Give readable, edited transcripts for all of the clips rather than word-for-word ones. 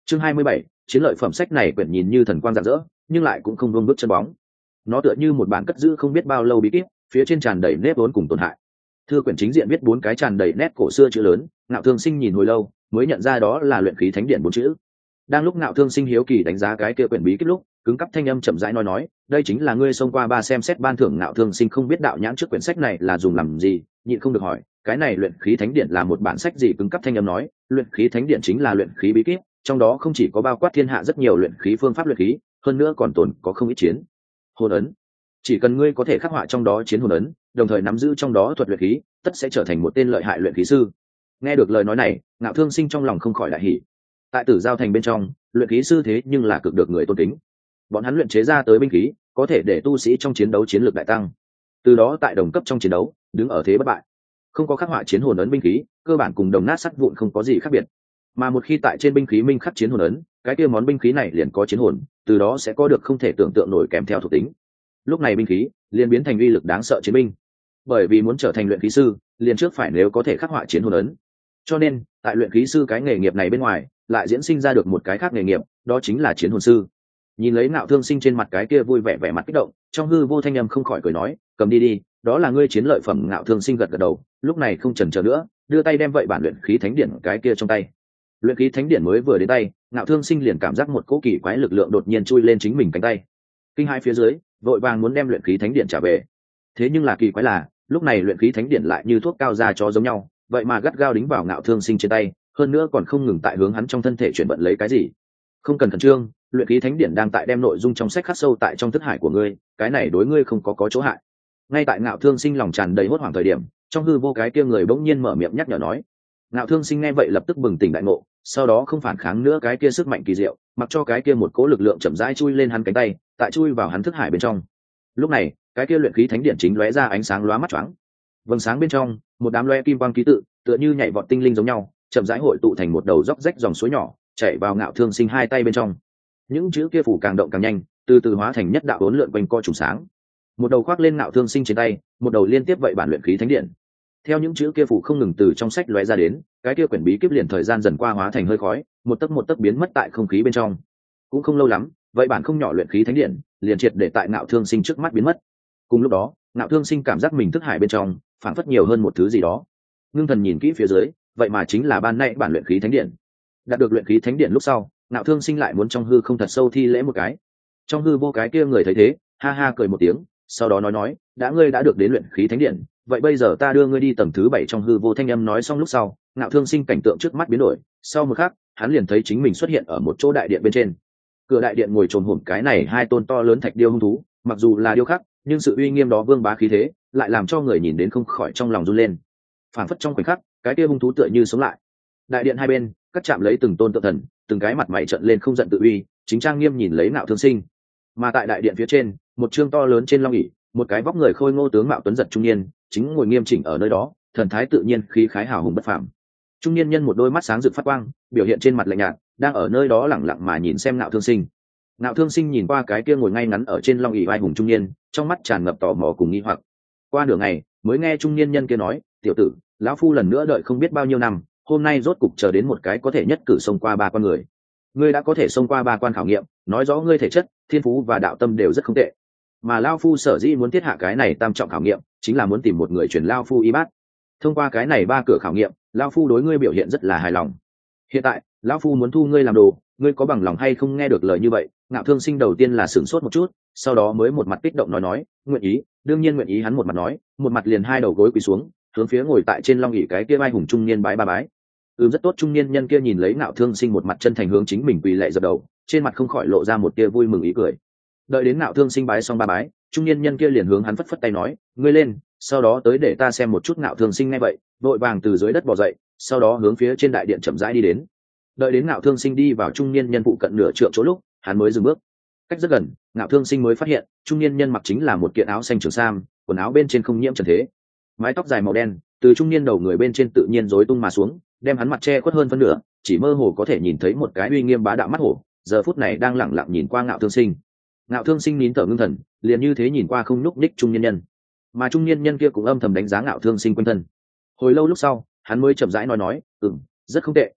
Chương 27, chiến lợi phẩm. Sách này quyển nhìn như thần quang rạng rỡ, nhưng lại cũng không vương bước chân bóng. Nó tựa như một bản cất giữ không biết bao lâu bí kíp, phía trên tràn đầy nếp vốn cùng tổn hại. Thư quyển chính diện viết 4 cái tràn đầy nét cổ xưa chữ lớn, Ngạo Thương Sinh nhìn hồi lâu, mới nhận ra đó là luyện khí thánh điện 4 chữ. Đang lúc Ngạo Thương Sinh hiếu kỳ đánh giá cái kia quyển bí kíp lúc, cứng cắp thanh âm chậm rãi nói, đây chính là ngươi xông qua 3 xem xét ban thưởng. Ngạo Thương Sinh không biết đạo nhãn trước quyển sách này là dùng làm gì, nhịn không được hỏi, cái này luyện khí thánh điện là một bản sách gì? Cứng cắp thanh âm nói, luyện khí thánh điện chính là luyện khí bí kíp, trong đó không chỉ có bao quát thiên hạ rất nhiều luyện khí phương pháp luyện khí, hơn nữa còn tồn có không ít chiến hồn ấn. Chỉ cần ngươi có thể khắc họa trong đó chiến hồn ấn, đồng thời nắm giữ trong đó thuật luyện khí, tất sẽ trở thành một tên lợi hại luyện khí sư. Nghe được lời nói này, Ngạo Thương Sinh trong lòng không khỏi đại hỉ. Tại Tử Giao thành bên trong, luyện khí sư thế nhưng là cực được người tôn kính. Bọn hắn luyện chế ra tới binh khí, có thể để tu sĩ trong chiến đấu chiến lược đại tăng. Từ đó tại đồng cấp trong chiến đấu, đứng ở thế bất bại. Không có khắc họa chiến hồn ấn binh khí, cơ bản cùng đồng nát sắt vụn không có gì khác biệt. Mà một khi tại trên binh khí minh khắc chiến hồn ấn, cái kia món binh khí này liền có chiến hồn, từ đó sẽ có được không thể tưởng tượng nổi kèm theo thuộc tính. Lúc này binh khí liền biến thành uy lực đáng sợ chiến binh. Bởi vì muốn trở thành luyện khí sư, liền trước phải nếu có thể khắc họa chiến hồn ấn. Cho nên, tại luyện khí sư cái nghề nghiệp này bên ngoài, lại diễn sinh ra được một cái khác nghề nghiệp, đó chính là chiến hồn sư. Nhìn lấy Ngạo Thương Sinh trên mặt cái kia vui vẻ vẻ mặt kích động, trong hư vô thanh âm không khỏi cười nói, cầm đi đi, đó là ngươi chiến lợi phẩm. Ngạo Thương Sinh gật gật đầu, lúc này không chần chờ nữa, đưa tay đem vậy bản luyện khí thánh điển cái kia trong tay. Luyện khí thánh điển mới vừa đến tay, Ngạo Thương Sinh liền cảm giác một cỗ kỳ quái lực lượng đột nhiên chui lên chính mình cánh tay. Kinh hai phía dưới, vội vàng muốn đem luyện khí thánh điển trả về. Thế nhưng là kỳ quái là, lúc này luyện khí thánh điển lại như thuốc cao ra cho giống nhau, vậy mà gắt gao đính vào Ngạo Thương Sinh trên tay, hơn nữa còn không ngừng tại hướng hắn trong thân thể chuyển vận lấy cái gì. Không cần khẩn trương, luyện khí thánh điển đang tại đem nội dung trong sách khắc sâu tại trong thức hải của ngươi, cái này đối ngươi không có chỗ hại. Ngay tại Ngạo Thương Sinh lòng tràn đầy hốt hoảng thời điểm, trong hư vô cái kia người bỗng nhiên mở miệng nhắc nhở nói. Ngạo Thương Sinh nghe vậy lập tức bừng tỉnh đại ngộ, sau đó không phản kháng nữa cái kia sức mạnh kỳ diệu, mặc cho cái kia một cỗ lực lượng chậm rãi chui lên hắn cánh tay, tại chui vào hắn thức hải bên trong. Lúc này, cái kia luyện khí thánh điển chính lóe ra ánh sáng lóa mắt choáng. Vầng sáng bên trong, một đám loe kim quang ký tự, tựa như nhảy vọt tinh linh giống nhau, chậm rãi hội tụ thành một đầu róc rách dòng suối nhỏ, chảy vào Ngạo Thương Sinh hai tay bên trong. Những chữ kia phủ càng động càng nhanh, từ từ hóa thành nhất đạo uốn lượn quanh co trùng sáng. Một đầu khoác lên Ngạo Thương Sinh trên tay, một đầu liên tiếp vậy bản luyện khí thánh điển. Theo những chữ kia phủ không ngừng từ trong sách lóe ra đến, cái kia quyển bí kíp liền thời gian dần qua hóa thành hơi khói, một tấc biến mất tại không khí bên trong. Cũng không lâu lắm, vậy bản không nhỏ luyện khí thánh điển liền triệt để tại Ngạo Thương Sinh trước mắt biến mất. Cùng lúc đó, Ngạo Thương Sinh cảm giác mình thức hải bên trong phản phất nhiều hơn một thứ gì đó. Ngưng thần nhìn kỹ phía dưới, vậy mà chính là ban nãy bản luyện khí thánh điển. Đạt được luyện khí thánh điển lúc sau, Ngạo Thương Sinh lại muốn trong hư không thật sâu thi lễ một cái. Trong hư vô cái kia người thấy thế, ha ha cười một tiếng, sau đó nói, đã ngươi đã được đến luyện khí thánh điển, vậy bây giờ ta đưa ngươi đi tầng thứ 7. Trong hư vô thanh âm nói xong lúc sau, Ngạo Thương Sinh cảnh tượng trước mắt biến đổi, sau một khắc, hắn liền thấy chính mình xuất hiện ở một chỗ đại điện bên trên. Cửa đại điện ngồi trồn hổm cái này hai tôn to lớn thạch điêu hung thú, mặc dù là điêu khắc, nhưng sự uy nghiêm đó vương bá khí thế, lại làm cho người nhìn đến không khỏi trong lòng run lên. Phản phất trong khoảnh khắc, cái kia hung thú tựa như sống lại. Đại điện hai bên, cắt chạm lấy từng tôn tượng thần, từng cái mặt mày trợn lên không giận tự uy, chính trang nghiêm nhìn lấy Ngạo Thương Sinh. Mà tại đại điện phía trên, một chương to lớn trên long ỷ, một cái vóc người khôi ngô tướng mạo tuấn giật trung niên, chính ngồi nghiêm chỉnh ở nơi đó, thần thái tự nhiên, khí khái hào hùng bất phàm. Trung niên nhân một đôi mắt sáng rực phát quang, biểu hiện trên mặt lạnh nhạt, đang ở nơi đó lẳng lặng mà nhìn xem Ngạo Thương Sinh. Ngạo Thương Sinh nhìn qua cái kia ngồi ngay ngắn ở trên long ỷ vai hùng trung niên, trong mắt tràn ngập tò mò cùng nghi hoặc. Qua nửa ngày, mới nghe trung niên nhân kia nói, tiểu tử, lão phu lần nữa đợi không biết bao nhiêu năm, hôm nay rốt cục chờ đến một cái có thể nhất cử xông qua 3 con người. Ngươi đã có thể xông qua 3 quan khảo nghiệm, nói rõ ngươi thể chất, thiên phú và đạo tâm đều rất không tệ. Mà lão phu sở dĩ muốn thiết hạ cái này tam trọng khảo nghiệm, chính là muốn tìm một người truyền lão phu y bát. Thông qua cái này 3 cửa khảo nghiệm, lão phu đối ngươi biểu hiện rất là hài lòng. Hiện tại, lão phu muốn thu ngươi làm đồ, ngươi có bằng lòng hay không? Nghe được lời như vậy, Ngạo Thương Sinh đầu tiên là sửng sốt một chút, sau đó mới một mặt kích động nói, nguyện ý, đương nhiên nguyện ý. Hắn một mặt nói, một mặt liền hai đầu gối quỳ xuống, hướng phía ngồi tại trên long ỷ cái kia vai hùng trung niên bái 3 bái. Rất tốt. Trung niên nhân kia nhìn lấy Ngạo Thương Sinh một mặt chân thành hướng chính mình quỳ lạy dập đầu, trên mặt không khỏi lộ ra một tia vui mừng ý cười. Đợi đến Ngạo Thương Sinh bái xong 3 bái, trung niên nhân kia liền hướng hắn phất phất tay nói, ngươi lên, sau đó tới để ta xem một chút. Ngạo Thương Sinh nghe vậy, vội vàng từ dưới đất bò dậy, sau đó hướng phía trên đại điện chậm rãi đi đến. Đợi đến Ngạo Thương Sinh đi vào trung niên nhân phụ cận nửa trượng chỗ lúc, hắn mới dừng bước. Cách rất gần, Ngạo Thương Sinh mới phát hiện, trung niên nhân mặc chính là một kiện áo xanh trường sam, quần áo bên trên không nhiễm trần thế, mái tóc dài màu đen từ trung niên đầu người bên trên tự nhiên rối tung mà xuống, đem hắn mặt che khuất hơn phân nửa, chỉ mơ hồ có thể nhìn thấy một cái uy nghiêm bá đạo mắt hổ, giờ phút này đang lẳng lặng nhìn qua Ngạo Thương Sinh. Ngạo Thương Sinh nín thở ngưng thần, liền như thế nhìn qua không nhúc nhích trung niên nhân, mà trung niên nhân kia cũng âm thầm đánh giá Ngạo Thương Sinh quanh thân. Hồi lâu lúc sau, hắn mới chậm rãi nói, rất không tệ,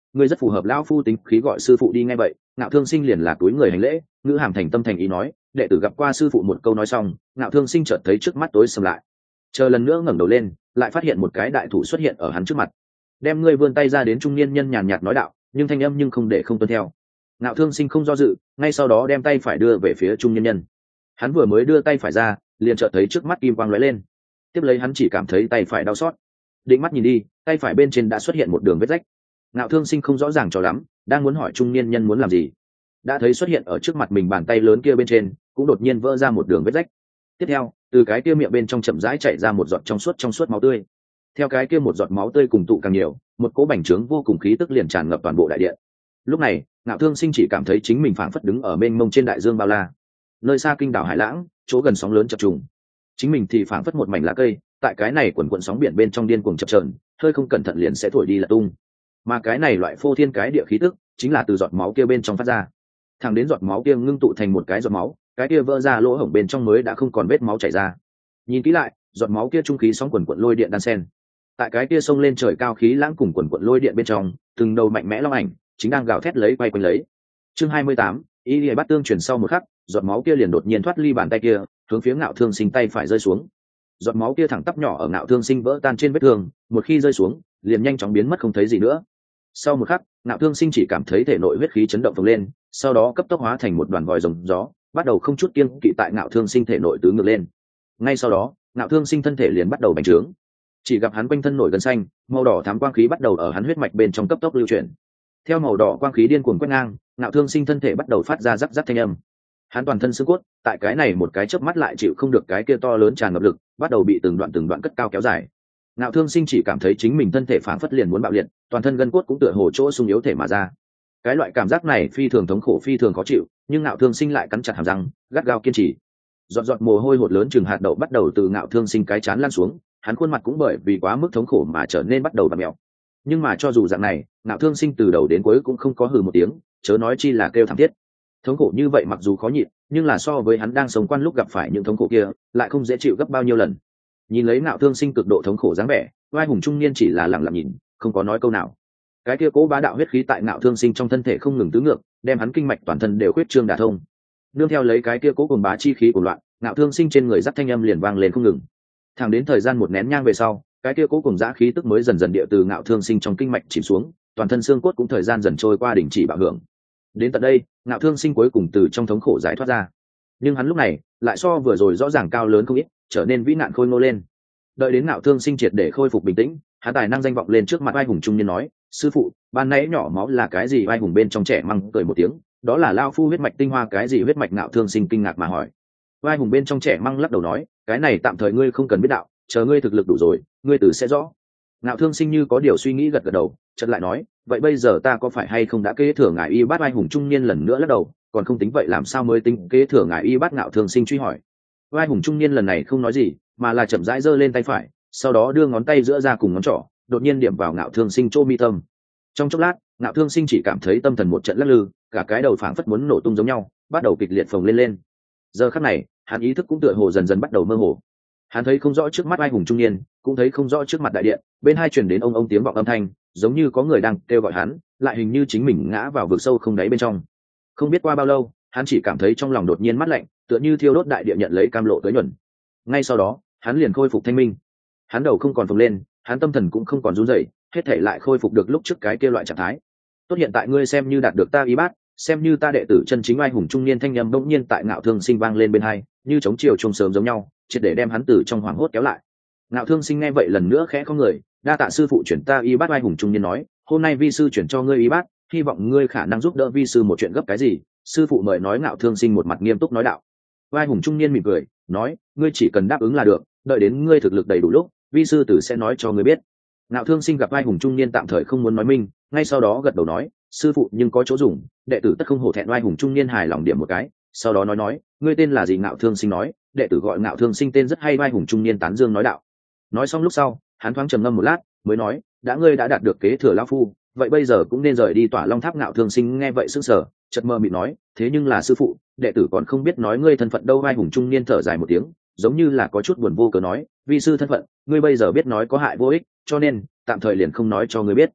ngươi rất phù hợp lão phu tính khí, gọi sư phụ đi. Ngay vậy Ngạo Thương Sinh liền là túi người hành lễ, ngữ hàm thành tâm thành ý nói, đệ tử gặp qua sư phụ. Một câu nói xong, Ngạo Thương Sinh chợt thấy trước mắt tối sầm lại, chờ lần nữa ngẩng đầu lên, lại phát hiện một cái đại thủ xuất hiện ở hắn trước mặt. Đem ngươi vươn tay ra đến, trung niên nhân nhàn nhạt nói đạo, nhưng thanh âm nhưng không để không tuân theo. Ngạo Thương Sinh không do dự, ngay sau đó đem tay phải đưa về phía trung niên nhân. Hắn vừa mới đưa tay phải ra, liền chợt thấy trước mắt kim quang lóe lên, tiếp lấy hắn chỉ cảm thấy tay phải đau xót, định mắt nhìn đi, tay phải bên trên đã xuất hiện một đường vết rách. Ngạo Thương Sinh không rõ ràng cho lắm, đang muốn hỏi trung niên nhân muốn làm gì, đã thấy xuất hiện ở trước mặt mình bàn tay lớn kia bên trên cũng đột nhiên vỡ ra một đường vết rách. Tiếp theo từ cái kia miệng bên trong chậm rãi chảy ra một giọt trong suốt máu tươi. Theo cái kia một giọt máu tươi cùng tụ càng nhiều, một cỗ bành trướng vô cùng khí tức liền tràn ngập toàn bộ đại điện. Lúc này Ngạo Thương Sinh chỉ cảm thấy chính mình phảng phất đứng ở mênh mông trên đại dương bao la, nơi xa kinh đảo hải lãng, chỗ gần sóng lớn chập trùng. Chính mình thì phảng phất một mảnh lá cây, tại cái này quần quần sóng biển bên trong điên cuồng chập chờn, hơi không cẩn thận liền sẽ thổi đi là tung. Mà cái này loại phô thiên cái địa khí tức chính là từ giọt máu kia bên trong phát ra. Thẳng đến giọt máu kia ngưng tụ thành một cái giọt máu, cái kia vỡ ra lỗ hổng bên trong mới đã không còn vết máu chảy ra. Nhìn kỹ lại, giọt máu kia trung khí sóng quần quận lôi điện đan sen. Tại cái kia sông lên trời cao khí lãng cùng quần quận lôi điện bên trong, từng đầu mạnh mẽ long ảnh chính đang gào thét lấy quay quanh lấy. Chương 28, ý liễu bát tương truyền. Sau một khắc, giọt máu kia liền đột nhiên thoát ly bàn tay kia, hướng phía Ngạo Thương Sinh tay phải rơi xuống. Giọt máu kia thẳng tắp nhỏ ở Ngạo Thương Sinh vỡ tan trên vết thương, một khi rơi xuống, liền nhanh chóng biến mất không thấy gì nữa. Sau một khắc, Ngạo Thương Sinh chỉ cảm thấy thể nội huyết khí chấn động phồng lên, sau đó cấp tốc hóa thành một đoàn vòi rồng gió, bắt đầu không chút kiêng kỵ tại Ngạo Thương Sinh thể nội tứ ngược lên. Ngay sau đó, Ngạo Thương Sinh thân thể liền bắt đầu bành trướng, chỉ gặp hắn quanh thân nổi gân xanh, màu đỏ thắm quang khí bắt đầu ở hắn huyết mạch bên trong cấp tốc lưu chuyển. Theo màu đỏ quang khí điên cuồng quét ngang, Ngạo Thương Sinh thân thể bắt đầu phát ra rắc rắc thanh âm. Hắn toàn thân xương cốt, tại cái này một cái chớp mắt lại chịu không được cái kia to lớn tràn ngập lực, bắt đầu bị từng đoạn cất cao kéo dài. Ngạo Thương Sinh chỉ cảm thấy chính mình thân thể phảng phất liền muốn bạo liệt, toàn thân gân cốt cũng tựa hồ chỗ sung yếu thể mà ra. Cái loại cảm giác này phi thường thống khổ, phi thường khó chịu, nhưng Ngạo Thương Sinh lại cắn chặt hàm răng, gắt gao kiên trì. Giọt giọt mồ hôi hột lớn chừng hạt đậu bắt đầu từ Ngạo Thương Sinh cái trán lan xuống, hắn khuôn mặt cũng bởi vì quá mức thống khổ mà trở nên bắt đầu bặm mèo. Nhưng mà cho dù dạng này, Ngạo Thương Sinh từ đầu đến cuối cũng không có hừ một tiếng, chớ nói chi là kêu thảm thiết. Thống khổ như vậy mặc dù khó nhịn, nhưng là so với hắn đang sống quan lúc gặp phải những thống khổ kia, lại không dễ chịu gấp bao nhiêu lần. Nhìn lấy Ngạo Thương Sinh cực độ thống khổ dáng vẻ, vai hùng trung niên chỉ là lặng lặng nhìn, không có nói câu nào. Cái kia cố bá đạo huyết khí tại Ngạo Thương Sinh trong thân thể không ngừng tứ ngược, đem hắn kinh mạch toàn thân đều khuyết trương đả thông. Nương theo lấy cái kia cố cùng bá chi khí của loạn, Ngạo Thương Sinh trên người dắt thanh âm liền vang lên không ngừng. Thẳng đến thời gian một nén nhang về sau, cái kia cố cùng dã khí tức mới dần dần địa từ Ngạo Thương Sinh trong kinh mạch chìm xuống, toàn thân xương cốt cũng thời gian dần trôi qua đình chỉ bạo hưởng. Đến tận đây, Ngạo Thương Sinh cuối cùng từ trong thống khổ giải thoát ra. Nhưng hắn lúc này lại so vừa rồi rõ ràng cao lớn không ít, trở nên vĩ nạn khôi ngô lên. Đợi đến Ngạo Thương Sinh triệt để khôi phục bình tĩnh, hắn tài năng danh vọng lên trước mặt vai hùng trung niên nói, sư phụ, ban nãy nhỏ máu là cái gì? Vai hùng bên trong trẻ măng cười một tiếng, đó là lao phu huyết mạch tinh hoa. Cái gì huyết mạch? Ngạo Thương Sinh kinh ngạc mà hỏi. Vai hùng bên trong trẻ măng lắc đầu nói, cái này tạm thời ngươi không cần biết đạo, chờ ngươi thực lực đủ rồi, ngươi từ sẽ rõ. Ngạo Thương Sinh như có điều suy nghĩ gật gật đầu, chợt lại nói, vậy bây giờ ta có phải hay không đã kế thừa ngài y bát? Vai hùng trung niên lần nữa lắc đầu, còn không tính vậy làm sao mới tính kế thừa ngài y bát? Ngạo Thương Sinh truy hỏi. Vai hùng trung niên lần này không nói gì, mà là chậm rãi giơ lên tay phải, sau đó đưa ngón tay giữa ra cùng ngón trỏ đột nhiên điểm vào Ngạo Thương Sinh chỗ mi tâm. Trong chốc lát, Ngạo Thương Sinh chỉ cảm thấy tâm thần một trận lắc lư, cả cái đầu phảng phất muốn nổ tung giống nhau, bắt đầu kịch liệt phồng lên. Giờ khắc này, hắn ý thức cũng tựa hồ dần dần bắt đầu mơ hồ. Hắn thấy không rõ trước mắt vai hùng trung niên, cũng thấy không rõ trước mặt đại điện, bên hai truyền đến ông tiếng vọng âm thanh, giống như có người đang kêu gọi hắn, lại hình như chính mình ngã vào vực sâu không đáy bên trong. Không biết qua bao lâu, hắn chỉ cảm thấy trong lòng đột nhiên mát lạnh, tựa như thiêu đốt đại địa nhận lấy cam lộ tới nhuần. Ngay sau đó, hắn liền khôi phục thanh minh. Hắn đầu không còn phồng lên, hắn tâm thần cũng không còn run rẩy, hết thảy lại khôi phục được lúc trước cái kia loại trạng thái. Tốt, hiện tại ngươi xem như đạt được ta y bát, xem như ta đệ tử chân chính. Ai hùng trung niên thanh âm bỗng nhiên tại Ngạo Thương Sinh vang lên bên hai, như chống chiều trông sớm giống nhau, triệt để đem hắn từ trong hoảng hốt kéo lại. Ngạo Thương Sinh nghe vậy lần nữa khẽ không người, đa tạ sư phụ chuyển ta y bát. Ai hùng trung niên nói, hôm nay vi sư chuyển cho ngươi y bát, hy vọng ngươi khả năng giúp đỡ vi sư một chuyện gấp. Cái gì? Sư phụ mời nói. Ngạo Thương Sinh một mặt nghiêm túc nói đạo. Ai hùng trung niên mỉm cười nói, ngươi chỉ cần đáp ứng là được, đợi đến ngươi thực lực đầy đủ lúc, vi sư tử sẽ nói cho ngươi biết. Ngạo Thương Sinh gặp Ai hùng trung niên tạm thời không muốn nói minh, ngay sau đó gật đầu nói, sư phụ nhưng có chỗ dùng, đệ tử tất không hổ thẹn. Ai hùng trung niên hài lòng điểm một cái, sau đó nói, ngươi tên là gì? Ngạo Thương Sinh nói, đệ tử gọi Ngạo Thương Sinh, tên rất hay. Ai hùng trung niên tán dương nói đạo. Nói xong lúc sau, hắn thoáng trầm ngâm một lát, mới nói, đã ngươi đã đạt được kế thừa lão phu, vậy bây giờ cũng nên rời đi Tỏa Long Tháp. Ngạo Thương Sinh nghe vậy sững sờ, chợt mơ mịt nói, thế nhưng là sư phụ, đệ tử còn không biết nói ngươi thân phận đâu. Ai hùng trung niên thở dài một tiếng, giống như là có chút buồn vô cớ nói, vi sư thân phận ngươi bây giờ biết nói có hại vô ích, cho nên tạm thời liền không nói cho ngươi biết.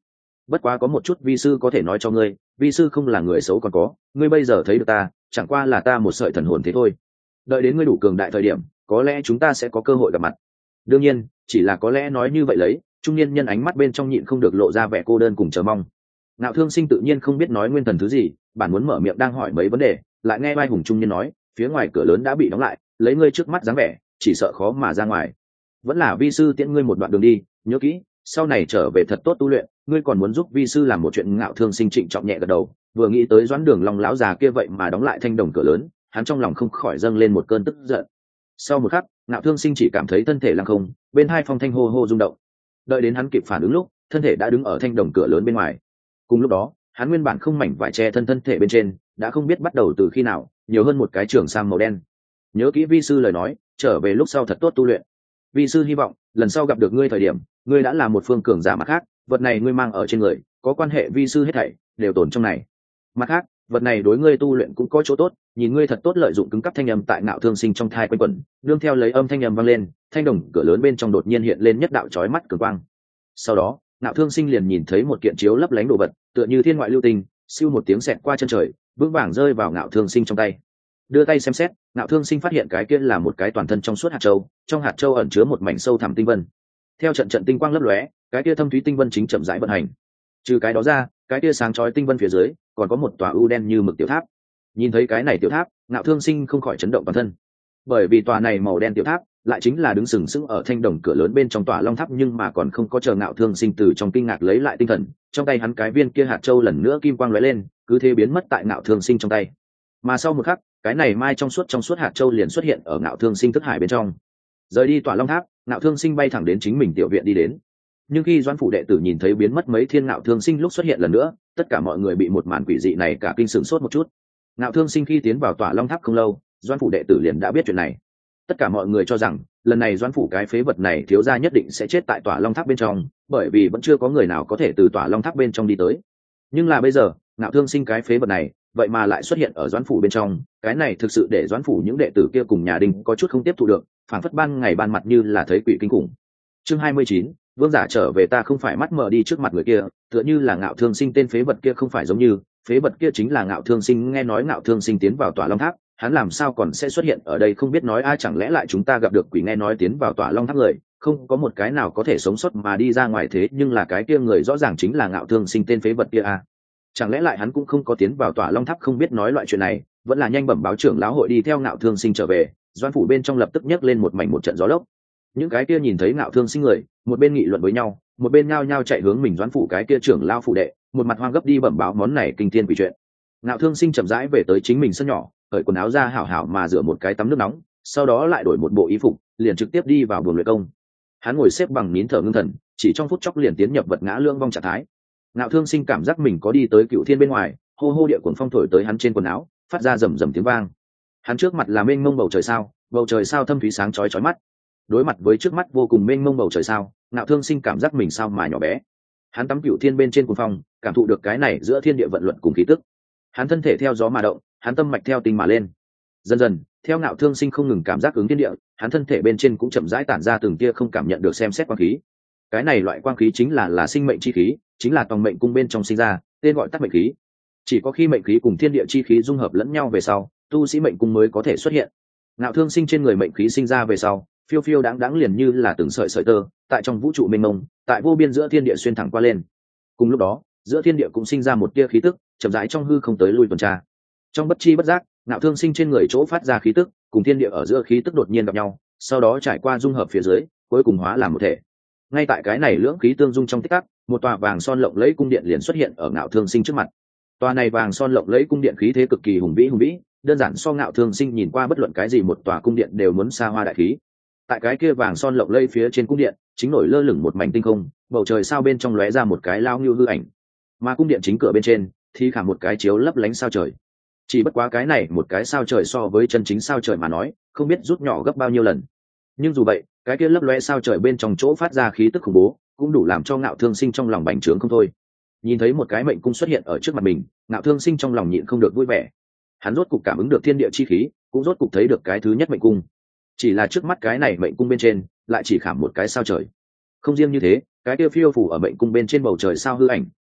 bất quá có một chút vi sư có thể nói cho ngươi, vi sư không là người xấu còn có, ngươi bây giờ thấy được ta chẳng qua là ta một sợi thần hồn thế thôi. Đợi đến ngươi đủ cường đại thời điểm, có lẽ chúng ta sẽ có cơ hội gặp mặt. Đương nhiên chỉ là có lẽ nói như vậy lấy, trung niên nhân ánh mắt bên trong nhịn không được lộ ra vẻ cô đơn cùng chờ mong. Ngạo Thương Sinh tự nhiên không biết nói nguyên thần thứ gì, bản muốn mở miệng đang hỏi mấy vấn đề, lại nghe vai hùng trung niên nói, phía ngoài cửa lớn đã bị đóng lại, lấy ngươi trước mắt dáng vẻ chỉ sợ khó mà ra ngoài, vẫn là vi sư tiễn ngươi một đoạn đường đi, nhớ kỹ sau này trở về thật tốt tu luyện, ngươi còn muốn giúp vi sư làm một chuyện. Ngạo Thương Sinh trịnh trọng nhẹ gật đầu, vừa nghĩ tới Doãn Đường Long lão già kia vậy mà đóng lại thanh đồng cửa lớn, hắn trong lòng không khỏi dâng lên một cơn tức giận. Sau một khắc, Ngạo Thương Sinh chỉ cảm thấy thân thể lăng không, bên hai phong thanh hô hô rung động. Đợi đến hắn kịp phản ứng lúc, thân thể đã đứng ở thanh đồng cửa lớn bên ngoài. Cùng lúc đó, hắn nguyên bản không mảnh vải che thân thể bên trên, đã không biết bắt đầu từ khi nào, nhiều hơn một cái trường sam màu đen. Nhớ kỹ vi sư lời nói, trở về lúc sau thật tốt tu luyện. Vi sư hy vọng lần sau gặp được ngươi thời điểm, ngươi đã là một phương cường giả mặt khác, vật này ngươi mang ở trên người, có quan hệ vi sư hết thảy đều tồn trong này. Mặt khác, vật này đối ngươi tu luyện cũng có chỗ tốt, nhìn ngươi thật tốt lợi dụng cứng cắp thanh âm tại Ngạo Thương Sinh trong thai quanh quẩn, đương theo lấy âm thanh âm vang lên, thanh đồng cửa lớn bên trong đột nhiên hiện lên nhất đạo chói mắt cường quang. Sau đó, Ngạo Thương Sinh liền nhìn thấy một kiện chiếu lấp lánh đồ vật, tựa như thiên ngoại lưu tinh, siêu một tiếng xẹt qua chân trời, vững vàng rơi vào Ngạo Thương Sinh trong tay. Đưa tay xem xét, Ngạo Thương Sinh phát hiện cái kia là một cái toàn thân trong suốt hạt châu, trong hạt châu ẩn chứa một mảnh sâu thẳm tinh vân. Theo trận trận tinh quang lấp lóe, cái kia thâm thúy tinh vân chính chậm rãi vận hành. Trừ cái đó ra, cái kia sáng chói tinh vân phía dưới còn có một tòa u đen như mực tiểu tháp. Nhìn thấy cái này tiểu tháp, Ngạo Thương Sinh không khỏi chấn động toàn thân, bởi vì tòa này màu đen tiểu tháp lại chính là đứng sừng sững ở thanh đồng cửa lớn bên trong tòa long tháp. Nhưng mà còn không có chờ Ngạo Thương Sinh từ trong kinh ngạc lấy lại tinh thần, trong tay hắn cái viên kia hạt châu lần nữa kim quang lóe lên, cứ thế biến mất tại Ngạo Thương Sinh trong tay. Mà sau một khắc, cái này mai trong suốt hạt châu liền xuất hiện ở Ngạo Thương Sinh thức hải bên trong. Rời đi tòa long tháp, Ngạo Thương Sinh bay thẳng đến chính mình tiểu viện đi đến. Nhưng khi Doãn phủ đệ tử nhìn thấy biến mất mấy thiên Ngạo Thương Sinh lúc xuất hiện lần nữa, tất cả mọi người bị một màn quỷ dị này cả kinh sửng sốt một chút. Ngạo Thương Sinh khi tiến vào tòa long tháp không lâu, Doãn phủ đệ tử liền đã biết chuyện này. Tất cả mọi người cho rằng lần này Doãn phủ cái phế vật này thiếu gia nhất định sẽ chết tại tòa long tháp bên trong, bởi vì vẫn chưa có người nào có thể từ tòa long tháp bên trong đi tới. Nhưng là bây giờ, Ngạo Thương Sinh cái phế vật này vậy mà lại xuất hiện ở Doãn phủ bên trong, cái này thực sự để Doãn phủ những đệ tử kia cùng nhà Đinh có chút không tiếp thu được, phảng phất ban ngày ban mặt như là thấy quỷ kinh khủng. Chương 29, vương giả trở về. Ta không phải mắt mờ đi trước mặt người kia, tựa như là Ngạo Thương Sinh tên phế vật kia không phải giống như, phế vật kia chính là Ngạo Thương Sinh. Nghe nói Ngạo Thương Sinh tiến vào tòa long tháp, hắn làm sao còn sẽ xuất hiện ở đây, không biết nói ai, chẳng lẽ lại chúng ta gặp được quỷ. Nghe nói tiến vào tòa long tháp người không có một cái nào có thể sống sót mà đi ra ngoài, thế nhưng là cái kia người rõ ràng chính là Ngạo Thương Sinh tên phế vật kia à? Chẳng lẽ lại hắn cũng không có tiến vào tòa long tháp? Không biết nói loại chuyện này, vẫn là nhanh bẩm báo trưởng lão hội đi theo Ngạo Thương Sinh trở về. Doãn phủ bên trong lập tức nhấc lên một mảnh một trận gió lốc. Những cái kia nhìn thấy Ngạo Thương Sinh người, một bên nghị luận với nhau, một bên nhao nhao chạy hướng mình Doãn phủ cái kia trưởng lão phủ đệ, một mặt hoang gấp đi bẩm báo món này kinh thiên quỷ chuyện. Ngạo Thương Sinh chậm rãi về tới chính mình sân nhỏ, cởi quần áo ra hảo hảo mà rửa một cái tắm nước nóng, sau đó lại đổi một bộ y phục, liền trực tiếp đi vào buồng luyện công. Hắn ngồi xếp bằng nín thở ngưng thần, chỉ trong phút chốc liền tiến nhập vật ngã lương vong trạng thái. Ngạo Thương Sinh cảm giác mình có đi tới cựu thiên bên ngoài, hô hô địa cuồng phong thổi tới hắn trên quần áo, phát ra rầm rầm tiếng vang. Hắn trước mặt là mênh mông bầu trời sao thâm thúy sáng chói chói mắt. Đối mặt với trước mắt vô cùng mênh mông bầu trời sao, Ngạo Thương Sinh cảm giác mình sao mà nhỏ bé. Hắn tắm cựu thiên bên trên cuồng phong, cảm thụ được cái này giữa thiên địa vận luận cùng khí tức. Hắn thân thể theo gió mà động, hắn tâm mạch theo tinh mà lên. Dần dần, theo Ngạo Thương Sinh không ngừng cảm giác ứng thiên địa, hắn thân thể bên trên cũng chậm rãi tản ra từng tia không cảm nhận được xem xét quang khí. Cái này loại quang khí chính là sinh mệnh chi khí, chính là tòng mệnh cung bên trong sinh ra, tên gọi tắt mệnh khí. Chỉ có khi mệnh khí cùng thiên địa chi khí dung hợp lẫn nhau về sau, tu sĩ mệnh cung mới có thể xuất hiện. Ngạo Thương Sinh trên người mệnh khí sinh ra về sau, phiêu phiêu đáng đáng liền như là từng sợi sợi tơ, tại trong vũ trụ mênh mông, tại vô biên giữa thiên địa xuyên thẳng qua lên. Cùng lúc đó, giữa thiên địa cũng sinh ra một tia khí tức, chậm rãi trong hư không tới lui tuần tra. Trong bất chi bất giác, Ngạo Thương Sinh trên người chỗ phát ra khí tức, cùng thiên địa ở giữa khí tức đột nhiên gặp nhau, sau đó trải qua dung hợp phía dưới, cuối cùng hóa làm một thể. Ngay tại cái này lưỡng khí tương dung trong tích tắc, một tòa vàng son lộng lẫy cung điện liền xuất hiện ở Ngạo Thương Sinh trước mặt. Tòa này vàng son lộng lẫy cung điện khí thế cực kỳ hùng vĩ, đơn giản so Ngạo Thương Sinh nhìn qua bất luận cái gì một tòa cung điện đều muốn xa hoa đại khí. Tại cái kia vàng son lộng lẫy phía trên cung điện, chính nổi lơ lửng một mảnh tinh không, bầu trời sao bên trong lóe ra một cái lao như hư ảnh. Mà cung điện chính cửa bên trên thì khảm một cái chiếu lấp lánh sao trời. Chỉ bất quá cái này một cái sao trời so với chân chính sao trời mà nói, không biết rút nhỏ gấp bao nhiêu lần. Nhưng dù vậy, cái kia lấp lóe sao trời bên trong chỗ phát ra khí tức khủng bố, cũng đủ làm cho Ngạo Thương Sinh trong lòng bành trướng không thôi. Nhìn thấy một cái mệnh cung xuất hiện ở trước mặt mình, Ngạo Thương Sinh trong lòng nhịn không được vui vẻ. Hắn rốt cục cảm ứng được thiên địa chi khí, cũng rốt cục thấy được cái thứ nhất mệnh cung. Chỉ là trước mắt cái này mệnh cung bên trên lại chỉ khảm một cái sao trời. Không riêng như thế, cái kia phiêu phủ ở mệnh cung bên trên bầu trời sao hư ảnh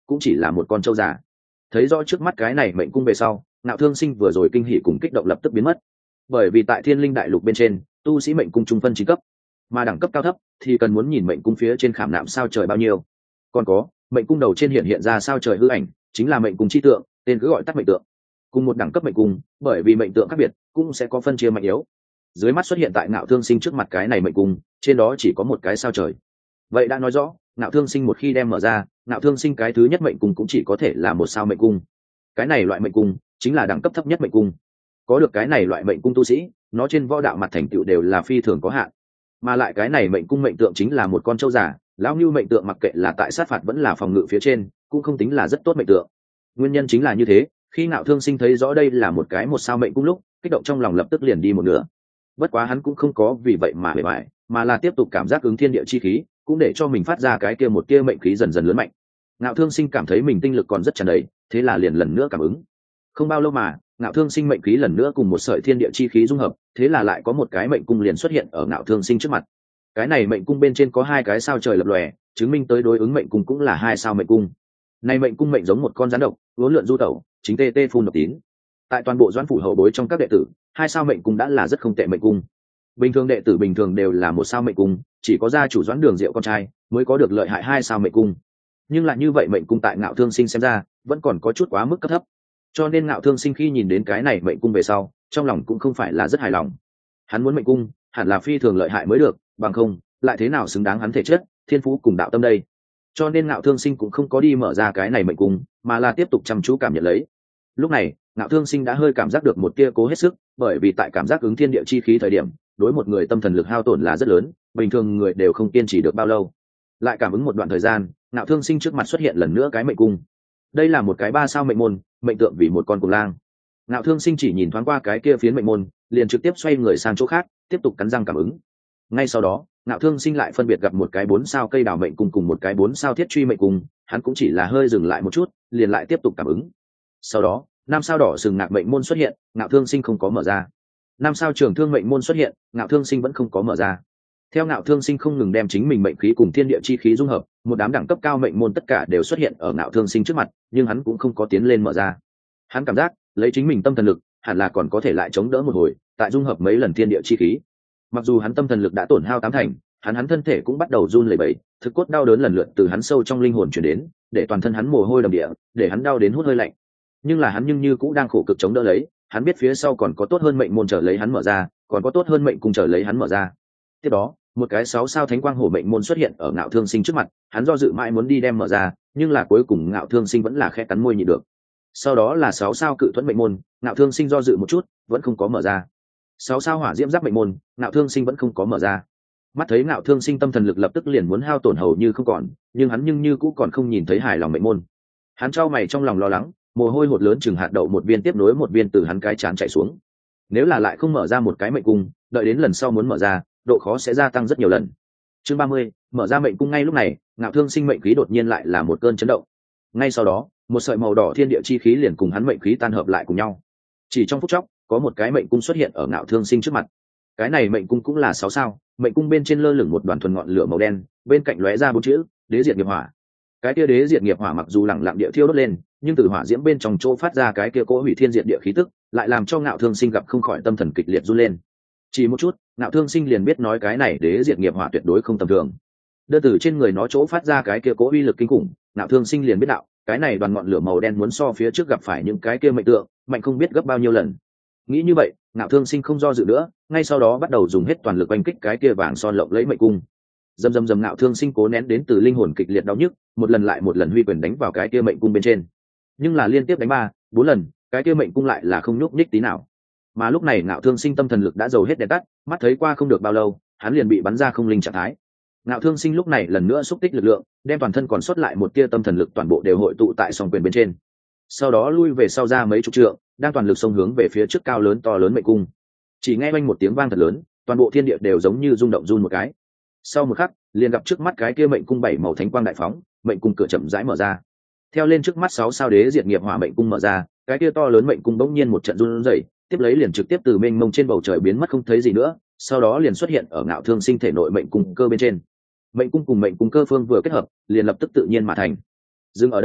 cũng chỉ là một con trâu già. Thấy rõ trước mắt cái này mệnh cung về sau, Ngạo Thương Sinh vừa rồi kinh hỉ cùng kích động lập tức biến mất. Bởi vì tại Thiên Linh Đại Lục bên trên, tu sĩ mệnh cung trung phân 9 cấp, mà đẳng cấp cao thấp thì cần muốn nhìn mệnh cung phía trên khảm nạm sao trời bao nhiêu. Còn có, mệnh cung đầu trên hiện ra sao trời hư ảnh, chính là mệnh cung chi tượng, tên cứ gọi tắt mệnh tượng. Cùng một đẳng cấp mệnh cung, bởi vì mệnh tượng khác biệt, cũng sẽ có phân chia mạnh yếu. Dưới mắt xuất hiện tại Ngạo Thương Sinh trước mặt cái này mệnh cung, trên đó chỉ có một cái sao trời. Vậy đã nói rõ, Ngạo Thương Sinh một khi đem mở ra, Ngạo Thương Sinh cái thứ nhất mệnh cung cũng chỉ có thể là một sao mệnh cung. Cái này loại mệnh cung chính là đẳng cấp thấp nhất mệnh cung. Có được cái này loại mệnh cung tu sĩ, nó trên võ đạo mặt thành tựu đều là phi thường có hạn. Mà lại cái này mệnh cung mệnh tượng chính là một con trâu già, lão Nưu mệnh tượng mặc kệ là tại sát phạt vẫn là phòng ngự phía trên, cũng không tính là rất tốt mệnh tượng. Nguyên nhân chính là như thế, khi Ngạo Thương Sinh thấy rõ đây là một cái một sao mệnh cung lúc, kích động trong lòng lập tức liền đi một nửa. Bất quá hắn cũng không có vì vậy mà bề bại, mà là tiếp tục cảm giác ứng thiên địa chi khí, cũng để cho mình phát ra cái kia một tia mệnh khí dần dần lớn mạnh. Ngạo Thương Sinh cảm thấy mình tinh lực còn rất tràn đầy, thế là liền lần nữa cảm ứng. Không bao lâu mà, Ngạo Thương Sinh mệnh khí lần nữa cùng một sợi thiên địa chi khí dung hợp, thế là lại có một cái mệnh cung liền xuất hiện ở Ngạo Thương Sinh trước mặt. Cái này mệnh cung bên trên có 2 cái sao trời lập lòe, chứng minh tới đối ứng mệnh cung cũng là 2 sao mệnh cung. Này mệnh cung mệnh giống một con rắn độc, uốn lượn du tẩu, chính tê tê phun độc tín. Tại toàn bộ Doãn phủ hậu bối trong các đệ tử, 2 sao mệnh cung đã là rất không tệ mệnh cung. Bình thường đệ tử bình thường đều là 1 sao mệnh cung, chỉ có gia chủ Doãn Đường Diệu con trai mới có được lợi hại 2 sao mệnh cung. Nhưng lại như vậy mệnh cung tại Ngạo Thương Sinh xem ra, vẫn còn có chút quá mức cấp thấp. Cho nên Ngạo Thương Sinh khi nhìn đến cái này mệnh cung về sau, trong lòng cũng không phải là rất hài lòng. Hắn muốn mệnh cung, hẳn là phi thường lợi hại mới được, bằng không, lại thế nào xứng đáng hắn thể chất, thiên phú cùng đạo tâm đây. Cho nên Ngạo Thương Sinh cũng không có đi mở ra cái này mệnh cung, mà là tiếp tục chăm chú cảm nhận lấy. Lúc này, Ngạo Thương Sinh đã hơi cảm giác được một tia cố hết sức, bởi vì tại cảm giác ứng thiên địa chi khí thời điểm, đối một người tâm thần lực hao tổn là rất lớn, bình thường người đều không kiên trì được bao lâu. Lại cảm ứng một đoạn thời gian, Ngạo Thương Sinh trước mặt xuất hiện lần nữa cái mệnh cung. Đây là một cái 3 sao mệnh môn, mệnh tượng vì một con cừu lang. Ngạo Thương Sinh chỉ nhìn thoáng qua cái kia phiến mệnh môn, liền trực tiếp xoay người sang chỗ khác, tiếp tục cắn răng cảm ứng. Ngay sau đó, Ngạo Thương Sinh lại phân biệt gặp một cái 4 sao cây đào mệnh cung cùng một cái 4 sao thiết truy mệnh cung, hắn cũng chỉ là hơi dừng lại một chút, liền lại tiếp tục cảm ứng. Sau đó, 5 sao đỏ sừng ngạc mệnh môn xuất hiện, Ngạo Thương Sinh không có mở ra. 5 sao trường thương mệnh môn xuất hiện, Ngạo Thương Sinh vẫn không có mở ra. Theo Ngạo Thương Sinh không ngừng đem chính mình mệnh khí cùng thiên địa chi khí dung hợp, một đám đẳng cấp cao mệnh môn tất cả đều xuất hiện ở Ngạo Thương Sinh trước mặt, nhưng hắn cũng không có tiến lên mở ra. Hắn cảm giác, lấy chính mình tâm thần lực, hẳn là còn có thể lại chống đỡ một hồi, tại dung hợp mấy lần thiên địa chi khí. Mặc dù hắn tâm thần lực đã tổn hao 8 thành, hắn thân thể cũng bắt đầu run lẩy bẩy, thực cốt đau đớn lần lượt từ hắn sâu trong linh hồn truyền đến, để toàn thân hắn mồ hôi đầm địa, để hắn đau đến hút hơi lạnh. Nhưng là hắn như cũng đang khổ cực chống đỡ lấy, hắn biết phía sau còn có tốt hơn mệnh môn chờ lấy hắn mở ra, còn có tốt hơn mệnh cung chờ lấy hắn mở ra. Tiếp đó, một cái 6 sao thánh quang hổ mệnh môn xuất hiện ở Ngạo Thương Sinh trước mặt, hắn do dự mãi muốn đi đem mở ra, nhưng là cuối cùng Ngạo Thương Sinh vẫn là khẽ cắn môi nhịn được. Sau đó là 6 sao cự thuẫn mệnh môn, Ngạo Thương Sinh do dự một chút, vẫn không có mở ra. 6 sao hỏa diễm giáp mệnh môn, Ngạo Thương Sinh vẫn không có mở ra. Mắt thấy Ngạo Thương Sinh tâm thần lực lập tức liền muốn hao tổn hầu như không còn, nhưng hắn như cũ còn không nhìn thấy hài lòng mệnh môn. Hắn trao mày trong lòng lo lắng, mồ hôi hột lớn chừng hạt đậu một viên tiếp nối một viên từ hắn cái trán chảy xuống. Nếu là lại không mở ra một cái mệnh cung, đợi đến lần sau muốn mở ra, độ khó sẽ gia tăng rất nhiều lần. Chương 30, mở ra mệnh cung. Ngay lúc này, Ngạo Thương Sinh mệnh khí đột nhiên lại là một cơn chấn động. Ngay sau đó, một sợi màu đỏ thiên địa chi khí liền cùng hắn mệnh khí tan hợp lại cùng nhau. Chỉ trong phút chốc, có một cái mệnh cung xuất hiện ở Ngạo Thương Sinh trước mặt. Cái này mệnh cung cũng là 6 sao, mệnh cung bên trên lơ lửng một đoàn thuần ngọn lửa màu đen, bên cạnh lóe ra 4 chữ: Đế Diệt Nghiệp Hỏa. Cái kia Đế Diệt Nghiệp Hỏa mặc dù lặng lặng địa thiêu đốt lên, nhưng từ hỏa diễm bên trong chỗ phát ra cái kia cỗ hủy thiên diệt địa khí tức, lại làm cho Ngạo Thương Sinh gặp không khỏi tâm thần kịch liệt run lên. Chỉ một chút, Ngạo Thương Sinh liền biết nói cái này Đế Diệt Nghiệp Hỏa tuyệt đối không tầm thường. Đơn từ trên người nó chỗ phát ra cái kia cỗ uy lực kinh khủng, Ngạo Thương Sinh liền biết đạo, cái này đoàn ngọn lửa màu đen muốn so phía trước gặp phải những cái kia mệnh tượng, mạnh không biết gấp bao nhiêu lần. Nghĩ như vậy, Ngạo Thương Sinh không do dự nữa, ngay sau đó bắt đầu dùng hết toàn lực oanh kích cái kia vàng son lộng lẫy mệnh cung. Dầm dầm dầm, Ngạo Thương Sinh cố nén đến từ linh hồn kịch liệt đau nhức, một lần lại một lần huy quyền đánh vào cái kia mệnh cung bên trên. Nhưng là liên tiếp đánh 3-4 lần, cái kia mệnh cung lại là không nhúc nhích tí nào. Mà lúc này Ngạo Thương Sinh tâm thần lực đã dầu hết đèn tắt, mắt thấy qua không được bao lâu, hắn liền bị bắn ra không linh trạng thái. Ngạo Thương Sinh lúc này lần nữa xúc tích lực lượng, đem toàn thân còn sót lại một tia tâm thần lực toàn bộ đều hội tụ tại song quyền bên trên. Sau đó lui về sau ra mấy chục trượng, đang toàn lực xông hướng về phía trước cao lớn to lớn mệnh cung. Chỉ nghe oanh một tiếng vang thật lớn, toàn bộ thiên địa đều giống như rung động run một cái. Sau một khắc, liền gặp trước mắt cái kia mệnh cung 7 màu thánh quang đại phóng, mệnh cung cửa chậm rãi mở ra. Theo lên trước mắt 6 sao Đế Diệt Nghiệp Hỏa mệnh cung mở ra, cái kia to lớn mệnh cung bỗng nhiên một trận run rẩy, tiếp lấy liền trực tiếp từ mênh mông trên bầu trời biến mất không thấy gì nữa, sau đó liền xuất hiện ở Ngạo Thương Sinh thể nội mệnh cung cơ bên trên. Mệnh cung cùng mệnh cung cơ phương vừa kết hợp, liền lập tức tự nhiên mà thành. Dừng ở đây,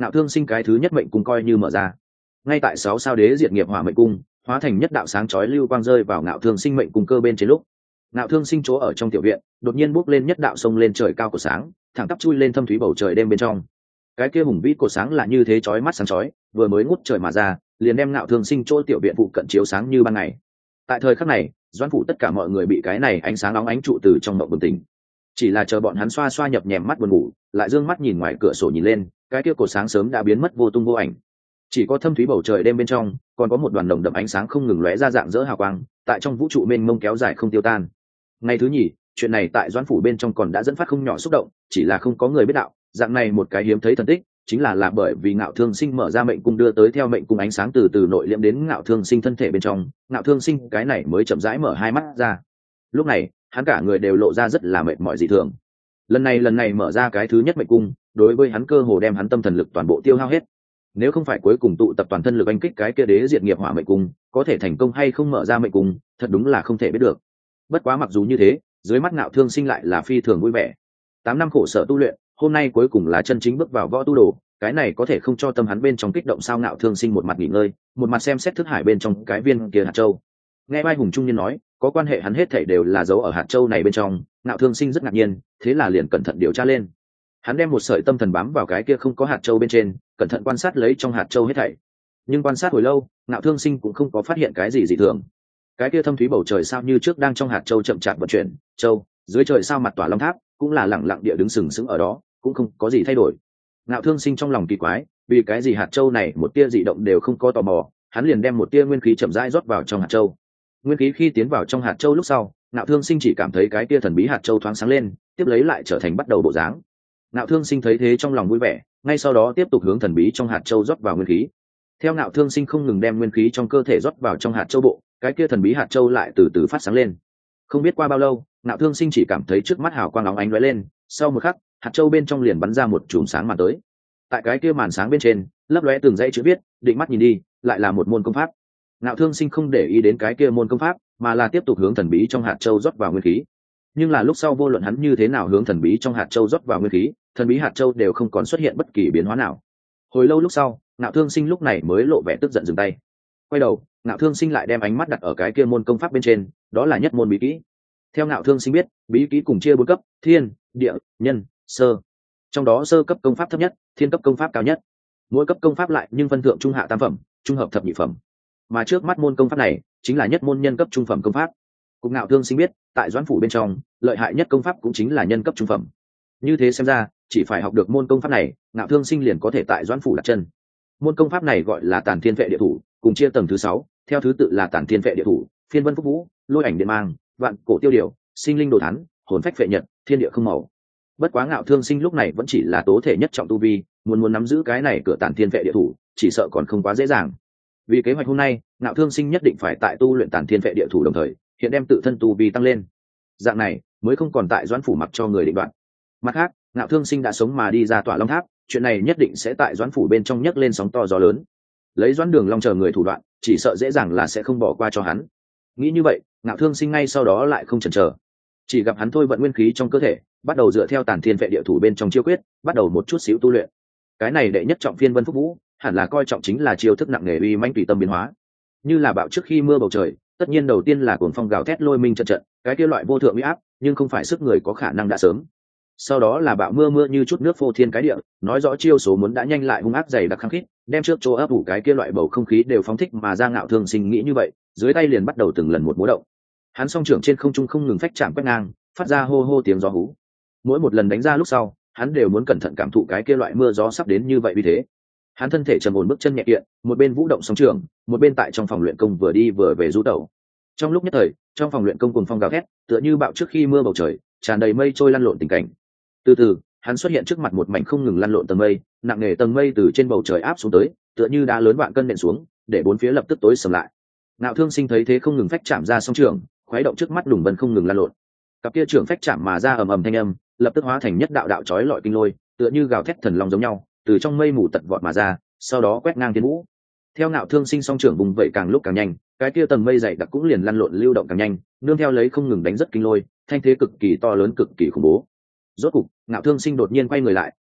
Ngạo Thương Sinh cái thứ nhất mệnh cung coi như mở ra. Ngay tại 6 sao đế diệt nghiệp hỏa mệnh cung, hóa thành nhất đạo sáng chói lưu quang rơi vào Ngạo Thương Sinh mệnh cung cơ bên trên lúc. Ngạo Thương Sinh chỗ ở trong tiểu viện, đột nhiên bốc lên nhất đạo sông lên trời cao của sáng, thẳng tắp chui lên thâm thúy bầu trời đêm bên trong. Cái kia hùng vĩ của sáng là như thế chói mắt sáng chói, vừa mới ngút trời mà ra, liền đem Ngạo Thương Sinh chỗ tiểu viện phụ cận chiếu sáng như ban ngày. Tại thời khắc này, Doãn phủ tất cả mọi người bị cái này ánh sáng nóng ánh trụ từ trong mộng bừng tỉnh. Chỉ là chờ bọn hắn xoa xoa nhập nhèm mắt buồn ngủ, lại dương mắt nhìn ngoài cửa sổ nhìn lên, cái kia cột sáng sớm đã biến mất vô tung vô ảnh. Chỉ có thâm thúy bầu trời đêm bên trong, còn có một đoàn nồng đậm ánh sáng không ngừng lóe ra dạng dỡ hào quang, tại trong vũ trụ mênh mông kéo dài không tiêu tan. Ngày thứ nhì, chuyện này tại Doãn phủ bên trong còn đã dẫn phát không nhỏ xúc động, chỉ là không có người biết đạo, dạng này một cái hiếm thấy thần tích, chính là bởi vì Ngạo Thương Sinh mở ra mệnh cung đưa tới theo mệnh cung ánh sáng từ từ nội liễm đến Ngạo Thương Sinh thân thể bên trong, Ngạo Thương Sinh cái này mới chậm rãi mở hai mắt ra. Lúc này, hắn cả người đều lộ ra rất là mệt mỏi dị thường. Lần này mở ra cái thứ nhất mệnh cung, đối với hắn cơ hồ đem hắn tâm thần lực toàn bộ tiêu hao hết. Nếu không phải cuối cùng tụ tập toàn thân lực anh kích cái kia đế diệt nghiệp hỏa mệnh cung, có thể thành công hay không mở ra mệnh cung, thật đúng là không thể biết được. Bất quá mặc dù như thế, dưới mắt Ngạo Thương Sinh lại là phi thường vui vẻ. 8 năm khổ sở tu luyện, hôm nay cuối cùng là chân chính bước vào võ tu đồ, cái này có thể không cho tâm hắn bên trong kích động sao? Ngạo Thương Sinh một mặt nghỉ ngơi, một mặt xem xét thức hải bên trong cái viên kia hạt châu. Nghe Vai Hùng trung niên nói, có quan hệ hắn hết thảy đều là giấu ở hạt châu này bên trong, Ngạo Thương Sinh rất ngạc nhiên, thế là liền cẩn thận điều tra lên. Hắn đem một sợi tâm thần bám vào cái kia không có hạt châu bên trên, cẩn thận quan sát lấy trong hạt châu hết thảy. Nhưng quan sát hồi lâu, Ngạo Thương Sinh cũng không có phát hiện cái gì dị thường. Cái kia thâm thúy bầu trời sao như trước đang trong hạt châu chậm chạp vận chuyển, châu, dưới trời sao mặt tỏa long tháp, cũng là lặng lặng địa đứng sừng sững ở đó, cũng không có gì thay đổi. Ngạo Thương Sinh trong lòng kỳ quái, vì cái gì hạt châu này một tia dị động đều không có tò mò, hắn liền đem một tia nguyên khí chậm rãi rót vào trong hạt châu. Nguyên khí khi tiến vào trong hạt châu lúc sau, Ngạo Thương Sinh chỉ cảm thấy cái tia thần bí hạt châu thoáng sáng lên, tiếp lấy lại trở thành bắt đầu bộ dáng. Ngạo Thương Sinh thấy thế trong lòng vui vẻ, ngay sau đó tiếp tục hướng thần bí trong hạt châu rót vào nguyên khí. Theo Ngạo Thương Sinh không ngừng đem nguyên khí trong cơ thể rót vào trong hạt châu bộ, cái kia thần bí hạt châu lại từ từ phát sáng lên. Không biết qua bao lâu, Ngạo Thương Sinh chỉ cảm thấy trước mắt hào quang óng ánh lóe lên, sau một khắc, hạt châu bên trong liền bắn ra một chùm sáng màn tới. Tại cái kia màn sáng bên trên, lấp lóe từng dãy chữ viết, định mắt nhìn đi, lại là một môn công pháp. Ngạo Thương Sinh không để ý đến cái kia môn công pháp, mà là tiếp tục hướng thần bí trong hạt châu rót vào nguyên khí. Nhưng là lúc sau vô luận hắn như thế nào hướng thần bí trong hạt châu rót vào nguyên khí, thần bí hạt châu đều không còn xuất hiện bất kỳ biến hóa nào. Hồi lâu lúc sau, Ngạo Thương Sinh lúc này mới lộ vẻ tức giận dừng tay. Quay đầu, Ngạo Thương Sinh lại đem ánh mắt đặt ở cái kia môn công pháp bên trên, đó là nhất môn bí kỹ. Theo Ngạo Thương Sinh biết, bí kỹ cùng chia 4 cấp: thiên, địa, nhân, sơ. Trong đó sơ cấp công pháp thấp nhất, thiên cấp công pháp cao nhất. Mỗi cấp công pháp lại nhưng phân thượng trung hạ tam phẩm, trung hợp thập nhị phẩm. Mà trước mắt môn công pháp này chính là nhất môn nhân cấp trung phẩm công pháp. Cùng Ngạo Thương Sinh biết, tại Doãn phủ bên trong, lợi hại nhất công pháp cũng chính là nhân cấp trung phẩm. Như thế xem ra, chỉ phải học được môn công pháp này, Ngạo Thương Sinh liền có thể tại Doãn phủ đặt chân. Môn công pháp này gọi là Tản Thiên Vệ Địa Thủ, cùng chia tầng thứ 6, theo thứ tự là Tản Thiên Vệ Địa Thủ, Phiên Vân Phúc Vũ, Lôi Ảnh Điện Mang, Vạn Cổ Tiêu Điều, Sinh Linh Đồ Thán, Hồn Phách Phệ Nhật, Thiên Địa Không Màu. Bất quá Ngạo Thương Sinh lúc này vẫn chỉ là tố thể nhất trọng tu vi, muốn nắm giữ cái này cửa Tản Thiên Vệ Địa Thủ, chỉ sợ còn không quá dễ dàng. Vì kế hoạch hôm nay, Ngạo Thương Sinh nhất định phải tại tu luyện Tản Thiên Vệ Địa Thủ đồng thời, hiện đem tự thân tu vi tăng lên. Dạng này mới không còn tại Doãn phủ mặc cho người định đoạt. Mặt khác, Ngạo Thương Sinh đã sống mà đi ra Tỏa Long Tháp, chuyện này nhất định sẽ tại Doãn phủ bên trong nhấc lên sóng to gió lớn. Lấy Doãn Đường Long chờ người thủ đoạn, chỉ sợ dễ dàng là sẽ không bỏ qua cho hắn. Nghĩ như vậy, Ngạo Thương Sinh ngay sau đó lại không chần chờ, chỉ gặp hắn thôi vận nguyên khí trong cơ thể, bắt đầu dựa theo Tản Thiên Vệ Địa Thủ bên trong chiêu quyết, bắt đầu một chút xíu tu luyện. Cái này đệ nhất trọng Phiên Vân Phúc Vũ, hẳn là coi trọng chính là chiêu thức nặng nề uy manh tùy tâm biến hóa, như là bạo trước khi mưa bầu trời. Tất nhiên đầu tiên là cuồng phong gào thét lôi minh trận trận, cái kia loại vô thượng uy áp, nhưng không phải sức người có khả năng đã sớm. Sau đó là bạo mưa mưa như chút nước phô thiên cái địa, nói rõ chiêu số muốn đã nhanh lại hung ác dày đặc khăng khít, đem trước chỗ ấp ủ cái kia loại bầu không khí đều phóng thích mà ra. Ngạo Thương Sinh nghĩ như vậy, dưới tay liền bắt đầu từng lần một múa động. Hắn song trưởng trên không trung không ngừng phách chạm quét ngang, phát ra hô hô tiếng gió hú. Mỗi một lần đánh ra lúc sau, hắn đều muốn cẩn thận cảm thụ cái kia loại mưa gió sắp đến như vậy vì thế. Hắn thân thể trầm ổn bước chân nhẹ kiện, một bên vũ động song trường, một bên tại trong phòng luyện công vừa đi vừa về du tẩu. Trong lúc nhất thời, trong phòng luyện công cuồng phong gào thét, tựa như bạo trước khi mưa bầu trời, tràn đầy mây trôi lăn lộn tình cảnh. Từ từ, hắn xuất hiện trước mặt một mảnh không ngừng lăn lộn tầng mây, nặng nề tầng mây từ trên bầu trời áp xuống tới, tựa như đá lớn vạn cân nện xuống, để bốn phía lập tức tối sầm lại. Ngạo Thương Sinh thấy thế không ngừng phách chạm ra song trường, khuấy động trước mắt đùng bần không ngừng lăn lộn. Cặp kia trường phách chạm mà ra ầm ầm thanh âm, lập tức hóa thành nhất đạo đạo chói lọi kinh lôi, tựa như gào thét thần long giống nhau, từ trong mây mù tật vọt mà ra, sau đó quét ngang thiên vũ. Theo Ngạo Thương Sinh song trưởng vùng vẩy càng lúc càng nhanh, cái kia tầng mây dày đặc cũng liền lăn lộn lưu động càng nhanh, nương theo lấy không ngừng đánh rất kinh lôi, thanh thế cực kỳ to lớn cực kỳ khủng bố. Rốt cục, Ngạo Thương Sinh đột nhiên quay người lại,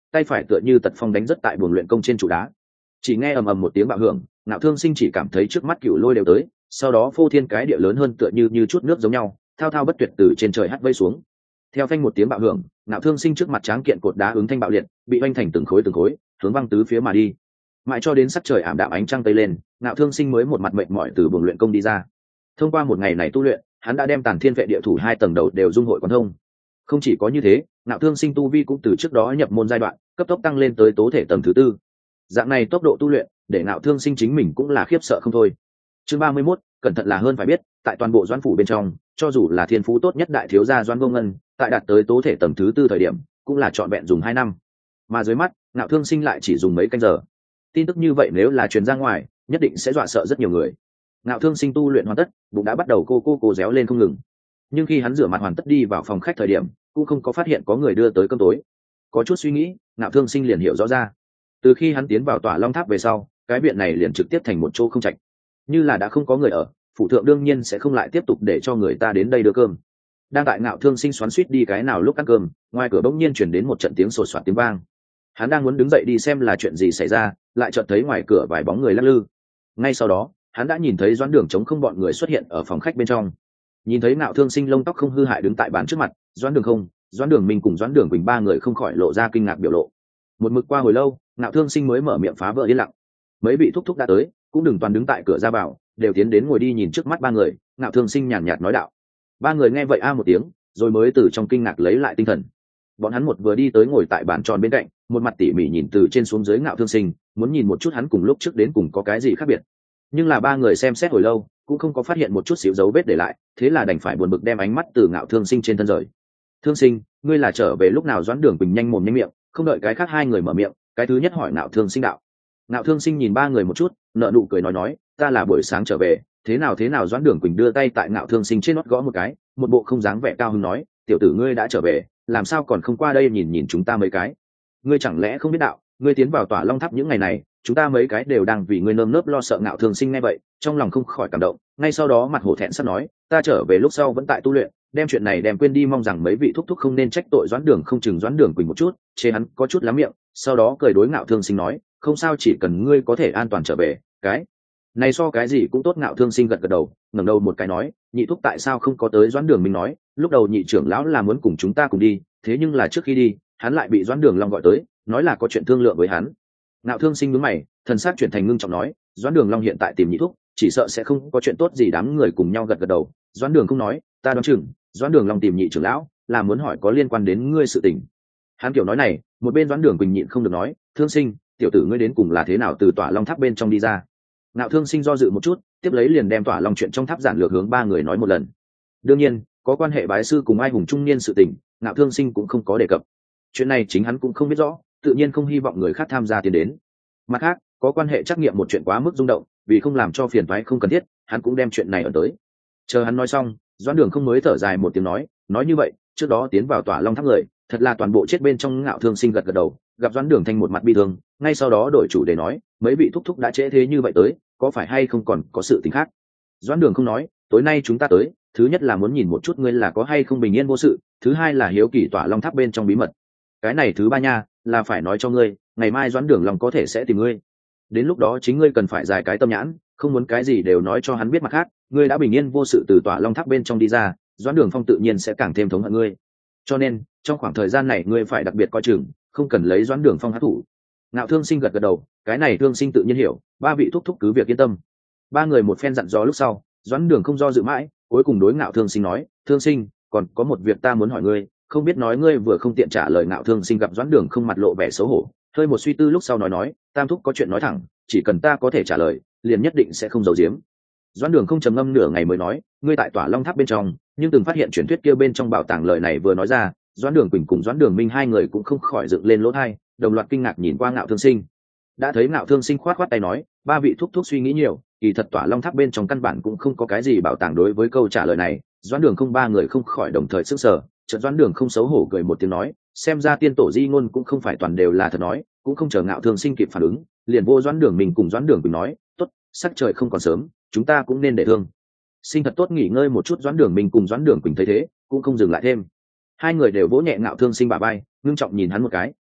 tay phải tựa như tật phong đánh rất tại buồng luyện công trên trụ đá. Chỉ nghe ầm ầm một tiếng bạo hưởng, Ngạo Thương Sinh chỉ cảm thấy trước mắt cựu lôi đều tới, sau đó phô thiên cái địa lớn hơn tựa như chút nước giống nhau, thao thao bất tuyệt từ trên trời hắt vây xuống. Theo phanh một tiếng bạo hưởng, Ngạo Thương Sinh trước mặt tráng kiện cột đá ứng thanh bạo liệt, bị oanh thành từng khối, hướng văng tứ phía mà đi. Mãi cho đến sắc trời ảm đạm ánh trăng tây lên, Ngạo Thương Sinh mới một mặt mệt mỏi từ buồng luyện công đi ra. Thông qua một ngày này tu luyện, hắn đã đem Tàn Thiên Vệ Địa Thủ 2 tầng đầu đều dung hội quán thông. Không chỉ có như thế, Ngạo Thương Sinh tu vi cũng từ trước đó nhập môn giai đoạn, cấp tốc tăng lên tới tố thể tầng thứ 4. Dạng này tốc độ tu luyện, để Ngạo Thương Sinh chính mình cũng là khiếp sợ không thôi. Chương 31, cẩn thận là hơn phải biết, tại toàn bộ Doãn phủ bên trong, cho dù là thiên phú tốt nhất đại thiếu gia Doãn Vô Ngân, tại đạt tới tố thể tầng thứ 4 thời điểm, cũng là trọn vẹn dùng 2 năm. Mà dưới mắt, Ngạo Thương Sinh lại chỉ dùng mấy canh giờ. Tin tức như vậy nếu là truyền ra ngoài, nhất định sẽ dọa sợ rất nhiều người. Ngạo Thương Sinh tu luyện hoàn tất, bụng đã bắt đầu cô réo lên không ngừng. Nhưng khi hắn rửa mặt hoàn tất đi vào phòng khách thời điểm, cũng không có phát hiện có người đưa tới cơm tối. Có chút suy nghĩ, Ngạo Thương Sinh liền hiểu rõ ra. Từ khi hắn tiến vào Tỏa Long Tháp về sau, cái viện này liền trực tiếp thành một chỗ không trạch. Như là đã không có người ở, phủ thượng đương nhiên sẽ không lại tiếp tục để cho người ta đến đây đưa cơm. Đang tại Ngạo Thương Sinh xoắn xuýt đi cái nào lúc ăn cơm, ngoài cửa bỗng nhiên truyền đến một trận tiếng sột soạt tiếng vang. Hắn đang muốn đứng dậy đi xem là chuyện gì xảy ra, lại chợt thấy ngoài cửa vài bóng người lắc lư. Ngay sau đó, hắn đã nhìn thấy Doãn Đường trống không bọn người xuất hiện ở phòng khách bên trong. Nhìn thấy Ngạo Thương Sinh lông tóc không hư hại đứng tại bàn trước mặt, Doãn Đường không, Doãn Đường Minh cùng Doãn Đường Quỳnh ba người không khỏi lộ ra kinh ngạc biểu lộ. Một mực qua hồi lâu, Ngạo Thương Sinh mới mở miệng phá vỡ yên lặng. Mấy vị thúc thúc đã tới, cũng đừng toàn đứng tại cửa ra vào, đều tiến đến ngồi đi nhìn trước mắt ba người. Ngạo Thương Sinh nhàn nhạt nói đạo. Ba người nghe vậy a một tiếng, rồi mới từ trong kinh ngạc lấy lại tinh thần. Bọn hắn một vừa đi tới ngồi tại bàn tròn bên cạnh, một mặt tỉ mỉ nhìn từ trên xuống dưới Ngạo Thương Sinh, muốn nhìn một chút hắn cùng lúc trước đến cùng có cái gì khác biệt. Nhưng là ba người xem xét hồi lâu, cũng không có phát hiện một chút xíu dấu vết để lại, thế là đành phải buồn bực đem ánh mắt từ Ngạo Thương Sinh trên thân rời. Thương Sinh, ngươi là trở về lúc nào? Doãn Đường Quỳnh nhanh mồm nhanh miệng, không đợi cái khác hai người mở miệng, cái thứ nhất hỏi Ngạo Thương Sinh đạo. Ngạo Thương Sinh nhìn ba người một chút, nợ nụ cười nói, ta là buổi sáng trở về, thế nào? Doãn Đường Quỳnh đưa tay tại Ngạo Thương Sinh trên nót gõ một cái, một bộ không dáng vẻ cao hứng nói, tiểu tử ngươi đã trở về, làm sao còn không qua đây nhìn chúng ta mấy cái? Ngươi chẳng lẽ không biết đạo, ngươi tiến vào Tỏa Long Tháp những ngày này, chúng ta mấy cái đều đang vì ngươi nơm nớp lo sợ. Ngạo Thương Sinh nghe vậy, trong lòng không khỏi cảm động, ngay sau đó mặt hổ thẹn sắp nói, ta trở về lúc sau vẫn tại tu luyện, đem chuyện này đem quên đi, mong rằng mấy vị thúc thúc không nên trách tội Doãn Đường không, chừng Doãn Đường Quỳnh một chút, chế hắn có chút lắm miệng, sau đó cười đối Ngạo Thương Sinh nói, không sao, chỉ cần ngươi có thể an toàn trở về, cái này so cái gì cũng tốt. Ngạo Thương Sinh gật đầu, ngẩng đầu một cái nói, nhị thúc tại sao không có tới? Doãn Đường mình nói, lúc đầu nhị trưởng lão là muốn cùng chúng ta cùng đi, thế nhưng là trước khi đi, hắn lại bị Doãn Đường Long gọi tới, nói là có chuyện thương lượng với hắn. Ngạo Thương Sinh nhướng mày, thần sắc chuyển thành ngưng trọng nói, Doãn Đường Long hiện tại tìm nhị thúc, chỉ sợ sẽ không có chuyện tốt gì. Đám người cùng nhau gật đầu. Doãn Đường không nói, ta đoán chừng Doãn Đường Long tìm nhị trưởng lão là muốn hỏi có liên quan đến ngươi sự tình. Hắn kiểu nói này, một bên Doãn Đường Quỳnh nhịn không được nói, Thương Sinh, tiểu tử ngươi đến cùng là thế nào từ Tỏa Long Tháp bên trong đi ra? Ngạo Thương Sinh do dự một chút, tiếp lấy liền đem Tỏa Long chuyện trong tháp giản lược hướng ba người nói một lần. Đương nhiên, có quan hệ bái sư cùng Ai Hùng trung niên sự tình, Ngạo Thương Sinh cũng không có đề cập. Chuyện này chính hắn cũng không biết rõ, tự nhiên không hy vọng người khác tham gia tiến đến. Mặt khác, có quan hệ trắc nghiệm một chuyện quá mức rung động, vì không làm cho phiền toái không cần thiết, hắn cũng đem chuyện này ở tới. Chờ hắn nói xong, Doãn Đường không mới thở dài một tiếng nói như vậy, trước đó tiến vào Tỏa Long Tháp người, thật là toàn bộ chết bên trong. Ngạo Thương Sinh gật đầu, gặp Doãn Đường thanh một mặt bi thương, ngay sau đó đổi chủ đề nói, mấy vị thúc thúc đã trễ thế như vậy tới, có phải hay không còn có sự tình khác? Doãn Đường không nói, tối nay chúng ta tới, thứ nhất là muốn nhìn một chút ngươi là có hay không bình yên vô sự, thứ hai là hiếu kỳ Tỏa Long Tháp bên trong bí mật. Cái này thứ ba nha, là phải nói cho ngươi, ngày mai Doãn Đường Long có thể sẽ tìm ngươi, đến lúc đó chính ngươi cần phải dài cái tâm nhãn, không muốn cái gì đều nói cho hắn biết. Mặt khác, ngươi đã bình yên vô sự từ Tỏa Long Tháp bên trong đi ra, Doãn Đường Phong tự nhiên sẽ càng thêm thống hận ngươi, cho nên trong khoảng thời gian này ngươi phải đặc biệt coi chừng, không cần lấy Doãn Đường Phong hắc thủ. Ngạo Thương Sinh gật đầu, cái này Thương Sinh tự nhiên hiểu, ba vị thúc thúc cứ việc yên tâm. Ba người một phen dặn dò lúc sau, Doãn Đường không do dự mãi, cuối cùng đối Ngạo Thương Sinh nói, Thương Sinh, còn có một việc ta muốn hỏi ngươi, không biết nói ngươi vừa không tiện trả lời. Ngạo Thương Sinh gặp Doãn Đường không mặt lộ vẻ xấu hổ, hơi một suy tư lúc sau nói, tam thúc có chuyện nói thẳng, chỉ cần ta có thể trả lời, liền nhất định sẽ không giấu giếm. Doãn Đường không trầm ngâm nửa ngày mới nói, ngươi tại Tỏa Long Tháp bên trong, nhưng từng phát hiện truyền thuyết kia bên trong bảo tàng. Lời này vừa nói ra, Doãn Đường Quỳnh cùng Doãn Đường Minh hai người cũng không khỏi dựng lên lỗ tai, đồng loạt kinh ngạc nhìn qua Ngạo Thương Sinh. Đã thấy Ngạo Thương Sinh khoát tay nói, ba vị thúc thúc suy nghĩ nhiều, kỳ thật Tỏa Long Tháp bên trong căn bản cũng không có cái gì bảo tàng. Đối với câu trả lời này, Doãn Đường không ba người không khỏi đồng thời sững sờ. Chợt Doãn Đường không xấu hổ cười một tiếng nói, xem ra tiên tổ di ngôn cũng không phải toàn đều là thật nói. Cũng không chờ Ngạo Thương Sinh kịp phản ứng, liền vô Doãn Đường mình cùng Doãn Đường Quỳnh nói, tốt, sắc trời không còn sớm, chúng ta cũng nên để Thương Sinh thật tốt nghỉ ngơi một chút. Doãn Đường mình cùng Doãn Đường Quỳnh thấy thế, cũng không dừng lại thêm, hai người đều vỗ nhẹ Ngạo Thương Sinh bả vai, ngưng trọng nhìn hắn một cái,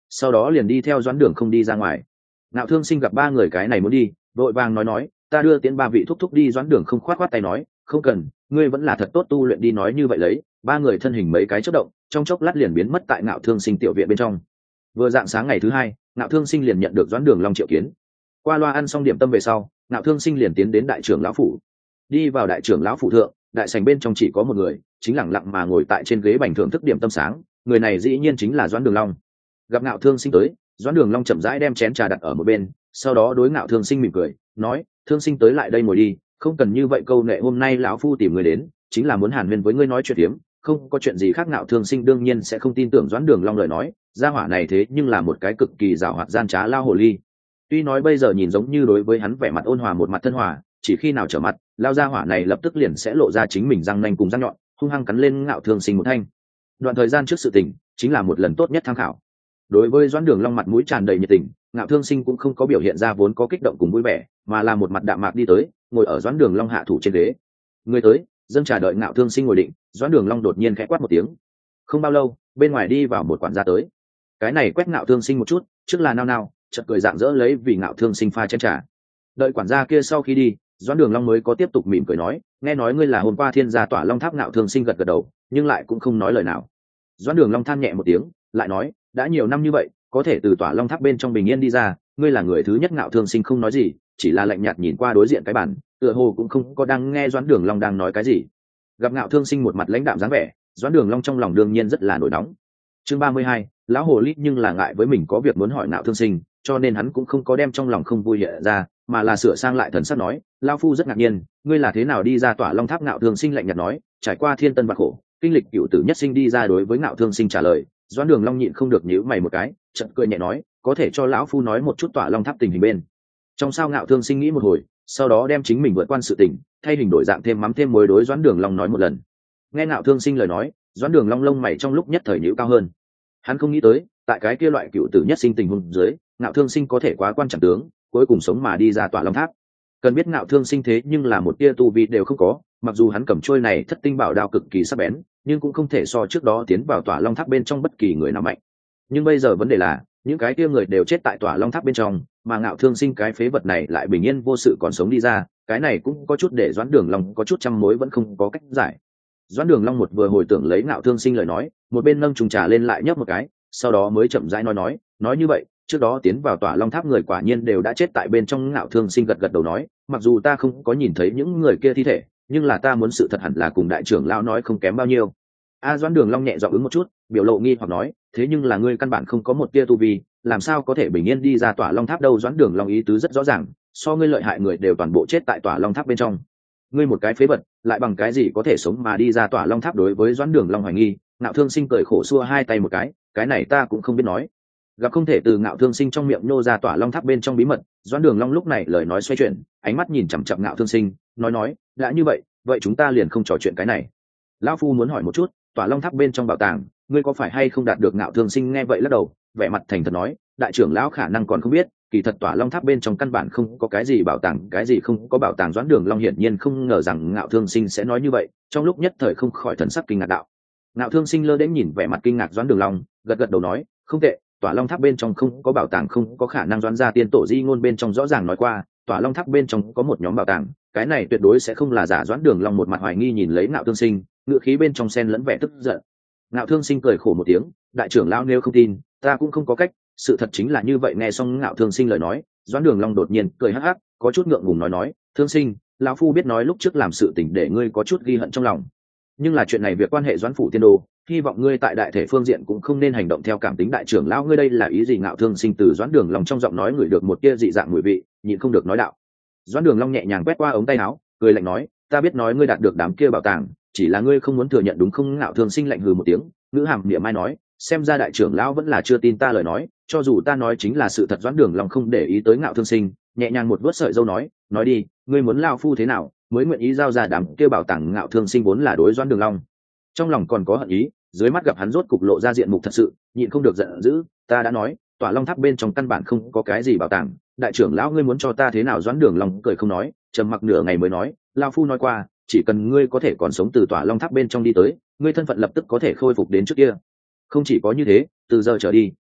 sau đó liền đi theo Doãn Đường không đi ra ngoài. Ngạo Thương Sinh gặp ba người cái này muốn đi, vội vàng nói ta đưa tiễn ba vị thúc thúc đi. Doãn Đường không khoát tay nói không cần, ngươi vẫn là thật tốt tu luyện đi. Nói như vậy lấy, ba người thân hình mấy cái chớp động, trong chốc lát liền biến mất tại Ngạo Thương Sinh tiểu viện bên trong. Vừa dạng sáng ngày thứ hai, Ngạo Thương Sinh liền nhận được Doãn Đường Long triệu kiến. Qua loa ăn xong điểm tâm về sau, Ngạo Thương Sinh liền tiến đến đại trưởng lão phủ. Đi vào đại trưởng lão phủ thượng, đại sảnh bên trong chỉ có một người, chính lặng lặng mà ngồi tại trên ghế bành thưởng thức điểm tâm sáng. Người này dĩ nhiên chính là Doãn Đường Long. Gặp Ngạo Thương Sinh tới, Doãn Đường Long chậm rãi đem chén trà đặt ở một bên, sau đó đối Ngạo Thương Sinh mỉm cười nói, Thương Sinh tới lại đây ngồi đi, không cần như vậy câu nệ, hôm nay lão phu tìm người đến chính là muốn hàn huyên với ngươi nói chuyện hiếm, không có chuyện gì khác. Ngạo Thương Sinh đương nhiên sẽ không tin tưởng Doãn Đường Long lời nói, gia hỏa này thế nhưng là một cái cực kỳ giàu hoạt gian trá lao hồ ly. Tuy nói bây giờ nhìn giống như đối với hắn vẻ mặt ôn hòa một mặt thân hòa, chỉ khi nào trở mặt, lao gia hỏa này lập tức liền sẽ lộ ra chính mình răng nanh cùng răng nhọn, hung hăng cắn lên Ngạo Thương Sinh một thanh. Đoạn thời gian trước sự tình chính là một lần tốt nhất tham khảo. Đối với Doãn Đường Long mặt mũi tràn đầy nhiệt tình, Ngạo Thương Sinh cũng không có biểu hiện ra vốn có kích động cùng vui vẻ, mà là một mặt đạm mạc đi tới, ngồi ở Doãn Đường Long hạ thủ trên ghế. Người tới, dâng trà đợi Ngạo Thương Sinh ngồi định. Doãn Đường Long đột nhiên khẽ quát một tiếng. Không bao lâu, bên ngoài đi vào một quản gia tới. Cái này quét Ngạo Thương Sinh một chút, trước là nao nao, chợt cười rạng rỡ lấy vì Ngạo Thương Sinh pha chén trà. Đợi quản gia kia sau khi đi, Doãn Đường Long mới có tiếp tục mỉm cười nói, nghe nói ngươi là hôm qua thiên gia tỏa long tháp. Ngạo Thương Sinh gật gật đầu, nhưng lại cũng không nói lời nào. Doãn Đường Long than nhẹ một tiếng, lại nói, đã nhiều năm như vậy, có thể từ tỏa long tháp bên trong bình yên đi ra, ngươi là người thứ nhất. Ngạo Thương Sinh không nói gì, chỉ là lạnh nhạt nhìn qua đối diện cái bàn, tựa hồ cũng không có đang nghe Doãn Đường Long đang nói cái gì. Gặp Ngạo Thương Sinh một mặt lãnh đạm dáng vẻ, Doãn Đường Long trong lòng đương nhiên rất là nổi nóng. Chương 32, lão hồ ly nhưng là ngại với mình có việc muốn hỏi Ngạo Thương Sinh, cho nên hắn cũng không có đem trong lòng không vui hiện ra, mà là sửa sang lại thần sắc nói, lão phu rất ngạc nhiên, ngươi là thế nào đi ra tỏa long tháp. Ngạo Thương Sinh lạnh nhạt nói, trải qua thiên tân vạn khổ, kinh lịch cựu tử nhất sinh đi ra. Đối với Ngạo Thương Sinh trả lời, Doãn Đường Long nhịn không được nhíu mày một cái, chợt cười nhẹ nói, có thể cho lão phu nói một chút tỏa long tháp tình hình bên trong sao? Ngạo Thương Sinh nghĩ một hồi, sau đó đem chính mình vượt quan sự tình, thay hình đổi dạng thêm mắm thêm muối đối Doãn Đường Long nói một lần. Nghe Ngạo Thương Sinh lời nói, Doãn Đường Long lông mày trong lúc nhất thời nhíu cao hơn. Hắn không nghĩ tới, tại cái kia loại cựu tử nhất sinh tình huống dưới, Ngạo Thương Sinh có thể quá quan trọng tướng, cuối cùng sống mà đi ra tỏa long tháp. Cần biết Ngạo Thương Sinh thế nhưng là một tia tu vi đều không có, mặc dù hắn cầm trôi này thất tinh bảo đao cực kỳ sắc bén, nhưng cũng không thể so trước đó tiến vào tỏa long tháp bên trong bất kỳ người nào mạnh. Nhưng bây giờ vấn đề là, những cái kia người đều chết tại tỏa long tháp bên trong, mà Ngạo Thương Sinh cái phế vật này lại bình yên vô sự còn sống đi ra, cái này cũng có chút để Doãn Đường Long có chút trăm mối vẫn không có cách giải. Doãn Đường Long một vừa hồi tưởng lấy Ngạo Thương Sinh lời nói, một bên nâng trùng trà lên lại nhấp một cái, sau đó mới chậm rãi nói như vậy, trước đó tiến vào tỏa long tháp người quả nhiên đều đã chết tại bên trong. Ngạo Thương Sinh gật gật đầu nói, mặc dù ta không có nhìn thấy những người kia thi thể, nhưng là ta muốn sự thật hẳn là cùng đại trưởng lão nói không kém bao nhiêu. Doãn Đường Long nhẹ giọng ứng một chút, biểu lộ nghi hoặc nói, thế nhưng là ngươi căn bản không có một tia tu vi, làm sao có thể bình yên đi ra tỏa long tháp đâu? Doãn Đường Long ý tứ rất rõ ràng, so ngươi lợi hại người đều toàn bộ chết tại tỏa long tháp bên trong, ngươi một cái phế vật lại bằng cái gì có thể sống mà đi ra tỏa long tháp? Đối với Doãn Đường Long hoài nghi, Ngạo Thương Sinh cười khổ xua hai tay một cái này ta cũng không biết nói. Gặp không thể từ Ngạo Thương Sinh trong miệng nô ra tỏa long tháp bên trong bí mật, Doãn Đường Long lúc này lời nói xoay chuyển, ánh mắt nhìn chằm chằm Ngạo Thương Sinh, nói đã như vậy chúng ta liền không trò chuyện cái này. Lão phu muốn hỏi một chút, tỏa long tháp bên trong bảo tàng, ngươi có phải hay không đạt được? Ngạo Thương Sinh nghe vậy lắc đầu, vẻ mặt thành thật nói, đại trưởng lão khả năng còn không biết, kỳ thật tỏa long tháp bên trong căn bản không có cái gì bảo tàng, cái gì không có bảo tàng. Doãn Đường Long hiển nhiên không ngờ rằng Ngạo Thương Sinh sẽ nói như vậy, trong lúc nhất thời không khỏi thần sắc kinh ngạc đạo. Ngạo Thương Sinh lơ đến nhìn vẻ mặt kinh ngạc Doãn Đường Long, gật gật đầu nói, không tệ, tỏa long tháp bên trong không có bảo tàng không có khả năng. Doãn gia tiên tổ di ngôn bên trong rõ ràng nói qua, tỏa long tháp bên trong có một nhóm bảo tàng, cái này tuyệt đối sẽ không là giả. Doãn Đường Long một mặt hoài nghi nhìn lấy Ngạo Thương Sinh, ngựa khí bên trong xen lẫn vẻ tức giận. Ngạo Thương Sinh cười khổ một tiếng, đại trưởng lão nếu không tin, ta cũng không có cách, sự thật chính là như vậy. Nghe xong Ngạo Thương Sinh lời nói, Doãn Đường Long đột nhiên cười hắc hắc, có chút ngượng ngùng nói, Thương Sinh, lão phu biết nói lúc trước làm sự tình để ngươi có chút ghi hận trong lòng, nhưng là chuyện này việc quan hệ Doãn phủ tiên đồ, hy vọng ngươi tại đại thể phương diện cũng không nên hành động theo cảm tính. Đại trưởng lão ngươi đây là ý gì? Ngạo Thương Sinh từ Doãn Đường Long trong giọng nói ngửi được một tia dị dạng mùi vị, nhịn không được nói đạo. Doãn Đường Long nhẹ nhàng quét qua ống tay áo, cười lạnh nói, ta biết nói ngươi đạt được đám kia bảo tàng, chỉ là ngươi không muốn thừa nhận đúng không? Ngạo Thương Sinh lạnh hừ một tiếng, ngữ hàm niệm mai nói, xem ra đại trưởng lão vẫn là chưa tin ta lời nói, cho dù ta nói chính là sự thật. Doãn Đường Long không để ý tới Ngạo Thương Sinh, nhẹ nhàng một vớt sợi râu nói đi, ngươi muốn lao phu thế nào mới nguyện ý giao ra đám kia bảo tàng? Ngạo Thương Sinh vốn là đối Doãn Đường Long trong lòng còn có hận ý, dưới mắt gặp hắn rốt cục lộ ra diện mục thật sự, nhịn không được giận dữ, ta đã nói tỏa long tháp bên trong căn bản không có cái gì bảo tàng, đại trưởng lão ngươi muốn cho ta thế nào? Doãn Đường Long cười không nói, trầm mặc nửa ngày mới nói, lao phu nói qua, chỉ cần ngươi có thể còn sống từ tỏa long tháp bên trong đi tới, ngươi thân phận lập tức có thể khôi phục đến trước kia. Không chỉ có như thế, từ giờ trở đi,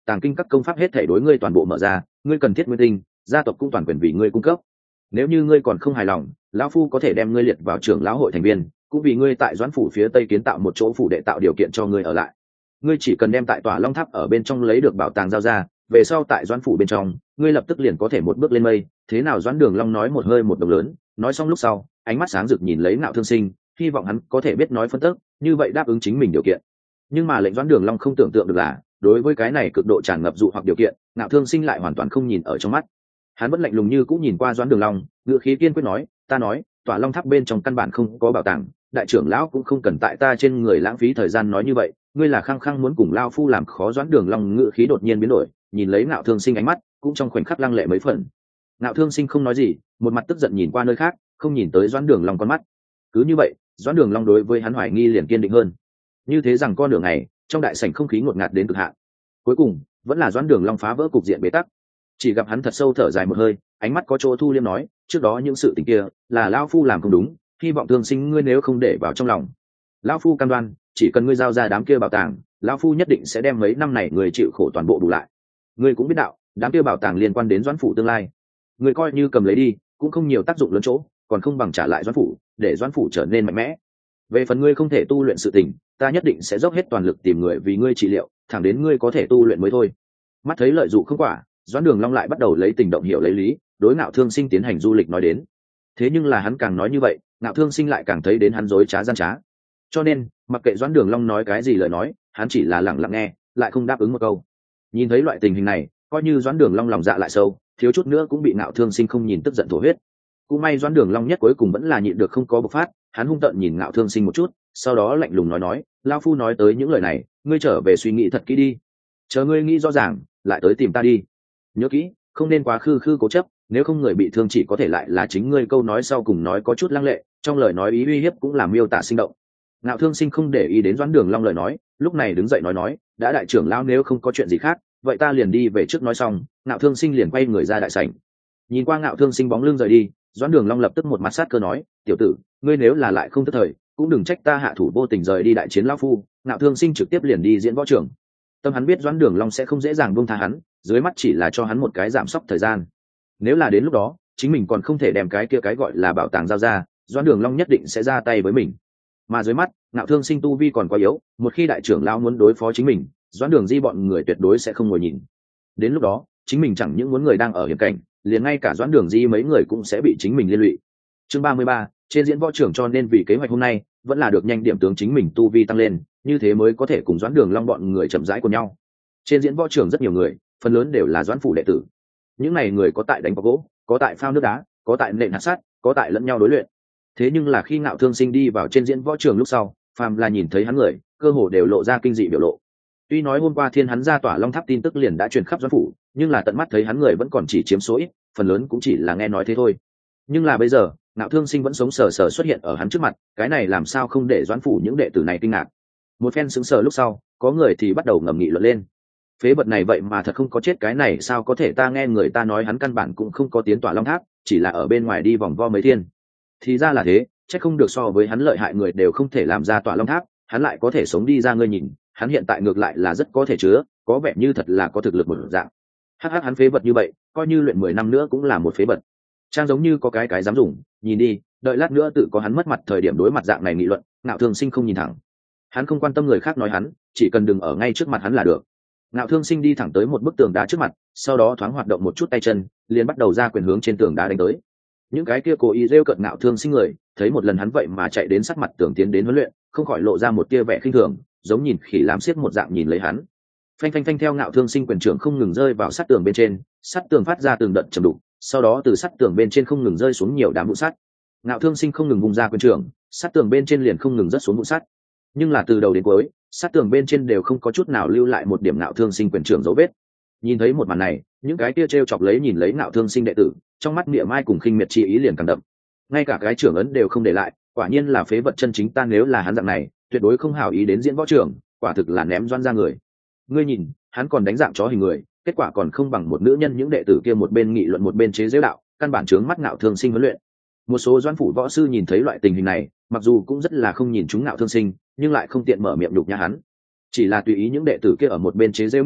tàng kinh các công pháp hết thể đối ngươi toàn bộ mở ra, ngươi cần thiết nguyên tinh, gia tộc cũng toàn quyền vì ngươi cung cấp. Nếu như ngươi còn không hài lòng, lão phu có thể đem ngươi liệt vào trưởng lão hội thành viên, cũng vì ngươi tại Doãn phủ phía tây kiến tạo một chỗ phủ đệ tạo điều kiện cho ngươi ở lại. Ngươi chỉ cần đem tại tòa Long Tháp ở bên trong lấy được bảo tàng giao ra, về sau tại Doãn phủ bên trong, ngươi lập tức liền có thể một bước lên mây. Thế nào? Doãn Đường Long nói một hơi một đồng lớn, nói xong lúc sau, ánh mắt sáng rực nhìn lấy Ngạo Thương Sinh, hy vọng hắn có thể biết nói phân tích, như vậy đáp ứng chính mình điều kiện. Nhưng mà lệnh Doãn Đường Long không tưởng tượng được là, đối với cái này cực độ tràn ngập dụ hoặc điều kiện, Ngạo Thương Sinh lại hoàn toàn không nhìn ở trong mắt. Hắn vẫn lạnh lùng như cũng nhìn qua Doãn Đường Long, ngữ khí kiên quyết nói, ta nói, tòa Long Tháp bên trong căn bản không có bảo tàng, đại trưởng lão cũng không cần tại ta trên người lãng phí thời gian nói như vậy, ngươi là khăng khăng muốn cùng lao phu làm khó. Doãn Đường Long ngữ khí đột nhiên biến đổi, nhìn lấy Ngạo Thương Sinh ánh mắt cũng trong khoảnh khắc lăng lệ mấy phần. Ngạo Thương Sinh không nói gì, một mặt tức giận nhìn qua nơi khác, không nhìn tới Doãn Đường Long con mắt. Cứ như vậy, Doãn Đường Long đối với hắn hoài nghi liền kiên định hơn. Như thế rằng con đường này, trong đại sảnh không khí ngột ngạt đến cực hạn. Cuối cùng, vẫn là Doãn Đường Long phá vỡ cục diện bế tắc. Chỉ gặp hắn thật sâu thở dài một hơi, ánh mắt có chỗ thu liêm nói, trước đó những sự tình kia là lão phu làm không đúng, hy vọng Thương Sinh ngươi nếu không để vào trong lòng. Lão phu cam đoan, chỉ cần ngươi giao ra đám kia bảo tàng, lão phu nhất định sẽ đem mấy năm này người chịu khổ toàn bộ bù lại. Ngươi cũng biết đạo, đám kia bảo tàng liên quan đến Doãn phủ tương lai, ngươi coi như cầm lấy đi, cũng không nhiều tác dụng lớn chỗ, còn không bằng trả lại Doãn phủ, để Doãn phủ trở nên mạnh mẽ. Về phần ngươi không thể tu luyện sự tình, ta nhất định sẽ dốc hết toàn lực tìm người vì ngươi trị liệu, thẳng đến ngươi có thể tu luyện mới thôi. Mắt thấy lợi dụng không quả, Doãn Đường Long lại bắt đầu lấy tình động hiểu lấy lý, đối Ngạo Thương Sinh tiến hành du lịch nói đến. Thế nhưng là hắn càng nói như vậy, Ngạo Thương Sinh lại càng thấy đến hắn dối trá gian trá. Cho nên, mặc kệ Doãn Đường Long nói cái gì lời nói, hắn chỉ là lặng lặng nghe, lại không đáp ứng một câu. Nhìn thấy loại tình hình này, coi như Doãn Đường Long lòng dạ lại sâu, thiếu chút nữa cũng bị Ngạo Thương Sinh không nhìn tức giận thổ huyết. Cũng may Doãn Đường Long nhất cuối cùng vẫn là nhịn được không có bộc phát, hắn hung tợn nhìn Ngạo Thương Sinh một chút, sau đó lạnh lùng nói, lão phu nói tới những lời này, ngươi trở về suy nghĩ thật kỹ đi. Chờ ngươi nghĩ rõ ràng, lại tới tìm ta đi. Nhớ kỹ, không nên quá khư khư cố chấp, nếu không người bị thương chỉ có thể lại là chính ngươi. Câu nói sau cùng nói có chút lăng lệ, trong lời nói ý uy hiếp cũng làm miêu tả sinh động. Ngạo Thương Sinh không để ý đến Doãn Đường Long lời nói, lúc này đứng dậy nói, đã đại trưởng lão nếu không có chuyện gì khác, vậy ta liền đi về trước. Nói xong, Ngạo Thương Sinh liền quay người ra đại sảnh. Nhìn qua Ngạo Thương Sinh bóng lưng rời đi, Doãn Đường Long lập tức một mặt sát cơ nói, tiểu tử, ngươi nếu là lại không tức thời, cũng đừng trách ta hạ thủ vô tình rời đi đại chiến lão phu. Ngạo Thương Sinh trực tiếp liền đi diễn võ trường. Tâm hắn biết Doãn Đường Long sẽ không dễ dàng buông tha hắn, dưới mắt chỉ là cho hắn một cái giảm sốc thời gian. Nếu là đến lúc đó, chính mình còn không thể đem cái kia cái gọi là bảo tàng giao ra, Doãn Đường Long nhất định sẽ ra tay với mình. Mà dưới mắt, Ngạo Thương Sinh tu vi còn quá yếu, một khi đại trưởng lão muốn đối phó chính mình, Doãn Đường Di bọn người tuyệt đối sẽ không ngồi nhìn. Đến lúc đó, chính mình chẳng những muốn người đang ở hiểm cảnh, liền ngay cả Doãn Đường Di mấy người cũng sẽ bị chính mình liên lụy. Chương 33, trên diễn võ trưởng. Cho nên vì kế hoạch hôm nay, vẫn là được nhanh điểm tướng chính mình tu vi tăng lên, như thế mới có thể cùng Doãn Đường Long bọn người chậm rãi cùng nhau. Trên diễn võ trường rất nhiều người, phần lớn đều là Doãn phủ đệ tử. Những này người có tại đánh vào gỗ, có tại phao nước đá, có tại nện hạt sắt, có tại lẫn nhau đối luyện. Thế nhưng là khi Ngạo Thương Sinh đi vào trên diễn võ trường lúc sau, phàm là nhìn thấy hắn người, cơ hồ đều lộ ra kinh dị biểu lộ. Tuy nói hôm qua thiên hắn ra tỏa Long Tháp tin tức liền đã truyền khắp Doãn phủ, nhưng là tận mắt thấy hắn người vẫn còn chỉ chiếm số ít, phần lớn cũng chỉ là nghe nói thế thôi. Nhưng là bây giờ, Ngạo Thương Sinh vẫn sống sờ sờ xuất hiện ở hắn trước mặt, cái này làm sao không để Doãn phủ những đệ tử này kinh ngạc. Một phen sững sờ lúc sau, có người thì bắt đầu ngầm nghị luận lên. Phế vật này vậy mà thật không có chết, cái này sao có thể, ta nghe người ta nói hắn căn bản cũng không có tiến tỏa Long Tháp, chỉ là ở bên ngoài đi vòng vo mấy thiên. Thì ra là thế, chắc không được, so với hắn lợi hại người đều không thể làm ra tỏa Long Tháp, hắn lại có thể sống đi ra. Ngươi nhìn, hắn hiện tại ngược lại là rất có thể chứa, có vẻ như thật là có thực lực một dạng. Hắc, hắn phế vật như vậy, coi như luyện 10 năm nữa cũng là một phế vật. Trang giống như có cái dám dùng, nhìn đi, đợi lát nữa tự có hắn mất mặt thời điểm đối mặt dạng này nghị luận. Ngạo Thương Sinh không nhìn thẳng, hắn không quan tâm người khác nói hắn, chỉ cần đừng ở ngay trước mặt hắn là được. Ngạo Thương Sinh đi thẳng tới một bức tường đá trước mặt, sau đó thoáng hoạt động một chút tay chân, liền bắt đầu ra quyền hướng trên tường đá đánh tới. Những cái kia cố ý rêu cợt Ngạo Thương Sinh người, thấy một lần hắn vậy mà chạy đến sát mặt tường tiến đến huấn luyện, không khỏi lộ ra một tia vẻ khinh thường, giống nhìn khỉ làm xiếc một dạng nhìn lấy hắn. Phanh phanh phanh, theo Ngạo Thương Sinh quyền trưởng không ngừng rơi vào sát tường bên trên, sát tường phát ra từng đợt trầm đục, sau đó từ sát tường bên trên không ngừng rơi xuống nhiều đám vụn sắt. Ngạo Thương Sinh không ngừng vung ra quyền trưởng, sát tường bên trên liền không ngừng rớt xuống vụn sắt. Nhưng là từ đầu đến cuối, sát tường bên trên đều không có chút nào lưu lại một điểm Ngạo Thương Sinh quyền trưởng dấu vết. Nhìn thấy một màn này, những cái kia trêu chọc lấy nhìn lấy Ngạo Thương Sinh đệ tử, trong mắt niệm ai cùng khinh miệt chi ý liền càng đậm. Ngay cả cái trưởng ấn đều không để lại, quả nhiên là phế vật chân chính. Ta nếu là hắn dạng này, tuyệt đối không hảo ý đến diễn võ trường, quả thực là ném Doãn ra người. Ngươi nhìn, hắn còn đánh dạng chó hình người, kết quả còn không bằng một nữ nhân. Những đệ tử kia một bên nghị luận một bên chế giễu đạo, căn bản trướng mắt Ngạo Thương Sinh huấn luyện. Một số Doãn phủ võ sư nhìn thấy loại tình hình này, mặc dù cũng rất là không nhìn chúng Ngạo Thương Sinh, nhưng lại không tiện mở miệng nhục nhã hắn, chỉ là tùy ý những đệ tử kia ở một bên chế giễu nghị luận,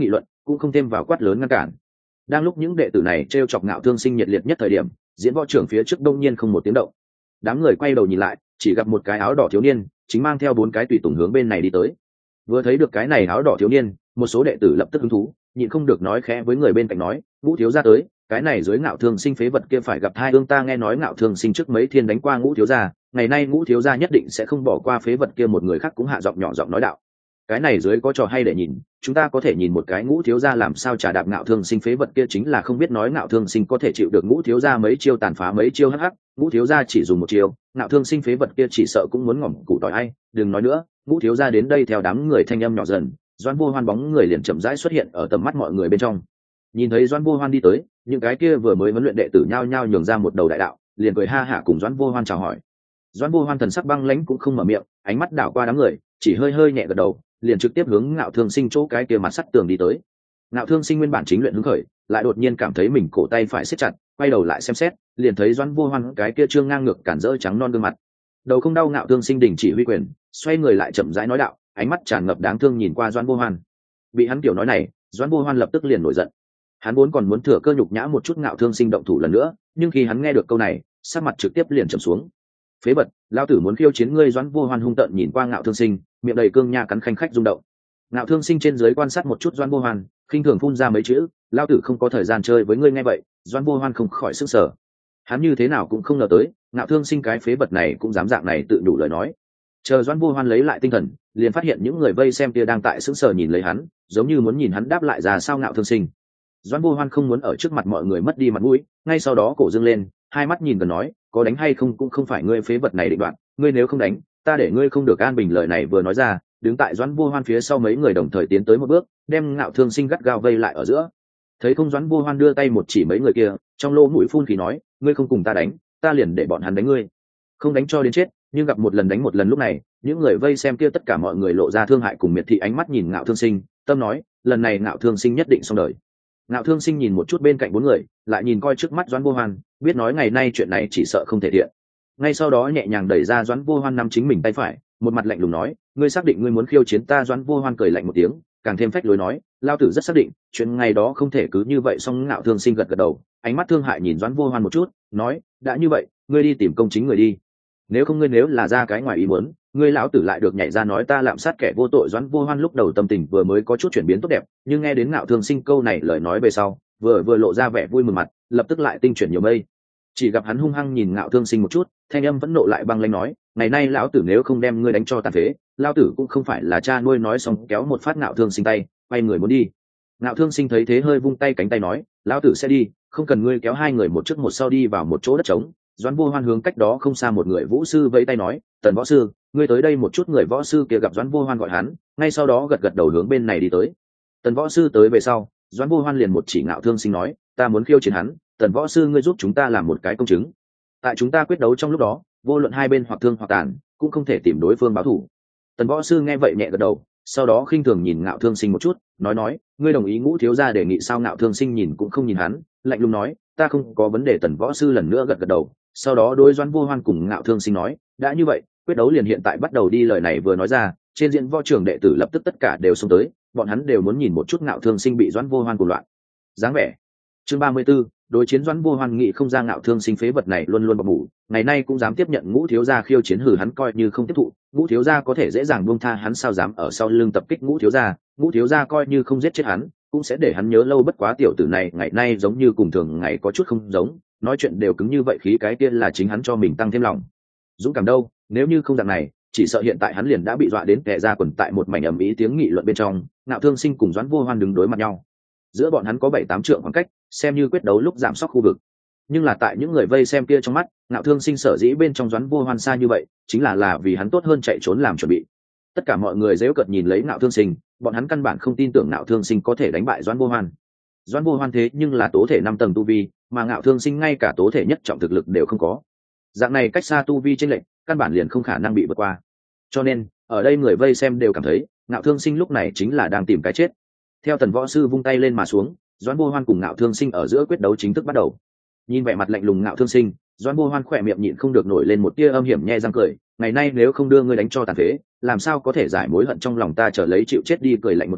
cũng không thêm vào quát lớn ngăn cản. Đang lúc những đệ tử này t chọc Ngạo Thương Sinh nhiệt liệt nhất thời điểm, diễn võ trưởng phía trước đông nhiên không một tiếng động. Đám người quay đầu nhìn lại, chỉ gặp một cái áo đỏ thiếu niên chính mang theo 4 cái tùy tùng hướng bên này đi tới. Vừa thấy được cái này áo đỏ thiếu niên, một số đệ tử lập tức hứng thú, nhịn không được nói khẽ với người bên cạnh nói, Ngũ thiếu gia tới, cái này dưới Ngạo Thương Sinh phế vật kia phải gặp thai ương, ta nghe nói Ngạo Thương Sinh trước mấy thiên đánh qua Ngũ thiếu gia, ngày nay Ngũ thiếu gia nhất định sẽ không bỏ qua phế vật kia. Một người khác cũng hạ giọng nhỏ giọng nói đạo, cái này dưới có trò hay để nhìn, chúng ta có thể nhìn một cái Ngũ thiếu gia làm sao trả đạp Ngạo Thương Sinh phế vật kia, chính là không biết nói Ngạo Thương Sinh có thể chịu được Ngũ thiếu gia mấy chiêu tàn phá, mấy chiêu hắc hắc, Ngũ thiếu gia chỉ dùng một chiêu, Ngạo Thương Sinh phế vật kia chỉ sợ cũng muốn ngỏm củ tỏi. Ai đừng nói nữa, Ngũ thiếu gia đến đây. Theo đám người thanh âm nhỏ dần, Doãn Vô Hoan bóng người liền chậm rãi xuất hiện ở tầm mắt mọi người bên trong. Nhìn thấy Doãn Vô Hoan đi tới, những cái kia vừa mới huấn luyện đệ tử nhao nhao nhường ra một đầu đại đạo, liền cười ha hả cùng Doãn Vô Hoan chào hỏi. Doãn Vô Hoan thần sắc băng lãnh cũng không mở miệng, ánh mắt đảo qua đám người, chỉ hơi hơi nhẹ gật đầu, liền trực tiếp hướng Ngạo Thương Sinh chỗ cái kia mặt sắt tường đi tới. Ngạo Thương Sinh nguyên bản chính luyện hứng khởi, lại đột nhiên cảm thấy mình cổ tay phải siết chặt, quay đầu lại xem xét, liền thấy Doãn Vô Hoan cái kia trương ngang ngược cản rỡ trắng non gương mặt. Đầu không đau, Ngạo Thương Sinh đình chỉ huy quyền, xoay người lại chậm rãi nói đạo, ánh mắt tràn ngập đáng thương nhìn qua Doãn Vô Hoan. Bị hắn kiểu nói này, Doãn Vô Hoan lập tức liền nổi giận. Hắn vốn còn muốn thừa cơ nhục nhã một chút Ngạo Thương Sinh động thủ lần nữa, nhưng khi hắn nghe được câu này, sắc mặt trực tiếp liền trầm xuống. Phế vật, lao tử muốn khiêu chiến ngươi. Doãn Vô Hoan hung tợn nhìn qua Ngạo Thương Sinh, miệng đầy cương nha cắn khanh khách rung động. Ngạo Thương Sinh trên dưới quan sát một chút Doãn Vô Hoan, khinh thường phun ra mấy chữ, lao tử không có thời gian chơi với ngươi. Nghe vậy, Doãn Vô Hoan không khỏi sức sở. Hắn như thế nào cũng không ngờ tới, Ngạo Thương Sinh cái phế vật này cũng dám dạng này tự đủ lời nói. Chờ Doãn Vô Hoan lấy lại tinh thần, liền phát hiện những người vây xem kia đang tại sững sờ nhìn lấy hắn, giống như muốn nhìn hắn đáp lại ra sao Ngạo Thương Sinh. Doãn Vô Hoan không muốn ở trước mặt mọi người mất đi mặt mũi, ngay sau đó cổ dương lên, hai mắt nhìn gần nói, có đánh hay không cũng không phải ngươi phế vật này định đoạt, ngươi nếu không đánh, ta để ngươi không được an bình. Lời này vừa nói ra, đứng tại Doãn Vô Hoan phía sau mấy người đồng thời tiến tới một bước, đem Ngạo Thương Sinh gắt gao vây lại ở giữa. Thấy không, Doãn Vô Hoan đưa tay một chỉ mấy người kia, trong lỗ mũi phun khí nói, ngươi không cùng ta đánh, ta liền để bọn hắn đánh ngươi, không đánh cho đến chết, nhưng gặp một lần đánh một lần. Lúc này, những người vây xem kia tất cả mọi người lộ ra thương hại cùng miệt thị ánh mắt nhìn Ngạo Thương Sinh, tâm nói, lần này Ngạo Thương Sinh nhất định xong đời. Ngạo Thương Sinh nhìn một chút bên cạnh 4 người, lại nhìn coi trước mắt Doãn Vô Hoan, biết nói ngày nay chuyện này chỉ sợ không thể thiện. Ngay sau đó nhẹ nhàng đẩy ra Doãn Vô Hoan nắm chính mình tay phải, một mặt lạnh lùng nói, ngươi xác định ngươi muốn khiêu chiến ta? Doãn Vô Hoan cười lạnh một tiếng, càng thêm phách lối nói, lao tử rất xác định, chuyện ngày đó không thể cứ như vậy. Xong Ngạo Thương Sinh gật gật đầu, ánh mắt thương hại nhìn Doãn Vô Hoan một chút, nói, đã như vậy, ngươi đi tìm công chính người đi. Nếu không, ngươi nếu là ra cái ngoài ý muốn, ngươi lão tử lại được nhảy ra nói ta lạm sát kẻ vô tội. Doãn Vô Hoan lúc đầu tâm tình vừa mới có chút chuyển biến tốt đẹp, nhưng nghe đến Ngạo Thương Sinh câu này lời nói về sau, vừa lộ ra vẻ vui mừng mặt, lập tức lại tinh chuyển nhiều mây. Chỉ gặp hắn hung hăng nhìn Ngạo Thương Sinh một chút, thanh âm vẫn nộ lại băng lãnh nói, ngày nay lão tử nếu không đem ngươi đánh cho tàn phế, lão tử cũng không phải là cha nuôi. Nói xong kéo một phát Ngạo Thương Sinh tay, quay người muốn đi. Ngạo Thương Sinh thấy thế hơi vung tay cánh tay nói, lão tử sẽ đi, không cần ngươi kéo. hai người một trước một sau đi vào một chỗ đất trống. Doãn Vô Hoan hướng cách đó không xa một người vũ sư vẫy tay nói, Tần võ sư, ngươi tới đây một chút. Người võ sư kia gặp Doãn Vô Hoan gọi hắn, ngay sau đó gật gật đầu hướng bên này đi tới. Tần võ sư tới về sau, Doãn Vô Hoan liền một chỉ Ngạo Thương Sinh nói, ta muốn khiêu chiến hắn, Tần võ sư ngươi giúp chúng ta làm một cái công chứng. Tại chúng ta quyết đấu trong lúc đó, vô luận hai bên hoặc thương hoặc tàn, cũng không thể tìm đối phương báo thù. Tần võ sư nghe vậy nhẹ gật đầu, sau đó khinh thường nhìn Ngạo Thương Sinh một chút, nói, ngươi đồng ý Ngũ thiếu gia đề nghị sao? Ngạo Thương Sinh nhìn cũng không nhìn hắn, lạnh lùng nói, ta không có vấn đề. Tần võ sư lần nữa gật gật đầu, sau đó đối Doãn Vô Hoan cùng Ngạo Thương Sinh nói, đã như vậy, quyết đấu liền hiện tại bắt đầu đi. Lời này vừa nói ra, trên diễn võ trường đệ tử lập tức tất cả đều xông tới, bọn hắn đều muốn nhìn một chút Ngạo Thương Sinh bị Doãn Vô Hoan cuồng loạn dáng vẻ. Chương 34, đối chiến. Doãn Vô Hoan nghĩ không ra Ngạo Thương Sinh phế vật này luôn luôn bọc mủ, ngày nay cũng dám tiếp nhận Ngũ thiếu gia khiêu chiến. Hừ, hắn coi như không tiếp thụ, Ngũ thiếu gia có thể dễ dàng buông tha hắn sao? Dám ở sau lưng tập kích Ngũ thiếu gia, Ngũ thiếu gia coi như không giết chết hắn, cũng sẽ để hắn nhớ lâu. Bất quá tiểu tử này ngày nay giống như cùng thường ngày có chút không giống, nói chuyện đều cứng như vậy, khí cái kia là chính hắn cho mình tăng thêm lòng dũng cảm đâu. Nếu như không dạng này, chỉ sợ hiện tại hắn liền đã bị dọa đến tè ra quần. Tại một mảnh ầm ĩ tiếng nghị luận bên trong, Ngạo Thương Sinh cùng Doãn Vô Hoan đứng đối mặt nhau, giữa bọn hắn có 7-8 trượng khoảng cách, xem như quyết đấu lúc giảm sóc khu vực. Nhưng là tại những người vây xem kia trong mắt, Ngạo Thương Sinh sở dĩ bên trong Doãn Vô Hoan xa như vậy, chính là vì hắn tốt hơn chạy trốn làm chuẩn bị. Tất cả mọi người giễu cợt nhìn lấy Ngạo Thương Sinh, bọn hắn căn bản không tin tưởng Ngạo Thương Sinh có thể đánh bại Doãn Vô Hoan. Doãn Vô Hoan thế nhưng là tố thể 5 tầng tu vi, mà Ngạo Thương Sinh ngay cả tố thể nhất trọng thực lực đều không có. Dạng này cách xa tu vi chênh lệch, căn bản liền không khả năng bị vượt qua. Cho nên, ở đây người vây xem đều cảm thấy, Ngạo Thương Sinh lúc này chính là đang tìm cái chết. Theo Tần võ sư vung tay lên mà xuống, Doãn Vô Hoan cùng Ngạo Thương Sinh ở giữa quyết đấu chính thức bắt đầu. Nhìn vẻ mặt lạnh lùng Ngạo Thương Sinh, Doãn Vô Hoan khỏe miệng nhịn không được nổi lên một tia âm hiểm nhe răng cười, ngày nay nếu không đưa ngươi đánh cho tàn phế, làm sao có thể giải mối hận trong lòng ta? Trở lấy chịu chết đi. Cười lạnh một tiếng,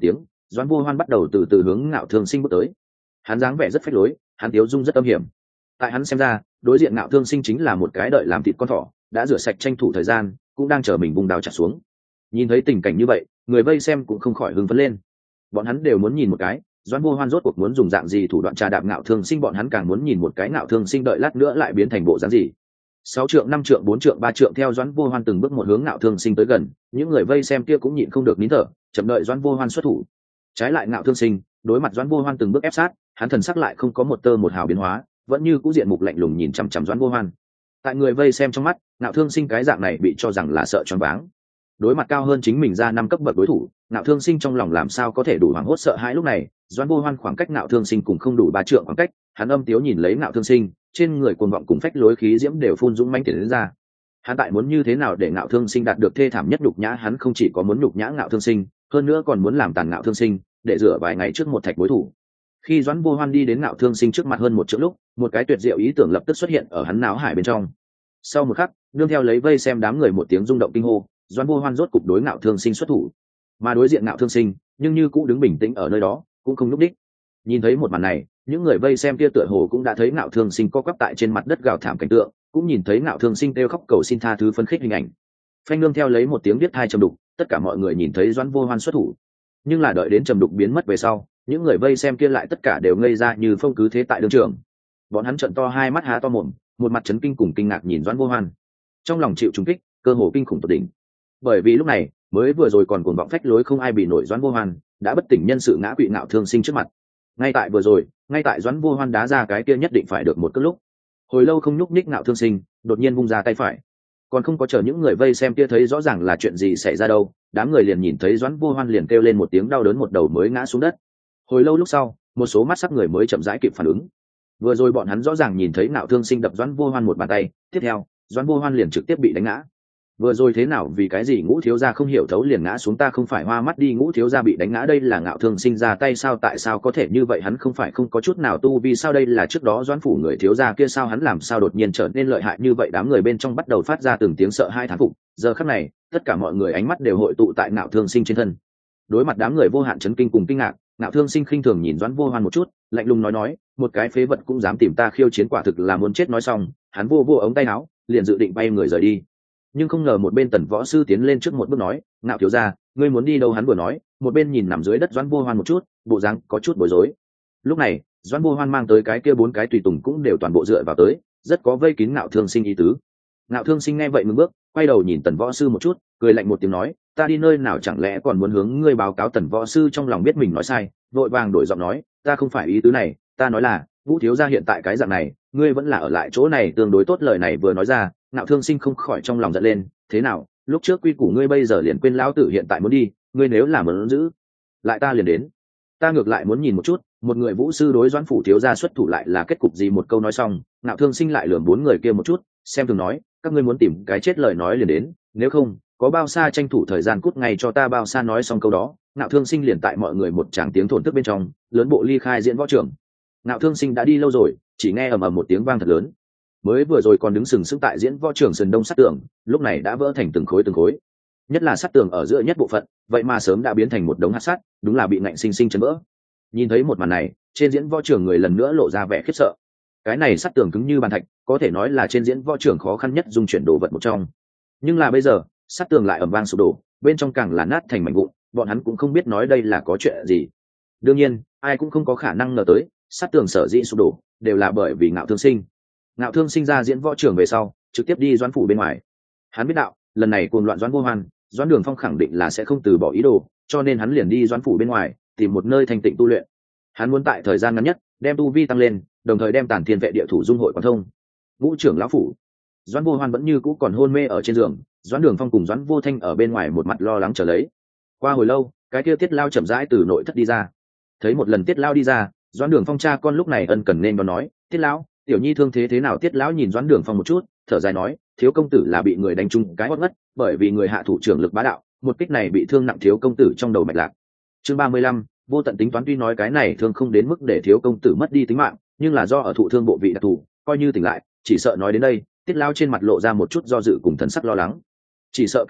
Doãn Vô Hoan bắt đầu từ từ hướng Ngạo Thương Sinh bước tới. Hắn dáng vẻ rất phách lối, hắn tiếu dung rất âm hiểm. Tại hắn xem ra, đối diện Ngạo Thương Sinh chính là một cái đợi làm thịt con thỏ, đã rửa sạch tranh thủ thời gian, cũng đang chờ mình vùng đao trả xuống. Nhìn thấy tình cảnh như vậy, người vây xem cũng không khỏi hưng phấn lên. Bọn hắn đều muốn nhìn một cái, Doãn Vô Hoan rốt cuộc muốn dùng dạng gì thủ đoạn trà đạp Ngạo Thương Sinh, bọn hắn càng muốn nhìn một cái Ngạo Thương Sinh đợi lát nữa lại biến thành bộ dáng gì. 6 trượng, 5 trượng, 4 trượng, 3 trượng theo Doãn Vô Hoan từng bước một hướng Ngạo Thương Sinh tới gần, những người vây xem kia cũng nhịn không được nín thở, chậm đợi Doãn Vô Hoan xuất thủ. Trái lại Ngạo Thương Sinh, đối mặt Doãn Vô Hoan từng bước ép sát, hắn thần sắc lại không có một tơ một hào biến hóa, vẫn như cũ diện mục lạnh lùng nhìn chằm chằm Doãn Vô Hoan. Tại người vây xem trong mắt, Ngạo Thương Sinh cái dạng này bị cho rằng là sợ choáng váng. Đối mặt cao hơn chính mình ra 5 cấp bậc đối thủ, Ngạo Thương Sinh trong lòng làm sao có thể đủ hoảng hốt sợ hãi. Lúc này Doãn Vô Hoan khoảng cách Ngạo Thương Sinh cùng không đủ 3 trượng khoảng cách, hắn âm tiếu nhìn lấy Ngạo Thương Sinh, trên người cuồng vọng cùng phách lối khí diễm đều phun dũng mãnh tiến đến ra. Hắn tại muốn như thế nào để Ngạo Thương Sinh đạt được thê thảm nhất nhục nhã, hắn không chỉ có muốn nhục nhã Ngạo Thương Sinh, hơn nữa còn muốn làm tàn Ngạo Thương Sinh, để rửa vài ngày trước một thạch đối thủ. Khi Doãn Vô Hoan đi đến Ngạo Thương Sinh trước mặt hơn một trượng lúc, một cái tuyệt diệu ý tưởng lập tức xuất hiện ở hắn não hải bên trong. Sau một khắc, nương theo lấy vây xem đám người một tiếng rung động kinh hô, Doãn Vô Hoan rốt cục đối Ngạo Thương Sinh xuất thủ. Mà đối diện Ngạo Thương Sinh, nhưng như cũng đứng bình tĩnh ở nơi đó, cũng không lúc đích. Nhìn thấy một màn này, những người vây xem kia tựa hồ cũng đã thấy Ngạo Thương Sinh co quắp tại trên mặt đất gào thảm cảnh tượng, cũng nhìn thấy Ngạo Thương Sinh kêu khóc cầu xin tha thứ phấn khích hình ảnh. Phanh nương theo lấy một tiếng biết thai trầm đục, tất cả mọi người nhìn thấy Doãn Vô Hoan xuất thủ. Nhưng là đợi đến trầm đục biến mất về sau, những người vây xem kia lại tất cả đều ngây ra như phong cứ thế tại đương trường. Bọn hắn trợn to hai mắt há to mồm, một mặt chấn kinh cùng kinh ngạc nhìn Doãn Vô Hoan, trong lòng chịu trùng kích, cơ hồ kinh khủng tột đỉnh. Bởi vì lúc này, mới vừa rồi còn cuồng vọng phách lối không ai bị nổi Doãn Vô Hoan, đã bất tỉnh nhân sự ngã quỵ Ngạo Thương Sinh trước mặt. Ngay tại vừa rồi, ngay tại Doãn Vô Hoan đá ra cái kia nhất định phải được một cước lúc, hồi lâu không nhúc nhích Ngạo Thương Sinh đột nhiên vung ra tay phải. Còn không có chờ những người vây xem kia thấy rõ ràng là chuyện gì xảy ra đâu, đám người liền nhìn thấy Doãn Vô Hoan liền kêu lên một tiếng đau đớn, một đầu mới ngã xuống đất. Hồi lâu lúc sau, một số mắt sắc người mới chậm rãi kịp phản ứng. Vừa rồi bọn hắn rõ ràng nhìn thấy Ngạo Thương Sinh đập Doãn Vô Hoan một bàn tay, tiếp theo Doãn Vô Hoan liền trực tiếp bị đánh ngã. Vừa rồi thế nào, vì cái gì Ngũ thiếu gia không hiểu thấu liền ngã xuống, ta không phải hoa mắt đi, Ngũ thiếu gia bị đánh ngã, đây là Ngạo Thương Sinh ra tay sao, tại sao có thể như vậy, hắn không phải không có chút nào tu vi sao, đây là trước đó Doãn phủ người thiếu gia kia sao, hắn làm sao đột nhiên trở nên lợi hại như vậy. Đám người bên trong bắt đầu phát ra từng tiếng sợ hai thán phục. Giờ khắc này, tất cả mọi người ánh mắt đều hội tụ tại Ngạo Thương Sinh trên thân. Đối mặt đám người vô hạn chấn kinh cùng kinh ngạc, Ngạo Thương Sinh khinh thường nhìn Doãn Vô Hoan một chút, lạnh lùng nói, một cái phế vật cũng dám tìm ta khiêu chiến, quả thực là muốn chết. Nói xong, hắn vô ống tay áo, liền dự định bay người rời đi. Nhưng không ngờ một bên Tần võ sư tiến lên trước một bước nói, Ngạo thiếu gia, ngươi muốn đi đâu? Hắn vừa nói, một bên nhìn nằm dưới đất Doãn Vô Hoan một chút, bộ dáng có chút bối rối. Lúc này, Doãn Vô Hoan mang tới cái kia 4 cái tùy tùng cũng đều toàn bộ dựa vào tới, rất có vây kín Ngạo Thương Sinh ý tứ. Ngạo Thương Sinh nghe vậy ngừng bước, quay đầu nhìn Tần võ sư một chút, cười lạnh một tiếng nói, ta đi nơi nào chẳng lẽ còn muốn hướng ngươi báo cáo? Tần võ sư trong lòng biết mình nói sai, vội vàng đổi giọng nói, ta không phải ý tứ này, ta nói là Vũ thiếu gia hiện tại cái dạng này, ngươi vẫn là ở lại chỗ này tương đối tốt. Lời này vừa nói ra, Ngạo Thương Sinh không khỏi trong lòng giận lên, thế nào, lúc trước quy củ ngươi bây giờ liền quên, lão tử hiện tại muốn đi, ngươi nếu là muốn giữ lại ta liền đến. Ta ngược lại muốn nhìn một chút, một người vũ sư đối Doãn phủ thiếu gia xuất thủ lại là kết cục gì. Một câu nói xong, Ngạo Thương Sinh lại lườm 4 người kia một chút, xem thường nói, các ngươi muốn tìm cái chết lời nói liền đến, nếu không có bao xa tranh thủ thời gian cút ngay cho ta bao xa. Nói xong câu đó, Ngạo Thương Sinh liền tại mọi người một tràng tiếng thổn thức bên trong lớn bộ ly khai diễn võ trường. Ngạo Thương Sinh đã đi lâu rồi, chỉ nghe ầm ầm một tiếng vang thật lớn. Mới vừa rồi còn đứng sừng sững tại diễn võ trường sườn đông sắt tường, lúc này đã vỡ thành từng khối. Nhất là sắt tường ở giữa nhất bộ phận, vậy mà sớm đã biến thành một đống hạt sắt, đúng là bị ngạnh sinh sinh chấn vỡ. Nhìn thấy một màn này, trên diễn võ trường người lần nữa lộ ra vẻ khiếp sợ. Cái này sắt tường cứng như bàn thạch, có thể nói là trên diễn võ trường khó khăn nhất dung chuyển đồ vật một trong. Nhưng là bây giờ, sắt tường lại ầm vang sụp đổ, bên trong càng là nát thành mảnh vụn, bọn hắn cũng không biết nói đây là có chuyện gì. Đương nhiên, ai cũng không có khả năng ngờ tới, sắt tường sở dĩ sụp đổ, đều là bởi vì Ngạo Thương Sinh. Ngạo Thương Sinh ra diễn võ trường về sau, trực tiếp đi Doãn phủ bên ngoài. Hắn biết đạo, lần này cuồng loạn Doãn Vô Hoan, Doãn Đường Phong khẳng định là sẽ không từ bỏ ý đồ, cho nên hắn liền đi Doãn phủ bên ngoài, tìm một nơi thanh tịnh tu luyện. Hắn muốn tại thời gian ngắn nhất đem tu vi tăng lên, đồng thời đem Tản Thiên Vệ địa thủ dung hội quán thông. Vũ trưởng lão phủ, Doãn Vô Hoan vẫn như cũ còn hôn mê ở trên giường, Doãn Đường Phong cùng Doãn Vô Thanh ở bên ngoài một mặt lo lắng chờ lấy. Qua hồi lâu, cái kia Tiết Lao chậm rãi từ nội thất đi ra. Thấy một lần Tiết Lao đi ra, Doãn Đường Phong cha con lúc này ân cần nên đón nói, Tiết Lão, tiểu nhi thương thế nào? Tiết lão nhìn Doãn Đường Phong một chút, thở dài nói, thiếu công tử là bị người đánh trúng cái hót ngất, bởi vì người hạ thủ trưởng lực bá đạo, một kích này bị thương nặng thiếu công tử trong đầu mạch lạc. Chương 35, vô tận tính toán. Tuy nói cái này thương không đến mức để thiếu công tử mất đi tính mạng, nhưng là do ở thụ thương bộ vị đặc thù, coi như tỉnh lại, chỉ sợ nói đến đây, Tiết lão trên mặt lộ ra một chút do dự cùng thần sắc lo lắng. Chỉ sợ cái gì?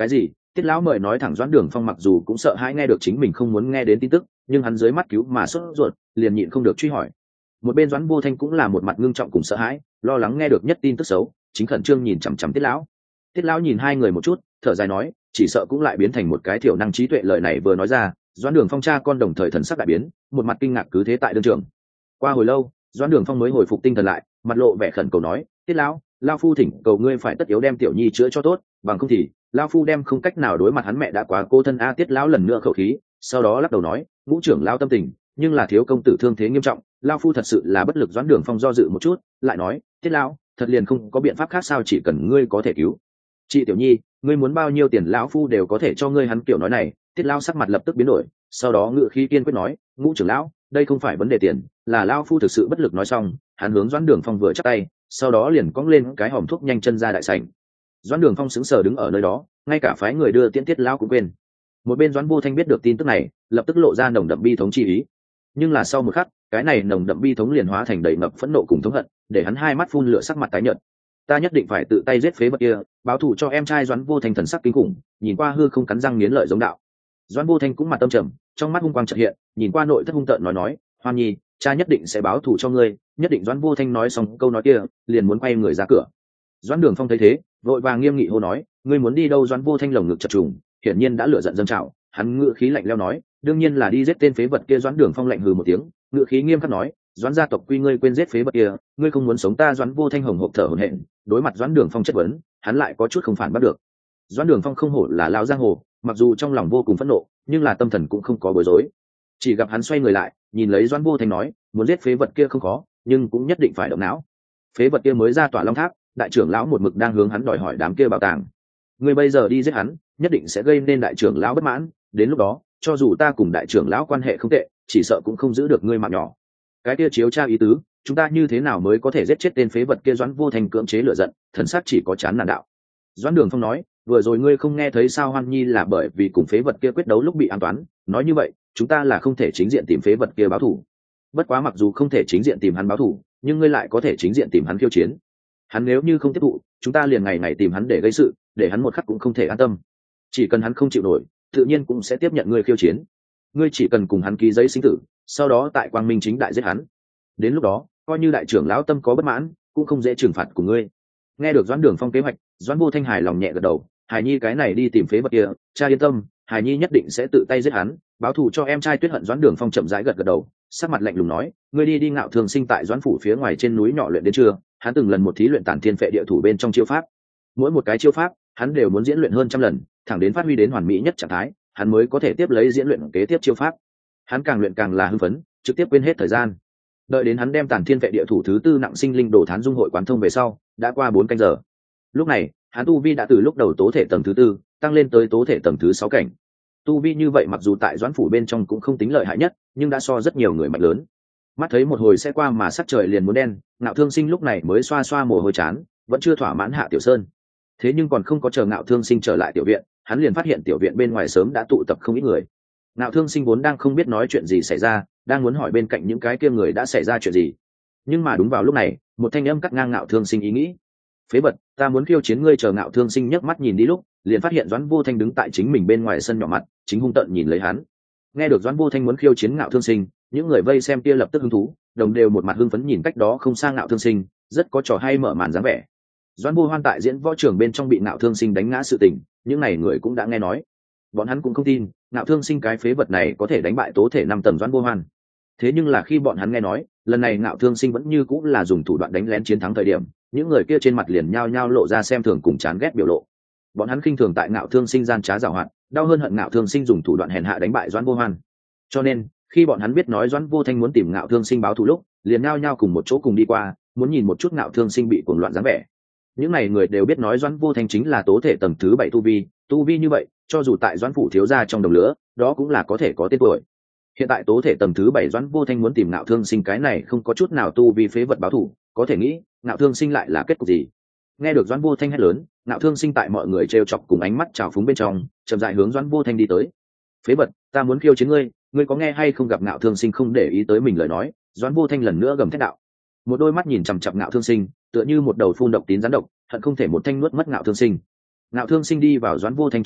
Tiết lão mời nói thẳng Doãn Đường Phong mặc dù cũng sợ hãi nghe được chính mình không muốn nghe đến tin tức, nhưng hắn dưới mắt cứu mà sốt ruột, liền nhịn không được truy hỏi. Một bên Doãn Vô Thanh cũng là một mặt ngưng trọng cùng sợ hãi, lo lắng nghe được nhất tin tức xấu, chính khẩn trương nhìn chằm chằm Tiết lão. Tiết lão nhìn hai người một chút, thở dài nói, chỉ sợ cũng lại biến thành một cái thiểu năng trí tuệ. Lời này vừa nói ra, Doãn Đường Phong cha con đồng thời thần sắc đại biến, một mặt kinh ngạc cứ thế tại đương trường. Qua hồi lâu, Doãn Đường Phong mới hồi phục tinh thần lại, mặt lộ vẻ khẩn cầu nói, Tiết lão, lão phu thỉnh cầu ngươi phải tất yếu đem tiểu nhi chữa cho tốt, bằng không thì lão phu đem không cách nào đối mặt hắn mẹ đã quá cô thân a. Tiết lão lần nữa khẩu khí, sau đó lắc đầu nói, Ngũ trưởng lão tâm tình, nhưng là thiếu công tử thương thế nghiêm trọng, lão phu thật sự là bất lực. Doãn Đường Phong do dự một chút, lại nói, Tiết lão, thật liền không có biện pháp khác sao? Chỉ cần ngươi có thể cứu chị tiểu nhi, ngươi muốn bao nhiêu tiền lão phu đều có thể cho ngươi. Hắn kiểu nói này, Tiết lão sắc mặt lập tức biến đổi, sau đó ngự khí kiên quyết nói, Ngũ trưởng lão, đây không phải vấn đề tiền, là lão phu thực sự bất lực. Nói xong, hắn hướng Doãn Đường Phong vừa chắp tay, sau đó liền cong lên cái hòm thuốc nhanh chân ra đại sảnh. Doãn Đường Phong sững sờ đứng ở nơi đó, ngay cả phái người đưa tiễn Tiết lão cũng quên. Một bên Doãn Vô Thanh biết được tin tức này, lập tức lộ ra nồng đậm bi thống chi ý, nhưng là sau một khắc, cái này nồng đậm bi thống liền hóa thành đầy ngập phẫn nộ cùng thống hận, để hắn hai mắt phun lửa, sắc mặt tái nhợt. Ta nhất định phải tự tay giết phế vật kia, báo thù cho em trai. Doãn Vô Thanh thần sắc kinh khủng, nhìn qua hư không cắn răng nghiến lợi giống đạo. Doãn Vô Thanh cũng mặt tâm trầm, trong mắt hung quang chợt hiện, nhìn qua nội thất hung tợn nói, Hoan Nhi, cha nhất định sẽ báo thù cho ngươi, nhất định. Doãn Vô Thanh nói xong câu nói kia, liền muốn quay người ra cửa. Doãn Đường Phong thấy thế, vội vàng nghiêm nghị hô nói, ngươi muốn đi đâu? Doãn Vô Thanh lồng ngực chập trùng, hiển nhiên đã lửa giận dâng trào, hắn ngựa khí lạnh lẽo nói, đương nhiên là đi giết tên phế vật kia. Doãn Đường Phong lạnh hừ một tiếng, ngựa khí nghiêm khắc nói, Doãn gia tộc quy ngươi quên giết phế vật kia, ngươi không muốn sống ta. Doãn Vô Thanh hồng hộc thở hổn hển, đối mặt Doãn Đường Phong chất vấn, hắn lại có chút không phản bắt được. Doãn Đường Phong không hổ là lão giang hồ, mặc dù trong lòng vô cùng phẫn nộ, nhưng là tâm thần cũng không có bối rối. Chỉ gặp hắn xoay người lại, nhìn lấy Doãn Vô Thanh nói, muốn giết phế vật kia không khó, nhưng cũng nhất định phải động não. Phế vật kia mới ra tỏa long tháp, đại trưởng lão một mực đang hướng hắn đòi hỏi đám kia bảo tàng. Ngươi bây giờ đi giết hắn, nhất định sẽ gây nên đại trưởng lão bất mãn, đến lúc đó, cho dù ta cùng đại trưởng lão quan hệ không tệ, chỉ sợ cũng không giữ được ngươi mạng nhỏ. Cái kia chiếu tra ý tứ, chúng ta như thế nào mới có thể giết chết tên phế vật kia? Doãn Vô Thanh cưỡng chế lửa giận, thần sắc chỉ có chán nản đạo. Doãn Đường Phong nói, vừa rồi ngươi không nghe thấy sao? Hoan Nhi là bởi vì cùng phế vật kia quyết đấu lúc bị an toán, nói như vậy, chúng ta là không thể chính diện tìm phế vật kia báo thù. Bất quá mặc dù không thể chính diện tìm hắn báo thù, nhưng ngươi lại có thể chính diện tìm hắn khiêu chiến. Hắn nếu như không tiếp thụ, chúng ta liền ngày ngày tìm hắn để gây sự, để hắn một khắc cũng không thể an tâm. Chỉ cần hắn không chịu nổi, tự nhiên cũng sẽ tiếp nhận ngươi khiêu chiến. Ngươi chỉ cần cùng hắn ký giấy sinh tử, sau đó tại quang minh chính đại giết hắn. Đến lúc đó, coi như đại trưởng lão tâm có bất mãn, cũng không dễ trừng phạt của ngươi. Nghe được Doãn Đường Phong kế hoạch, Doãn Vô Thanh hài lòng nhẹ gật đầu. Hải Nhi cái này đi tìm phế vật kia, cha yên tâm, Hải Nhi nhất định sẽ tự tay giết hắn, báo thù cho em trai Tuyết Hận. Doãn Đường Phong chậm rãi gật gật đầu, sắc mặt lạnh lùng nói, ngươi đi Ngạo Thương Sinh tại Doãn phủ phía ngoài trên núi nhỏ luyện đến chưa? Hắn từng lần một thí luyện Tản Thiên Phệ Địa thủ bên trong chiêu pháp, mỗi một cái chiêu pháp hắn đều muốn diễn luyện hơn trăm lần, thẳng đến phát huy đến hoàn mỹ nhất trạng thái, hắn mới có thể tiếp lấy diễn luyện kế tiếp chiêu pháp. Hắn càng luyện càng là hưng phấn, trực tiếp quên hết thời gian. Đợi đến hắn đem Tản Thiên Phệ Địa thủ thứ tư nặng sinh linh đồ thán dung hội quán thông về sau, đã qua 4 canh giờ. Lúc này, hắn tu vi đã từ lúc đầu tố thể tầng thứ tư tăng lên tới tố thể tầng thứ 6 cảnh. Tu vi như vậy mặc dù tại Doãn phủ bên trong cũng không tính lợi hại nhất, nhưng đã so rất nhiều người mạnh lớn. Mắt thấy một hồi sẽ qua mà sắc trời liền muốn đen, Ngạo Thương Sinh lúc này mới xoa xoa mồ hôi chán, vẫn chưa thỏa mãn hạ tiểu sơn. Thế nhưng còn không có chờ Ngạo Thương Sinh trở lại tiểu viện, hắn liền phát hiện tiểu viện bên ngoài sớm đã tụ tập không ít người. Ngạo Thương Sinh vốn đang không biết nói chuyện gì xảy ra, đang muốn hỏi bên cạnh những cái kia người đã xảy ra chuyện gì. Nhưng mà đúng vào lúc này, một thanh âm cắt ngang Ngạo Thương Sinh ý nghĩ. Phế vật, ta muốn khiêu chiến ngươi. Chờ Ngạo Thương Sinh nhấc mắt nhìn đi lúc, liền phát hiện Doãn Vô Thanh đứng tại chính mình bên ngoài sân nhỏ mặt, chính hung tợn nhìn lấy hắn. Nghe được Doãn Vô Thanh muốn khiêu chiến Ngạo Thương Sinh, những người vây xem kia lập tức hứng thú, đồng đều một mặt hưng phấn nhìn cách đó không xa Ngạo Thương Sinh, rất có trò hay mở màn dáng vẻ. Doãn Vô Hoan tại diễn võ trường bên trong bị Ngạo Thương Sinh đánh ngã sự tình, những này người cũng đã nghe nói. Bọn hắn cũng không tin Ngạo Thương Sinh cái phế vật này có thể đánh bại tố thể 5 tầng Doãn Vô Hoan. Thế nhưng là khi bọn hắn nghe nói lần này Ngạo Thương Sinh vẫn như cũng là dùng thủ đoạn đánh lén chiến thắng thời điểm, những người kia trên mặt liền nhao nhao lộ ra xem thường cùng chán ghét biểu lộ. Bọn hắn khinh thường tại Ngạo Thương Sinh gian trá giảo hoạt, đau hơn hận Ngạo Thương Sinh dùng thủ đoạn hèn hạ đánh bại Doãn Vô Hoan. Cho nên khi bọn hắn biết nói Doãn Vô Thanh muốn tìm Ngạo Thương Sinh báo thù lúc, liền nhao nhao cùng một chỗ cùng đi qua, muốn nhìn một chút Ngạo Thương Sinh bị cuồng loạn dáng vẻ. Những này người đều biết nói Doãn Vô Thanh chính là tố thể tầng thứ 7 tu vi như vậy, cho dù tại Doãn phủ thiếu gia trong đồng lứa, đó cũng là có thể có tên tuổi. Hiện tại tố thể tầng thứ 7 Doãn Vô Thanh muốn tìm Ngạo Thương Sinh cái này không có chút nào tu vi phế vật báo thù, có thể nghĩ Ngạo Thương Sinh lại là kết cục gì. Nghe được Doãn Vô Thanh hét lớn, Ngạo Thương Sinh tại mọi người trêu chọc cùng ánh mắt trào phúng bên trong, chậm rãi hướng Doãn Vô Thanh đi tới. Phế vật, ta muốn khiêu chiến ngươi, ngươi có nghe hay không? Gặp Ngạo Thương Sinh không để ý tới mình lời nói, Doãn Vô Thanh lần nữa gầm thét đạo. Một đôi mắt nhìn chằm chằm Ngạo Thương Sinh, tựa như một đầu phun độc tín rắn độc, hận không thể một thanh nuốt mất Ngạo Thương Sinh. Ngạo Thương Sinh đi vào Doãn Vô Thanh trước mặt,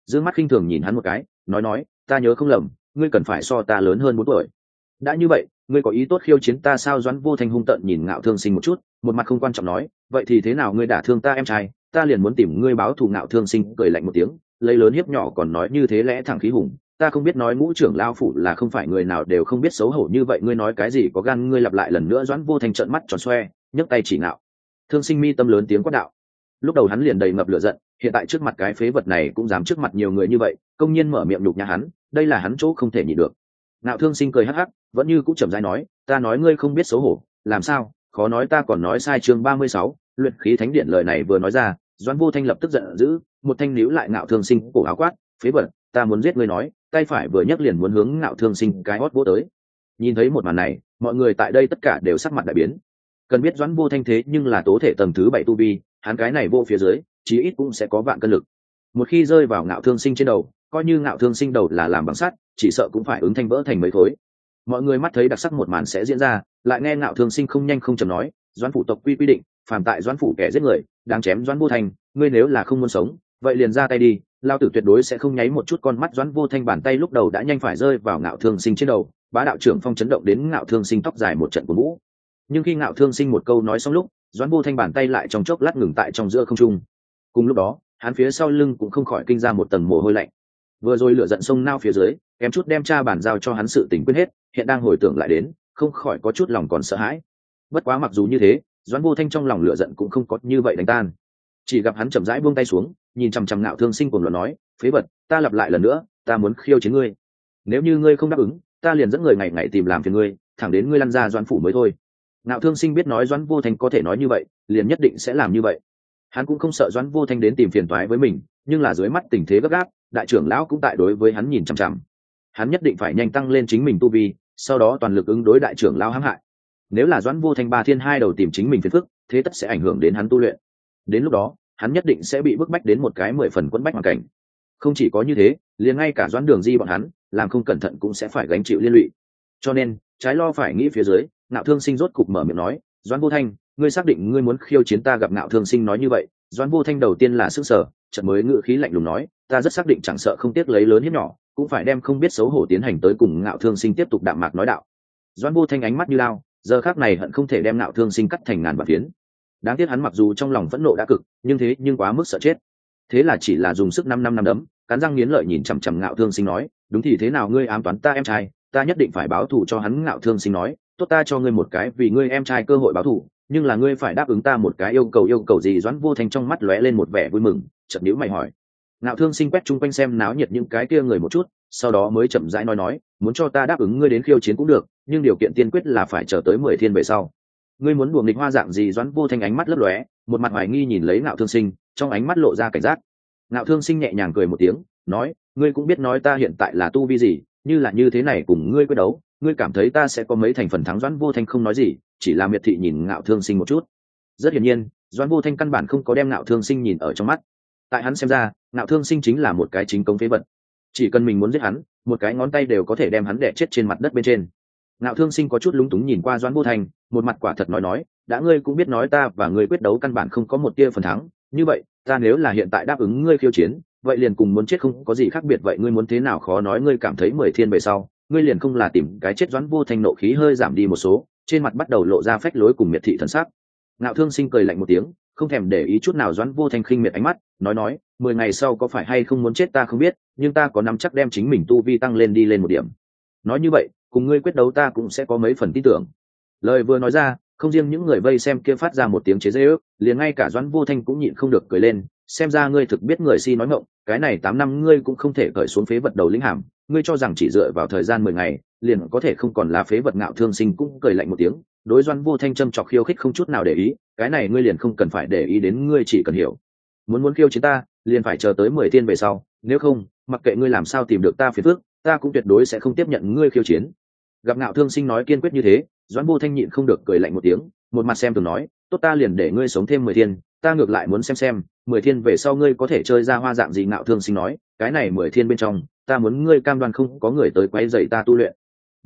Dương mắt khinh thường nhìn hắn một cái, nói, ta nhớ không lầm, ngươi cần phải so ta lớn hơn 4 tuổi. Đã như vậy, ngươi có ý tốt khiêu chiến ta sao? Doãn Vô Thanh hung tợn nhìn Ngạo Thương Sinh một chút, một mặt không quan trọng nói, vậy thì thế nào, ngươi đả thương ta em trai, ta liền muốn tìm ngươi báo thù. Ngạo Thương Sinh cười lạnh một tiếng, lấy lớn hiếp nhỏ còn nói như thế lẽ thẳng khí hùng, ta không biết nói Ngũ trưởng lao phủ là không phải người nào đều không biết xấu hổ như vậy, ngươi nói cái gì có gan? Ngươi lặp lại lần nữa. Doãn Vô Thanh trợn mắt tròn xoe, nhấc tay chỉ Ngạo Thương Sinh mi tâm lớn tiếng quát đạo. Lúc đầu hắn liền đầy ngập lửa giận, hiện tại trước mặt cái phế vật này cũng dám trước mặt nhiều người như vậy công nhiên mở miệng nhục nhã hắn, đây là hắn chỗ không thể nhịn được. Ngạo Thương Sinh cười hắc hắc, vẫn như cũng chậm rãi nói, ta nói ngươi không biết xấu hổ, làm sao, khó nói ta còn nói sai. Chương 36, luyện khí thánh điện. Lời này vừa nói ra, Doãn Vô Thanh lập tức giận dữ, một thanh níu lại Ngạo Thương Sinh cổ áo quát, phế vật, ta muốn giết ngươi. Nói, tay phải vừa nhấc liền muốn hướng Ngạo Thương Sinh cái hót vỗ tới. Nhìn thấy một màn này, mọi người tại đây tất cả đều sắc mặt đại biến. Cần biết Doãn Vô Thanh thế nhưng là tố thể tầng thứ 7 tu vi, hắn cái này vô phía dưới, chí ít cũng sẽ có vạn cân lực. Một khi rơi vào Ngạo Thương Sinh trên đầu, coi như Ngạo Thương Sinh đầu là làm bằng sắt, chỉ sợ cũng phải ứng thanh vỡ thành mấy khối. Mọi người mắt thấy đặc sắc một màn sẽ diễn ra, lại nghe Ngạo Thương Sinh không nhanh không chậm nói, Doãn phủ tộc quy định, phàm tại Doãn phủ kẻ giết người, đang chém Doãn Vô Thanh, ngươi nếu là không muốn sống, vậy liền ra tay đi, lao tử tuyệt đối sẽ không nháy một chút con mắt. Doãn Vô Thanh bàn tay lúc đầu đã nhanh phải rơi vào Ngạo Thương Sinh trên đầu, bá đạo trưởng phong chấn động đến Ngạo Thương Sinh tóc dài một trận của vũ. Nhưng khi Ngạo Thương Sinh một câu nói xong lúc, Doãn Vô Thanh bàn tay lại trong chốc lát ngừng tại trong giữa không trung. Cùng lúc đó, hắn phía sau lưng cũng không khỏi kinh ra một tầng mồ hôi lạnh. Vừa rồi lửa giận sông nao phía dưới, kém chút đem cha bàn giao cho hắn sự tình quên hết, hiện đang hồi tưởng lại đến, không khỏi có chút lòng còn sợ hãi. Bất quá mặc dù như thế, Doãn Vô Thanh trong lòng lửa giận cũng không có như vậy đánh tan. Chỉ gặp hắn chậm rãi buông tay xuống, nhìn chằm chằm Ngạo Thương Sinh cuồng loạn nói, phế vật, ta lặp lại lần nữa, ta muốn khiêu chiến ngươi. Nếu như ngươi không đáp ứng, ta liền dẫn người ngày ngày tìm làm phiền ngươi, thẳng đến ngươi lăn ra Doãn phủ mới thôi. Ngạo Thương Sinh biết nói Doãn Vô Thanh có thể nói như vậy, liền nhất định sẽ làm như vậy. Hắn cũng không sợ Doãn Vô Thanh đến tìm phiền toái với mình, nhưng là dưới mắt tình thế gấp gáp, đại trưởng lão cũng tại đối với hắn nhìn chằm chằm. Hắn nhất định phải nhanh tăng lên chính mình tu vi, sau đó toàn lực ứng đối đại trưởng lão hãm hại. Nếu là Doãn Vô Thanh ba thiên hai đầu tìm chính mình phiền phức, thế tất sẽ ảnh hưởng đến hắn tu luyện. Đến lúc đó, hắn nhất định sẽ bị bức bách đến một cái 10 phần quẫn bách hoàn cảnh. Không chỉ có như thế, liền ngay cả Doãn Đường Di bọn hắn, làm không cẩn thận cũng sẽ phải gánh chịu liên lụy. Cho nên, trái lo phải nghĩ phía dưới, Ngạo Thương Sinh rốt cục mở miệng nói, Doãn Vô Thanh, ngươi xác định ngươi muốn khiêu chiến ta? Gặp Ngạo Thương Sinh nói như vậy, Doãn Vô Thanh đầu tiên là sững sờ, chợt mới ngữ khí lạnh lùng nói, ta rất xác định, chẳng sợ không tiếc lấy lớn hiếp nhỏ, cũng phải đem không biết xấu hổ tiến hành tới cùng. Ngạo Thương Sinh tiếp tục đạm mạc nói đạo. Doãn Vô Thanh ánh mắt như lao, giờ khắc này hận không thể đem Ngạo Thương Sinh cắt thành ngàn vạn phiến. Đáng tiếc hắn mặc dù trong lòng phẫn nộ đã cực, nhưng quá mức sợ chết, thế là chỉ là dùng sức 5 năm đấm, cắn răng nghiến lợi nhìn chằm chằm Ngạo Thương Sinh nói, đúng thì thế nào, ngươi ám toán ta em trai, ta nhất định phải báo thù cho hắn. Ngạo Thương Sinh nói, tốt, ta cho ngươi một cái vì ngươi em trai cơ hội báo thù, nhưng là ngươi phải đáp ứng ta một cái yêu cầu. Yêu cầu gì? Doãn Vô Thanh trong mắt lóe lên một vẻ vui mừng, chợt nhíu mày hỏi. Ngạo Thương Sinh quét chung quanh xem náo nhiệt những cái kia người một chút, sau đó mới chậm rãi nói, muốn cho ta đáp ứng ngươi đến khiêu chiến cũng được, nhưng điều kiện tiên quyết là phải chờ tới 10 thiên về sau. Ngươi muốn đùa nghịch hoa dạng gì? Doãn Vô Thanh ánh mắt lấp lóe, một mặt hoài nghi nhìn lấy Ngạo Thương Sinh, trong ánh mắt lộ ra cảnh giác. Ngạo Thương Sinh nhẹ nhàng cười một tiếng, nói, ngươi cũng biết nói ta hiện tại là tu vi gì, như là như thế này cùng ngươi quyết đấu, ngươi cảm thấy ta sẽ có mấy thành phần thắng? Doãn Vô Thanh không nói gì, chỉ là miệt thị nhìn Ngạo Thương Sinh một chút. Rất hiển nhiên, Doãn Vô Thanh căn bản không có đem Ngạo Thương Sinh nhìn ở trong mắt. Tại hắn xem ra, Ngạo Thương Sinh chính là một cái chính công phế vật, chỉ cần mình muốn giết hắn, một cái ngón tay đều có thể đem hắn đè chết trên mặt đất bên trên. Ngạo Thương Sinh có chút lúng túng nhìn qua Doãn Vô Thanh, một mặt quả thật nói, đã ngươi cũng biết nói ta và ngươi quyết đấu căn bản không có một tia phần thắng, như vậy ta nếu là hiện tại đáp ứng ngươi khiêu chiến, vậy liền cùng muốn chết không có gì khác biệt. Vậy ngươi muốn thế nào? Khó nói ngươi cảm thấy 10 thiên về sau, ngươi liền không là tìm cái chết? Doãn Vô Thanh nộ khí hơi giảm đi một số, trên mặt bắt đầu lộ ra phách lối cùng miệt thị thần sắc. Ngạo Thương Sinh cười lạnh một tiếng, không thèm để ý chút nào Doãn Vô Thanh khinh miệt ánh mắt, nói, 10 ngày sau có phải hay không muốn chết ta không biết, nhưng ta có nắm chắc đem chính mình tu vi tăng lên đi lên một điểm. Nói như vậy, cùng ngươi quyết đấu ta cũng sẽ có mấy phần tin tưởng. Lời vừa nói ra, không riêng những người vây xem kia phát ra một tiếng chế giễu, liền ngay cả Doãn Vô Thanh cũng nhịn không được cười lên, xem ra ngươi thực biết người si nói ngọng, cái này 8 năm ngươi cũng không thể cởi xuống phế vật đầu lĩnh hàm, ngươi cho rằng chỉ dựa vào thời gian 10 ngày, liền có thể không còn là phế vật? Ngạo Thương Sinh cũng cười lạnh một tiếng, đối Doãn Vô Thanh châm chọc khiêu khích không chút nào để ý, cái này ngươi liền không cần phải để ý đến, ngươi chỉ cần hiểu, muốn khiêu chiến ta, liền phải chờ tới 10 thiên về sau, nếu không, mặc kệ ngươi làm sao tìm được ta phiền phức, ta cũng tuyệt đối sẽ không tiếp nhận ngươi khiêu chiến. Gặp Ngạo Thương Sinh nói kiên quyết như thế, Doãn Vô Thanh nhịn không được cười lạnh một tiếng, một mặt xem thường nói, tốt, ta liền để ngươi sống thêm 10 thiên, ta ngược lại muốn xem 10 thiên về sau ngươi có thể chơi ra hoa dạng gì. Ngạo Thương Sinh nói, cái này 10 thiên bên trong, ta muốn ngươi cam đoan không có người tới quấy rầy ta tu luyện,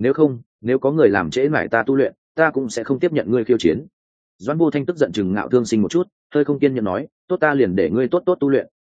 nếu có người làm trễ nải ta tu luyện, ta cũng sẽ không tiếp nhận ngươi khiêu chiến. Doãn Vô Thanh tức giận chừng Ngạo Thương Sinh một chút, hơi không kiên nhẫn nói, tốt, ta liền để ngươi tốt tu luyện,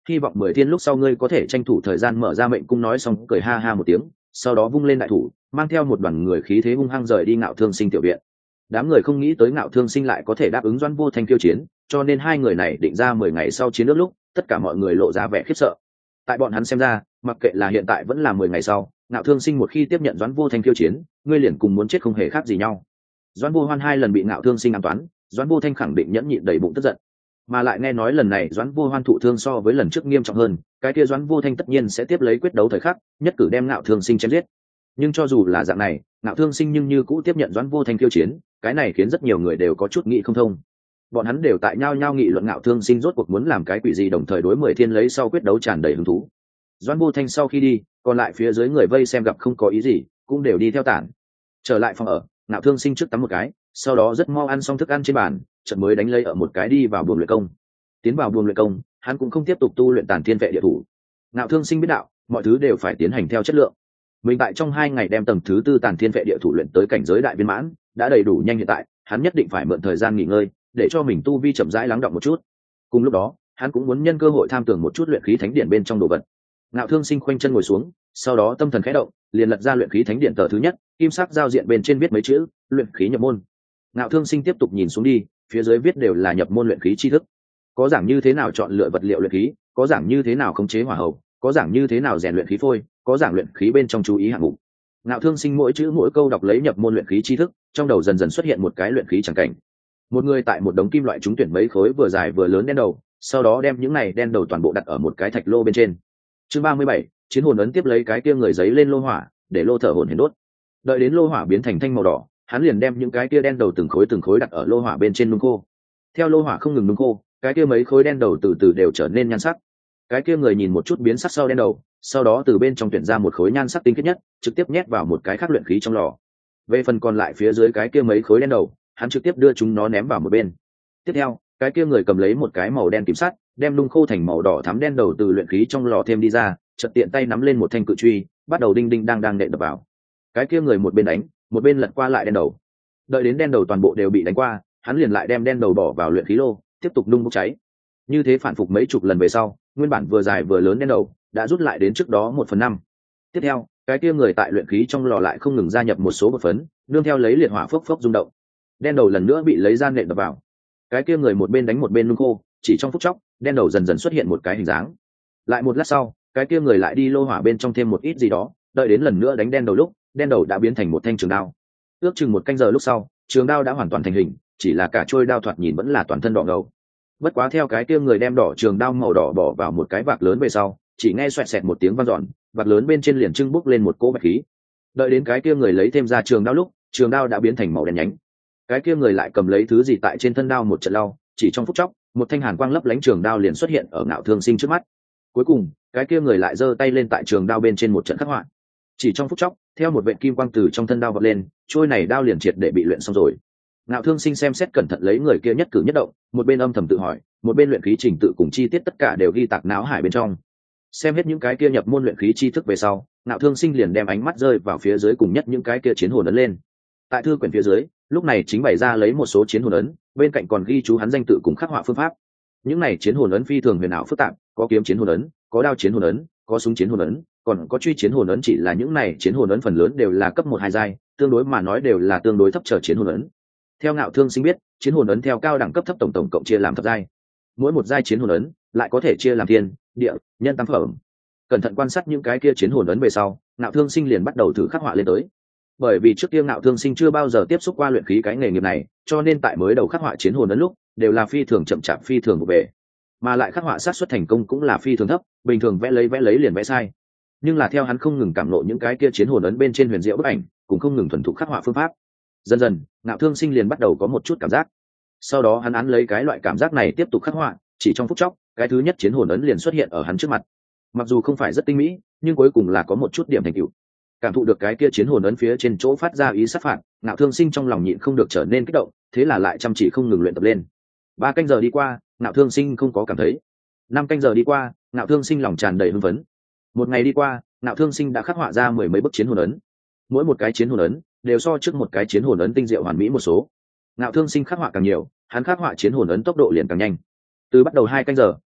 hy vọng 10 thiên lúc sau ngươi có thể tranh thủ thời gian mở ra mệnh cung. Nói xong cười ha ha một tiếng, sau đó vung lên đại thủ, mang theo một đoàn người khí thế hung hăng rời đi Ngạo Thương Sinh tiểu viện. Đám người không nghĩ tới Ngạo Thương Sinh lại có thể đáp ứng Doãn Vô Thanh khiêu chiến, cho nên hai người này định ra 10 ngày sau chiến nước lúc, tất cả mọi người lộ ra vẻ khiếp sợ. Tại bọn hắn xem ra, mặc kệ là hiện tại vẫn là 10 ngày sau, Ngạo Thương Sinh một khi tiếp nhận Doãn Vô Thanh khiêu chiến, ngươi liền cùng muốn chết không hề khác gì nhau. Doãn Vô Hoan 2 lần bị Ngạo Thương Sinh ám toán, Doãn Vô Thanh khẳng định nhẫn nhịn đầy bụng tức giận, mà lại nghe nói lần này Doãn Vô Hoan thụ thương so với lần trước nghiêm trọng hơn, cái kia Doãn Vô Thanh tất nhiên sẽ tiếp lấy quyết đấu thời khắc, nhất cử đem Ngạo Thương Sinh chém giết. Nhưng cho dù là dạng này, Ngạo Thương Sinh nhưng như cũ tiếp nhận Doãn Vô Thanh khiêu chiến, cái này khiến rất nhiều người đều có chút nghĩ không thông. Bọn hắn đều tại nhau nghị luận Ngạo Thương Sinh rốt cuộc muốn làm cái quỷ gì, đồng thời đối 10 thiên lấy sau quyết đấu tràn đầy hứng thú. Doãn Vô Thanh sau khi đi, còn lại phía dưới người vây xem gặp không có ý gì, cũng đều đi theo tản. Trở lại phòng ở, Ngạo Thương Sinh trước tắm một cái, sau đó rất mau ăn xong thức ăn trên bàn, chợt mới đánh lây ở một cái đi vào buồng luyện công. Tiến vào buồng luyện công, hắn cũng không tiếp tục tu luyện Tản Thiên Vệ Địa Thủ. Ngạo Thương Sinh biết đạo, mọi thứ đều phải tiến hành theo chất lượng. Mình tại trong 2 ngày đem tầng thứ 4 Tản Thiên Vệ Địa Thủ luyện tới cảnh giới đại viên mãn, đã đầy đủ nhanh. Hiện tại, hắn nhất định phải mượn thời gian nghỉ ngơi, để cho mình tu vi chậm rãi lắng đọng một chút. Cùng lúc đó, hắn cũng muốn nhân cơ hội tham tưởng một chút luyện khí thánh điện bên trong đồ vật. Ngạo Thương Sinh khoanh chân ngồi xuống, sau đó tâm thần khẽ động, liền lật ra luyện khí thánh điện tờ thứ nhất, kim sắc giao diện bên trên viết mấy chữ: luyện khí nhập môn. Ngạo Thương Sinh tiếp tục nhìn xuống đi, phía dưới viết đều là nhập môn luyện khí tri thức, có giảng như thế nào chọn lựa vật liệu luyện khí, có giảng như thế nào khống chế hỏa hầu, có giảng như thế nào rèn luyện khí phôi, có giảng luyện khí bên trong chú ý hạng mục. Ngạo Thương Sinh mỗi chữ mỗi câu đọc lấy nhập môn luyện khí tri thức, trong đầu dần dần xuất hiện một cái luyện khí chẳng cảnh. Một người tại một đống kim loại trúng tuyển mấy khối vừa dài vừa lớn đen đầu, sau đó đem những này đen đầu toàn bộ đặt ở một cái thạch lô bên trên. Chương 37, chiến hồn ấn. Tiếp lấy cái kia người giấy lên lô hỏa, để lô thở hồn hển đốt. Đợi đến lô hỏa biến thành thanh màu đỏ, hắn liền đem những cái kia đen đầu từng khối đặt ở lô hỏa bên trên nung khô. Theo lô hỏa không ngừng nung khô, cái kia mấy khối đen đầu từ từ đều trở nên nhan sắc. Cái kia người nhìn một chút biến sắc sau đen đầu, sau đó từ bên trong tuyển ra một khối nhan sắc tinh khiết nhất, trực tiếp nhét vào một cái khác luyện khí trong lò. Về phần còn lại phía dưới cái kia mấy khối đen đầu, hắn trực tiếp đưa chúng nó ném vào một bên. Tiếp theo, cái kia người cầm lấy một cái màu đen kim sắt, đem nung khô thành màu đỏ thắm đen đầu từ luyện khí trong lò thêm đi ra, chợt tiện tay nắm lên một thanh cự truy, bắt đầu đinh đinh đang nện đập vào. Cái kia người một bên đánh, một bên lật qua lại đen đầu. Đợi đến đen đầu toàn bộ đều bị đánh qua, hắn liền lại đem đen đầu bỏ vào luyện khí lô, tiếp tục nung bốc cháy. Như thế phản phục mấy chục lần về sau, nguyên bản vừa dài vừa lớn đen đầu đã rút lại đến trước đó 1/5. Tiếp theo, cái kia người tại luyện khí trong lò lại không ngừng gia nhập một số bột phấn, nương theo lấy liệt hỏa phốc phốc rung động. Đen đầu lần nữa bị lấy ra nện đập vào. Cái kia người một bên đánh một bên nung khô, chỉ trong phút chốc, đen đầu dần dần xuất hiện một cái hình dáng. Lại một lát sau, cái kia người lại đi lô hỏa bên trong thêm một ít gì đó, đợi đến lần nữa đánh đen đầu lúc, đen đầu đã biến thành một thanh trường đao. Ước chừng 1 canh giờ lúc sau, trường đao đã hoàn toàn thành hình, chỉ là cả trôi đao thoạt nhìn vẫn là toàn thân đỏ ngầu. Bất quá theo cái kia người đem đỏ trường đao màu đỏ bỏ vào một cái vạc lớn về sau, chỉ nghe xoẹt xẹt một tiếng vang dọn, vạc lớn bên trên liền trưng bốc lên một cỗ bạch khí. Đợi đến cái kia người lấy thêm ra trường đao lúc, trường đao đã biến thành màu đen nhánh. Cái kia người lại cầm lấy thứ gì tại trên thân đao một trận lau, chỉ trong phút chốc, một thanh hàn quang lấp lánh trường đao liền xuất hiện ở Ngạo Thương Sinh trước mắt. Cuối cùng, cái kia người lại giơ tay lên tại trường đao bên trên một trận khắc họa. Chỉ trong phút chốc, theo một vệt kim quang từ trong thân đao vọt lên, trôi này đao liền triệt để bị luyện xong rồi. Ngạo Thương Sinh xem xét cẩn thận lấy người kia nhất cử nhất động, một bên âm thầm tự hỏi, một bên luyện khí trình tự cùng chi tiết tất cả đều ghi tạc não hải bên trong. Xem hết những cái kia nhập môn luyện khí tri thức về sau, Ngạo Thương Sinh liền đem ánh mắt rơi vào phía dưới cùng nhất những cái kia chiến hồn ấn lên. Tại thư quyển phía dưới, lúc này chính bày ra lấy một số chiến hồn ấn, bên cạnh còn ghi chú hắn danh tự cùng khắc họa phương pháp. Những này chiến hồn ấn phi thường huyền ảo phức tạp, có kiếm chiến hồn ấn, có đao chiến hồn ấn, có súng chiến hồn ấn, còn có truy chiến hồn ấn. Chỉ là những này chiến hồn ấn phần lớn đều là cấp 1-2 giai, tương đối mà nói đều là tương đối thấp trở chiến hồn ấn. Theo Ngạo Thương Sinh biết, chiến hồn ấn theo cao đẳng cấp thấp tổng cộng chia làm thập giai. Mỗi một giai chiến hồn ấn lại có thể chia làm thiên, địa, nhân tam phẩm. Cẩn thận quan sát những cái kia chiến hồn ấn về sau, Ngạo Thương Sinh liền bắt đầu thử khắc họa lên tới. Bởi vì trước kia Ngạo Thương Sinh chưa bao giờ tiếp xúc qua luyện khí cái nghề nghiệp này, cho nên tại mới đầu khắc họa chiến hồn ấn lúc đều là phi thường chậm chạp, phi thường vụ về, mà lại khắc họa xác suất thành công cũng là phi thường thấp, bình thường vẽ lấy liền vẽ sai. Nhưng là theo hắn không ngừng cảm ngộ những cái kia chiến hồn ấn bên trên huyền diệu bức ảnh, cũng không ngừng thuần thục khắc họa phương pháp, dần dần Ngạo Thương Sinh liền bắt đầu có một chút cảm giác. Sau đó hắn án lấy cái loại cảm giác này tiếp tục khắc họa, chỉ trong phút chốc, cái thứ nhất chiến hồn ấn liền xuất hiện ở hắn trước mặt. Mặc dù không phải rất tinh mỹ, nhưng cuối cùng là có một chút điểm thành tựu. Cảm thụ được cái kia chiến hồn ấn phía trên chỗ phát ra ý sát phạt, Ngạo Thương Sinh trong lòng nhịn không được trở nên kích động, thế là lại chăm chỉ không ngừng luyện tập lên. 3 canh giờ đi qua, Ngạo Thương Sinh không có cảm thấy. 5 canh giờ đi qua, Ngạo Thương Sinh lòng tràn đầy hưng phấn. 1 ngày đi qua, Ngạo Thương Sinh đã khắc họa ra 10 mấy bức chiến hồn ấn. Mỗi một cái chiến hồn ấn đều so trước một cái chiến hồn ấn tinh diệu hoàn mỹ một số. Ngạo Thương Sinh khắc họa càng nhiều, hắn khắc họa chiến hồn ấn tốc độ liền càng nhanh. Từ bắt đầu 2 canh giờ,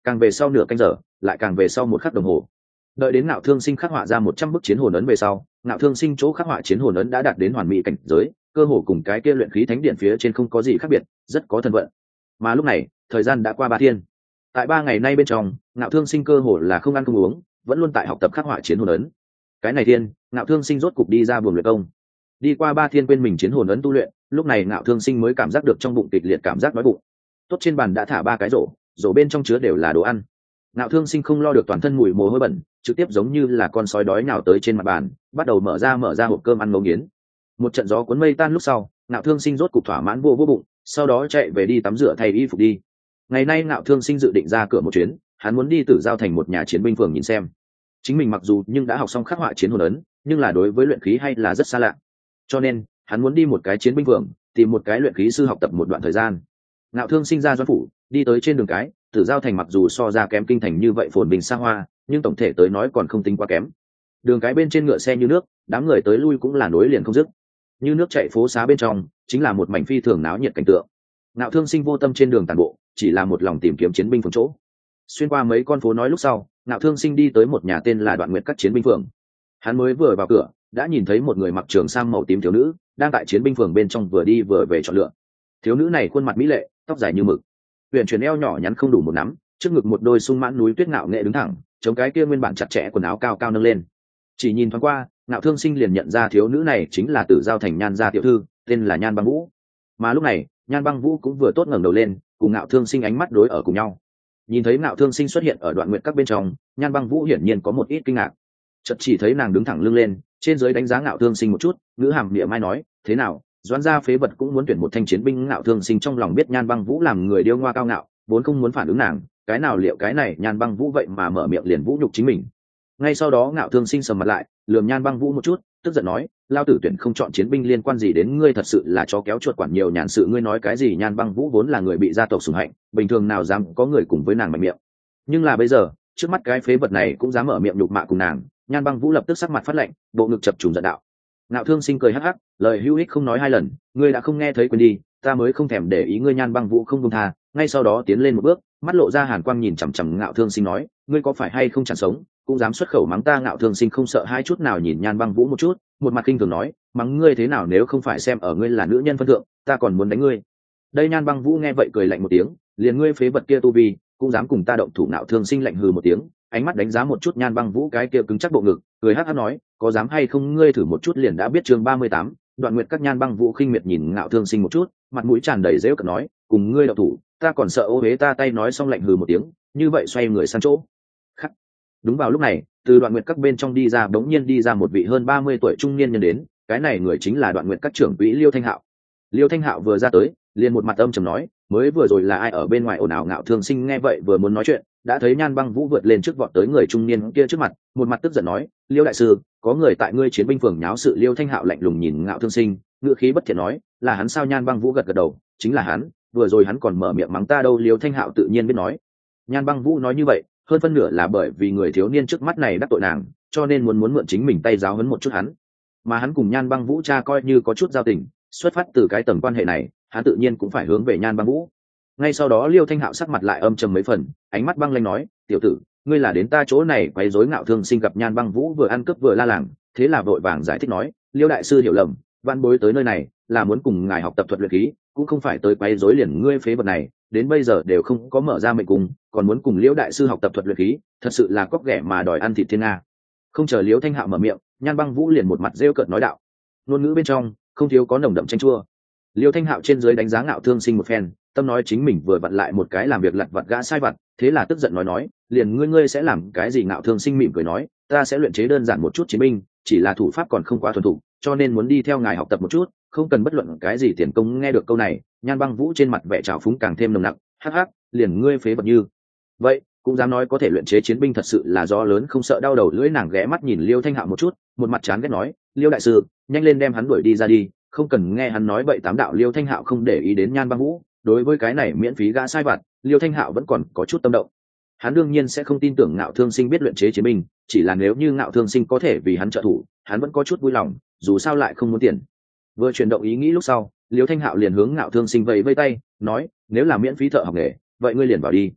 càng về sau nửa canh giờ lại càng về sau một khắc đồng hồ. Đợi đến Ngạo Thương Sinh khắc họa ra 100 bức chiến hồn ấn về sau, Ngạo Thương Sinh chỗ khắc họa chiến hồn ấn đã đạt đến hoàn mỹ cảnh giới, cơ hồ cùng cái kia luyện khí thánh điện phía trên không có gì khác biệt, rất có thân vận. Mà lúc này, thời gian đã qua 3 thiên. Tại 3 ngày nay bên trong, Ngạo Thương Sinh cơ hồ là không ăn không uống, vẫn luôn tại học tập khắc họa chiến hồn ấn. Cái này thiên, Ngạo Thương Sinh rốt cục đi ra buồng luyện công. Đi qua 3 thiên quên mình chiến hồn ấn tu luyện, lúc này Ngạo Thương Sinh mới cảm giác được trong bụng kịch liệt cảm giác đói bụng. Tốt trên bàn đã thả 3 cái rổ bên trong chứa đều là đồ ăn. Ngạo Thương Sinh không lo được toàn thân mùi mồ hôi bẩn, trực tiếp giống như là con sói đói nhào tới trên mặt bàn, bắt đầu mở ra hộp cơm ăn ngấu nghiến. Một trận gió cuốn mây tan lúc sau, Ngạo Thương Sinh rốt cục thỏa mãn vô bụng, sau đó chạy về đi tắm rửa thay y phục đi. Ngày nay Ngạo Thương Sinh dự định ra cửa một chuyến, hắn muốn đi Tử Giao thành một nhà chiến binh phường nhìn xem. Chính mình mặc dù nhưng đã học xong khắc họa chiến hồn ấn, nhưng là đối với luyện khí hay là rất xa lạ. Cho nên, hắn muốn đi một cái chiến binh phường, tìm một cái luyện khí sư học tập một đoạn thời gian. Ngạo Thương Sinh ra doanh phủ, đi tới trên đường cái, Tử Giao thành mặc dù so ra kém kinh thành như vậy phồn bình xa hoa, nhưng tổng thể tới nói còn không tính quá kém. Đường cái bên trên ngựa xe như nước, đám người tới lui cũng là nối liền không dứt. Như nước chảy phố xá bên trong, chính là một mảnh phi thường náo nhiệt cảnh tượng. Ngạo Thương Sinh vô tâm trên đường tàn bộ, chỉ là một lòng tìm kiếm chiến binh phường chỗ. Xuyên qua mấy con phố nói lúc sau, Ngạo Thương Sinh đi tới một nhà tên là Đoạn Nguyệt các chiến binh phường. Hắn mới vừa vào cửa, đã nhìn thấy một người mặc trường sam màu tím thiếu nữ, đang tại chiến binh phường bên trong vừa đi vừa về chọn lựa. Thiếu nữ này khuôn mặt mỹ lệ, tóc dài như mực, huyền chuyển eo nhỏ nhắn không đủ một nắm, trước ngực một đôi sung mãn núi tuyết ngạo nghệ đứng thẳng, chống cái kia nguyên bản chặt chẽ quần áo cao cao nâng lên. Chỉ nhìn thoáng qua, Ngạo Thương Sinh liền nhận ra thiếu nữ này chính là Tử Giao thành Nhan gia tiểu thư, tên là Nhan Băng Vũ. Mà lúc này, Nhan Băng Vũ cũng vừa tốt ngẩng đầu lên, cùng Ngạo Thương Sinh ánh mắt đối ở cùng nhau. Nhìn thấy Ngạo Thương Sinh xuất hiện ở Đoạn Nguyệt các bên trong, Nhan Băng Vũ hiển nhiên có một ít kinh ngạc. Chợt chỉ thấy nàng đứng thẳng lưng lên, trên dưới đánh giá Ngạo Thương Sinh một chút, ngữ hàm địa mai nói, thế nào, Doãn gia phế vật cũng muốn tuyển một thanh chiến binh. Ngạo Thương Sinh trong lòng biết Nhan Băng Vũ làm người điêu ngoa cao ngạo, vốn không muốn phản ứng nàng, cái nào liệu cái này Nhan Băng Vũ vậy mà mở miệng liền vũ nhục chính mình. Ngay sau đó Ngạo Thương Sinh sầm mặt lại, lườm Nhan Băng Vũ một chút, tức giận nói, lao tử tuyển không chọn chiến binh liên quan gì đến ngươi, thật sự là chó kéo chuột quản nhiều nhàn sự. Ngươi nói cái gì? Nhan Băng Vũ vốn là người bị gia tộc sủng hạnh, bình thường nào dám có người cùng với nàng mạnh miệng, nhưng là bây giờ trước mắt cái phế vật này cũng dám mở miệng nhục mạ cùng nàng. Nhan Băng Vũ lập tức sắc mặt phát lạnh, bộ ngực chập trùng giận đạo. Ngạo Thương Sinh cười hắc hắc, lời hữu ích không nói hai lần, ngươi đã không nghe thấy, quên đi, ta mới không thèm để ý ngươi. Nhan Băng Vũ không buông tha, ngay sau đó tiến lên một bước, mắt lộ ra hàn quang nhìn chằm chằm Ngạo Thương Sinh nói, ngươi có phải hay không chẳng sống, cũng dám xuất khẩu mắng ta? Ngạo Thương Sinh không sợ hai chút nào nhìn Nhan Băng Vũ một chút, một mặt kinh thường nói, mắng ngươi thế nào, nếu không phải xem ở ngươi là nữ nhân phân thượng, ta còn muốn đánh ngươi. Đây Nhan Băng Vũ nghe vậy cười lạnh một tiếng, liền ngươi phế vật kia tu vi, cũng dám cùng ta động thủ? Ngạo Thương Sinh lạnh hừ một tiếng, ánh mắt đánh giá một chút Nhan Băng Vũ cái kia cứng chắc bộ ngực, cười hắc hắc nói, có dám hay không ngươi thử một chút liền đã biết. Chương 38, Đoạn Nguyệt các. Nhan Băng Vũ khinh miệt nhìn Ngạo Thương Sinh một chút, mặt mũi tràn đầy giễu cợt nói, cùng ngươi động thủ, ta còn sợ ô hế ta tay. Nói xong lạnh hừ một tiếng, như vậy xoay người sang chỗ khắc. Đúng vào lúc này, từ Đoạn Nguyệt các bên trong đi ra, bỗng nhiên đi ra một vị hơn 30 tuổi trung niên nhân đến, cái này người chính là Đoạn Nguyệt các trưởng quỹ Liêu Thanh Hạo. Liêu Thanh Hạo vừa ra tới, liền một mặt âm trầm nói, mới vừa rồi là ai ở bên ngoài ồn ào? Ngạo Thương Sinh nghe vậy vừa muốn nói chuyện, đã thấy Nhan Băng Vũ vượt lên trước vọt tới người trung niên kia trước mặt, một mặt tức giận nói, Liêu đại sư, có người tại ngươi chiến binh phường nháo sự. Liêu Thanh Hạo lạnh lùng nhìn Ngạo Thương Sinh, ngữ khí bất thiện nói, là hắn sao? Nhan Băng Vũ gật gật đầu, chính là hắn, vừa rồi hắn còn mở miệng mắng ta đâu. Liêu Thanh Hạo tự nhiên biết nói, Nhan Băng Vũ nói như vậy hơn phân nửa là bởi vì người thiếu niên trước mắt này đắc tội nàng, cho nên muốn mượn chính mình tay giáo huấn một chút hắn. Mà hắn cùng Nhan Băng Vũ cha coi như có chút giao tình, xuất phát từ cái tầng quan hệ này, hắn tự nhiên cũng phải hướng về Nhan Băng Vũ. Ngay sau đó Liêu Thanh Hạo sắc mặt lại âm trầm mấy phần, ánh mắt băng lãnh nói, tiểu tử, ngươi là đến ta chỗ này quấy rối? Ngạo Thương Sinh gặp Nhan Băng Vũ vừa ăn cướp vừa la làng, thế là vội vàng giải thích nói, Liêu đại sư hiểu lầm, văn bối tới nơi này là muốn cùng ngài học tập thuật luyện khí, cũng không phải tới quấy rối. Liền ngươi phế vật này, đến bây giờ đều không có mở ra mệnh cung, còn muốn cùng Liêu đại sư học tập thuật luyện khí, thật sự là cóc ghẻ mà đòi ăn thịt thiên nga. Không chờ Liêu Thanh Hạo mở miệng, Nhan Băng Vũ liền một mặt rêu cợt nói đạo, ngôn ngữ bên trong không thiếu có nồng đậm chanh chua. Liêu Thanh Hạo trên dưới đánh giá Ngạo Thương Sinh một phen, tâm nói chính mình vừa vặn lại một cái làm việc lặt vặt gã sai vặt, thế là tức giận nói, liền ngươi sẽ làm cái gì? Ngạo Thương Sinh mỉm cười nói, ta sẽ luyện chế đơn giản một chút chiến binh, chỉ là thủ pháp còn không quá thuần thục, cho nên muốn đi theo ngài học tập một chút, không cần bất luận cái gì tiền công. Nghe được câu này, Nhan Băng Vũ trên mặt vẻ trào phúng càng thêm nồng nặc, hắc hắc, liền ngươi phế vật như vậy cũng dám nói có thể luyện chế chiến binh, thật sự là gió lớn không sợ đau đầu lưỡi. Nàng ghé mắt nhìn Liêu Thanh Hạo một chút, một mặt chán ghét nói, Liêu đại sư, nhanh lên đem hắn đuổi đi ra đi, không cần nghe hắn nói bậy tám đạo. Liêu Thanh Hạo không để ý đến Nhan Băng Vũ, đối với cái này miễn phí gã sai vặt, Liêu Thanh Hạo vẫn còn có chút tâm động. Hắn đương nhiên sẽ không tin tưởng Ngạo Thương Sinh biết luyện chế chiến binh, chỉ là nếu như Ngạo Thương Sinh có thể vì hắn trợ thủ, hắn vẫn có chút vui lòng, dù sao lại không muốn tiền. Vừa chuyển động ý nghĩ lúc sau, Liêu Thanh Hạo liền hướng Ngạo Thương Sinh vẫy vây tay, nói, nếu là miễn phí thợ học nghề, vậy ngươi liền vào đi.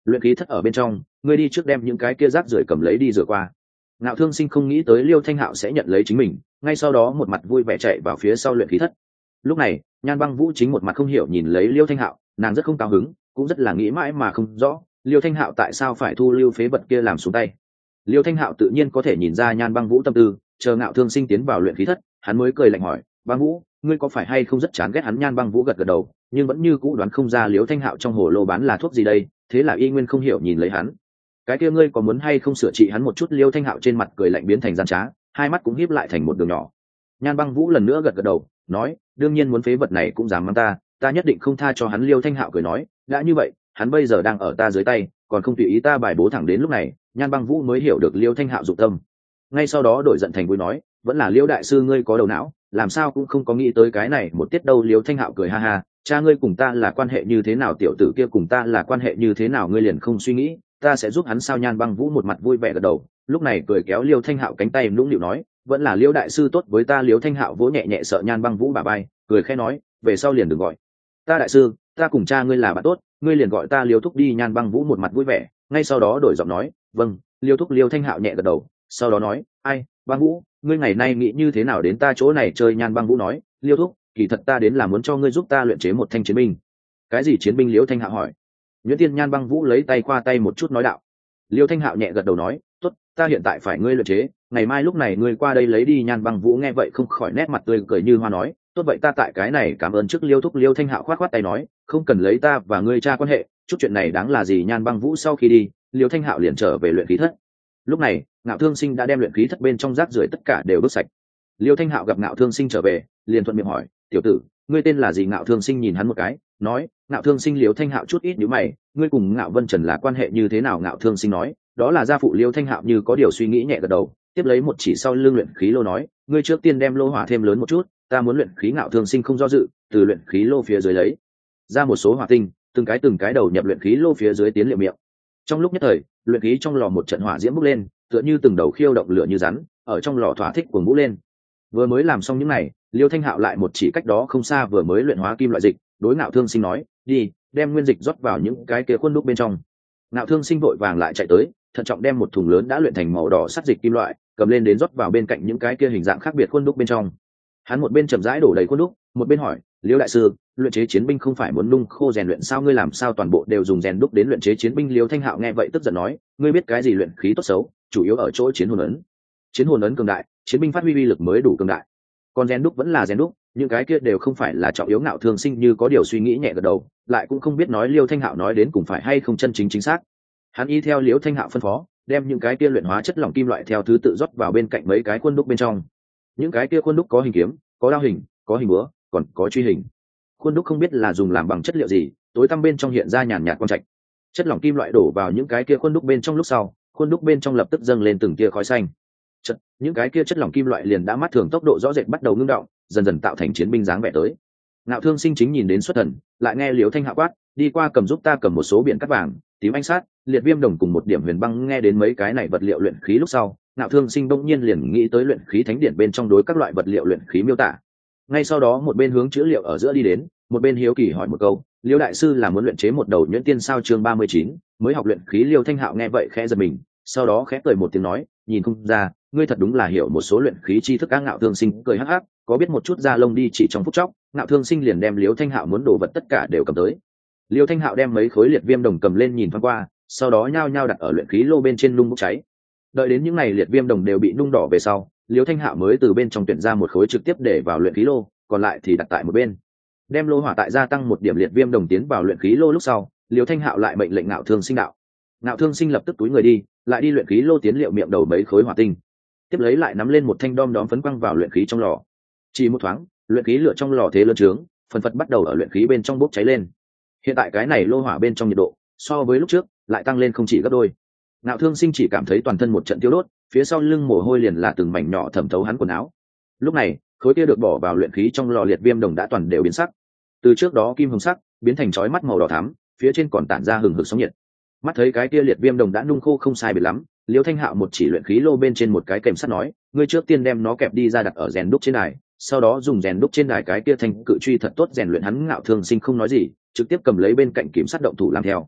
luyện khí thất ở bên trong, ngươi đi trước đem những cái kia rác rưởi cầm lấy đi rửa qua. Ngạo Thương Sinh không nghĩ tới Liêu Thanh Hạo sẽ nhận lấy chính mình, ngay sau đó một mặt vui vẻ chạy vào phía sau luyện khí thất. Lúc này Nhan Băng Vũ chính một mặt không hiểu nhìn lấy Liêu Thanh Hạo, nàng rất không cao hứng, cũng rất là nghĩ mãi mà không rõ Liêu Thanh Hạo tại sao phải thu lưu phế vật kia làm xuống tay. Liêu Thanh Hạo tự nhiên có thể nhìn ra Nhan Băng Vũ tâm tư, chờ Ngạo Thương Sinh tiến vào luyện khí thất, hắn mới cười lạnh hỏi, Băng Vũ, ngươi có phải hay không rất chán ghét hắn? Nhan Băng Vũ gật gật đầu, nhưng vẫn như cũ đoán không ra Liêu Thanh Hạo trong hồ lô bán là thuốc gì đây, thế là y nguyên không hiểu nhìn lấy hắn. Cái kia ngươi có muốn hay không sửa trị hắn một chút? Liêu Thanh Hạo trên mặt cười lạnh biến thành gian trá, hai mắt cũng híp lại thành một đường nhỏ. Nhan Băng Vũ lần nữa gật gật đầu, nói, đương nhiên muốn, phế vật này cũng dám mắng ta nhất định không tha cho hắn. Liêu Thanh Hạo cười nói, đã như vậy, hắn bây giờ đang ở ta dưới tay, còn không tùy ý ta bài bố. Thẳng đến lúc này Nhan Băng Vũ mới hiểu được Liêu Thanh Hạo dụng tâm, ngay sau đó đổi giận thành vui nói, vẫn là Liêu đại sư ngươi có đầu não, làm sao cũng không có nghĩ tới cái này một tiết đâu. Liêu Thanh Hạo cười ha ha, cha ngươi cùng ta là quan hệ như thế nào, tiểu tử kia cùng ta là quan hệ như thế nào, ngươi liền không suy nghĩ ta sẽ giúp hắn sao? Nhan Băng Vũ một mặt vui vẻ gật đầu, lúc này cười kéo Liêu Thanh Hạo cánh tay nũng nịu nói, vẫn là Liêu đại sư tốt với ta. Liêu Thanh Hạo vỗ nhẹ nhẹ sợ Nhan Băng Vũ bả vai, cười khẽ nói, về sau liền đừng gọi ta đại sư, ta cùng cha ngươi là bạn tốt, ngươi liền gọi ta Liêu thúc đi. Nhan Băng Vũ một mặt vui vẻ, ngay sau đó đổi giọng nói, vâng Liêu thúc. Liêu Thanh Hạo nhẹ gật đầu, sau đó nói, ai, Băng Vũ, ngươi ngày nay nghĩ như thế nào đến ta chỗ này chơi? Nhan Băng Vũ nói, Liêu thúc, kỳ thật ta đến là muốn cho ngươi giúp ta luyện chế một thanh chiến binh. Cái gì chiến binh? Liêu Thanh Hạo hỏi. Nhuyễn Tiên. Nhan Băng Vũ lấy tay qua tay một chút nói đạo. Liêu Thanh Hạo nhẹ gật đầu nói, tốt, ta hiện tại phải ngươi luyện chế, ngày mai lúc này ngươi qua đây lấy đi. Nhan Băng Vũ nghe vậy không khỏi nét mặt tươi cười như hoa nói, tốt vậy ta tại cái này cảm ơn trước Liêu thúc. Liêu Thanh Hạo khoát khoát tay nói, không cần lấy ta và ngươi cha quan hệ, chút chuyện này đáng là gì. Nhan Băng Vũ sau khi đi, Liêu Thanh Hạo liền trở về luyện khí thất. Lúc này Ngạo Thương Sinh đã đem luyện khí thất bên trong rác rưởi tất cả đều đốt sạch. Liêu Thanh Hạo gặp Ngạo Thương Sinh trở về, liền thuận miệng hỏi, tiểu tử, ngươi tên là gì? Ngạo Thương Sinh nhìn hắn một cái, nói, Ngạo Thương Sinh. Liêu Thanh Hạo chút ít nhíu mày, ngươi cùng Ngạo Vân Trần là quan hệ như thế nào? Ngạo Thương Sinh nói, đó là gia phụ. Liêu Thanh Hạo như có điều suy nghĩ nhẹ gật đầu, tiếp lấy một chỉ sau lưng luyện khí lô nói, ngươi trước tiên đem lô hỏa thêm lớn một chút, ta muốn luyện khí. Ngạo Thương Sinh không do dự, từ luyện khí lô phía dưới lấy ra một số hỏa tinh, từng cái đầu nhập luyện khí lô phía dưới tiến liệu miệng. Trong lúc nhất thời, luyện khí trong lò một trận hỏa diễm bốc lên, tựa như từng đầu khiêu động lửa như rắn ở trong lò thỏa thích cuồng vũ lên. Vừa mới làm xong những này, Liêu Thanh Hạo lại một chỉ cách đó không xa vừa mới luyện hóa kim loại dịch, đối Ngạo Thương Sinh nói, đi đem nguyên dịch rót vào những cái kia khuôn đúc bên trong. Ngạo Thương Sinh vội vàng lại chạy tới, thận trọng đem một thùng lớn đã luyện thành màu đỏ sắt dịch kim loại cầm lên đến rót vào bên cạnh những cái kia hình dạng khác biệt khuôn đúc bên trong. Hắn một bên chậm rãi đổ đầy khuôn đúc, một bên hỏi, Liêu đại sư, luyện chế chiến binh không phải muốn nung khô rèn luyện sao? Ngươi làm sao toàn bộ đều dùng rèn đúc đến luyện chế chiến binh? Liêu Thanh Hạo nghe vậy tức giận nói, ngươi biết cái gì luyện khí tốt xấu, chủ yếu ở chỗ chiến hồn ấn. Chiến hồn ấn cường đại, chiến binh phát huy uy lực mới đủ cường đại, còn rèn đúc vẫn là rèn đúc, những cái kia đều không phải là trọng yếu. Ngạo Thương Sinh như có điều suy nghĩ nhẹ gật đầu, lại cũng không biết nói Liêu Thanh Hạo nói đến cùng phải hay không chân chính chính xác. Hắn y theo Liêu Thanh Hạo phân phó, đem những cái kia luyện hóa chất lỏng kim loại theo thứ tự rót vào bên cạnh mấy cái khuôn đúc bên trong. Những cái kia khuôn đúc có hình kiếm, có đao hình, có hình búa, còn có truy hình. Khuôn đúc không biết là dùng làm bằng chất liệu gì, tối tăm bên trong hiện ra nhàn nhạt quang trạch. Chất lỏng kim loại đổ vào những cái kia khuôn đúc bên trong lúc sau, khuôn đúc bên trong lập tức dâng lên từng tia khói xanh. Những cái kia chất lỏng kim loại liền đã mắt thường tốc độ rõ rệt bắt đầu ngưng động, dần dần tạo thành chiến binh dáng vẻ tới. Ngạo Thương Sinh chính nhìn đến xuất thần, lại nghe Liêu Thanh Hạo quát, đi qua cầm giúp ta cầm một số biển cắt vàng, tím anh sát, liệt viêm đồng cùng một điểm huyền băng. Nghe đến mấy cái này vật liệu luyện khí lúc sau, Ngạo Thương Sinh bỗng nhiên liền nghĩ tới luyện khí thánh điển bên trong đối các loại vật liệu luyện khí miêu tả. Ngay sau đó một bên hướng chữ liệu ở giữa đi đến, một bên hiếu kỳ hỏi một câu, Liêu đại sư là muốn luyện chế một đầu nhuyễn tiên sao? Chương 39, mới học luyện khí. Liêu Thanh Hạo nghe vậy khẽ giật mình, sau đó khẽ cười một tiếng nói, nhìn không ra, ngươi thật đúng là hiểu một số luyện khí tri thức. Các Ngạo Thương Sinh cười hắc hắc, có biết một chút da lông đi. Chỉ trong phút chốc, Ngạo Thương Sinh liền đem Liêu Thanh Hạo muốn đồ vật tất cả đều cầm tới. Liêu Thanh Hạo đem mấy khối liệt viêm đồng cầm lên nhìn thoáng qua, sau đó nhao nhao đặt ở luyện khí lô bên trên nung bốc cháy. Đợi đến những này liệt viêm đồng đều bị nung đỏ về sau, Liêu Thanh Hạo mới từ bên trong tuyển ra một khối trực tiếp để vào luyện khí lô, còn lại thì đặt tại một bên. Đem lô hỏa tại gia tăng một điểm liệt viêm đồng tiến vào luyện khí lô lúc sau, Liêu Thanh Hạo lại mệnh lệnh Ngạo Thương Sinh đạo. Ngạo Thương Sinh lập tức túi người đi, lại đi luyện khí lô tiến liệu miệng đầu mấy khối hỏa tinh, tiếp lấy lại nắm lên một thanh đom đóm phấn quăng vào luyện khí trong lò. Chỉ một thoáng, luyện khí lửa trong lò thế lớn trướng, phần phật bắt đầu ở luyện khí bên trong bốc cháy lên. Hiện tại cái này lô hỏa bên trong nhiệt độ so với lúc trước lại tăng lên không chỉ gấp đôi. Ngạo Thương Sinh chỉ cảm thấy toàn thân một trận tiêu đốt, phía sau lưng mồ hôi liền là từng mảnh nhỏ thẩm thấu hắn quần áo. Lúc này khối kia được bỏ vào luyện khí trong lò liệt viêm đồng đã toàn đều biến sắc, từ trước đó kim hồng sắc biến thành chói mắt màu đỏ thắm, phía trên còn tản ra hừng hực sóng nhiệt. Mắt thấy cái kia liệt viêm đồng đã nung khô không sai biệt lắm, Liêu Thanh Hạo một chỉ luyện khí lô bên trên một cái kềm sắt nói, ngươi trước tiên đem nó kẹp đi ra đặt ở rèn đúc trên đài, sau đó dùng rèn đúc trên đài cái kia thanh cự truy thật tốt rèn luyện hắn. Ngạo Thương Sinh không nói gì, trực tiếp cầm lấy bên cạnh kìm sắt động thủ làm theo.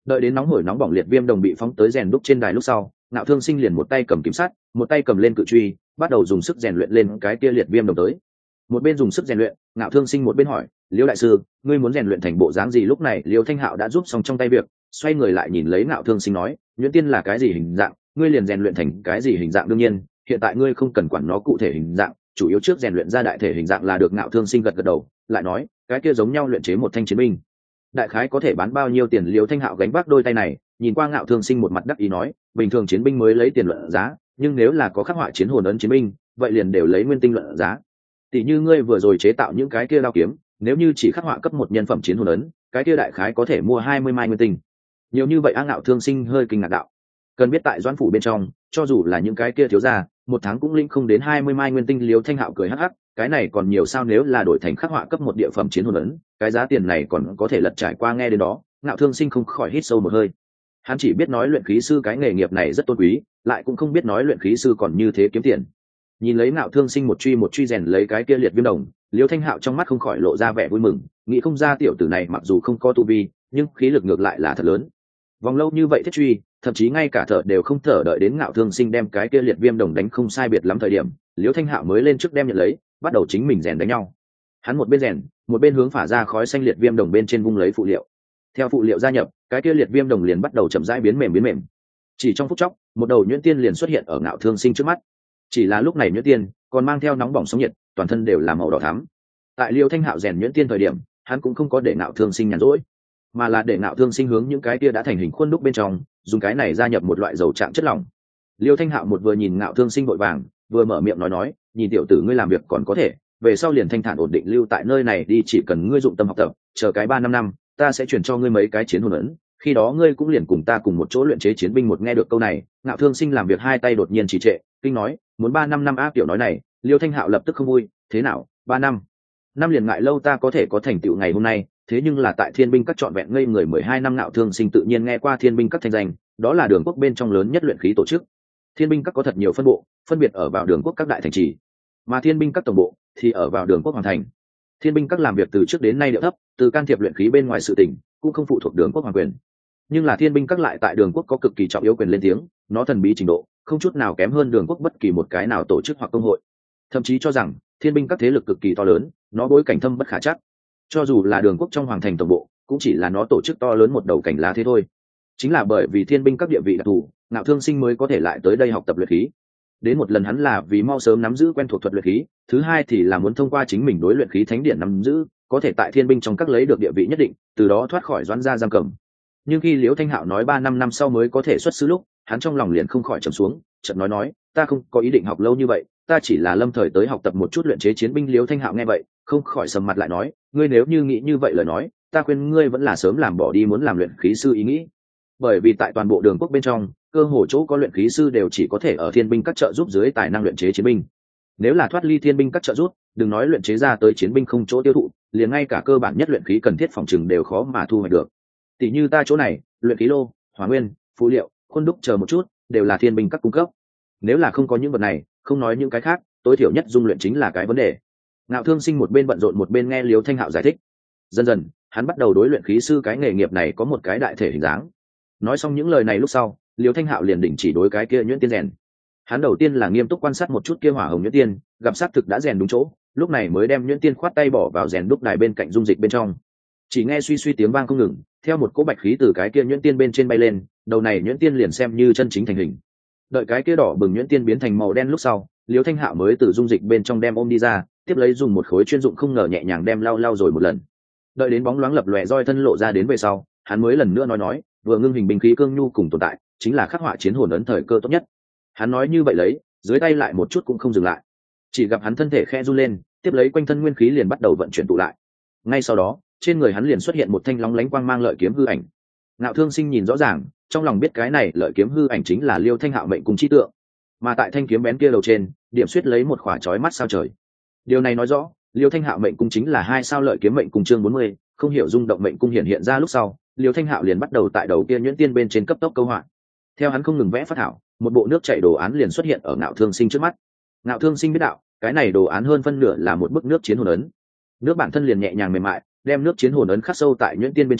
Đợi đến nóng hổi nóng bỏng liệt viêm đồng bị phóng tới rèn đúc trên đài lúc sau, Ngạo Thương Sinh liền một tay cầm kiếm sắt, một tay cầm lên cự truy, bắt đầu dùng sức rèn luyện lên cái kia liệt viêm đồng tới. Một bên dùng sức rèn luyện, Ngạo Thương Sinh một bên hỏi, Liêu đại sư, ngươi muốn rèn luyện thành bộ dáng gì? Lúc này Liêu Thanh Hạo đã giúp xong trong tay việc, xoay người lại nhìn lấy Ngạo Thương Sinh nói, nhuyễn tiên là cái gì hình dạng, ngươi liền rèn luyện thành cái gì hình dạng. Đương nhiên, hiện tại ngươi không cần quản nó cụ thể hình dạng, chủ yếu trước rèn luyện ra đại thể hình dạng là được. Ngạo Thương Sinh gật gật đầu, lại nói, cái kia giống nhau luyện chế một thanh chiến binh, đại khái có thể bán bao nhiêu tiền? Liêu Thanh Hạo gánh vác đôi tay này, nhìn qua Ngạo Thương Sinh một mặt đắc ý nói, bình thường chiến binh mới lấy tiền luận giá, nhưng nếu là có khắc họa chiến hồn ấn chiến binh, vậy liền đều lấy nguyên tinh luận giá. Tỷ như ngươi vừa rồi chế tạo những cái kia đao kiếm, nếu như chỉ khắc họa cấp một nhân phẩm chiến hồn ấn, cái kia đại khái có thể mua 20 mai nguyên tinh. Nhiều như vậy á? Ngạo Thương Sinh hơi kinh ngạc đạo. Cần biết tại Doãn phủ bên trong, cho dù là những cái kia thiếu gia, một tháng cũng linh không đến 20 mai nguyên tinh. Liêu Thanh Hạo cười hắc hắc, cái này còn nhiều sao? Nếu là đổi thành khắc họa cấp một địa phẩm chiến hồn ấn, cái giá tiền này còn có thể lật trải qua. Nghe đến đó, Ngạo Thương Sinh không khỏi hít sâu một hơi. Hắn chỉ biết nói luyện khí sư cái nghề nghiệp này rất tôn quý, lại cũng không biết nói luyện khí sư còn như thế kiếm tiền. Nhìn lấy Ngạo Thương Sinh một truy rèn lấy cái kia liệt viêm đồng, Liêu Thanh Hạo trong mắt không khỏi lộ ra vẻ vui mừng, nghĩ không ra tiểu tử này mặc dù không có tu vi, nhưng khí lực ngược lại là thật lớn. Vòng lâu như vậy thiết truy, thậm chí ngay cả thở đều không thở. Đợi đến Ngạo Thương Sinh đem cái kia liệt viêm đồng đánh không sai biệt lắm thời điểm, Liêu Thanh Hạo mới lên trước đem nhận lấy, bắt đầu chính mình rèn đánh nhau. Hắn một bên rèn, một bên hướng phả ra khói xanh liệt viêm đồng bên trên vung lấy phụ liệu. Theo phụ liệu gia nhập, cái kia liệt viêm đồng liền bắt đầu chậm rãi biến mềm. Chỉ trong phút chốc, một đầu nhuyễn tiên liền xuất hiện ở Ngạo Thương Sinh trước mắt. Chỉ là lúc này nhuyễn tiên còn mang theo nóng bỏng sóng nhiệt, toàn thân đều là màu đỏ thắm. Tại Liêu Thanh Hạo rèn nhuyễn tiên thời điểm, hắn cũng không có để Ngạo Thương Sinh nhàn rỗi, mà là để Ngạo Thương Sinh hướng những cái kia đã thành hình khuôn đúc bên trong, dùng cái này gia nhập một loại dầu trạng chất lỏng. Liêu Thanh Hạo một vừa nhìn Ngạo Thương Sinh vội vàng, vừa mở miệng nói, nhìn tiểu tử ngươi làm việc còn có thể, về sau liền thanh thản ổn định lưu tại nơi này đi, chỉ cần ngươi dụng tâm học tập, chờ cái 3-5 năm, ta sẽ chuyển cho ngươi mấy cái chiến hồn ấn, khi đó ngươi cũng liền cùng ta cùng một chỗ luyện chế chiến binh. Một nghe được câu này, Ngạo Thương Sinh làm việc hai tay đột nhiên trì trệ, kinh nói, muốn 3-5 năm á? Tiểu nói này, Liêu Thanh Hạo lập tức không vui, thế nào, 3 năm liền ngại lâu, ta có thể có thành tựu ngày hôm nay, thế nhưng là tại Thiên binh các trọn vẹn ngây người 12 năm. Ngạo Thương Sinh tự nhiên nghe qua Thiên binh các thanh danh, đó là Đường quốc bên trong lớn nhất luyện khí tổ chức. Thiên binh các có thật nhiều phân bộ, phân biệt ở vào Đường quốc các đại thành trì, mà Thiên binh các tổng bộ thì ở vào Đường quốc hoàng thành. Thiên binh các làm việc từ trước đến nay điệu thấp, từ can thiệp luyện khí bên ngoài sự tình cũng không phụ thuộc Đường quốc hoàng quyền, nhưng là Thiên binh các lại tại Đường quốc có cực kỳ trọng yếu quyền lên tiếng, nó thần bí trình độ không chút nào kém hơn Đường quốc bất kỳ một cái nào tổ chức hoặc công hội, thậm chí cho rằng Thiên binh các thế lực cực kỳ to lớn, nó bối cảnh thâm bất khả trắc. Cho dù là Đường quốc trong hoàng thành tổng bộ, cũng chỉ là nó tổ chức to lớn một đầu cành lá thế thôi. Chính là bởi vì Thiên binh các địa vị đặc thù, Ngạo Thương Sinh mới có thể lại tới đây học tập luyện khí. Đến một lần hắn là vì mau sớm nắm giữ quen thuộc thuật luyện khí, thứ hai thì là muốn thông qua chính mình đối luyện khí thánh điện nắm giữ, có thể tại Thiên binh trong các lấy được địa vị nhất định, từ đó thoát khỏi Doãn gia giam cầm. Nhưng khi Liễu Thanh Hạo nói 3-5 năm sau mới có thể xuất sư lúc, hắn trong lòng liền không khỏi trầm xuống, chợt nói, ta không có ý định học lâu như vậy, ta chỉ là lâm thời tới học tập một chút luyện chế chiến binh. Liễu Thanh Hạo nghe vậy, không khỏi sầm mặt lại nói, ngươi nếu như nghĩ như vậy lời nói, ta khuyên ngươi vẫn là sớm làm bỏ đi muốn làm luyện khí sư ý nghĩ. Bởi vì tại toàn bộ Đường quốc bên trong, cơ hồ chỗ có luyện khí sư đều chỉ có thể ở Thiên binh các trợ giúp dưới tài năng luyện chế chiến binh. Nếu là thoát ly Thiên binh các trợ giúp, đừng nói luyện chế ra tới chiến binh không chỗ tiêu thụ, liền ngay cả cơ bản nhất luyện khí cần thiết phòng trừng đều khó mà thu hoạch được. Tỷ như ta chỗ này, luyện khí lô, hỏa nguyên, phù liệu, khuôn đúc chờ một chút, đều là Thiên binh các cung cấp. Nếu là không có những vật này, không nói những cái khác, tối thiểu nhất dung luyện chính là cái vấn đề. Ngạo Thương Sinh một bên bận rộn một bên nghe Liêu Thanh Hạo giải thích. Dần dần, hắn bắt đầu đối luyện khí sư cái nghề nghiệp này có một cái đại thể hình dáng. Nói xong những lời này lúc sau, Liêu Thanh Hạo liền đình chỉ đối cái kia nhuyễn tiên rèn. Hắn đầu tiên là nghiêm túc quan sát một chút kia hỏa hồng nhuyễn tiên, gặp xác thực đã rèn đúng chỗ, lúc này mới đem nhuyễn tiên khoát tay bỏ vào rèn đúc đài bên cạnh dung dịch bên trong. Chỉ nghe suy suy tiếng vang không ngừng, theo một cỗ bạch khí từ cái kia nhuyễn tiên bên trên bay lên, đầu này nhuyễn tiên liền xem như chân chính thành hình. Đợi cái kia đỏ bừng nhuyễn tiên biến thành màu đen lúc sau, Liêu Thanh Hạo mới từ dung dịch bên trong đem ôm đi ra, tiếp lấy dùng một khối chuyên dụng không ngờ nhẹ nhàng đem lau rồi một lần. Đợi đến bóng loáng lập lòe roi thân lộ ra đến về sau, hắn mới lần nữa nói, vừa ngưng hình binh khí cương nhu cùng tồn tại, chính là khắc họa chiến hồn ấn thời cơ tốt nhất. Hắn nói như vậy lấy, dưới tay lại một chút cũng không dừng lại. Chỉ gặp hắn thân thể khe run lên, tiếp lấy quanh thân nguyên khí liền bắt đầu vận chuyển tụ lại. Ngay sau đó, trên người hắn liền xuất hiện một thanh lóng lánh quang mang lợi kiếm hư ảnh. Ngạo Thương Sinh nhìn rõ ràng, trong lòng biết cái này lợi kiếm hư ảnh chính là Liêu Thanh Hạo mệnh cung chi tượng, mà tại thanh kiếm bén kia đầu trên, điểm xuyết lấy một khỏa chói mắt sao trời. Điều này nói rõ, Liêu Thanh Hạo mệnh cung chính là 2 sao lợi kiếm mệnh cung chương 40, không hiểu rung động mệnh cung hiện ra lúc sau, Liêu Thanh Hạo liền bắt đầu tại đầu kia nhuyễn tiên bên trên cấp tốc câu họa. Theo hắn không ngừng vẽ phát thảo, một bộ nước chảy đồ án liền xuất hiện ở Ngạo Thương Sinh trước mắt. Ngạo Thương Sinh biết đạo, cái này đồ án hơn phân nửa là một bức nước chiến hồn ấn. Nước bản thân liền nhẹ nhàng mềm mại, đem nước chiến hồn ấn khắc sâu tại nhuyễn tiên bên trên,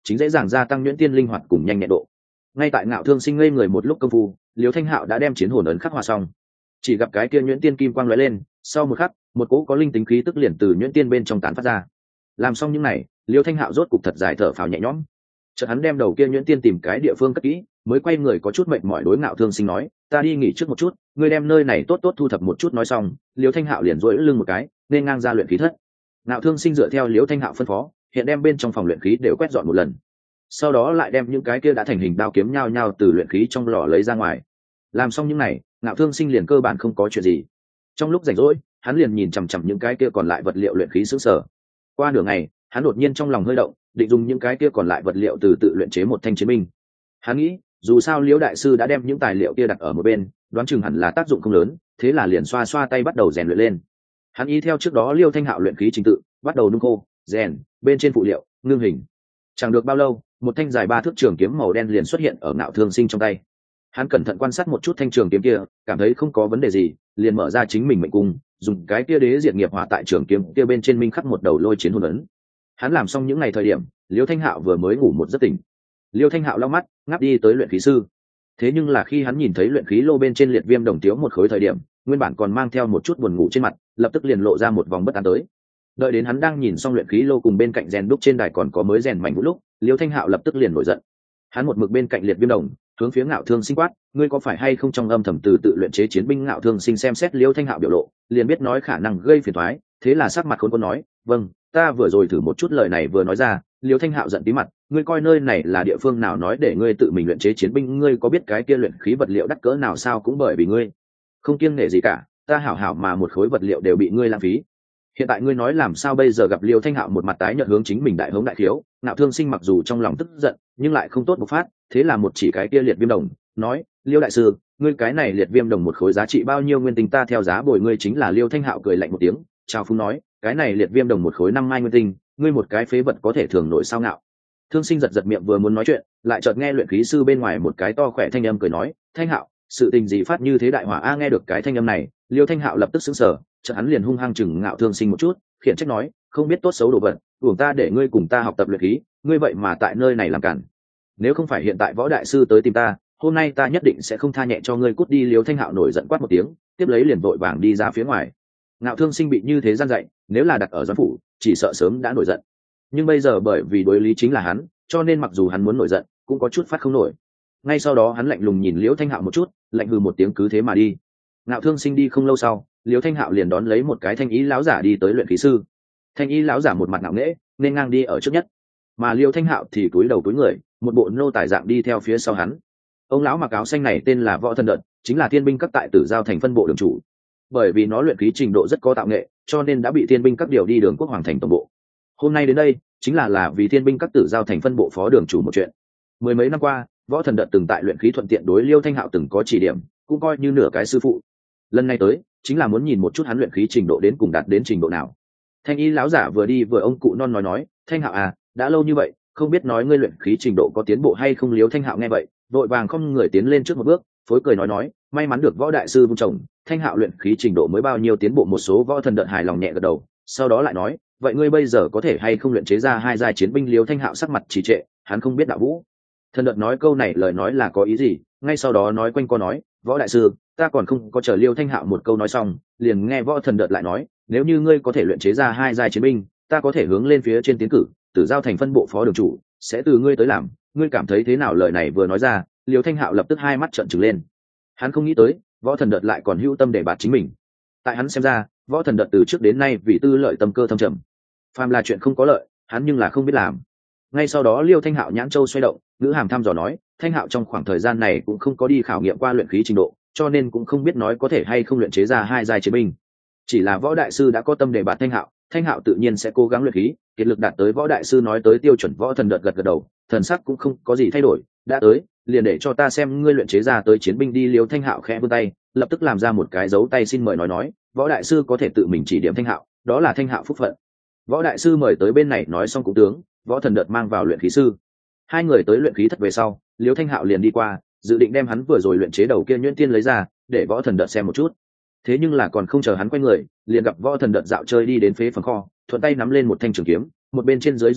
chính dễ dàng gia tăng nhuyễn tiên linh hoạt cùng nhanh nhẹn độ. Ngay tại Ngạo Thương Sinh ngây người một lúc công phu, Liêu Thanh Hạo đã đem chiến hồn ấn khắc hòa xong. Chỉ gặp cái kia nhuyễn tiên kim quang lóe lên, sau một khắc, một cỗ có linh tính khí tức liền từ nhuyễn tiên bên trong tán phát ra. Làm xong những này, Liêu Thanh Hạo rốt cục thật dài thở phào nhẹ nhõm. Chợt hắn đem đầu kia nhuyễn tiên tìm cái địa phương cất kỹ, mới quay người có chút mệt mỏi đối Ngạo Thương Sinh nói, ta đi nghỉ trước một chút, ngươi đem nơi này tốt tốt thu thập một chút. Nói xong, Liêu Thanh Hạo liền duỗi lưng một cái, nên ngang ra luyện khí thất. Ngạo Thương Sinh dựa theo Liêu Thanh Hạo phân phó, hiện đem bên trong phòng luyện khí đều quét dọn một lần, sau đó lại đem những cái kia đã thành hình đao kiếm nhao nhao từ luyện khí trong lò lấy ra ngoài. Làm xong những này, Ngạo Thương Sinh liền cơ bản không có chuyện gì. Trong lúc rảnh rỗi, hắn liền nhìn chằm chằm những cái kia còn lại vật liệu luyện khí sững sờ. Qua nửa ngày, hắn đột nhiên trong lòng hơi động, định dùng những cái kia còn lại vật liệu từ tự luyện chế một thanh chiến binh. Hắn nghĩ, dù sao Liễu đại sư đã đem những tài liệu kia đặt ở một bên, đoán chừng hẳn là tác dụng không lớn, thế là liền xoa xoa tay bắt đầu rèn luyện lên. Hắn ý theo trước đó Liêu Thanh Hạo luyện khí trình tự, bắt đầu nung khô, rèn, bên trên phụ liệu, ngưng hình. Chẳng được bao lâu, một thanh dài 3 thước trường kiếm màu đen liền xuất hiện ở Ngạo Thương Sinh trong tay. Hắn cẩn thận quan sát một chút thanh trường kiếm kia, cảm thấy không có vấn đề gì, liền mở ra chính mình mệnh cung, dùng cái kia đế diệt nghiệp hỏa tại trường kiếm kia bên trên minh khắc một đầu lôi chiến hồn ấn. Hắn làm xong những ngày thời điểm, Liêu Thanh Hạo vừa mới ngủ một giấc tỉnh. Liêu Thanh Hạo lau mắt, ngáp đi tới luyện khí sư. Thế nhưng là khi hắn nhìn thấy luyện khí lô bên trên liệt viêm đồng tiếu một khối thời điểm, nguyên bản còn mang theo một chút buồn ngủ trên mặt, lập tức liền lộ ra một vòng bất an tới. Đợi đến hắn đang nhìn xong luyện khí lô cùng bên cạnh rèn đúc trên đài còn có mới rèn mảnh vũ lúc, Liêu Thanh Hạo lập tức liền nổi giận. Hắn một mực bên cạnh liệt viêm đồng, hướng phía Ngạo Thương Sinh quát, ngươi có phải hay không trong âm thầm từ tự luyện chế chiến binh? Ngạo Thương Sinh xem xét Liêu Thanh Hạo biểu lộ, liền biết nói khả năng gây phiền toái, thế là sắc mặt khốn khốn nói, vâng, ta vừa rồi thử một chút. Lời này vừa nói ra, Liêu Thanh Hạo giận tí mặt, ngươi coi nơi này là địa phương nào nói để ngươi tự mình luyện chế chiến binh? Ngươi có biết cái kia luyện khí vật liệu đắt cỡ nào sao? Cũng bởi vì ngươi không kiêng nể gì cả, ta hảo hảo mà một khối vật liệu đều bị ngươi lãng phí. Hiện tại ngươi nói làm sao bây giờ? Gặp Liêu Thanh Hạo một mặt tái nhợt hướng chính mình đại hống đại thiếu, Ngạo Thương Sinh mặc dù trong lòng tức giận nhưng lại không tốt bộc phát, thế là một chỉ cái kia liệt viêm đồng, nói, Liêu đại sư, ngươi cái này liệt viêm đồng một khối giá trị bao nhiêu nguyên tinh? Ta theo giá bồi ngươi chính là. Liêu Thanh Hạo cười lạnh một tiếng, chào phúng nói, cái này liệt viêm đồng một khối 5 mai nguyên tinh, ngươi một cái phế vật có thể thường nổi sao? Ngạo Thương Sinh giật giật miệng vừa muốn nói chuyện, lại chợt nghe luyện khí sư bên ngoài một cái to khỏe thanh âm cười nói, Thanh Hạo, sự tình gì phát như thế đại hỏa a? Nghe được cái thanh âm này, Liêu Thanh Hạo lập tức sững sờ, chợt hắn liền hung hăng chừng Ngạo Thương Sinh một chút, khiển trách nói, không biết tốt xấu đồ vật, uổng ta để ngươi cùng ta học tập luyện khí, ngươi vậy mà tại nơi này làm cản. Nếu không phải hiện tại Võ đại sư tới tìm ta, hôm nay ta nhất định sẽ không tha nhẹ cho ngươi. Cút đi! Liêu Thanh Hạo nổi giận quát một tiếng, tiếp lấy liền vội vàng đi ra phía ngoài. Ngạo Thương Sinh bị như thế gian dạy, nếu là đặt ở Doãn phủ, chỉ sợ sớm đã nổi giận. Nhưng bây giờ bởi vì đối lý chính là hắn, cho nên mặc dù hắn muốn nổi giận, cũng có chút phát không nổi. Ngay sau đó hắn lạnh lùng nhìn Liễu Thanh Hạo một chút, lạnh hừ một tiếng cứ thế mà đi. Ngạo Thương Sinh đi không lâu sau, Liễu Thanh Hạo liền đón lấy một cái thanh ý lão giả đi tới luyện khí sư. Thanh ý lão giả một mặt ngạo nghễ, nên ngang đi ở trước nhất, mà Liễu Thanh Hạo thì cúi đầu cúi người, một bộ nô tài dạng đi theo phía sau hắn. Ông lão mặc áo xanh này tên là Võ Thần Đợt, chính là thiên binh các tại Tử Giao thành phân bộ đường chủ. Bởi vì nó luyện khí trình độ rất có tạo nghệ, cho nên đã bị thiên binh các điều đi Đường Quốc Hoàng thành tổng bộ. Hôm nay đến đây chính là vì thiên binh các Tử Giao thành phân bộ phó đường chủ một chuyện. Mười mấy năm qua, Võ Thần Đợt từng tại luyện khí thuận tiện đối Liêu Thanh Hạo từng có chỉ điểm, cũng coi như nửa cái sư phụ. Lần này tới chính là muốn nhìn một chút hắn luyện khí trình độ đến cùng đạt đến trình độ nào. Thanh y lão giả vừa đi vừa ông cụ non nói, Thanh Hạo à, đã lâu như vậy, không biết nói ngươi luyện khí trình độ có tiến bộ hay không? Liêu Thanh Hạo nghe vậy, vội vàng không người tiến lên trước một bước, phối cười nói, may mắn được Võ đại sư vun trồng, Thanh Hạo luyện khí trình độ mới bao nhiêu tiến bộ một số. Võ Thần Đợt hài lòng nhẹ gật đầu, sau đó lại nói, vậy ngươi bây giờ có thể hay không luyện chế ra 2 giai chiến binh? Liêu Thanh Hạo sắc mặt trì trệ, hắn không biết đạo vũ. Thần Đợt nói câu này lời nói là có ý gì, ngay sau đó nói quanh co nói, Võ đại sư, ta còn không có chờ Liêu Thanh Hạo một câu nói xong, liền nghe Võ Thần Đợt lại nói, nếu như ngươi có thể luyện chế ra 2 giai chiến binh, ta có thể hướng lên phía trên tiến cử, Tử Giao thành phân bộ phó đường chủ, sẽ từ ngươi tới làm, ngươi cảm thấy thế nào? Lời này vừa nói ra, Liêu Thanh Hạo lập tức hai mắt trợn trừng lên. Hắn không nghĩ tới Võ Thần Đợt lại còn hữu tâm để bạt chính mình. Tại hắn xem ra, Võ Thần Đợt từ trước đến nay vì tư lợi tâm cơ thâm trầm, phàm là chuyện không có lợi, hắn nhưng là không biết làm. Ngay sau đó Liêu Thanh Hạo nhãn châu xoay động, ngữ hàm thăm dò nói, Thanh Hạo trong khoảng thời gian này cũng không có đi khảo nghiệm qua luyện khí trình độ, cho nên cũng không biết nói có thể hay không luyện chế ra 2 giai chiến binh. Chỉ là Võ đại sư đã có tâm để bạt Thanh Hạo tự nhiên sẽ cố gắng luyện khí, kiệt lực đạt tới Võ đại sư nói tới tiêu chuẩn. Võ Thần Đợt gật gật đầu, thần sắc cũng không có gì thay đổi, đã tới, liền để cho ta xem ngươi luyện chế ra tới chiến binh đi. Liêu Thanh Hạo khẽ vươn tay, lập tức làm ra một cái dấu tay xin mời nói, Võ đại sư có thể tự mình chỉ điểm Thanh Hạo, đó là Thanh Hạo phúc phận. Võ đại sư mời tới bên này. Nói xong cũng tướng Võ Thần Đợt mang vào luyện khí sư. Hai người tới luyện khí thất về sau, Liêu Thanh Hạo liền đi qua, dự định đem hắn vừa rồi luyện chế đầu kia nhuyễn tiên lấy ra để Võ Thần Đợt xem một chút. Thế nhưng là còn không chờ hắn quay người, liền gặp Võ Thần Đợt dạo chơi đi đến phế phẩm kho, thuận tay nắm lên một thanh trường kiếm, một bên trên dưới dò xét,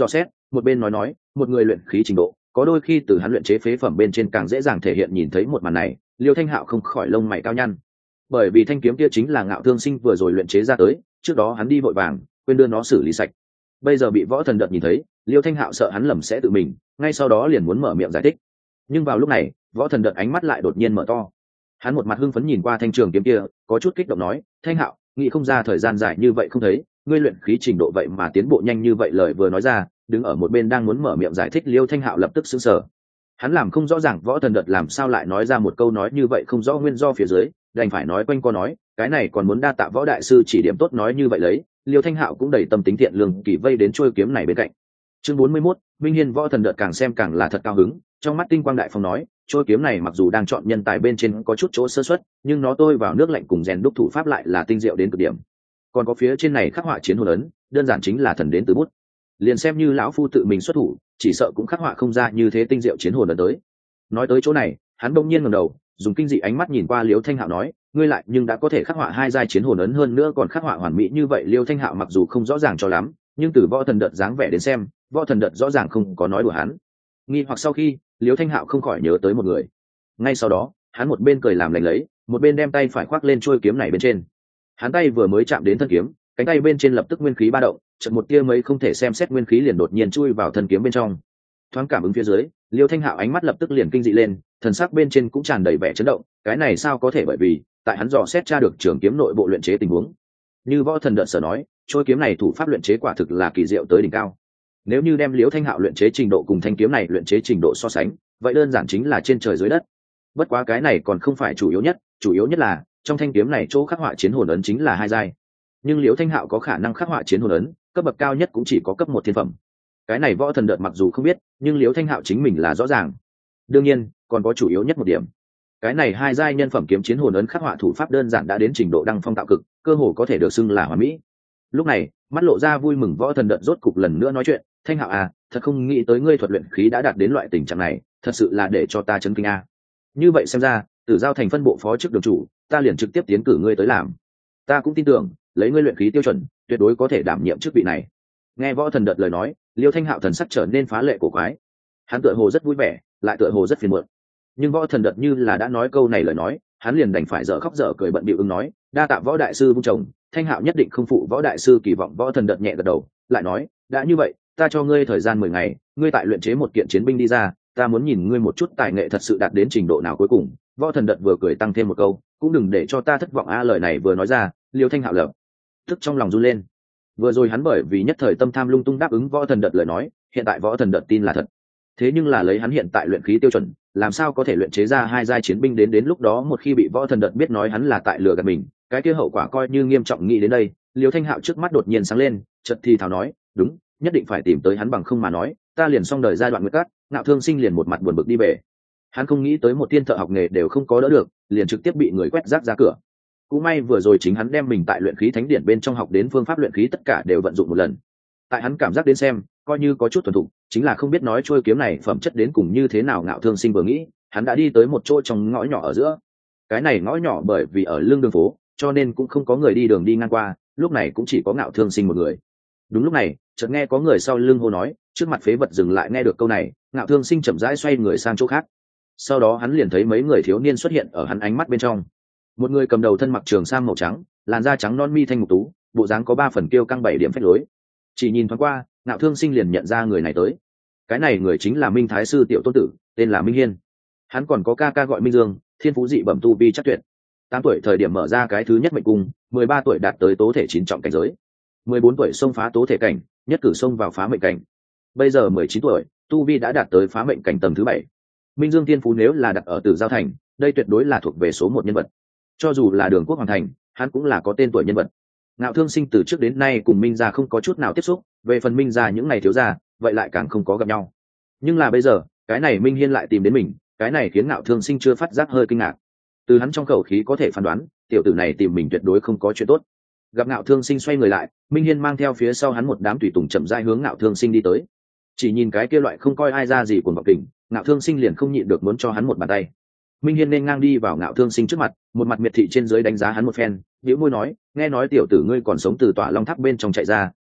một bên nói một người luyện khí trình độ có đôi khi từ hắn luyện chế phế phẩm bên trên càng dễ dàng thể hiện. Nhìn thấy một màn này, Liêu Thanh Hạo không khỏi lông mày cao nhăn, bởi vì thanh kiếm kia chính là Ngạo Thương Sinh vừa rồi luyện chế ra tới, trước đó hắn đi vội vàng quên đưa nó xử lý sạch, bây giờ bị Võ Thần Đợt nhìn thấy, Liêu Thanh Hạo sợ hắn lầm sẽ tự mình, ngay sau đó liền muốn mở miệng giải thích. Nhưng vào lúc này, Võ Thần Đợt ánh mắt lại đột nhiên mở to, hắn một mặt hưng phấn nhìn qua thanh trường kiếm kia, có chút kích động nói: Thanh Hạo, nghĩ không ra thời gian dài như vậy không thấy, ngươi luyện khí trình độ vậy mà tiến bộ nhanh như vậy. Lời vừa nói ra, đứng ở một bên đang muốn mở miệng giải thích Liêu Thanh Hạo lập tức sững sờ. Hắn làm không rõ ràng Võ Thần Đợt làm sao lại nói ra một câu nói như vậy không rõ nguyên do phía dưới, đành phải nói quanh co nói: cái này còn muốn đa tạ Võ đại sư chỉ điểm tốt. Nói như vậy lấy, Liêu Thanh Hạo cũng đầy tâm tính thiện lương kỳ vây đến trôi kiếm này bên cạnh. Chương 41, Minh Hiên. Võ Thần Đợt càng xem càng là thật cao hứng, trong mắt tinh quang đại phong nói: trôi kiếm này mặc dù đang chọn nhân tài bên trên có chút chỗ sơ suất, nhưng nó tôi vào nước lạnh cùng rèn đúc thủ pháp lại là tinh diệu đến cực điểm. Còn có phía trên này khắc họa chiến hồn ấn, đơn giản chính là thần đến từ bút, liền xem như lão phu tự mình xuất thủ, chỉ sợ cũng khắc họa không ra như thế tinh diệu chiến hồn ấn tới. Nói tới chỗ này, hắn đông nhiên ngẩng đầu, dùng kinh dị ánh mắt nhìn qua Liêu Thanh Hạo nói: ngươi lại nhưng đã có thể khắc họa hai giai chiến hồn ấn, hơn nữa còn khắc họa hoàn mỹ như vậy. Liêu Thanh Hạo mặc dù không rõ ràng cho lắm, nhưng từ Võ Thần Đợt dáng vẻ đến xem, Võ Thần Đợt rõ ràng không có nói đùa hắn. Nghi hoặc sau khi, Liêu Thanh Hạo không khỏi nhớ tới một người. Ngay sau đó, hắn một bên cười làm lành lấy, một bên đem tay phải khoác lên chuôi kiếm này bên trên. Hắn tay vừa mới chạm đến thân kiếm, cánh tay bên trên lập tức nguyên khí ba động, chợt một tia mấy không thể xem xét nguyên khí liền đột nhiên chui vào thân kiếm bên trong. Thoáng cảm ứng phía dưới, Liêu Thanh Hạo ánh mắt lập tức liền kinh dị lên, thần sắc bên trên cũng tràn đầy vẻ chấn động. Cái này sao có thể, bởi vì tại hắn dò xét tra được trường kiếm nội bộ luyện chế tình huống. Như Võ Thần Đợt sở nói, trôi kiếm này thủ pháp luyện chế quả thực là kỳ diệu tới đỉnh cao. Nếu như đem Liêu Thanh Hạo luyện chế trình độ cùng thanh kiếm này luyện chế trình độ so sánh, vậy đơn giản chính là trên trời dưới đất. Bất quá cái này còn không phải chủ yếu nhất là trong thanh kiếm này chỗ khắc họa chiến hồn ấn chính là hai giai, nhưng Liêu Thanh Hạo có khả năng khắc họa chiến hồn ấn cấp bậc cao nhất cũng chỉ có cấp 1 thiên phẩm. Cái này Võ Thần Đợt mặc dù không biết, nhưng Liêu Thanh Hạo chính mình là rõ ràng. Đương nhiên còn có chủ yếu nhất một điểm, cái này hai giai nhân phẩm kiếm chiến hồn ấn khắc họa thủ pháp đơn giản đã đến trình độ đăng phong tạo cực, cơ hồ có thể được xưng là hoàn mỹ. Lúc này mắt lộ ra vui mừng, Võ Thần Đợt rốt cục lần nữa nói chuyện: Thanh Hạo à, thật không nghĩ tới ngươi thuật luyện khí đã đạt đến loại tình trạng này, thật sự là để cho ta chấn kinh a. Như vậy xem ra, Tử Giao thành phân bộ phó chức đường chủ, ta liền trực tiếp tiến cử ngươi tới làm. Ta cũng tin tưởng, lấy ngươi luyện khí tiêu chuẩn, tuyệt đối có thể đảm nhiệm chức vị này. Nghe Võ Thần Đợt lời nói, Liêu Thanh Hạo thần sắc trở nên phá lệ cổ quái. Hắn tựa hồ rất vui vẻ, lại tựa hồ rất phiền muộn. Nhưng Võ Thần Đợt như là đã nói câu này lời nói, hắn liền đành phải dở khóc dở cười bận bịu ứng nói: đa tạ Võ đại sư vung chồng, Thanh Hạo nhất định không phụ Võ đại sư kỳ vọng. Võ Thần Đợt nhẹ gật đầu, lại nói: đã như vậy, ta cho ngươi thời gian 10 ngày, ngươi tại luyện chế một kiện chiến binh đi ra, ta muốn nhìn ngươi một chút tài nghệ thật sự đạt đến trình độ nào cuối cùng. Võ Thần Đợt vừa cười tăng thêm một câu: cũng đừng để cho ta thất vọng a. Lời này vừa nói ra, Liêu Thanh Hạo lập tức trong lòng run lên. Vừa rồi hắn bởi vì nhất thời tâm tham lung tung đáp ứng Võ Thần Đợt lời nói, hiện tại Võ Thần Đợt tin là thật. Thế nhưng là lấy hắn hiện tại luyện khí tiêu chuẩn, làm sao có thể luyện chế ra hai giai chiến binh? Đến lúc đó một khi bị Võ Thần Đợt biết nói hắn là tại lừa gạt mình, cái kia hậu quả coi như nghiêm trọng. Nghĩ đến đây, Liêu Thanh Hạo trước mắt đột nhiên sáng lên, chợt thì thào nói: đúng, nhất định phải tìm tới hắn, bằng không mà nói ta liền xong đời giai đoạn nguyệt cát. Ngạo Thương Sinh liền một mặt buồn bực đi về. Hắn không nghĩ tới một tiên thợ học nghề đều không có đỡ được, liền trực tiếp bị người quét rác ra cửa. Cũng may vừa rồi chính hắn đem mình tại luyện khí thánh điển bên trong học đến phương pháp luyện khí tất cả đều vận dụng một lần. Tại hắn cảm giác đến xem, coi như có chút thuần thục, chính là không biết nói trôi kiếm này phẩm chất đến cùng như thế nào. Ngạo Thương Sinh vừa nghĩ, hắn đã đi tới một chỗ trong ngõ nhỏ ở giữa. Cái này ngõ nhỏ bởi vì ở lưng đường phố, cho nên cũng không có người đi đường đi ngang qua, lúc này cũng chỉ có Ngạo Thương Sinh một người. Đúng lúc này, chợt nghe có người sau lưng hô nói, trước mặt phế vật dừng lại. Nghe được câu này, Ngạo Thương Sinh chậm rãi xoay người sang chỗ khác. Sau đó hắn liền thấy mấy người thiếu niên xuất hiện ở hắn ánh mắt bên trong. Một người cầm đầu thân mặc trường sam màu trắng, làn da trắng non mi thanh mục tú, bộ dáng có 3 phần kiêu căng 7 điểm phách lối. Chỉ nhìn thoáng qua, Ngạo Thương Sinh liền nhận ra người này tới. Cái này người chính là Minh Thái sư tiểu tôn tử, tên là Minh Hiên. Hắn còn có ca ca gọi Minh Dương, thiên phú dị bẩm tu vi chắc tuyệt. 8 tuổi thời điểm mở ra cái thứ nhất mệnh cung, 13 tuổi đạt tới tố thể 9 trọng cảnh giới, 14 tuổi xông phá tố thể cảnh, nhất cử xông vào phá mệnh cảnh. Bây giờ 19 tuổi, tu vi đã đạt tới phá mệnh cảnh tầng thứ 7. Minh Dương thiên phú nếu là đặt ở Tử Giao thành, đây tuyệt đối là thuộc về số 1 nhân vật. Cho dù là Đường Quốc hoàng thành, hắn cũng là có tên tuổi nhân vật. Ngạo Thương Sinh từ trước đến nay cùng Minh gia không có chút nào tiếp xúc, về phần Minh gia những ngày thiếu gia, vậy lại càng không có gặp nhau. Nhưng là bây giờ, cái này Minh Hiên lại tìm đến mình, cái này khiến Ngạo Thương Sinh chưa phát giác hơi kinh ngạc. Từ hắn trong khẩu khí có thể phán đoán, tiểu tử này tìm mình tuyệt đối không có chuyện tốt. Gặp Ngạo Thương Sinh xoay người lại, Minh Hiên mang theo phía sau hắn một đám tùy tùng chậm rãi hướng Ngạo Thương Sinh đi tới. Chỉ nhìn cái kia loại không coi ai ra gì cuồng vọng kình, Ngạo Thương Sinh liền không nhịn được muốn cho hắn một bàn tay. Minh Hiên nên ngang đi vào Ngạo Thương Sinh trước mặt, một mặt miệt thị trên dưới đánh giá hắn một phen, bĩu môi nói: nghe nói tiểu tử ngươi còn sống từ Tỏa Long Tháp bên trong chạy ra,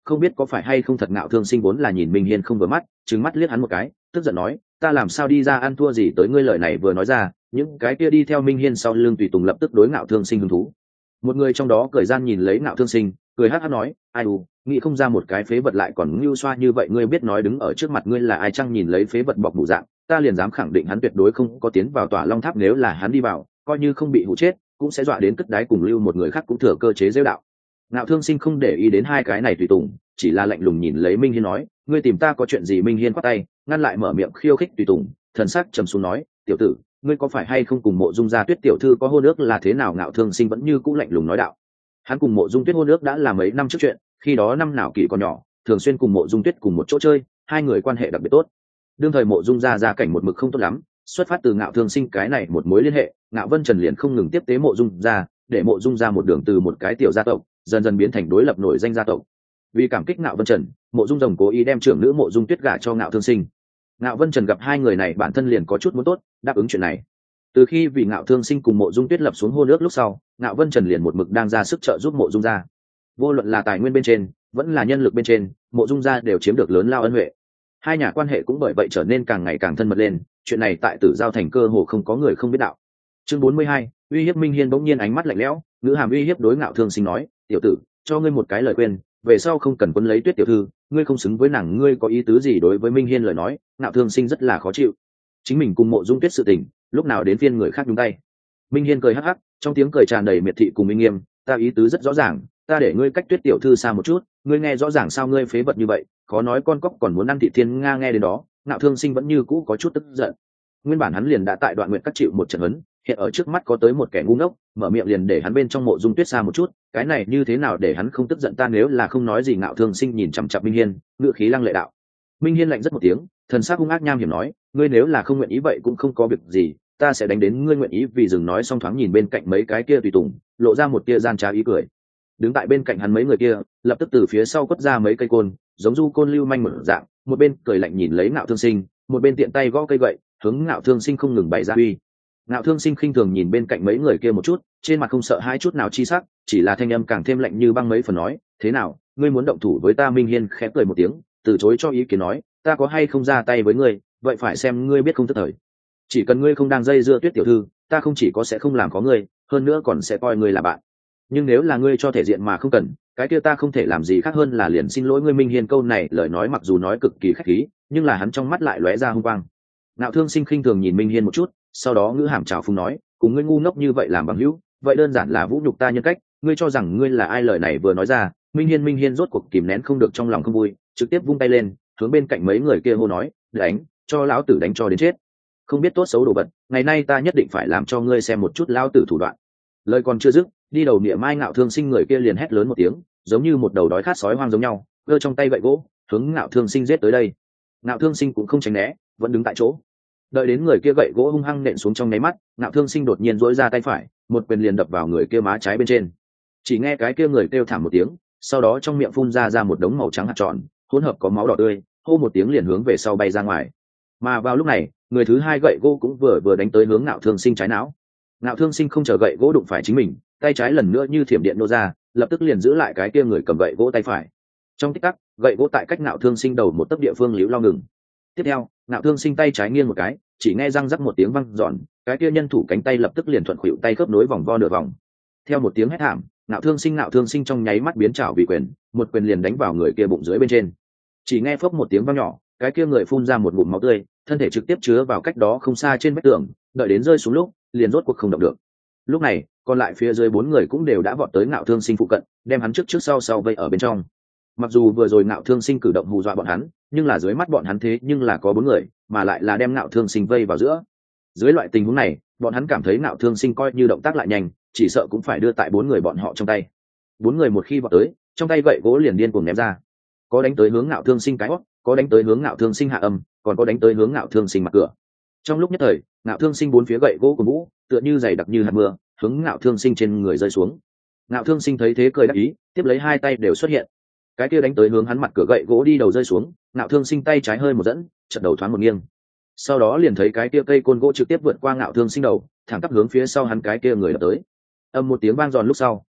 không biết có phải hay không thật. Ngạo Thương Sinh vốn là nhìn Minh Hiên không vừa mắt, trừng mắt liếc hắn một cái, tức giận nói, ta làm sao đi ra ăn thua gì tới ngươi. Lời này vừa nói ra, những cái kia đi theo Minh Hiên sau lưng tùy tùng lập tức đối Ngạo Thương Sinh hứng thú. Một người trong đó cười gian nhìn lấy Ngạo Thương Sinh, cười hắc hắc nói, ai u, nghĩ không ra một cái phế vật lại còn ngưu xoa như vậy. Ngươi biết nói đứng ở trước mặt ngươi là ai chăng? Nhìn lấy phế vật bọc mụ dạng, ta liền dám khẳng định hắn tuyệt đối không có tiến vào Tỏa Long Tháp. Nếu là hắn đi vào, coi như không bị hụ chết, cũng sẽ dọa đến cất đáy. Cùng lưu một người khác cũng thừa cơ chế giễu đạo. Ngạo Thương Sinh không để ý đến hai cái này tùy tùng, chỉ là lạnh lùng nhìn lấy Minh Hiên nói, ngươi tìm ta có chuyện gì? Minh Hiên quát tay ngăn lại mở miệng khiêu khích tùy tùng, thần sắc trầm xuống nói, tiểu tử, ngươi có phải hay không cùng Mộ Dung gia Tuyết tiểu thư có hôn ước là thế nào? Ngạo Thương Sinh vẫn như cũ lạnh lùng nói đạo. Hắn cùng Mộ Dung Tuyết hôn ước đã là mấy năm trước chuyện, khi đó năm nào Kỷ còn nhỏ, thường xuyên cùng Mộ Dung Tuyết cùng một chỗ chơi, hai người quan hệ đặc biệt tốt. Đương thời Mộ Dung gia cảnh một mực không tốt lắm, xuất phát từ Ngạo Thương Sinh cái này một mối liên hệ, Ngạo Vân Trần liền không ngừng tiếp tế Mộ Dung gia, để Mộ Dung gia một đường từ một cái tiểu gia tộc dần dần biến thành đối lập nổi danh gia tộc. Vì cảm kích Ngạo Vân Trần, Mộ Dung Rồng cố ý đem trưởng nữ Mộ Dung Tuyết gả cho Ngạo Thương Sinh. Ngạo Vân Trần gặp hai người này bản thân liền có chút muốn tốt, đáp ứng chuyện này. Từ khi vì Ngạo Thương Sinh cùng Mộ Dung Tuyết lập xuống hôn ước lúc sau, Ngạo Vân Trần liền một mực đang ra sức trợ giúp Mộ Dung gia. Vô luận là tài nguyên bên trên, vẫn là nhân lực bên trên, Mộ Dung gia đều chiếm được lớn lao ân huệ. Hai nhà quan hệ cũng bởi vậy trở nên càng ngày càng thân mật lên, chuyện này tại Tử Giao thành cơ hồ không có người không biết đạo. Chương 42, uy hiếp. Minh Hiên bỗng nhiên ánh mắt lạnh lẽo, ngữ hàm uy hiếp đối Ngạo Thương Sinh nói, tiểu tử, cho ngươi một cái lời khuyên, về sau không cần quấn lấy Tuyết tiểu thư, ngươi không xứng với nàng. Ngươi có ý tứ gì? Đối với Minh Hiên lời nói, Ngạo Thương Sinh rất là khó chịu. Chính mình cùng Mộ Dung Tuyết sự tình, lúc nào đến phiên người khác nhúng tay? Minh Hiên cười hắc hắc, trong tiếng cười tràn đầy miệt thị cùng uy nghiêm, ta ý tứ rất rõ ràng, ta để ngươi cách Tuyết tiểu thư xa một chút, ngươi nghe rõ ràng sao? Ngươi phế vật như vậy, khó nói con cóc còn muốn ăn thị thiên nga. Nghe đến đó, Ngạo Thương Sinh vẫn như cũ có chút tức giận. Nguyên bản hắn liền đã tại Đoạn Nguyện Các chịu một trận ấn, hiện ở trước mắt có tới một kẻ ngu ngốc, mở miệng liền để hắn bên trong Mộ Dung Tuyết xa một chút, cái này như thế nào để hắn không tức giận? Ta nếu là không nói gì. Ngạo Thương Sinh nhìn chằm chằm Minh Hiên, ngựa khí lăng lệ đạo. Minh Hiên lạnh rất một tiếng, thần sắc hung ác nham hiểm nói, ngươi nếu là không nguyện ý vậy cũng không có việc gì, ta sẽ đánh đến ngươi nguyện ý. Vì dừng nói xong thoáng nhìn bên cạnh mấy cái kia tùy tùng, lộ ra một tia gian trá ý cười. Đứng tại bên cạnh hắn mấy người kia lập tức từ phía sau quất ra mấy cây côn, giống du côn lưu manh mở dạng, một bên cười lạnh nhìn lấy Ngạo Thương Sinh, một bên tiện tay gõ cây gậy hướng Ngạo Thương Sinh không ngừng bày ra uy. Ngạo Thương Sinh khinh thường nhìn bên cạnh mấy người kia một chút, trên mặt không sợ hãi chút nào chi sắc, chỉ là thanh âm càng thêm lạnh như băng mấy phần nói, thế nào, ngươi muốn động thủ với ta? Minh Hiên khẽ cười một tiếng, từ chối cho ý kiến nói, ta có hay không ra tay với ngươi, vậy phải xem ngươi biết không tức thời. Chỉ cần ngươi không đang dây dưa Tuyết tiểu thư, ta không chỉ có sẽ không làm có ngươi, hơn nữa còn sẽ coi ngươi là bạn. Nhưng nếu là ngươi cho thể diện mà không cần, cái kia ta không thể làm gì khác hơn là liền xin lỗi ngươi. Minh Hiên câu này lời nói mặc dù nói cực kỳ khách khí, nhưng là hắn trong mắt lại lóe ra hung quang. Ngạo Thương Sinh khinh thường nhìn Minh Hiên một chút, sau đó ngữ hàm trào phúng nói, cùng ngươi ngu ngốc như vậy làm bằng hữu, vậy đơn giản là vũ nhục ta nhân cách. Ngươi cho rằng ngươi là ai? Lời này vừa nói ra, Minh Hiên rốt cuộc kìm nén không được trong lòng không vui, trực tiếp vung tay lên, hướng bên cạnh mấy người kia hô nói, đánh, cho lão tử đánh cho đến chết. Không biết tốt xấu đồ vật, ngày nay ta nhất định phải làm cho ngươi xem một chút lão tử thủ đoạn. Lời còn chưa dứt, đi đầu niệm mai Ngạo Thương Sinh người kia liền hét lớn một tiếng, giống như một đầu đói khát sói hoang giống nhau, giơ trong tay gậy gỗ hướng Ngạo Thương Sinh giết tới đây. Ngạo Thương Sinh cũng không tránh né, vẫn đứng tại chỗ. Đợi đến người kia gậy gỗ hung hăng nện xuống trong nháy mắt, Ngạo Thương Sinh đột nhiên duỗi ra tay phải, một quyền liền đập vào người kia má trái bên trên. Chỉ nghe cái kia người kêu thảm một tiếng, sau đó trong miệng phun ra một đống màu trắng hạt tròn, hỗn hợp có máu đỏ tươi, hô một tiếng liền hướng về sau bay ra ngoài. Mà vào lúc này, người thứ hai gậy gỗ cũng vừa đánh tới hướng Ngạo Thương Sinh trái não. Ngạo Thương Sinh không chờ gậy gỗ đụng phải chính mình, tay trái lần nữa như thiểm điện nô ra, lập tức liền giữ lại cái kia người cầm gậy gỗ tay phải. Trong tích tắc, gậy gỗ tại cách Ngạo Thương Sinh đầu một tấc địa phương liễu lo ngừng. Tiếp theo, Ngạo Thương Sinh tay trái nghiêng một cái, chỉ nghe răng rắc một tiếng vang giòn, cái kia nhân thủ cánh tay lập tức liền thuận khuỷu tay khớp nối vòng vo nửa vòng. Theo một tiếng hét thảm, Ngạo Thương Sinh trong nháy mắt biến trảo vì quyền, một quyền liền đánh vào người kia bụng dưới bên trên. Chỉ nghe phốc một tiếng vang nhỏ, cái kia người phun ra một ngụm máu tươi, thân thể trực tiếp chứa vào cách đó không xa trên vách tường, đợi đến rơi xuống lúc, liền rốt cuộc không động được. Lúc này, còn lại phía dưới bốn người cũng đều đã vọt tới Ngạo Thương Sinh phụ cận, đem hắn trước sau vây ở bên trong. Mặc dù vừa rồi Ngạo Thương Sinh cử động hù dọa bọn hắn, nhưng là dưới mắt bọn hắn thế nhưng là có bốn người, mà lại là đem Ngạo Thương Sinh vây vào giữa. Dưới loại tình huống này, bọn hắn cảm thấy Ngạo Thương Sinh coi như động tác lại nhanh, chỉ sợ cũng phải đưa tại bốn người bọn họ trong tay. Bốn người một khi vọt tới, trong tay gậy gỗ liền điên cuồng ném ra. Có đánh tới hướng Ngạo Thương Sinh cái hót, có đánh tới hướng Ngạo Thương Sinh hạ âm, còn có đánh tới hướng Ngạo Thương Sinh mặt cửa. Trong lúc nhất thời, Ngạo Thương Sinh bốn phía gậy gỗ của vũ, tựa như dày đặc như hạt mưa, hướng Ngạo Thương Sinh trên người rơi xuống. Ngạo Thương Sinh thấy thế cười đắc ý, tiếp lấy hai tay đều xuất hiện. Cái kia đánh tới hướng hắn mặt cửa gậy gỗ đi đầu rơi xuống, Ngạo Thương Sinh tay trái hơi một dẫn, chợt đầu thoáng một nghiêng. Sau đó liền thấy cái kia cây côn gỗ trực tiếp vượt qua Ngạo Thương Sinh đầu, thẳng tắp hướng phía sau hắn cái kia người đập tới. Âm một tiếng vang giòn lúc sau,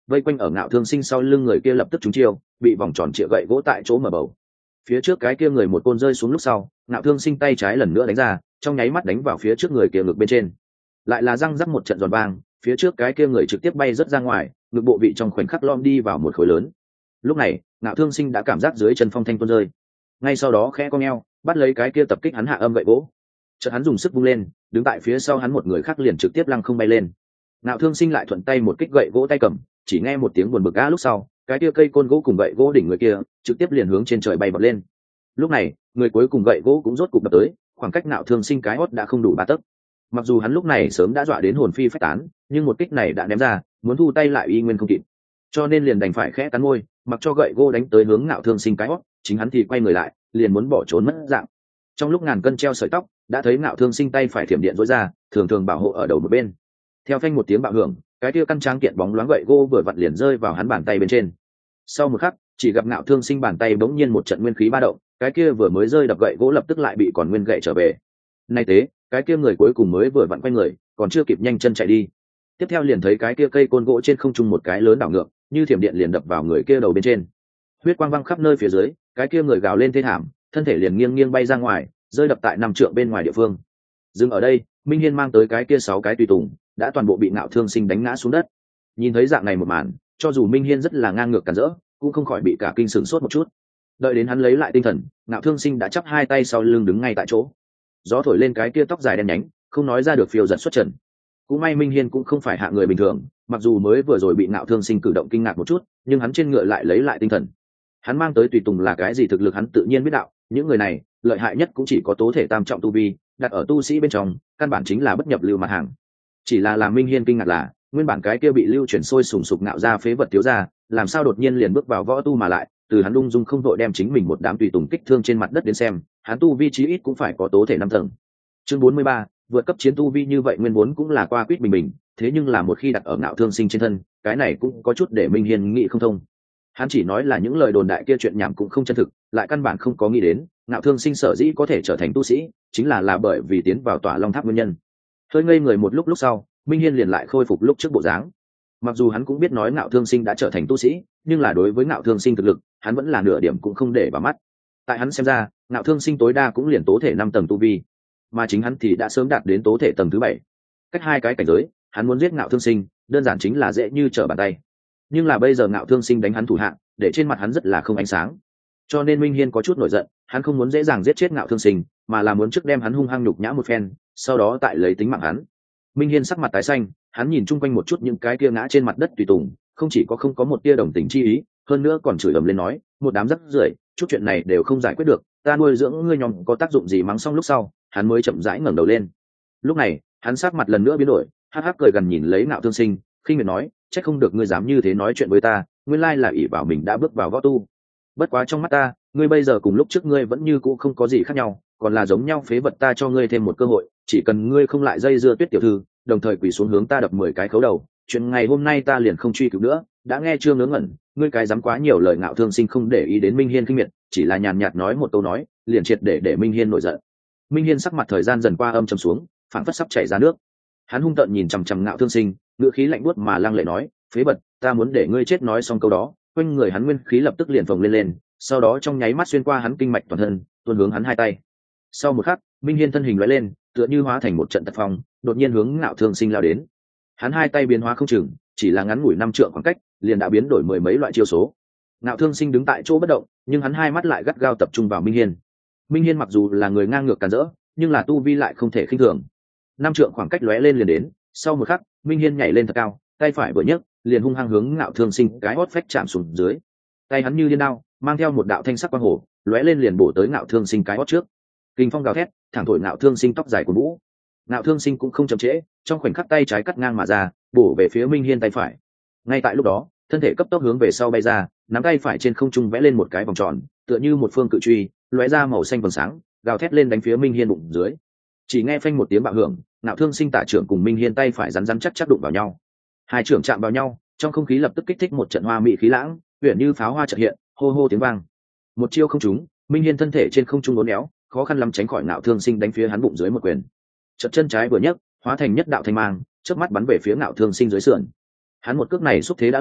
vây quanh ở Ngạo Thương Sinh sau lưng người kia lập tức trúng chiêu, bị vòng tròn trịa gậy gỗ tại chỗ mở bầu. Phía trước cái kia người một côn rơi xuống lúc sau, Ngạo Thương Sinh tay trái lần nữa đánh ra, trong nháy mắt đánh vào phía trước người kia ngực bên trên. Lại là răng rắc một trận giòn vang, phía trước cái kia người trực tiếp bay rất ra ngoài, ngực bộ vị trong khoảnh khắc lom đi vào một khối lớn. Lúc này, Ngạo Thương Sinh đã cảm giác dưới chân phong thanh tuôn rơi. Ngay sau đó khẽ cong eo, bắt lấy cái kia tập kích hắn hạ âm gậy gỗ. Chợt hắn dùng sức vung lên, đứng tại phía sau hắn một người khác liền trực tiếp lăng không bay lên. Ngạo Thương Sinh lại thuận tay một kích gậy gỗ tay cầm, chỉ nghe một tiếng buồn bực lúc sau, cái kia cây côn gỗ cùng gậy gỗ đỉnh người kia trực tiếp liền hướng trên trời bay bật lên. Lúc này, người cuối cùng gậy gỗ cũng rốt cục đập tới, khoảng cách Ngạo Thương Sinh cái hót đã không đủ 3 tấc. Mặc dù hắn lúc này sớm đã dọa đến hồn phi phách tán, nhưng một kích này đã ném ra, muốn thu tay lại y nguyên không kịp, cho nên liền đành phải khẽ cắn môi, mặc cho gậy gỗ đánh tới hướng Ngạo Thương Sinh cái hót, chính hắn thì quay người lại, liền muốn bỏ trốn mất dạng. Trong lúc ngàn cân treo sợi tóc, đã thấy Ngạo Thương Sinh tay phải thiểm điện rối ra, thường thường bảo hộ ở đầu một bên. Theo phanh một tiếng bạo hưởng, cái kia căn tráng kiện bóng loáng gậy gỗ vừa vặn liền rơi vào hắn bàn tay bên trên. Sau một khắc, chỉ gặp Ngạo Thương Sinh bàn tay bỗng nhiên một trận nguyên khí ba động, cái kia vừa mới rơi đập gậy gỗ lập tức lại bị còn nguyên gậy trở về. Nay tế, cái kia người cuối cùng mới vừa vặn quay người, còn chưa kịp nhanh chân chạy đi. Tiếp theo liền thấy cái kia cây côn gỗ trên không trung một cái lớn đảo ngược, như thiểm điện liền đập vào người kia đầu bên trên. Huyết quang văng khắp nơi phía dưới, cái kia người gào lên thê thảm, thân thể liền nghiêng nghiêng bay ra ngoài, rơi đập tại 5 trượng bên ngoài địa phương. Dừng ở đây, Minh Hiên mang tới cái kia 6 cái tùy tùng, đã toàn bộ bị Ngạo Thương Sinh đánh ngã xuống đất. Nhìn thấy dạng này một màn, cho dù Minh Hiên rất là ngang ngược cản rỡ, cũng không khỏi bị cả kinh sửng sốt một chút. Đợi đến hắn lấy lại tinh thần, Ngạo Thương Sinh đã chắp hai tay sau lưng đứng ngay tại chỗ. Gió thổi lên cái kia tóc dài đen nhánh, không nói ra được phiêu giật xuất trần. Cũng may Minh Hiên cũng không phải hạ người bình thường, mặc dù mới vừa rồi bị Ngạo Thương Sinh cử động kinh ngạc một chút, nhưng hắn trên ngựa lại lấy lại tinh thần. Hắn mang tới tùy tùng là cái gì thực lực hắn tự nhiên biết đạo, những người này, lợi hại nhất cũng chỉ có tố thể tam trọng tu vi, đặt ở tu sĩ bên trong, căn bản chính là bất nhập lưu mặt hàng. Chỉ là làm Minh Hiên kinh ngạc là, nguyên bản cái kia bị lưu chuyển sôi sùng sục Ngạo ra phế vật thiếu ra, làm sao đột nhiên liền bước vào võ tu mà lại, từ hắn ung dung không vội đem chính mình một đám tùy tùng kích thương trên mặt đất đến xem, hắn tu vi chí ít cũng phải có tố thể 5 tầng. Chương 43, vượt cấp chiến tu vi như vậy nguyên vốn cũng là qua quýt bình bình, thế nhưng là một khi đặt ở Ngạo Thương Sinh trên thân, cái này cũng có chút để Minh Hiên nghĩ không thông. Hắn chỉ nói là những lời đồn đại kia chuyện nhảm cũng không chân thực, lại căn bản không có nghĩ đến, Ngạo Thương Sinh sở dĩ có thể trở thành tu sĩ, chính là bởi vì tiến vào Tỏa Long Tháp nguyên nhân. Hơi ngây người một lúc sau, Minh Hiên liền lại khôi phục lúc trước bộ dáng. Mặc dù hắn cũng biết nói Ngạo Thương Sinh đã trở thành tu sĩ, nhưng là đối với Ngạo Thương Sinh thực lực, hắn vẫn là nửa điểm cũng không để vào mắt. Tại hắn xem ra, Ngạo Thương Sinh tối đa cũng liền tố thể 5 tầng tu vi, mà chính hắn thì đã sớm đạt đến tố thể tầng thứ 7. Cách 2 cái cảnh giới, hắn muốn giết Ngạo Thương Sinh, đơn giản chính là dễ như trở bàn tay. Nhưng là bây giờ Ngạo Thương Sinh đánh hắn thủ hạng, để trên mặt hắn rất là không ánh sáng. Cho nên Minh Hiên có chút nổi giận, hắn không muốn dễ dàng giết chết Ngạo Thương Sinh, mà là muốn trước đem hắn hung hăng nhục nhã một phen, sau đó tại lấy tính mạng hắn. Minh Hiên sắc mặt tái xanh, hắn nhìn chung quanh một chút những cái kia ngã trên mặt đất tùy tùng, không chỉ có không có một tia đồng tình chi ý, hơn nữa còn chửi ầm lên nói, một đám rắc rưởi, chút chuyện này đều không giải quyết được, ta nuôi dưỡng ngươi nhóm có tác dụng gì? Mắng xong lúc sau, hắn mới chậm rãi ngẩng đầu lên. Lúc này, hắn sắc mặt lần nữa biến đổi, hắc hắc cười gần nhìn lấy Ngạo Thương Sinh, khinh miệt nói, trách không được ngươi dám như thế nói chuyện với ta, nguyên lai là ỷ vào mình đã bước vào võ tu. Bất quá trong mắt ta, ngươi bây giờ cùng lúc trước ngươi vẫn như cũ không có gì khác nhau, còn là giống nhau phế vật, ta cho ngươi thêm một cơ hội, chỉ cần ngươi không lại dây dưa Tuyết tiểu thư, đồng thời quỳ xuống hướng ta đập 10 cái khấu đầu, chuyện ngày hôm nay ta liền không truy cứu nữa. Đã nghe chưa ngớ ngẩn, ngươi cái dám quá nhiều lời. Ngạo Thương Sinh không để ý đến Minh Hiên kinh miệt, chỉ là nhàn nhạt nói một câu nói, liền triệt để Minh Hiên nổi giận. Minh Hiên sắc mặt thời gian dần qua âm trầm xuống, phảng phất sắp chảy ra nước. Hắn hung tợn nhìn chằm chằm Ngạo Thương Sinh, ngữ khí lạnh buốt mà lăng lệ nói, phế vật, ta muốn để ngươi chết. Nói xong câu đó, quanh người hắn nguyên khí lập tức liền phồng lên, sau đó trong nháy mắt xuyên qua hắn kinh mạch toàn thân, tuôn hướng hắn 2 tay. Sau một khắc, Minh Hiên thân hình lóe lên, tựa như hóa thành một trận tật phong, đột nhiên hướng Ngạo Thương Sinh lao đến. Hắn 2 tay biến hóa không chừng, chỉ là ngắn ngủi 5 trượng khoảng cách, liền đã biến đổi 10 mấy loại chiêu số. Ngạo Thương Sinh đứng tại chỗ bất động, nhưng hắn 2 mắt lại gắt gao tập trung vào Minh Hiên. Minh Hiên mặc dù là người ngang ngược càn rỡ, nhưng là tu vi lại không thể khinh thường. 5 trượng khoảng cách lóe lên liền đến, sau một khắc, Minh Hiên nhảy lên thật cao, tay phải vừa nhấc, liền hung hăng hướng Ngạo Thương Sinh cái hót phách chạm xuống dưới. Tay hắn như liên đao, mang theo một đạo thanh sắc quang hổ, lóe lên liền bổ tới Ngạo Thương Sinh cái hót trước. Kình phong gào thét, thẳng thổi Ngạo Thương Sinh tóc dài của vũ. Ngạo Thương Sinh cũng không chậm trễ, trong khoảnh khắc tay trái cắt ngang mà ra, bổ về phía Minh Hiên tay phải. Ngay tại lúc đó, thân thể cấp tốc hướng về sau bay ra, nắm tay phải trên không trung vẽ lên một cái vòng tròn, tựa như một phương cự truy, lóe ra màu xanh vầng sáng, gào thét lên đánh phía Minh Hiên bụng dưới. Chỉ nghe phanh một tiếng bạo hưởng, Ngạo Thương Sinh tả trưởng cùng Minh Hiên tay phải rắn chắc đụng vào nhau. Hai trưởng chạm vào nhau, trong không khí lập tức kích thích một trận hoa mỹ khí lãng, huyền như pháo hoa chợt hiện, hô hô tiếng vang. Một chiêu không trúng, Minh Hiên thân thể trên không trung uốn éo, khó khăn lắm tránh khỏi Ngạo Thương Sinh đánh phía hắn bụng dưới một quyền. Chợt chân trái vừa nhấc, hóa thành nhất đạo thanh mang, chớp mắt bắn về phía Ngạo Thương Sinh dưới sườn. Hắn một cước này xúc thế đã lâu,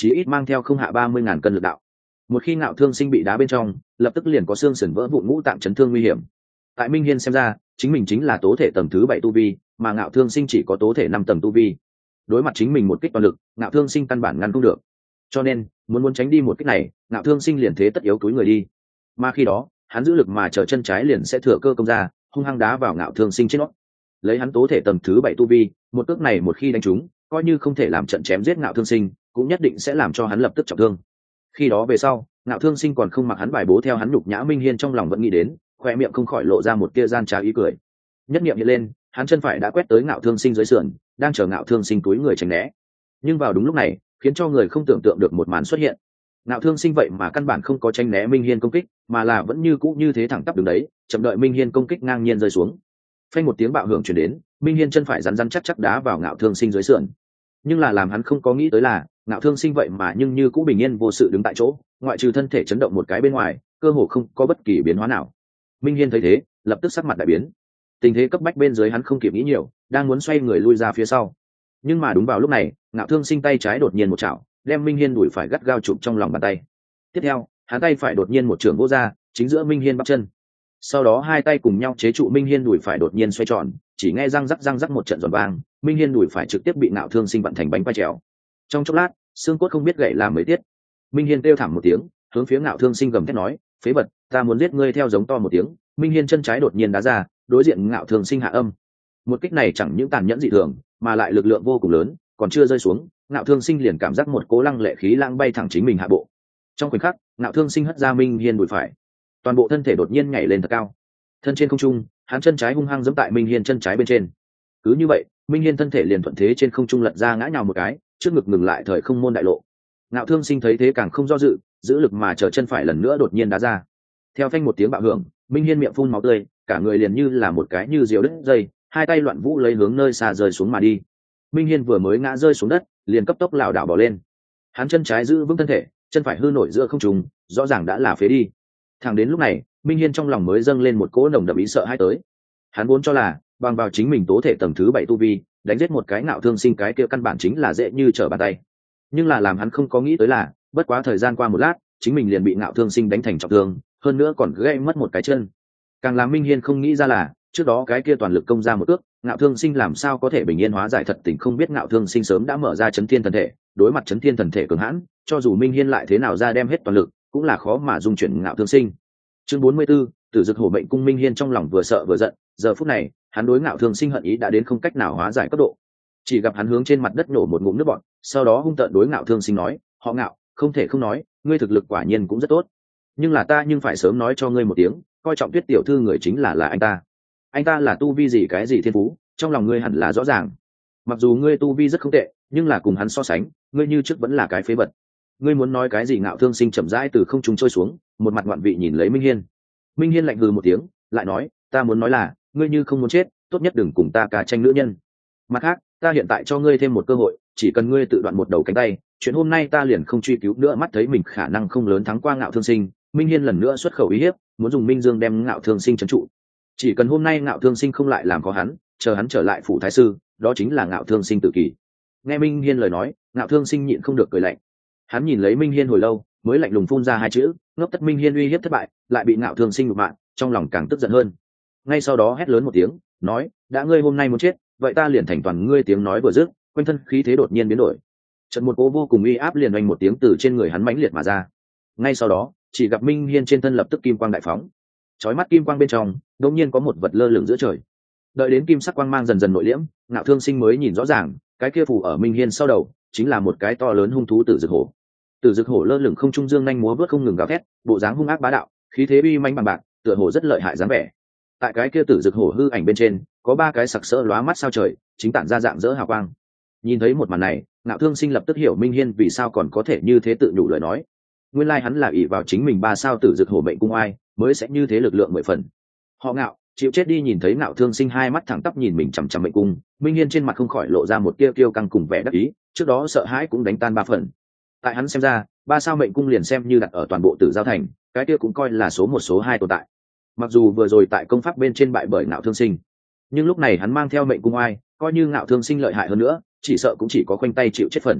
chí ít mang theo không hạ 30.000 cân lực đạo. Một khi Ngạo Thương Sinh bị đá bên trong, lập tức liền có xương sườn vỡ vụn, ngũ tạng chấn thương nguy hiểm. Tại Minh Hiên xem ra, chính mình chính là tố thể tầng thứ 7 tu vi, mà Ngạo Thương Sinh chỉ có tố thể 5 tầng tu vi. Đối mặt chính mình một kích toàn lực, Ngạo Thương Sinh căn bản ngăn không được. Cho nên, muốn tránh đi một kích này, Ngạo Thương Sinh liền thế tất yếu túi người đi. Mà khi đó, hắn giữ lực mà chờ chân trái liền sẽ thừa cơ công ra, hung hăng đá vào Ngạo Thương Sinh trên nó. Lấy hắn tố thể tầng thứ 7 tu vi, một cước này một khi đánh trúng, coi như không thể làm trận chém giết Ngạo Thương Sinh, cũng nhất định sẽ làm cho hắn lập tức trọng thương. Khi đó về sau, Ngạo Thương Sinh còn không mặc hắn bài bố theo hắn nhục nhã Minh Hiên trong lòng vẫn nghĩ đến, khoe miệng không khỏi lộ ra một tia gian trá ý cười. Nhất niệm hiện lên, hắn chân phải đã quét tới Ngạo Thương Sinh dưới sườn, đang chờ Ngạo Thương Sinh túi người tránh né. Nhưng vào đúng lúc này, khiến cho người không tưởng tượng được một màn xuất hiện. Ngạo Thương Sinh vậy mà căn bản không có tránh né Minh Hiên công kích, mà là vẫn như cũ như thế thẳng tắp đứng đấy, chậm đợi Minh Hiên công kích ngang nhiên rơi xuống. Phanh một tiếng bạo hưởng truyền đến, Minh Hiên chân phải rắn rắn chắc chắc đá vào Ngạo Thương Sinh dưới sườn. Nhưng là làm hắn không có nghĩ tới là, Ngạo Thương Sinh vậy mà nhưng như cũ bình yên vô sự đứng tại chỗ, ngoại trừ thân thể chấn động một cái bên ngoài, cơ hồ không có bất kỳ biến hóa nào. Minh Hiên thấy thế, lập tức sắc mặt đại biến. Tình thế cấp bách bên dưới hắn không kịp nghĩ nhiều, đang muốn xoay người lui ra phía sau. Nhưng mà đúng vào lúc này, Ngạo Thương Sinh tay trái đột nhiên một chảo, đem Minh Hiên đùi phải gắt gao chụp trong lòng bàn tay. Tiếp theo, hắn tay phải đột nhiên một chưởng vỗ ra, chính giữa Minh Hiên bắp chân. Sau đó hai tay cùng nhau chế trụ Minh Hiên đùi phải đột nhiên xoay tròn, chỉ nghe răng rắc một trận giòn vang, Minh Hiên đùi phải trực tiếp bị Ngạo Thương Sinh vặn thành bánh quay trèo. Trong chốc lát, xương cốt không biết gãy làm mấy tiết. Minh Hiên kêu thảm một tiếng, hướng phía Ngạo Thương Sinh gầm thét nói, phế vật, ta muốn giết ngươi, theo giống to một tiếng. Minh Hiên chân trái đột nhiên đá ra, đối diện Ngạo Thương Sinh hạ âm. Một kích này chẳng những tàn nhẫn dị thường, mà lại lực lượng vô cùng lớn, còn chưa rơi xuống, Ngạo Thương Sinh liền cảm giác một cỗ lăng lệ khí lãng bay thẳng chính mình hạ bộ. Trong khoảnh khắc, Ngạo Thương Sinh hất ra Minh Hiên đùi phải, toàn bộ thân thể đột nhiên nhảy lên thật cao. Thân trên không trung, hắn chân trái hung hăng giẫm tại Minh Hiên chân trái bên trên. Cứ như vậy, Minh Hiên thân thể liền thuận thế trên không trung lật ra ngã nhào một cái, trước ngực ngừng lại thời không môn đại lộ. Ngạo Thương Sinh thấy thế càng không do dự, giữ lực mà chờ chân phải lần nữa đột nhiên đá ra. Theo phanh một tiếng bạo hưởng, Minh Hiên miệng phun máu tươi, cả người liền như là một cái như diều đứt dây, hai tay loạn vũ lấy hướng nơi xa rơi xuống mà đi. Minh Hiên vừa mới ngã rơi xuống đất, liền cấp tốc lảo đảo bỏ lên. Hắn chân trái giữ vững thân thể, chân phải hư nổi giữa không trung, rõ ràng đã là phế đi. Thẳng đến lúc này, Minh Hiên trong lòng mới dâng lên một cỗ nồng đậm ý sợ hãi tới. Hắn vốn cho là bằng vào chính mình tố thể tầng thứ 7 tu vi, đánh giết một cái Ngạo Thương Sinh cái kia căn bản chính là dễ như trở bàn tay. Nhưng là làm hắn không có nghĩ tới là, bất quá thời gian qua một lát, chính mình liền bị Ngạo Thương Sinh đánh thành trọng thương, hơn nữa còn gãy mất một cái chân. Càng làm Minh Hiên không nghĩ ra là, trước đó cái kia toàn lực công ra một cước, Ngạo Thương Sinh làm sao có thể bình yên hóa giải thật tình không biết Ngạo Thương Sinh sớm đã mở ra chấn thiên thần thể, đối mặt chấn thiên thần thể cường hãn, cho dù Minh Hiên lại thế nào ra đem hết toàn lực, cũng là khó mà dung chuyển Ngạo Thương Sinh. Chương 44, Tử Dực Hổ Mệnh Cung. Minh Hiên trong lòng vừa sợ vừa giận, giờ phút này, hắn đối Ngạo Thương Sinh hận ý đã đến không cách nào hóa giải cấp độ. Chỉ gặp hắn hướng trên mặt đất nổ một ngụm nước bọt, sau đó hung tợn đối Ngạo Thương Sinh nói, "Họ Ngạo, không thể không nói, ngươi thực lực quả nhiên cũng rất tốt. Nhưng là ta nhưng phải sớm nói cho ngươi một tiếng, coi trọng Tuyết tiểu thư người chính là anh ta. Anh ta là tu vi gì cái gì thiên phú, trong lòng ngươi hẳn là rõ ràng. Mặc dù ngươi tu vi rất không tệ, nhưng là cùng hắn so sánh, ngươi như trước vẫn là cái phế vật." Ngươi muốn nói cái gì? Ngạo Thương Sinh chậm rãi từ không trung trôi xuống, một mặt ngoạn vị nhìn lấy Minh Hiên. Minh Hiên lạnh hừ một tiếng, lại nói, ta muốn nói là, ngươi như không muốn chết, tốt nhất đừng cùng ta cà tranh nữ nhân. Mặt khác, ta hiện tại cho ngươi thêm một cơ hội, chỉ cần ngươi tự đoạn một đầu cánh tay, chuyện hôm nay ta liền không truy cứu nữa. Mắt thấy mình khả năng không lớn thắng qua Ngạo Thương Sinh, Minh Hiên lần nữa xuất khẩu uy hiếp, muốn dùng Minh Dương đem Ngạo Thương Sinh trấn trụ. Chỉ cần hôm nay Ngạo Thương Sinh không lại làm khó hắn, chờ hắn trở lại phủ thái sư, đó chính là Ngạo Thương Sinh tự kỷ. Nghe Minh Hiên lời nói, Ngạo Thương Sinh nhịn không được cười lạnh. Hắn nhìn lấy Minh Hiên hồi lâu, mới lạnh lùng phun ra hai chữ, ngốc tất. Minh Hiên uy hiếp thất bại, lại bị Ngạo Thương Sinh nhục mạ, trong lòng càng tức giận hơn. Ngay sau đó hét lớn một tiếng, nói, đã ngươi hôm nay muốn chết, vậy ta liền thành toàn ngươi. Tiếng nói vừa dứt, quanh thân khí thế đột nhiên biến đổi, trận một cỗ vô cùng uy áp liền oanh một tiếng từ trên người hắn mãnh liệt mà ra. Ngay sau đó, chỉ gặp Minh Hiên trên thân lập tức kim quang đại phóng, chói mắt kim quang bên trong đột nhiên có một vật lơ lửng giữa trời. Đợi đến kim sắc quang mang dần dần nội liễm, Ngạo Thương Sinh mới nhìn rõ ràng, cái kia phủ ở Minh Hiên sau đầu chính là một cái to lớn hung thú Tử Dực Hổ. Tử Dực Hổ lơ lửng không trung, dương nhanh múa vớt không ngừng gào thét, bộ dáng hung ác bá đạo, khí thế uy manh bằng bạc, tựa hồ rất lợi hại dáng vẻ. Tại cái kia Tử Dực Hổ hư ảnh bên trên, có ba cái sặc sỡ lóa mắt sao trời, chính tản ra dạng dỡ hào quang. Nhìn thấy một màn này, Ngạo Thương Sinh lập tức hiểu Minh Hiên vì sao còn có thể như thế tự nhủ lời nói. Nguyên lai hắn là ỷ vào chính mình ba sao Tử Dực Hổ mệnh cung ai, mới sẽ như thế lực lượng 10 phần. Họ Ngạo, chịu chết đi. Nhìn thấy Ngạo Thương Sinh hai mắt thẳng tắp nhìn mình chằm chằm mệnh cung, Minh Hiên trên mặt không khỏi lộ ra một tia kiêu căng cùng vẻ đắc ý, trước đó sợ hãi cũng đánh tan 3 phần. Tại hắn xem ra, ba sao mệnh cung liền xem như đặt ở toàn bộ Tử Giao thành, cái kia cũng coi là số 1 số 2 tồn tại. Mặc dù vừa rồi tại công pháp bên trên bại bởi Ngạo Thương Sinh, nhưng lúc này hắn mang theo mệnh cung ai, coi như Ngạo Thương Sinh lợi hại hơn nữa, chỉ sợ cũng chỉ có khoanh tay chịu chết phần.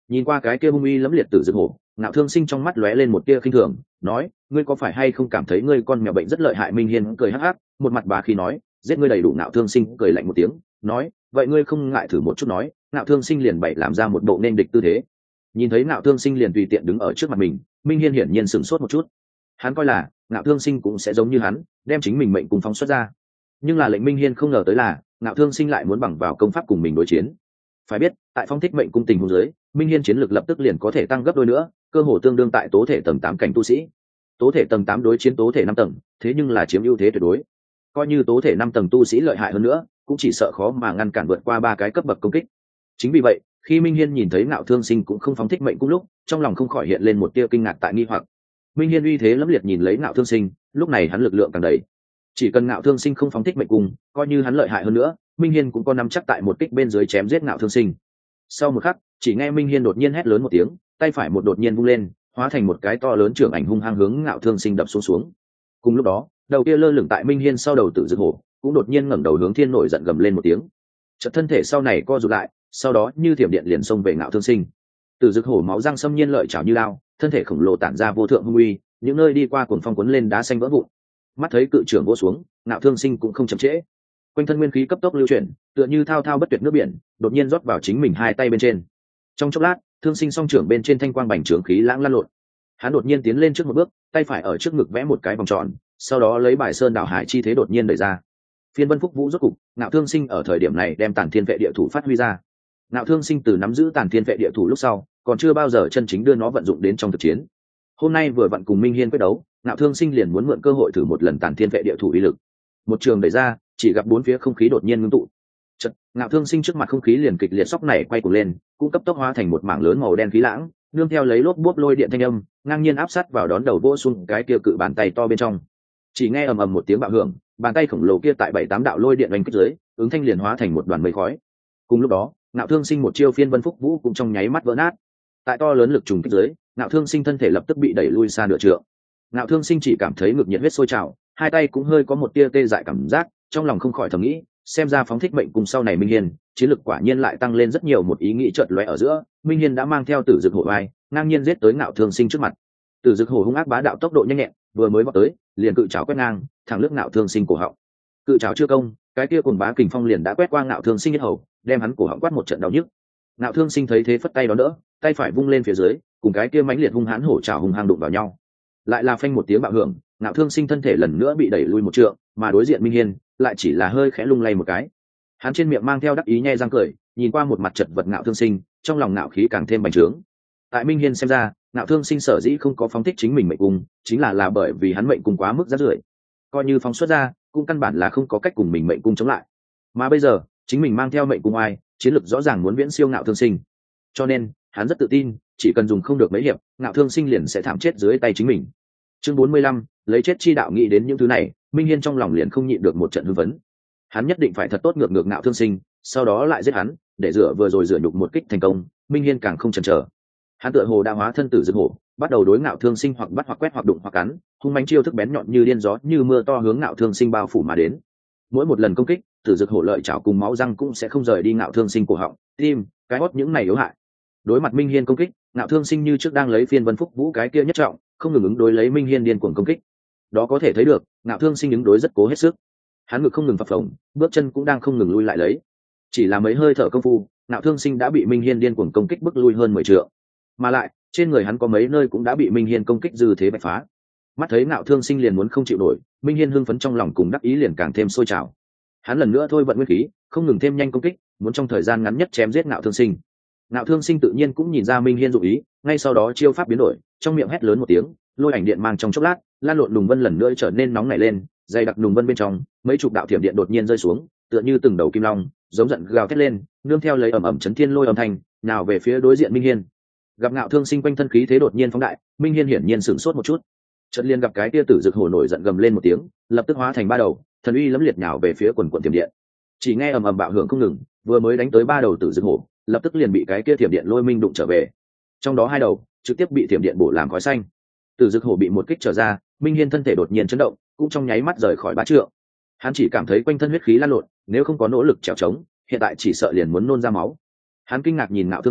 Nhìn qua cái kia hung uy lẫm liệt tử dực hổ, Ngạo Thương Sinh trong mắt lóe lên một tia khinh thường, nói: ngươi có phải hay không cảm thấy ngươi con mèo bệnh rất lợi hại? Minh Hiên cười hắc hắc, một mặt bá khí nói: giết ngươi đầy đủ. Ngạo Thương Sinh cười lạnh một tiếng, nói: vậy ngươi không ngại thử một chút? Nói, Ngạo Thương Sinh liền bày làm ra một bộ nên địch tư thế. Nhìn thấy Ngạo Thương Sinh liền tùy tiện đứng ở trước mặt mình, Minh Hiên hiển nhiên sửng sốt một chút. Hắn coi là Ngạo Thương Sinh cũng sẽ giống như hắn, đem chính mình mệnh cùng phóng xuất ra. Nhưng là lệnh Minh Hiên không ngờ tới là Ngạo Thương Sinh lại muốn bằng vào công pháp cùng mình đối chiến. Phải biết, tại phong thích mệnh cung tình huống dưới, Minh Hiên chiến lược lập tức liền có thể tăng gấp đôi nữa, cơ hồ tương đương tại tố thể tầng 8 cảnh tu sĩ. Tố thể tầng 8 đối chiến tố thể 5 tầng, thế nhưng là chiếm ưu thế tuyệt đối. Coi như tố thể 5 tầng tu sĩ lợi hại hơn nữa, cũng chỉ sợ khó mà ngăn cản vượt qua 3 cái cấp bậc công kích. Chính vì vậy, khi Minh Hiên nhìn thấy Ngạo Thương Sinh cũng không phóng thích mệnh cung lúc, trong lòng không khỏi hiện lên một tia kinh ngạc tại nghi hoặc. Minh Hiên uy thế lẫm liệt nhìn lấy Ngạo Thương Sinh, lúc này hắn lực lượng càng đầy. Chỉ cần Ngạo Thương Sinh không phóng thích mệnh cung, coi như hắn lợi hại hơn nữa, Minh Hiên cũng có nắm chắc tại một kích bên dưới chém giết Ngạo Thương Sinh. Sau một khắc, chỉ nghe Minh Hiên đột nhiên hét lớn một tiếng, tay phải một đột nhiên vung lên, hóa thành một cái to lớn trưởng ảnh hung hăng hướng Ngạo Thương Sinh đập xuống. Cùng lúc đó, đầu kia lơ lửng tại Minh Hiên sau đầu tử dực hổ cũng đột nhiên ngẩng đầu hướng thiên nổi giận gầm lên một tiếng. Chợt thân thể sau này co rụt lại, sau đó như thiểm điện liền xông về Ngạo Thương Sinh. Tử dực hổ máu răng xâm nhiên lợi chảo như lao, thân thể khổng lồ tản ra vô thượng hung uy, những nơi đi qua cuồng phong cuốn lên đá xanh vỡ vụn. Mắt thấy cự trưởng vỗ xuống, Ngạo Thương Sinh cũng không chậm trễ, quanh thân nguyên khí cấp tốc lưu chuyển, tựa như thao thao bất tuyệt nước biển, đột nhiên rót vào chính mình hai tay bên trên. Trong chốc lát, Thương Sinh song trưởng bên trên thanh quang bành trướng khí lãng lan lộn. Hắn đột nhiên tiến lên trước một bước, tay phải ở trước ngực vẽ một cái vòng tròn, sau đó lấy bài sơn đảo hải chi thế đột nhiên đẩy ra. Phiên Vân Phúc Vũ rốt cục, Ngạo Thương Sinh ở thời điểm này đem Tản Thiên Vệ Địa Thủ phát huy ra. Ngạo Thương Sinh từ nắm giữ Tản Thiên Vệ Địa Thủ lúc sau, còn chưa bao giờ chân chính đưa nó vận dụng đến trong thực chiến. Hôm nay vừa vặn cùng Minh Hiên quyết đấu, Ngạo Thương Sinh liền muốn mượn cơ hội thử một lần Tản Thiên Vệ Địa Thủ uy lực. Một trường đẩy ra, chỉ gặp bốn phía không khí đột nhiên ngưng tụ. Chợt, Ngạo Thương Sinh trước mặt không khí liền kịch liệt sóc này quay cuồng lên, cũng cấp tốc hóa thành một mảng lớn màu đen khí lãng, nương theo lấy lốp bốp lôi điện thanh âm, ngang nhiên áp sát vào đón đầu vỗ xuống cái kia cự bàn tay to bên trong. Chỉ nghe ầm ầm một tiếng bạo hưởng, bàn tay khổng lồ kia tại 7-8 đạo lôi điện oanh kích dưới, ứng thanh liền hóa thành một đoàn mây khói. Cùng lúc đó, Ngạo Thương Sinh một chiêu Phiên Vân Phúc Vũ cũng trong nháy mắt vỡ nát. Tại to lớn lực trùng kích dưới, Ngạo Thương Sinh thân thể lập tức bị đẩy lui xa nửa trượng. Ngạo Thương Sinh chỉ cảm thấy ngực nhiệt huyết sôi trào, hai tay cũng hơi có một tia tê dại cảm giác, trong lòng không khỏi thầm nghĩ, xem ra phóng thích mệnh cùng sau này Minh Hiên, chiến lực quả nhiên lại tăng lên rất nhiều. Một ý nghĩ chợt lóe ở giữa, Minh Hiên đã mang theo Tử Dực Hổ vai, ngang nhiên giết tới Ngạo Thương Sinh trước mặt. Tử Dực Hổ hung ác bá đạo, tốc độ nhanh nhẹn, vừa mới vọt tới, liền cự trảo quét ngang, thẳng lướt Ngạo Thương Sinh cổ họng. Cự trảo chưa công, cái kia cùng bá kình phong liền đã quét qua Ngạo Thương Sinh yết hầu, đem hắn cổ họng quát một trận đau nhức. Ngạo Thương Sinh thấy thế phất tay đón đỡ, tay phải vung lên phía dưới, cùng cái kia mãnh liệt hung hãn hổ trảo hung hăng đụng vào nhau. Lại là phanh một tiếng bạo hưởng, Ngạo Thương Sinh thân thể lần nữa bị đẩy lui một trượng, mà đối diện Minh Hiên lại chỉ là hơi khẽ lung lay một cái. Hắn trên miệng mang theo đắc ý nhe răng cười, nhìn qua một mặt chật vật Ngạo Thương Sinh, trong lòng ngạo khí càng thêm bành trướng. Tại Minh Hiên xem ra, Ngạo Thương Sinh sở dĩ không có phóng thích chính mình mệnh cung, chính là bởi vì hắn mệnh cung quá mức rác rưởi, coi như phóng xuất ra, cũng căn bản là không có cách cùng mình mệnh cung chống lại. Mà bây giờ, chính mình mang theo mệnh cung ai, chiến lược rõ ràng muốn viễn siêu Ngạo Thương Sinh, cho nên hắn rất tự tin, chỉ cần dùng không được mấy hiệp, Ngạo Thương Sinh liền sẽ thảm chết dưới tay chính mình. Chương 45, lấy chết chi đạo. Nghĩ đến những thứ này, Minh Hiên trong lòng liền không nhịn được một trận hưng phấn. Hắn nhất định phải thật tốt ngược Ngạo Thương Sinh, sau đó lại giết hắn, để vừa rồi rửa nhục một kích thành công. Minh Hiên càng không chần chờ, hắn tựa hồ đã hóa thân Tử Dực Hổ, bắt đầu đối Ngạo Thương Sinh hoặc bắt hoặc quét hoặc đụng hoặc cắn, hung mãnh chiêu thức bén nhọn như điên gió như mưa to hướng Ngạo Thương Sinh bao phủ mà đến. Mỗi một lần công kích, Tử Dực Hổ lợi chảo cùng máu răng cũng sẽ không rời đi Ngạo Thương Sinh cổ họng, tim, cái hót những này yếu hại. Đối mặt Minh Hiên công kích, Ngạo Thương Sinh như trước đang lấy Phiên Vân Phúc Vũ cái kia nhất trọng, không ngừng ứng đối lấy Minh Hiên điên cuồng công kích. Đó có thể thấy được, Ngạo Thương Sinh ứng đối rất cố hết sức. Hắn ngực không ngừng phập phồng, bước chân cũng đang không ngừng lui lại lấy. Chỉ là mấy hơi thở công phu, Ngạo Thương Sinh đã bị Minh Hiên điên cuồng công kích bức lui hơn 10 trượng. Mà lại, trên người hắn có mấy nơi cũng đã bị Minh Hiên công kích dư thế bạch phá. Mắt thấy Ngạo Thương Sinh liền muốn không chịu nổi, Minh Hiên hưng phấn trong lòng cùng đắc ý liền càng thêm sôi trào. Hắn lần nữa thôi vận nguyên khí, không ngừng thêm nhanh công kích, muốn trong thời gian ngắn nhất chém giết Ngạo Thương Sinh. Ngạo Thương Sinh tự nhiên cũng nhìn ra Minh Hiên dụng ý, ngay sau đó chiêu pháp biến đổi, trong miệng hét lớn một tiếng, lôi ảnh điện mang trong chốc lát, lan lộn nùng vân lần nữa trở nên nóng nảy lên, dày đặc nùng vân bên trong, mấy chục đạo thiểm điện đột nhiên rơi xuống, tựa như từng đầu kim long, giống giận gào thét lên, nương theo lấy ầm ầm chấn thiên lôi âm thanh, nào về phía đối diện Minh Hiên. Gặp Ngạo Thương Sinh quanh thân khí thế đột nhiên phóng đại, Minh Hiên hiển nhiên sửng sốt một chút. Chợt liền gặp cái tia Tử Dực Hổ nổi giận gầm lên một tiếng, lập tức hóa thành ba đầu, thần uy lẫm liệt nhào về phía quần quần thiểm điện. Chỉ nghe ầm ầm bạo hưởng không ngừng, vừa mới đánh tới ba đầu Tử Dực Hổ, lập tức liền bị cái kia thiểm điện lôi minh đụng trở về. Trong đó hai đầu trực tiếp bị thiểm điện bổ làm khói xanh. Tử Dực Hổ bị một kích trở ra, Minh Hiên thân thể đột nhiên chấn động, cũng trong nháy mắt rời khỏi bá trượng. Hắn chỉ cảm thấy quanh thân huyết khí lan lộn, nếu không có nỗ lực trèo trống, hiện tại chỉ sợ liền muốn nôn ra máu. Hắn kinh ngạc nhìn Ngạo Thương Sinh,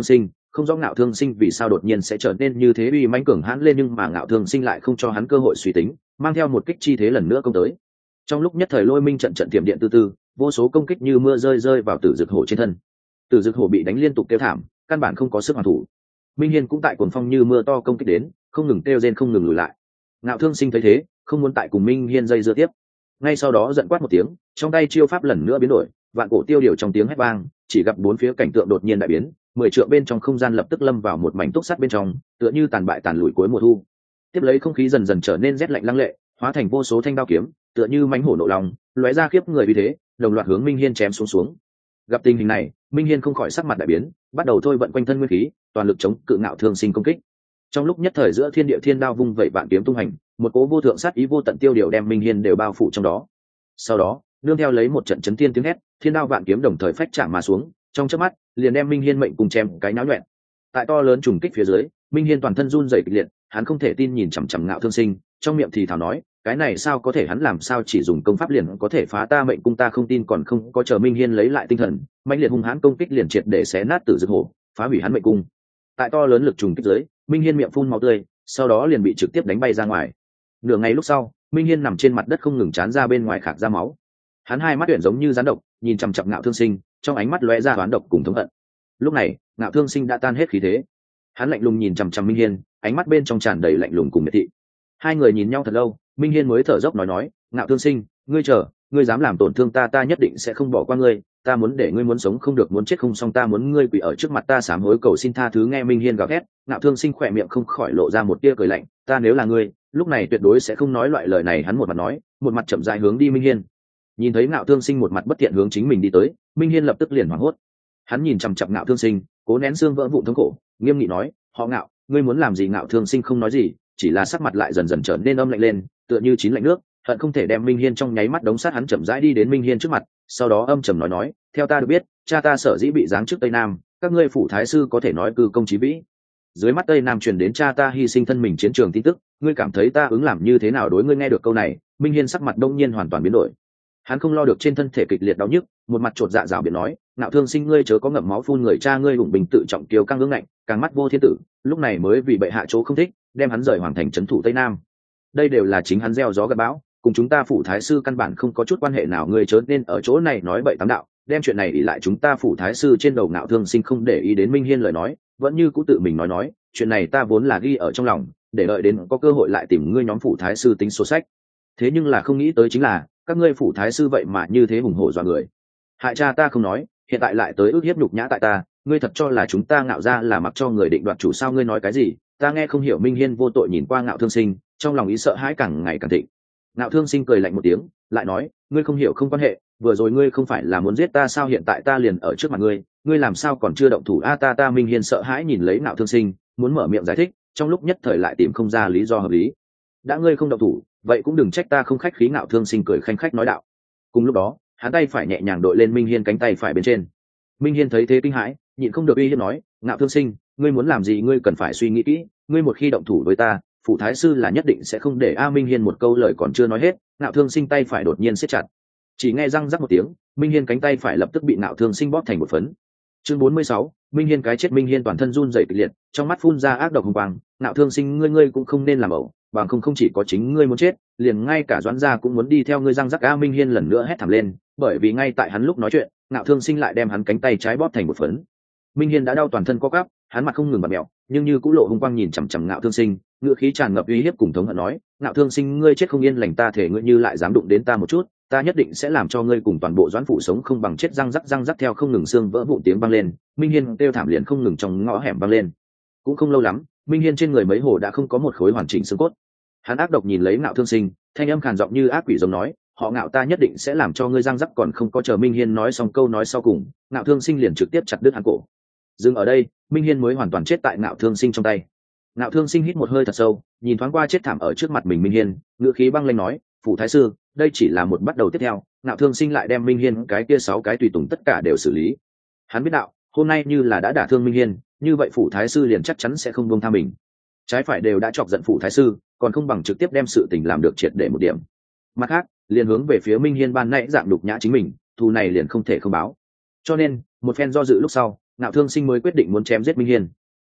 không rõ Ngạo Thương Sinh vì sao đột nhiên sẽ trở nên như thế uy mãnh cường hãn lên, nhưng mà Ngạo Thương Sinh lại không cho hắn cơ hội suy tính, mang theo một kích chi thế lần nữa công tới. Trong lúc nhất thời Lôi Minh trận trận tiềm điện tư tư, vô số công kích như mưa rơi vào Tử Dực Hổ trên thân. Tử Dực Hổ bị đánh liên tục kêu thảm, căn bản không có sức hoàn thủ. Minh Hiên cũng tại cuồng phong như mưa to công kích đến, không ngừng kêu rên không ngừng lùi lại. Ngạo Thương Sinh thấy thế, không muốn tại cùng Minh Hiên dây dưa tiếp. Ngay sau đó giận quát một tiếng, trong tay chiêu pháp lần nữa biến đổi, vạn cổ tiêu điều trong tiếng hét vang, chỉ gặp bốn phía cảnh tượng đột nhiên đại biến, 10 trượng bên trong không gian lập tức lâm vào một mảnh túc sắt bên trong, tựa như tàn bại tàn lùi cuối mùa thu. Tiếp lấy không khí dần dần trở nên rét lạnh lăng lệ, hóa thành vô số thanh đao kiếm, tựa như mãnh hổ nộ lòng, lóe ra khiếp người vì thế, đồng loạt hướng Minh Hiên chém xuống. Gặp tình hình này, Minh Hiên không khỏi sắc mặt đại biến, bắt đầu thôi vận quanh thân nguyên khí, toàn lực chống cự Ngạo Thương Sinh công kích. Trong lúc nhất thời giữa thiên địa thiên đao vung vẩy vạn kiếm tung hành, một cố vô thượng sát ý vô tận tiêu điều đem Minh Hiên đều bao phủ trong đó. Sau đó, nương theo lấy một trận chấn thiên tiếng hét, thiên đao vạn kiếm đồng thời phách chạm mà xuống, trong chớp mắt, liền đem Minh Hiên mệnh cùng chém cái náo nhuẹn. Tại to lớn trùng kích phía dưới, Minh Hiên toàn thân run rẩy kịch liệt, hắn không thể tin nhìn chằm chằm Ngạo Thương Sinh, trong miệng thì thào nói, cái này sao có thể, hắn làm sao chỉ dùng công pháp liền có thể phá ta mệnh cung, ta không tin. Còn không có chờ Minh Hiên lấy lại tinh thần, mãnh liệt hung hãn công kích liền triệt để xé nát Tử Dực Hổ, phá hủy hắn mệnh cung. Tại to lớn lực trùng kích dưới, Minh Hiên miệng phun máu tươi, sau đó liền bị trực tiếp đánh bay ra ngoài. Nửa ngày lúc sau, Minh Hiên nằm trên mặt đất không ngừng trán ra bên ngoài khạc ra máu. Hắn hai mắt tuyển giống như rắn độc, nhìn chằm chằm Ngạo Thương Sinh, trong ánh mắt lóe ra oán độc cùng thống hận. Lúc này, Ngạo Thương Sinh đã tan hết khí thế, hắn lạnh lùng nhìn chằm chằm Minh Hiên, ánh mắt bên trong tràn đầy lạnh lùng cùng miệt thị. Hai người nhìn nhau thật lâu, Minh Hiên mới thở dốc nói, Ngạo Thương Sinh, ngươi chờ, ngươi dám làm tổn thương ta, ta nhất định sẽ không bỏ qua ngươi, ta muốn để ngươi muốn sống không được, muốn chết không xong, ta muốn ngươi quỳ ở trước mặt ta sám hối cầu xin tha thứ. Nghe Minh Hiên gào thét, Ngạo Thương Sinh khỏe miệng không khỏi lộ ra một tia cười lạnh, ta nếu là ngươi, lúc này tuyệt đối sẽ không nói loại lời này. Hắn một mặt nói, một mặt chậm rãi hướng đi Minh Hiên. Nhìn thấy Ngạo Thương Sinh một mặt bất thiện hướng chính mình đi tới, Minh Hiên lập tức liền hoảng hốt. Hắn nhìn chằm chằm Ngạo Thương Sinh, cố nén xương vỡ vụn thống khổ, nghiêm nghị nói, họ Ngạo, ngươi muốn làm gì? Ngạo Thương Sinh không nói gì, chỉ là sắc mặt lại dần dần trở nên âm lạnh lên, tựa như chín lạnh nước, hận không thể đem Minh Hiên trong nháy mắt đống sát. Hắn chậm rãi đi đến Minh Hiên trước mặt, sau đó âm trầm nói, theo ta được biết, cha ta sở dĩ bị giáng chức Tây Nam, các ngươi phủ thái sư có thể nói cư công chí vĩ. Dưới mắt Tây Nam truyền đến cha ta hy sinh thân mình chiến trường tin tức, ngươi cảm thấy ta ứng làm như thế nào đối ngươi? Nghe được câu này, Minh Hiên sắc mặt đông nhiên hoàn toàn biến đổi. Hắn không lo được trên thân thể kịch liệt đau nhức, một mặt chột dạ rào biện nói, Ngạo Thương Sinh, ngươi chớ có ngậm máu phun người, cha ngươi hùng bình tự trọng kiêu căng ngưỡng ngạnh, càng mắt vô thiên tử, lúc này mới vì bệ hạ chỗ không thích, đem hắn rời hoàng thành trấn thủ Tây Nam. Đây đều là chính hắn gieo gió gặt bão, cùng chúng ta phủ thái sư căn bản không có chút quan hệ nào, ngươi chớ nên ở chỗ này nói bậy tám đạo, đem chuyện này ỷ lại chúng ta phủ thái sư trên đầu. Ngạo Thương Sinh không để ý đến Minh Hiên lời nói, vẫn như cũ tự mình nói, chuyện này ta vốn là ghi ở trong lòng, để đợi đến có cơ hội lại tìm ngươi nhóm phủ thái sư tính sổ sách. Thế nhưng là không nghĩ tới chính là các ngươi phủ thái sư vậy mà như thế hùng hổ dọa người, hại cha ta không nói, hiện tại lại tới ức hiếp nhục nhã tại ta. Ngươi thật cho là chúng ta Ngạo ra là mặc cho người định đoạt chủ sao? Ngươi nói cái gì? Ta nghe không hiểu. Minh Hiên vô tội nhìn qua Ngạo Thương Sinh, trong lòng ý sợ hãi càng ngày càng thịnh. Ngạo Thương Sinh cười lạnh một tiếng, lại nói, ngươi không hiểu không quan hệ, vừa rồi ngươi không phải là muốn giết ta sao? Hiện tại ta liền ở trước mặt ngươi, ngươi làm sao còn chưa động thủ? Ta Minh Hiên sợ hãi nhìn lấy Ngạo Thương Sinh, muốn mở miệng giải thích, trong lúc nhất thời lại tìm không ra lý do hợp lý. Đã ngươi không động thủ, vậy cũng đừng trách ta không khách khí. Ngạo Thương Sinh cười khanh khách nói đạo. Cùng lúc đó, hắn tay phải nhẹ nhàng đội lên Minh Hiên cánh tay phải bên trên. Minh Hiên thấy thế kinh hãi, nhịn không được uy hiếp nói, Ngạo Thương Sinh, ngươi muốn làm gì? Ngươi cần phải suy nghĩ kỹ, ngươi một khi động thủ với ta, phủ thái sư là nhất định sẽ không để. Minh Hiên một câu lời còn chưa nói hết, Ngạo Thương Sinh tay phải đột nhiên siết chặt, chỉ nghe răng rắc một tiếng, Minh Hiên cánh tay phải lập tức bị Ngạo Thương Sinh bóp thành một phấn. Chương 46, Minh Hiên cái chết. Minh Hiên toàn thân run rẩy kịch liệt, trong mắt phun ra ác độc hung quang. Ngạo Thương Sinh, ngươi cũng không nên làm ẩu, bằng không chỉ có chính ngươi muốn chết, liền ngay cả Doãn gia cũng muốn đi theo ngươi. Răng rắc. Minh Hiên lần nữa hét thảm lên, bởi vì ngay tại hắn lúc nói chuyện, Ngạo Thương Sinh lại đem hắn cánh tay trái bóp thành một phấn. Minh Hiên đã đau toàn thân co quắp, hắn mặt không ngừng bật mẹo, nhưng như cũng lộ hung quang nhìn chằm chằm Ngạo Thương Sinh, ngữ khí tràn ngập uy hiếp cùng thống hận nói, Ngạo Thương Sinh, ngươi chết không yên lành, ta thể ngươi như lại dám đụng đến ta một chút, ta nhất định sẽ làm cho ngươi cùng toàn bộ Doãn phủ sống không bằng chết. Răng rắc theo không ngừng xương vỡ vụn tiếng vang lên, Minh Hiên kêu thảm liền không ngừng trong ngõ hẻm vang lên. Cũng không lâu lắm, Minh Hiên trên người mấy hồ đã không có một khối hoàn chỉnh xương cốt. Hắn ác độc nhìn lấy Ngạo Thương Sinh, thanh âm khàn giọng như ác quỷ giống nói, họ Ngạo, ta nhất định sẽ làm cho ngươi. Răng rắc còn không có chờ Minh Hiên nói xong câu nói sau cùng, Ngạo Thương Sinh liền trực tiếp chặt đứt hắn cổ. Dừng ở đây, Minh Hiên mới hoàn toàn chết tại Ngạo Thương Sinh trong tay. Ngạo Thương Sinh hít một hơi thật sâu, nhìn thoáng qua chết thảm ở trước mặt mình Minh Hiên, ngữ khí băng lãnh nói, phủ thái sư, đây chỉ là một bắt đầu tiếp theo. Ngạo Thương Sinh lại đem Minh Hiên cái kia 6 cái tùy tùng tất cả đều xử lý. Hắn biết đạo, hôm nay như là đã đả thương Minh Hiên, như vậy phủ thái sư liền chắc chắn sẽ không buông tha mình. Trái phải đều đã chọc giận phủ thái sư, còn không bằng trực tiếp đem sự tình làm được triệt để một điểm. Mặt khác, liền hướng về phía Minh Hiên ban nãy dạng đục nhã chính mình, thù này liền không thể không báo. Cho nên, một phen do dự lúc sau, Ngạo Thương Sinh mới quyết định muốn chém giết Minh Hiên.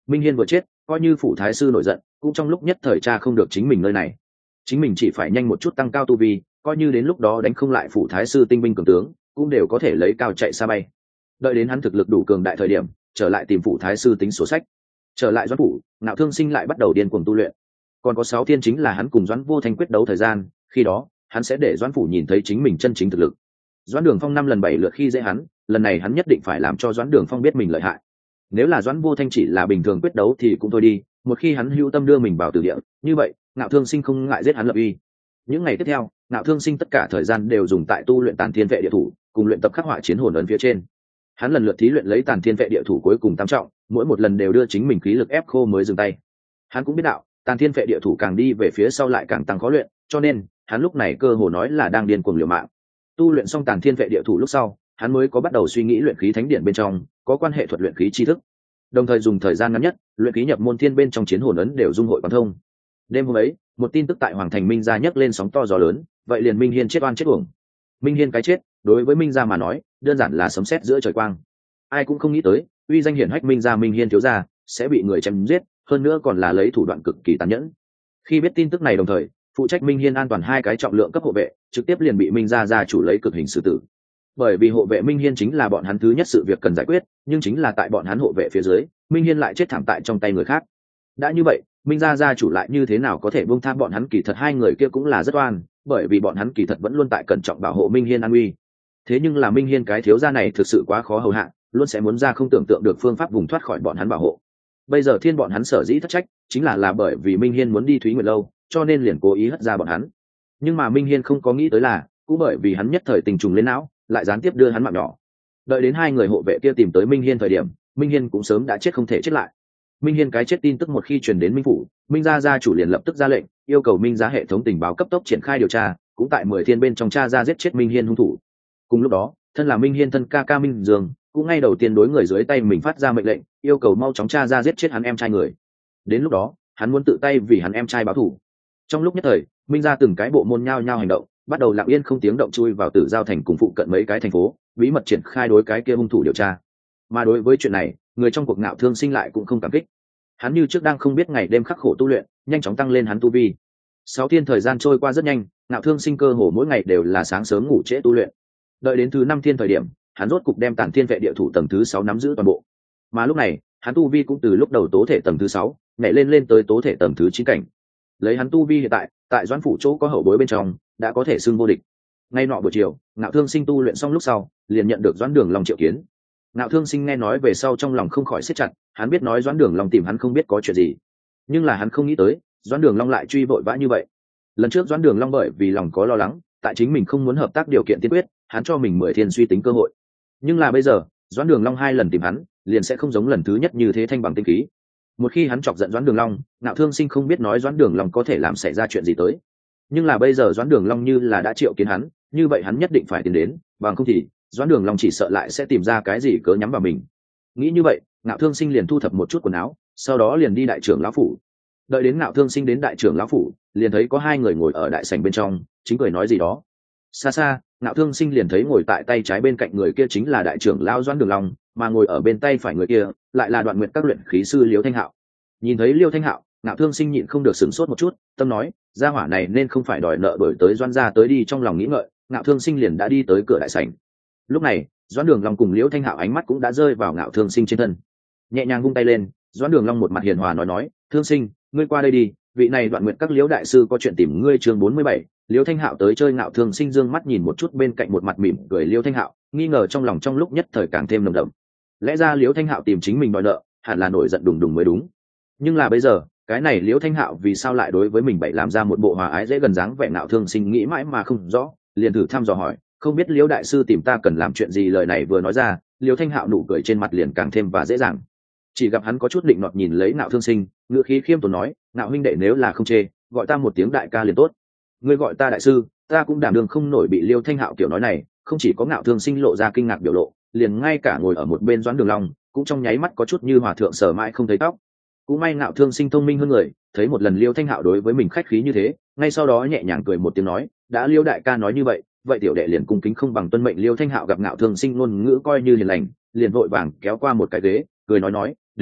Minh Hiên vừa chết, coi như phủ thái sư nổi giận cũng trong lúc nhất thời tra không được chính mình nơi này. Chính mình chỉ phải nhanh một chút tăng cao tu vi, coi như đến lúc đó đánh không lại phủ thái sư tinh binh cường tướng cũng đều có thể lấy cao chạy xa bay. Đợi đến hắn thực lực đủ cường đại thời điểm, trở lại tìm phủ thái sư tính sổ sách. Trở lại Doãn phủ, Ngạo Thương Sinh lại bắt đầu điên cuồng tu luyện. Còn có 6 thiên chính là hắn cùng Doãn Vô Thanh quyết đấu thời gian, khi đó hắn sẽ để Doãn phủ nhìn thấy chính mình chân chính thực lực. Doãn Đường Phong 5 lần 7 lượt khi dễ hắn, lần này hắn nhất định phải làm cho Doãn Đường Phong biết mình lợi hại. Nếu là Doãn Vô Thanh chỉ là bình thường quyết đấu thì cũng thôi đi, một khi hắn hữu tâm đưa mình vào tử địa, như vậy Ngạo Thương Sinh không ngại giết hắn lập uy. Những ngày tiếp theo, Ngạo Thương Sinh tất cả thời gian đều dùng tại tu luyện Tàn Thiên Vệ Địa Thủ, cùng luyện tập khắc họa chiến hồn ấn phía trên. Hắn lần lượt thí luyện lấy Tàn Thiên Vệ Địa Thủ cuối cùng tam trọng, mỗi một lần đều đưa chính mình khí lực ép khô mới dừng tay. Hắn cũng biết đạo, Tàn Thiên Vệ Địa Thủ càng đi về phía sau lại càng tăng khó luyện, cho nên hắn lúc này cơ hồ nói là đang điên cuồng liều mạng. Tu luyện xong Tàn Thiên Vệ Địa Thủ lúc sau, hắn mới có bắt đầu suy nghĩ luyện khí thánh điện bên trong có quan hệ thuật luyện khí tri thức, đồng thời dùng thời gian ngắn nhất luyện khí nhập môn thiên bên trong chiến hồn ấn đều dung hội quán thông. Đêm hôm ấy, một tin tức tại Hoàng Thành Minh gia nhấc lên sóng to gió lớn, vậy liền Minh Hiên chết oan chết uổng. Minh Hiên cái chết, đối với Minh gia mà nói, đơn giản là sấm sét giữa trời quang. Ai cũng không nghĩ tới, uy danh hiển hách Minh gia Minh Hiên thiếu gia sẽ bị người chém giết, hơn nữa còn là lấy thủ đoạn cực kỳ tàn nhẫn. Khi biết tin tức này đồng thời, phụ trách Minh Hiên an toàn 2 cái trọng lượng cấp hộ vệ, trực tiếp liền bị Minh gia gia chủ lấy cực hình xử tử. Bởi vì hộ vệ Minh Hiên chính là bọn hắn thứ nhất sự việc cần giải quyết, nhưng chính là tại bọn hắn hộ vệ phía dưới, Minh Hiên lại chết thảm tại trong tay người khác. Đã như vậy, Minh gia gia chủ lại như thế nào có thể buông tha bọn hắn? Kỳ thật 2 người kia cũng là rất oan, bởi vì bọn hắn kỳ thật vẫn luôn tại cẩn trọng bảo hộ Minh Hiên an nguy. Thế nhưng là Minh Hiên cái thiếu gia này thực sự quá khó hầu hạ, luôn sẽ muốn ra không tưởng tượng được phương pháp vùng thoát khỏi bọn hắn bảo hộ. Bây giờ thiên bọn hắn sở dĩ thất trách, chính là bởi vì Minh Hiên muốn đi Thúy Nguyệt lâu, cho nên liền cố ý hất ra bọn hắn. Nhưng mà Minh Hiên không có nghĩ tới là, cũng bởi vì hắn nhất thời tình trùng lên não, lại gián tiếp đưa hắn mạng nhỏ. Đợi đến 2 người hộ vệ kia tìm tới Minh Hiên thời điểm, Minh Hiên cũng sớm đã chết không thể chết lại. Minh Hiên cái chết tin tức một khi truyền đến Minh phủ, Minh gia gia chủ liền lập tức ra lệnh, yêu cầu Minh gia hệ thống tình báo cấp tốc triển khai điều tra, cũng tại 10 thiên bên trong tra ra giết chết Minh Hiên hung thủ. Cùng lúc đó, thân là Minh Hiên thân ca ca Minh Dương, cũng ngay đầu tiên đối người dưới tay mình phát ra mệnh lệnh, yêu cầu mau chóng tra ra giết chết hắn em trai người. Đến lúc đó, hắn muốn tự tay vì hắn em trai báo thù. Trong lúc nhất thời, Minh gia từng cái bộ môn nhao nhao hành động, bắt đầu lặng yên không tiếng động chui vào Tử Giao thành cùng phụ cận mấy cái thành phố, bí mật triển khai đối cái kia hung thủ điều tra. Mà đối với chuyện này, người trong cuộc Ngạo Thương Sinh lại cũng không cảm kích. Hắn như trước đang không biết ngày đêm khắc khổ tu luyện, nhanh chóng tăng lên hắn tu vi. 6 thiên thời gian trôi qua rất nhanh, Ngạo Thương Sinh cơ hồ mỗi ngày đều là sáng sớm ngủ trễ tu luyện. Đợi đến thứ 5 thiên thời điểm, hắn rốt cục đem Tản Thiên Vệ Địa Thủ tầng thứ 6 nắm giữ toàn bộ. Mà lúc này, hắn tu vi cũng từ lúc đầu tố thể tầng thứ 6, nhảy lên tới tố thể tầng thứ 9 cảnh. Lấy hắn tu vi hiện tại, tại Doãn phủ chỗ có hậu bối bên trong, đã có thể xưng vô địch. Ngay nọ buổi chiều, Ngạo Thương Sinh tu luyện xong lúc sau, liền nhận được Doãn Đường Long triệu kiến. Ngạo Thương Sinh nghe nói về sau trong lòng không khỏi siết chặt, hắn biết nói Doãn Đường Long tìm hắn không biết có chuyện gì, nhưng là hắn không nghĩ tới, Doãn Đường Long lại truy vội vã như vậy. Lần trước Doãn Đường Long bởi vì lòng có lo lắng, tại chính mình không muốn hợp tác điều kiện tiên quyết, hắn cho mình 10 thiên suy tính cơ hội. Nhưng là bây giờ, Doãn Đường Long 2 lần tìm hắn, liền sẽ không giống lần thứ nhất như thế thanh bằng tinh khí. Một khi hắn chọc giận Doãn Đường Long, Ngạo Thương Sinh không biết nói Doãn Đường Long có thể làm xảy ra chuyện gì tới. Nhưng là bây giờ Doãn Đường Long như là đã triệu kiến hắn, như vậy hắn nhất định phải tiến đến, bằng không thì Doãn Đường Long chỉ sợ lại sẽ tìm ra cái gì cớ nhắm vào mình. Nghĩ như vậy, Ngạo Thương Sinh liền thu thập một chút quần áo, sau đó liền đi đại trưởng lão phủ. Đợi đến Ngạo Thương Sinh đến đại trưởng lão phủ, liền thấy có 2 người ngồi ở đại sảnh bên trong, chính cười nói gì đó. Xa xa, Ngạo Thương Sinh liền thấy ngồi tại tay trái bên cạnh người kia chính là đại trưởng lão Doãn Đường Long, mà ngồi ở bên tay phải người kia lại là Đoạn Nguyệt các luyện khí sư Liêu Thanh Hạo. Nhìn thấy Liêu Thanh Hạo, Ngạo Thương Sinh nhịn không được sửng sốt một chút, tâm nói, gia hỏa này nên không phải đòi nợ đổi tới Doãn gia tới đi. Trong lòng nghĩ ngợi, Ngạo Thương Sinh liền đã đi tới cửa đại sảnh. Lúc này, Doãn Đường Long cùng Liêu Thanh Hạo ánh mắt cũng đã rơi vào Ngạo Thương Sinh trên thân. Nhẹ nhàng vung tay lên, Doãn Đường Long một mặt hiền hòa nói, Thương Sinh, ngươi qua đây đi, vị này Đoạn Nguyệt các Liễu đại sư có chuyện tìm ngươi. Chương 47, Liễu Thanh Hạo tới chơi. Ngạo Thương Sinh dương mắt nhìn một chút bên cạnh một mặt mỉm cười Liễu Thanh Hạo, nghi ngờ trong lòng trong lúc nhất thời càng thêm nồng đậm. Lẽ ra Liễu Thanh Hạo tìm chính mình đòi nợ, hẳn là nổi giận đùng đùng mới đúng. Nhưng là bây giờ, cái này Liễu Thanh Hạo vì sao lại đối với mình bậy làm ra một bộ hòa ái dễ gần dáng vẻ? Ngạo Thương Sinh nghĩ mãi mà không rõ, liền thử thăm dò hỏi, không biết Liễu đại sư tìm ta cần làm chuyện gì? Lời này vừa nói ra, Liễu Thanh Hạo nụ cười trên mặt liền càng thêm và dễ dàng. Chỉ gặp hắn có chút định nọt nhìn lấy Ngạo Thương Sinh, ngựa khí khiêm tốn nói, Ngạo huynh đệ nếu là không chê, gọi ta một tiếng đại ca liền tốt. Ngươi gọi ta đại sư, ta cũng đảm đương không nổi. Bị Liêu Thanh Hạo kiểu nói này, không chỉ có Ngạo Thương Sinh lộ ra kinh ngạc biểu lộ, liền ngay cả ngồi ở một bên Doãn Đường Long cũng trong nháy mắt có chút như hòa thượng sở mãi không thấy tóc. Cũng may Ngạo Thương Sinh thông minh hơn người, thấy một lần Liêu Thanh Hạo đối với mình khách khí như thế, ngay sau đó nhẹ nhàng cười một tiếng nói, đã Liêu đại ca nói như vậy, vậy tiểu đệ liền cung kính không bằng tuân mệnh. Liêu Thanh Hạo gặp Ngạo Thương Sinh ngôn ngữ coi như hiền lành, liền vội vàng kéo qua một cái ghế, cười nói, đến,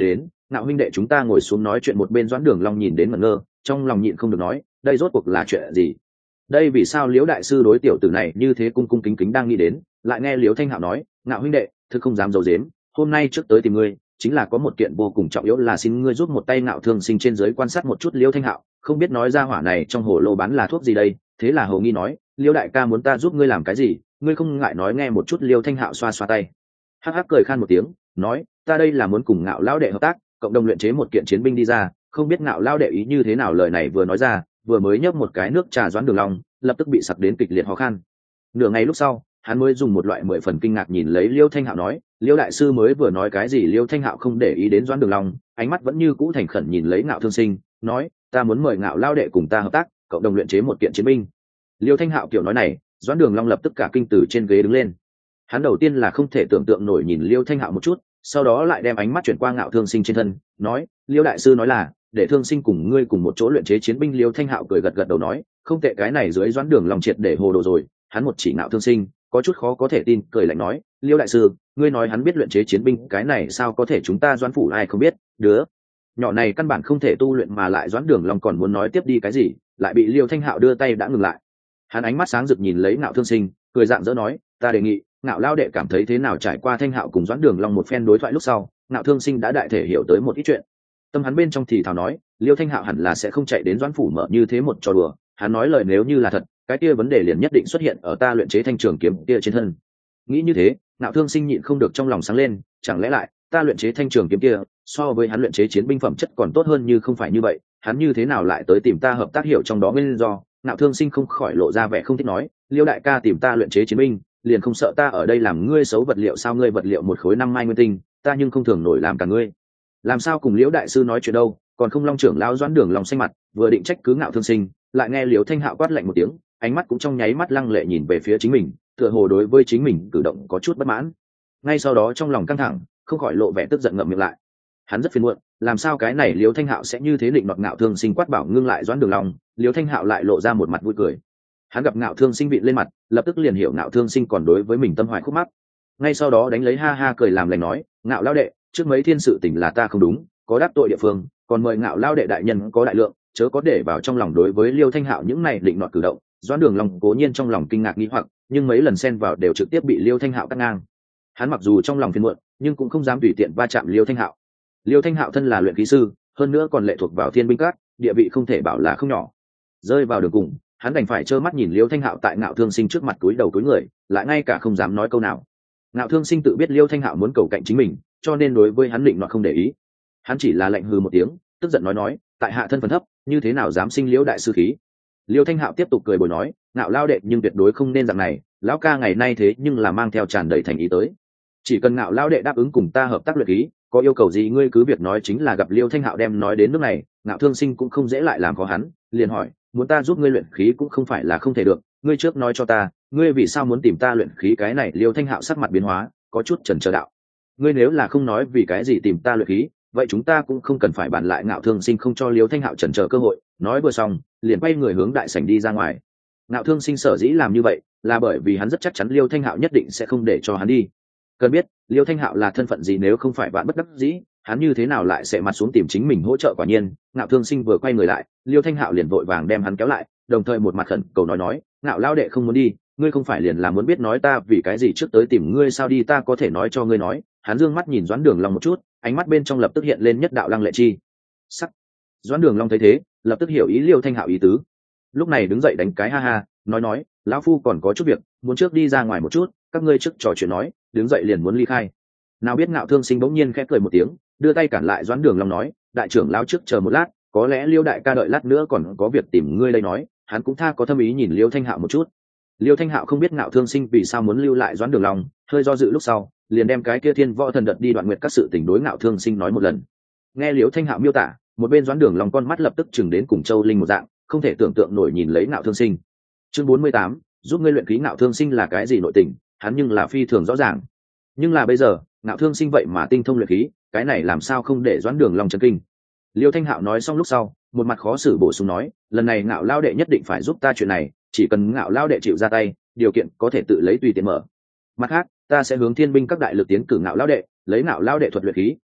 Ngạo huynh đệ chúng ta ngồi xuống nói chuyện. Một bên Doãn Đường Long nhìn đến ngẩn ngơ, trong lòng nhịn không được nói, đây rốt cuộc là chuyện gì? Đây vì sao Liễu đại sư đối tiểu tử này như thế cung cung kính kính đang nghĩ đến, lại nghe Liễu Thanh Hạo nói, Ngạo huynh đệ, thực không dám giấu giếm, hôm nay trước tới tìm ngươi, chính là có một kiện vô cùng trọng yếu, là xin ngươi giúp một tay Ngạo Thương Sinh trên dưới quan sát một chút Liễu Thanh Hạo, không biết nói ra hỏa này trong hồ lô bán là thuốc gì đây. Thế là Hồ Nghi nói, Liễu đại ca muốn ta giúp ngươi làm cái gì, ngươi không ngại nói nghe một chút. Liễu Thanh Hạo xoa xoa tay, hắc hắc cười khan một tiếng, nói, ta đây là muốn cùng Ngạo lão đệ hợp tác, cộng đồng luyện chế một kiện chiến binh đi ra, không biết Ngạo lão đệ ý như thế nào. Lời này vừa nói ra, vừa mới nhấp một cái nước trà Doãn Đường Long lập tức bị sặc đến kịch liệt ho khan. Nửa ngày lúc sau, hắn mới dùng một loại 10 phần kinh ngạc nhìn lấy Liêu Thanh Hạo nói, Liêu đại sư mới vừa nói cái gì? Liêu Thanh Hạo không để ý đến Doãn Đường Long, ánh mắt vẫn như cũ thành khẩn nhìn lấy Ngạo Thương Sinh, nói, ta muốn mời Ngạo lão đệ cùng ta hợp tác, cộng đồng luyện chế một kiện chiến binh. Liêu Thanh Hạo kiểu nói này, Doãn Đường Long lập tức cả kinh từ trên ghế đứng lên. Hắn đầu tiên là không thể tưởng tượng nổi nhìn Liêu Thanh Hạo một chút, sau đó lại đem ánh mắt chuyển qua Ngạo Thương Sinh trên thân, nói, Liêu đại sư nói là để Thương Sinh cùng ngươi cùng một chỗ luyện chế chiến binh. Liêu Thanh Hạo cười gật gật đầu nói, không tệ. Cái này dưới Doãn Đường Long triệt để hồ đồ rồi. Hắn một chỉ Ngạo Thương Sinh, có chút khó có thể tin, cười lạnh nói, Liêu đại sư, ngươi nói hắn biết luyện chế chiến binh, cái này sao có thể, chúng ta Doãn phủ ai không biết, đứa nhỏ này căn bản không thể tu luyện. Mà lại Doãn Đường Long còn muốn nói tiếp đi cái gì, lại bị Liêu Thanh Hạo đưa tay đã ngừng lại. Hắn ánh mắt sáng rực nhìn lấy Ngạo Thương Sinh, cười rạng rỡ nói, ta đề nghị, Ngạo lao đệ cảm thấy thế nào? Trải qua Thanh Hạo cùng Doãn Đường Long một phen đối thoại lúc sau, Ngạo Thương Sinh đã đại thể hiểu tới một ít chuyện. Tâm hắn bên trong thì thào nói, Liêu Thanh Hạo hẳn là sẽ không chạy đến Doãn phủ mở như thế một trò đùa. Hắn nói lời nếu như là thật, cái kia vấn đề liền nhất định xuất hiện ở ta luyện chế thanh trường kiếm kia trên thân. Nghĩ như thế, Ngạo Thương Sinh nhịn không được trong lòng sáng lên, chẳng lẽ lại ta luyện chế thanh trường kiếm kia so với hắn luyện chế chiến binh phẩm chất còn tốt hơn? Như không phải như vậy, hắn như thế nào lại tới tìm ta hợp tác? Hiểu trong đó nguyên do, Ngạo Thương Sinh không khỏi lộ ra vẻ không thích, nói, Liêu đại ca tìm ta luyện chế chiến binh, liền không sợ ta ở đây làm ngươi xấu vật liệu sao? Ngươi vật liệu một khối 5 mai nguyên tinh, ta nhưng không thường nổi làm cả ngươi, làm sao cùng Liễu đại sư nói chuyện đâu? Còn không Long trưởng lão Doãn Đường Long xanh mặt, vừa định trách cứ Ngạo Thương Sinh, lại nghe Liễu Thanh Hạo quát lạnh một tiếng, ánh mắt cũng trong nháy mắt lăng lệ nhìn về phía chính mình, tựa hồ đối với chính mình cử động có chút bất mãn. Ngay sau đó trong lòng căng thẳng, không khỏi lộ vẻ tức giận ngậm miệng lại. Hắn rất phiền muộn, làm sao cái này Liễu Thanh Hạo sẽ như thế định đoạt Ngạo Thương Sinh quát bảo ngưng lại Doãn Đường Long. Liễu Thanh Hạo lại lộ ra một mặt vui cười. Hắn gặp Ngạo Thương Sinh vịn lên mặt, lập tức liền hiểu Ngạo Thương Sinh còn đối với mình tâm hoài khúc mắc. Ngay sau đó đánh lấy ha ha cười làm lành nói, Ngạo lão đệ, trước mấy thiên sự tình là ta không đúng, có đắc tội địa phương, còn mời Ngạo lão đệ đại nhân có đại lượng, chớ có để vào trong lòng. Đối với Liêu Thanh Hạo những này định nọt cử động, Doãn Đường Long cố nhiên trong lòng kinh ngạc nghi hoặc, nhưng mấy lần xen vào đều trực tiếp bị Liêu Thanh Hạo cắt ngang. Hắn mặc dù trong lòng phiền muộn, nhưng cũng không dám tùy tiện va chạm Liêu Thanh Hạo. Liêu Thanh Hạo thân là luyện khí sư, hơn nữa còn lệ thuộc vào Thiên binh các, địa vị không thể bảo là không nhỏ. Rơi vào đường cùng, hắn đành phải trơ mắt nhìn Liêu Thanh Hạo tại Ngạo Thương Sinh trước mặt cúi đầu cúi người, lại ngay cả không dám nói câu nào. Ngạo Thương Sinh tự biết Liêu Thanh Hạo muốn cầu cạnh chính mình, cho nên đối với hắn định nọ không để ý. Hắn chỉ là lạnh hừ một tiếng, tức giận nói, tại hạ thân phận thấp, như thế nào dám sinh Liễu đại sư khí? Liêu Thanh Hạo tiếp tục cười bồi nói, Ngạo lao đệ nhưng tuyệt đối không nên dạng này, lão ca ngày nay thế nhưng là mang theo tràn đầy thành ý tới. Chỉ cần Ngạo lao đệ đáp ứng cùng ta hợp tác luyện khí, có yêu cầu gì ngươi cứ việc nói. Chính là gặp Liêu Thanh Hạo đem nói đến nước này, Ngạo Thương Sinh cũng không dễ lại làm khó hắn, liền hỏi, muốn ta giúp ngươi luyện khí cũng không phải là không thể được, ngươi trước nói cho ta, ngươi vì sao muốn tìm ta luyện khí? Cái này Liêu Thanh Hạo sắc mặt biến hóa, có chút chần chờ đạo, ngươi nếu là không nói vì cái gì tìm ta luyện khí, vậy chúng ta cũng không cần phải bàn lại. Ngạo Thương Sinh không cho Liêu Thanh Hạo chần chờ cơ hội, nói vừa xong liền quay người hướng đại sảnh đi ra ngoài. Ngạo Thương Sinh sở dĩ làm như vậy là bởi vì hắn rất chắc chắn Liêu Thanh Hạo nhất định sẽ không để cho hắn đi. Cần biết Liêu Thanh Hạo là thân phận gì, nếu không phải bạn bất đắc dĩ, hắn như thế nào lại sẽ mặt xuống tìm chính mình hỗ trợ? Quả nhiên, Ngạo Thương Sinh vừa quay người lại, Liêu Thanh Hạo liền vội vàng đem hắn kéo lại, đồng thời một mặt khẩn cầu nói, Ngạo lao đệ không muốn đi, ngươi không phải liền là muốn biết nói ta vì cái gì trước tới tìm ngươi sao? Đi, ta có thể nói cho ngươi nói. Hắn dương mắt nhìn Doãn Đường Long một chút, ánh mắt bên trong lập tức hiện lên nhất đạo lăng lệ chi sắc. Doãn Đường Long thấy thế, lập tức hiểu ý Liêu Thanh Hạo ý tứ, lúc này đứng dậy đánh cái ha ha, nói, lão phu còn có chút việc, muốn trước đi ra ngoài một chút, các ngươi trước trò chuyện nói. Đứng dậy liền muốn ly khai. Nào biết Ngạo Thương Sinh bỗng nhiên khẽ cười một tiếng, đưa tay cản lại Doãn Đường Long nói, đại trưởng lão trước chờ một lát, có lẽ Liêu đại ca đợi lát nữa còn có việc tìm ngươi đây. Nói, hắn cũng tha có thâm ý nhìn Liêu Thanh Hạo một chút. Liêu Thanh Hạo không biết Ngạo Thương Sinh vì sao muốn lưu lại Doãn Đường Long, hơi do dự lúc sau, liền đem cái kia Thiên Võ Thần Đợt đi Đoạn Nguyệt các sự tình đối Ngạo Thương Sinh nói một lần. Nghe Liêu Thanh Hạo miêu tả, một bên Doãn Đường Long con mắt lập tức chừng đến cùng châu linh một dạng, không thể tưởng tượng nổi nhìn lấy Ngạo Thương Sinh. Chương 48, giúp ngươi luyện khí. Ngạo Thương Sinh là cái gì nội tình, hắn nhưng là phi thường rõ ràng. Nhưng là bây giờ, Ngạo Thương Sinh vậy mà tinh thông luyện khí, cái này làm sao không để Doãn Đường Long chấn kinh. Liêu Thanh Hạo nói xong lúc sau, một mặt khó xử bổ sung nói, lần này Ngạo lao đệ nhất định phải giúp ta chuyện này, chỉ cần Ngạo lao đệ chịu ra tay, điều kiện có thể tự lấy tùy tiện mở. Mặt khác, ta sẽ hướng Thiên binh các đại lực tiến cử Ngạo lao đệ, lấy Ngạo lao đệ thuật luyện khí,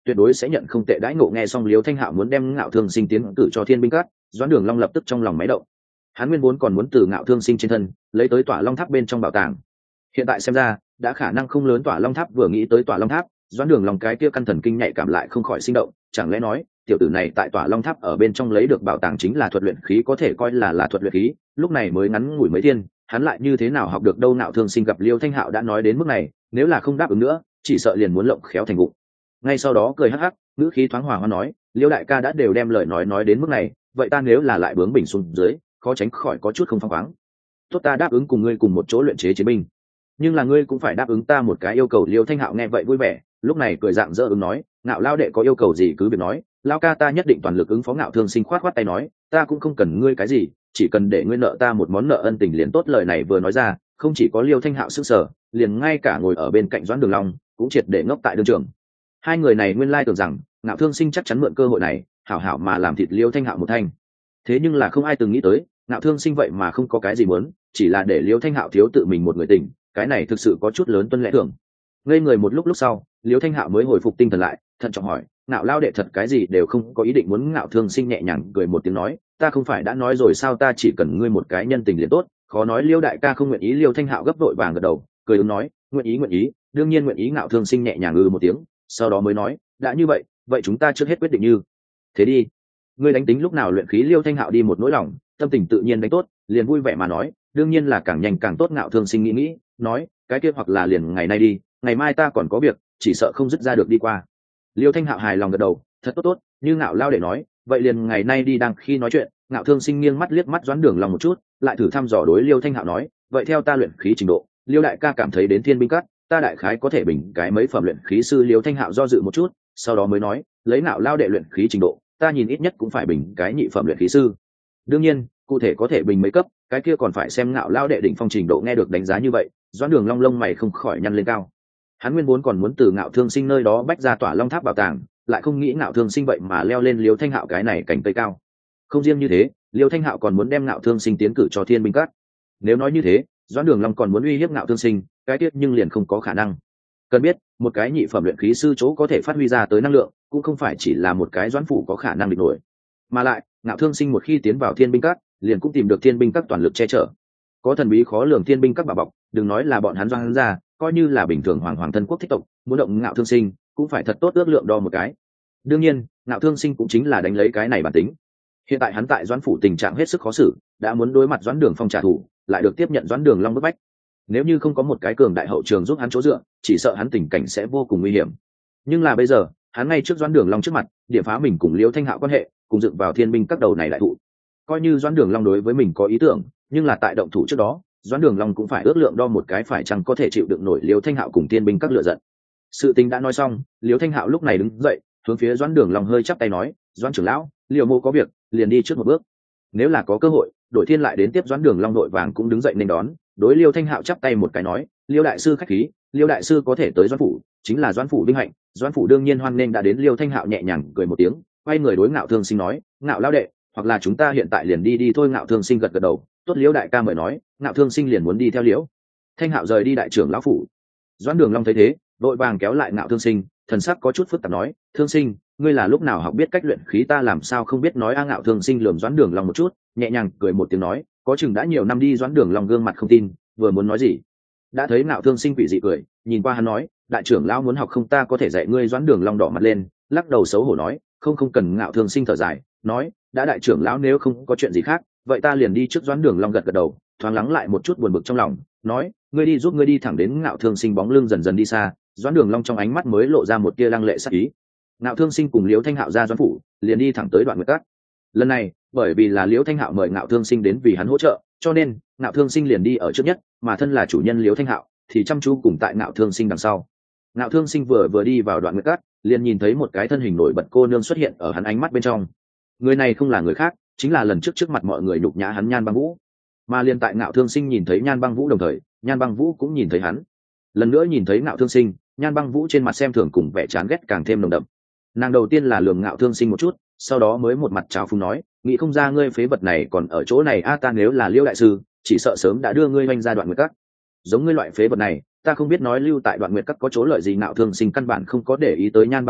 tuyệt đối sẽ nhận không tệ đãi ngộ. Nghe xong Liêu Thanh Hạo muốn đem Ngạo Thương Sinh tiến cử cho Thiên Binh Các, Doãn Đường Long lập tức trong lòng máy động. Hắn nguyên vốn còn muốn từ Ngạo Thương Sinh trên thân lấy tới Tỏa Long Tháp bên trong bảo tàng, hiện tại xem ra đã khả năng không lớn. Tỏa Long Tháp, vừa nghĩ tới Tỏa Long Tháp, Doãn Đường Long cái kia căn thần kinh nhạy cảm lại không khỏi sinh động. Chẳng lẽ nói tiểu tử này tại Tỏa Long Tháp ở bên trong lấy được bảo tàng chính là thuật luyện khí, có thể coi là thuật luyện khí. Lúc này mới ngắn ngủi mấy thiên, hắn lại như thế nào học được đâu. Ngạo Thương Sinh gặp Liêu Thanh Hạo đã nói đến mức này, nếu là không đáp ứng nữa, chỉ sợ liền muốn lộng khéo thành vụ. Ngay sau đó cười hắc hắc, ngữ khí thoáng hòa hoa nói, Liêu đại ca đã đều đem lời nói đến mức này, vậy ta nếu là lại bướng bỉnh xuống dưới, khó tránh khỏi có chút không phăng khoáng. Tốt, ta đáp ứng cùng ngươi cùng một chỗ luyện chế chiến binh, nhưng là ngươi cũng phải đáp ứng ta một cái yêu cầu. Liêu Thanh Hạo nghe vậy vui vẻ, lúc này cười rạng rỡ ứng nói, Ngạo lao đệ có yêu cầu gì cứ việc nói, lao ca ta nhất định toàn lực ứng phó. Ngạo Thương Sinh khoát khoát tay nói, ta cũng không cần ngươi cái gì, chỉ cần để ngươi nợ ta một món nợ ân tình liền tốt. Lời này vừa nói ra, không chỉ có Liêu Thanh Hạo sững sờ, liền ngay cả ngồi ở bên cạnh Doãn Đường Long cũng triệt để ngốc tại đương trường. Hai người này nguyên lai tưởng rằng Ngạo Thương Sinh chắc chắn mượn cơ hội này hảo hảo mà làm thịt Liêu Thanh Hạo một thanh, thế nhưng là không ai từng nghĩ tới Ngạo Thương Sinh vậy mà không có cái gì muốn, chỉ là để Liêu Thanh Hạo thiếu tự mình một người tình. Cái này thực sự có chút lớn tuân lẽ thường. Ngây người một lúc sau, Liêu Thanh Hạo mới hồi phục tinh thần lại, thận trọng hỏi, Ngạo lao đệ thật cái gì đều không có ý định muốn. Ngạo Thương Sinh nhẹ nhàng cười một tiếng nói, ta không phải đã nói rồi sao, ta chỉ cần ngươi một cái nhân tình liền tốt, khó nói Liêu đại ca không nguyện ý. Liêu Thanh Hạo gấp vội vàng gật đầu, cười ứng nói, nguyện ý, đương nhiên nguyện ý. Ngạo Thương Sinh nhẹ nhàng một tiếng, sau đó mới nói, đã như vậy, vậy chúng ta trước hết quyết định như thế đi, ngươi đánh tính lúc nào luyện khí. Liêu Thanh Hạo đi một nỗi lòng, tâm tình tự nhiên đánh tốt, liền vui vẻ mà nói, đương nhiên là càng nhanh càng tốt. Ngạo Thương Sinh nghĩ nói, cái kia hoặc là liền ngày nay đi, ngày mai ta còn có việc, chỉ sợ không dứt ra được đi qua. Liêu Thanh Hạo hài lòng gật đầu, thật tốt, như Ngạo lao để nói, vậy liền ngày nay đi. Đang khi nói chuyện, Ngạo Thương Sinh nghiêng mắt liếc mắt Doãn Đường Long một chút, lại thử thăm dò đối Liêu Thanh Hạo nói, vậy theo ta luyện khí trình độ, Liêu đại ca cảm thấy đến Thiên Binh Các ta đại khái có thể bình cái mấy phẩm luyện khí sư. Liêu Thanh Hạo do dự một chút, sau đó mới nói, lấy Ngạo lao đệ luyện khí trình độ, ta nhìn ít nhất cũng phải bình cái nhị phẩm luyện khí sư. Đương nhiên, cụ thể có thể bình mấy cấp, cái kia còn phải xem Ngạo lao đệ đỉnh phong trình độ. Nghe được đánh giá như vậy, Doãn Đường Long lông mày không khỏi nhăn lên cao. Hắn nguyên vốn còn muốn từ Ngạo Thương Sinh nơi đó bách ra Tỏa Long Tháp bảo tàng, lại không nghĩ Ngạo Thương Sinh vậy mà leo lên Liêu Thanh Hạo cái này cành cây cao. Không riêng như thế, Liêu Thanh Hạo còn muốn đem Ngạo Thương Sinh tiến cử cho Thiên Binh Các. Nếu nói như thế, Doãn Đường Long còn muốn uy hiếp Ngạo Thương Sinh, cái tiết nhưng liền không có khả năng. Cần biết, một cái nhị phẩm luyện khí sư chỗ có thể phát huy ra tới năng lượng, cũng không phải chỉ là một cái Doãn phủ có khả năng địch nổi. Mà lại, Ngạo Thương Sinh một khi tiến vào Thiên Binh Các, liền cũng tìm được Thiên Binh Các toàn lực che chở. Có thần bí khó lường Thiên Binh Các bảo bọc, đừng nói là bọn hắn Doãn ra, coi như là bình thường hoàng thân quốc thích tộc, muốn động Ngạo Thương Sinh, cũng phải thật tốt ước lượng đo một cái. Đương nhiên, Ngạo Thương Sinh cũng chính là đánh lấy cái này bản tính. Hiện tại hắn tại Doãn phủ tình trạng hết sức khó xử, đã muốn đối mặt Doãn Đường Phong trả thù, lại được tiếp nhận Doãn Đường Long bức bách. Nếu như không có một cái cường đại hậu trường giúp hắn chỗ dựa, chỉ sợ hắn tình cảnh sẽ vô cùng nguy hiểm. Nhưng là bây giờ, hắn ngay trước Doãn Đường Long trước mặt, điểm phá mình cùng Liêu Thanh Hạo quan hệ, cùng dựng vào Thiên Binh Các đầu này đại thụ. Coi như Doãn Đường Long đối với mình có ý tưởng, nhưng là tại động thủ trước đó, Doãn Đường Long cũng phải ước lượng đo một cái phải chăng có thể chịu đựng nổi Liêu Thanh Hạo cùng Thiên Binh Các lựa giận. Sự tình đã nói xong, Liêu Thanh Hạo lúc này đứng dậy, hướng phía Doãn Đường Long hơi chắp tay nói, Doãn trưởng lão, Liêu mô có việc, liền đi trước một bước. Nếu là có cơ hội, Đội Thiên lại đến tiếp. Doãn Đường Long đội vàng cũng đứng dậy nên đón, đối Liêu Thanh Hạo chắp tay một cái nói, Liêu đại sư khách khí, Liêu đại sư có thể tới Doãn phủ, chính là Doãn phủ vinh hạnh, Doãn phủ đương nhiên hoan nghênh đã đến. Liêu Thanh Hạo nhẹ nhàng cười một tiếng, quay người đối Ngạo Thương Sinh nói, Ngạo lão đệ, hoặc là chúng ta hiện tại liền đi thôi. Ngạo Thương Sinh gật gật đầu, tốt. Liêu đại ca mời nói. Ngạo Thương Sinh liền muốn đi theo Liễu Thanh Hạo rời đi đại trưởng lão phủ. Doãn Đường Long thấy thế, đội vàng kéo lại Ngạo Thương Sinh, thần sắc có chút phức tạp nói, Thương Sinh, ngươi là lúc nào học biết cách luyện khí, ta làm sao không biết. Nói Ngạo Thương Sinh lườm Doãn Đường Long một chút, nhẹ nhàng cười một tiếng nói, có chừng đã nhiều năm đi. Doãn Đường Long gương mặt không tin, vừa muốn nói gì, đã thấy Ngạo Thương Sinh quỷ dị cười, nhìn qua hắn nói, đại trưởng lão muốn học không, ta có thể dạy ngươi. Doãn Đường Long đỏ mặt lên, lắc đầu xấu hổ nói, không cần. Ngạo Thương Sinh thở dài nói, đã đại trưởng lão nếu không có chuyện gì khác, vậy ta liền đi trước. Doãn Đường Long gật gật đầu, thoáng lắng lại một chút buồn bực trong lòng, nói, ngươi đi giúp ngươi đi. Thẳng đến Ngạo Thương Sinh bóng lưng dần dần đi xa, Doãn Đường Long trong ánh mắt mới lộ ra một tia lăng lệ sắc ý. Ngạo Thương Sinh cùng Liễu Thanh Hạo ra Doãn phủ, liền đi thẳng tới Đoạn Nguyệt Các. Lần này, bởi vì là Liễu Thanh Hạo mời Ngạo Thương Sinh đến vì hắn hỗ trợ, cho nên Ngạo Thương Sinh liền đi ở trước nhất, mà thân là chủ nhân Liễu Thanh Hạo thì chăm chú cùng tại Ngạo Thương Sinh đằng sau. Ngạo Thương Sinh vừa đi vào Đoạn Nguyệt Các, liền nhìn thấy một cái thân hình nổi bật cô nương xuất hiện ở hắn ánh mắt bên trong. Người này không là người khác, chính là lần trước mặt mọi người nhục nhã hắn Nhan Băng Vũ. Mà liền tại Ngạo Thương Sinh nhìn thấy Nhan Băng Vũ đồng thời, Nhan Băng Vũ cũng nhìn thấy hắn. Lần nữa nhìn thấy Ngạo Thương Sinh, Nhan Băng Vũ trên mặt xem thường cùng vẻ chán ghét càng thêm nồng đậm. Nàng đầu tiên là lườm Ngạo Thương Sinh một chút, sau đó mới một mặt trào phúng nói, nghĩ không ra ngươi phế vật này còn ở chỗ này a, ta nếu là Liêu đại sư, chỉ sợ sớm đã đưa ngươi oanh ra Đoạn Nguyệt Các. Giống ngươi loại phế vật này, ta không biết nói lưu tại Đoạn Nguyệt Các có chỗ lợi gì. Ngạo Thương Sinh căn bản không có để ý tới Nhan Băng Vũ,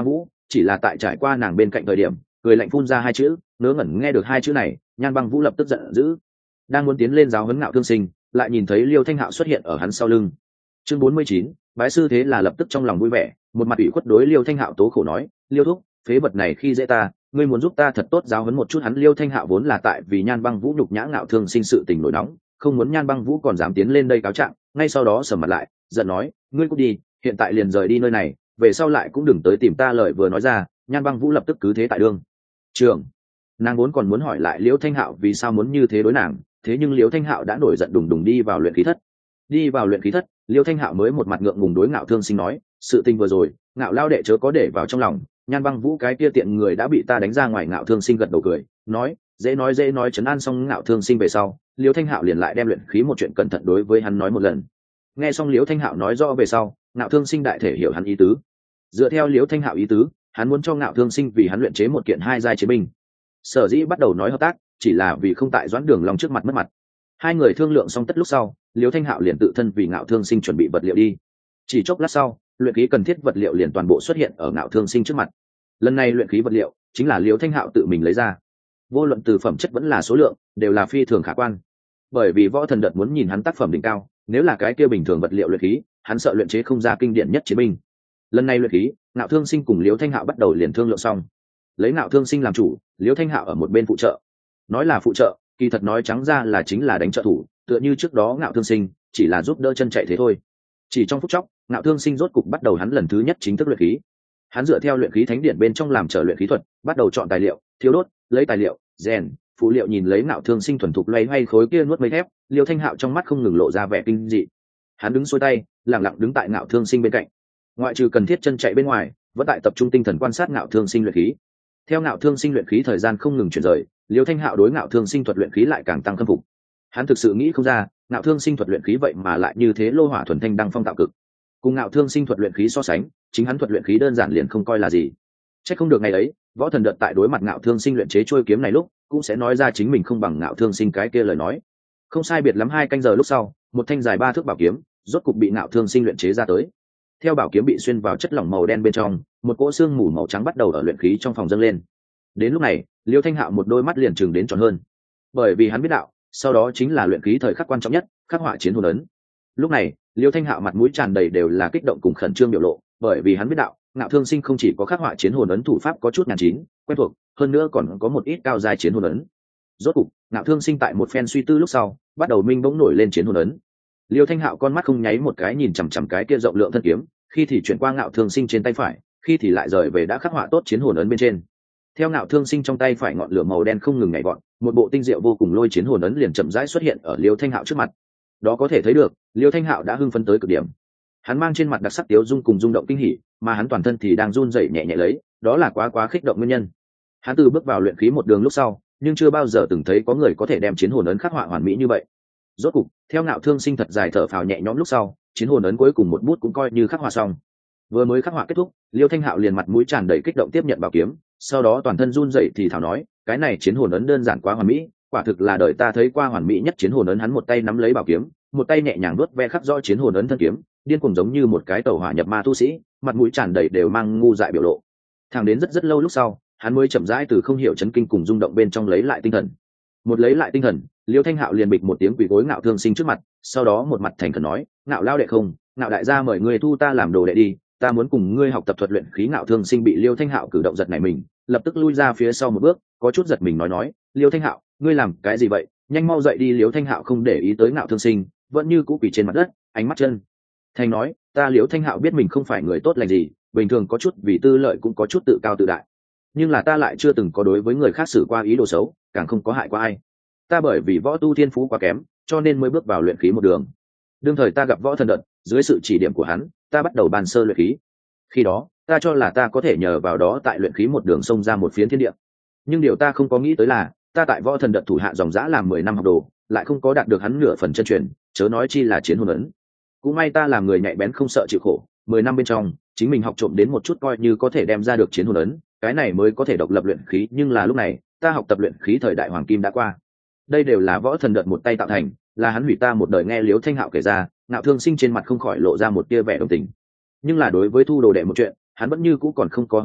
chỉ là tại trải qua nàng bên cạnh thời điểm cười lạnh phun ra hai chữ, ngớ ngẩn nghe được hai chữ này, Nhan Băng Vũ lập tức giận dữ, đang muốn tiến lên giáo huấn Ngạo Thương Sinh, lại nhìn thấy Liêu Thanh Hạo xuất hiện ở hắn sau lưng. Chương 49, bái sư thế là lập tức trong lòng vui vẻ, một mặt ủy khuất đối Liêu Thanh Hạo tố khổ nói, Liêu thúc, phế vật này khi dễ ta, ngươi muốn giúp ta thật tốt giáo huấn một chút hắn. Liêu Thanh Hạo vốn là tại vì Nhan Băng Vũ nhục nhã Ngạo Thương Sinh sự tình nổi nóng, không muốn Nhan Băng Vũ còn dám tiến lên đây cáo trạng, ngay sau đó sầm mặt lại, giận nói, ngươi cút đi, hiện tại liền rời đi nơi này, về sau lại cũng đừng tới tìm ta. Lời vừa nói ra, Nhan Băng Vũ lập tức cứ thế tại đương trường. Nàng vốn còn muốn hỏi lại Liêu Thanh Hạo vì sao muốn như thế đối nàng, thế nhưng Liêu Thanh Hạo đã nổi giận đùng đùng đi vào luyện khí thất. Đi vào luyện khí thất, Liêu Thanh Hạo mới một mặt ngượng ngùng đối Ngạo Thương Sinh nói, sự tình vừa rồi, Ngạo lao đệ chớ có để vào trong lòng, Nhan Băng Vũ cái kia tiện người đã bị ta đánh ra ngoài. Ngạo Thương Sinh gật đầu cười, nói dễ nói trấn an xong Ngạo Thương Sinh về sau, Liêu Thanh Hạo liền lại đem luyện khí một chuyện cẩn thận đối với hắn nói một lần. Nghe xong Liêu Thanh Hạo nói rõ về sau, Ngạo Thương Sinh đại thể hiểu hắn ý tứ. Dựa theo Liêu Thanh Hạo ý tứ, hắn muốn cho Ngạo Thương Sinh vì hắn luyện chế một kiện hai giai chiến binh. Sở dĩ bắt đầu nói hợp tác, chỉ là vì không tại Doãn Đường Long trước mặt mất mặt. Hai người thương lượng xong tất lúc sau, Liêu Thanh Hạo liền tự thân vì Ngạo Thương Sinh chuẩn bị vật liệu đi. Chỉ chốc lát sau, luyện khí cần thiết vật liệu liền toàn bộ xuất hiện ở Ngạo Thương Sinh trước mặt. Lần này luyện khí vật liệu chính là Liêu Thanh Hạo tự mình lấy ra, vô luận từ phẩm chất vẫn là số lượng đều là phi thường khả quan. Bởi vì Võ Thần Đợt muốn nhìn hắn tác phẩm đỉnh cao, nếu là cái kia bình thường vật liệu luyện khí, hắn sợ luyện chế không ra kinh điển nhất chiến binh. Lần này luyện khí, Ngạo Thương Sinh cùng Liêu Thanh Hạo bắt đầu liền thương lượng xong, lấy Ngạo Thương Sinh làm chủ, Liêu Thanh Hạo ở một bên phụ trợ. Nói là phụ trợ, kỳ thật nói trắng ra là chính là đánh trợ thủ, tựa như trước đó Ngạo Thương Sinh chỉ là giúp đỡ chân chạy thế thôi. Chỉ trong phút chốc, Ngạo Thương Sinh rốt cục bắt đầu hắn lần thứ nhất chính thức luyện khí. Hắn dựa theo luyện khí thánh điện bên trong làm trở luyện khí thuật, bắt đầu chọn tài liệu, thiếu đốt, lấy tài liệu, rèn, phụ liệu. Nhìn lấy Ngạo Thương Sinh thuần thục loay hoay khối kia nuốt mấy thép, Liêu Thanh Hạo trong mắt không ngừng lộ ra vẻ kinh dị. Hắn đứng xuôi tay, lặng lặng đứng tại Ngạo Thương Sinh bên cạnh, ngoại trừ cần thiết chân chạy bên ngoài, vẫn tại tập trung tinh thần quan sát Ngạo Thương Sinh luyện khí. Theo Ngạo Thương Sinh luyện khí thời gian không ngừng chuyển rời, Liêu Thanh Hạo đối Ngạo Thương Sinh thuật luyện khí lại càng tăng khâm phục. Hắn thực sự nghĩ không ra, Ngạo Thương Sinh thuật luyện khí vậy mà lại như thế lô hỏa thuần thanh đăng phong tạo cực. Cùng Ngạo Thương Sinh thuật luyện khí so sánh, chính hắn thuật luyện khí đơn giản liền không coi là gì. Chắc không được ngày ấy, Võ Thần Đợt tại đối mặt Ngạo Thương Sinh luyện chế chuôi kiếm này lúc, cũng sẽ nói ra chính mình không bằng Ngạo Thương Sinh cái kia lời nói. Không sai biệt lắm 2 canh giờ lúc sau, một thanh dài 3 thước bảo kiếm rốt cục bị Ngạo Thương Sinh luyện chế ra tới. Theo bảo kiếm bị xuyên vào chất lỏng màu đen bên trong, một cỗ xương mù màu trắng bắt đầu ở luyện khí trong phòng dâng lên. Đến lúc này, Liêu Thanh Hạo một đôi mắt liền trừng đến tròn hơn, bởi vì hắn biết đạo, sau đó chính là luyện khí thời khắc quan trọng nhất, khắc họa chiến hồn ấn. Lúc này, Liêu Thanh Hạo mặt mũi tràn đầy đều là kích động cùng khẩn trương biểu lộ, bởi vì hắn biết đạo, Ngạo Thương Sinh không chỉ có khắc họa chiến hồn ấn thủ pháp có chút nhàn chín, quen thuộc, hơn nữa còn có một ít cao giai chiến hồn ấn. Rốt cục, Ngạo Thương Sinh tại một phen suy tư lúc sau, bắt đầu minh bỗng nổi lên chiến hồn ấn. Liêu Thanh Hạo con mắt không nháy một cái nhìn chằm chằm cái kia rộng lượng thân kiếm, khi thì chuyển qua Ngạo Thương Sinh trên tay phải, khi thì lại rời về đã khắc họa tốt chiến hồn ấn bên trên. Theo Ngạo Thương Sinh trong tay phải ngọn lửa màu đen không ngừng nhảy vọt, một bộ tinh diệu vô cùng lôi chiến hồn ấn liền chậm rãi xuất hiện ở Liêu Thanh Hạo trước mặt. Đó có thể thấy được, Liêu Thanh Hạo đã hưng phấn tới cực điểm. Hắn mang trên mặt đặc sắc tiếu dung cùng rung động kinh hỉ, mà hắn toàn thân thì đang run rẩy nhẹ nhẹ lấy, đó là quá khích động nguyên nhân. Hắn từ bước vào luyện khí một đường lúc sau, nhưng chưa bao giờ từng thấy có người có thể đem chiến hồn ấn khắc họa hoàn mỹ như vậy. Rốt cục, theo Ngạo Thương Sinh thật dài thở phào nhẹ nhõm lúc sau, chiến hồn ấn cuối cùng một bút cũng coi như khắc họa xong. Vừa mới khắc họa kết thúc, Liêu Thanh Hạo liền mặt mũi tràn đầy kích động tiếp nhận bảo kiếm, sau đó toàn thân run rẩy thì thào nói, cái này chiến hồn ấn đơn giản quá hoàn mỹ, quả thực là đời ta thấy qua hoàn mỹ nhất chiến hồn ấn. Hắn một tay nắm lấy bảo kiếm, một tay nhẹ nhàng vuốt ve khắc rõ chiến hồn ấn thân kiếm, điên cuồng giống như một cái tẩu hỏa nhập ma tu sĩ, mặt mũi tràn đầy đều mang ngu dại biểu lộ. Thẳng đến rất lâu lúc sau, hắn mới chậm rãi từ không hiểu chấn kinh cùng rung động bên trong lấy lại tinh thần. Một lấy lại tinh thần, Liêu Thanh Hạo liền bịch một tiếng quỳ gối Ngạo Thương Sinh trước mặt, sau đó một mặt thành khẩn nói, Ngạo lao đệ không, Ngạo đại gia mời ngươi thu ta làm đồ đệ đi, ta muốn cùng ngươi học tập thuật luyện khí. Ngạo Thương Sinh bị Liêu Thanh Hạo cử động giật nảy mình, lập tức lui ra phía sau một bước, có chút giật mình nói, Liêu Thanh Hạo, ngươi làm cái gì vậy, nhanh mau dậy đi. Liêu Thanh Hạo không để ý tới Ngạo Thương Sinh, vẫn như cũ quỳ trên mặt đất, ánh mắt chân thành nói, ta Liêu Thanh Hạo biết mình không phải người tốt lành gì, bình thường có chút vì tư lợi cũng có chút tự cao tự đại, nhưng là ta lại chưa từng có đối với người khác xử qua ý đồ xấu, càng không có hại qua ai. Ta bởi vì võ tu thiên phú quá kém, cho nên mới bước vào luyện khí một đường. Đương thời ta gặp Võ Thần Đợt, dưới sự chỉ điểm của hắn, ta bắt đầu bàn sơ luyện khí. Khi đó, ta cho là ta có thể nhờ vào đó tại luyện khí một đường xông ra một phiến thiên địa. Nhưng điều ta không có nghĩ tới là, ta tại Võ Thần Đợt thủ hạ dòng dã làm 10 năm học đồ, lại không có đạt được hắn nửa phần chân truyền, chớ nói chi là chiến hồn ấn. Cũng may ta làm người nhạy bén không sợ chịu khổ, 10 năm bên trong, chính mình học trộm đến một chút coi như có thể đem ra được chiến hồn ấn, cái này mới có thể độc lập luyện khí. Nhưng là lúc này, ta học tập luyện khí thời đại hoàng kim đã qua. Đây đều là Võ Thần Đợt một tay tạo thành, là hắn hủy ta một đời. Nghe Liêu Thanh Hạo kể ra, Ngạo Thương Sinh trên mặt không khỏi lộ ra một tia vẻ đồng tình. Nhưng là đối với thu đồ đệ một chuyện, hắn vẫn như cũ còn không có hứng thú,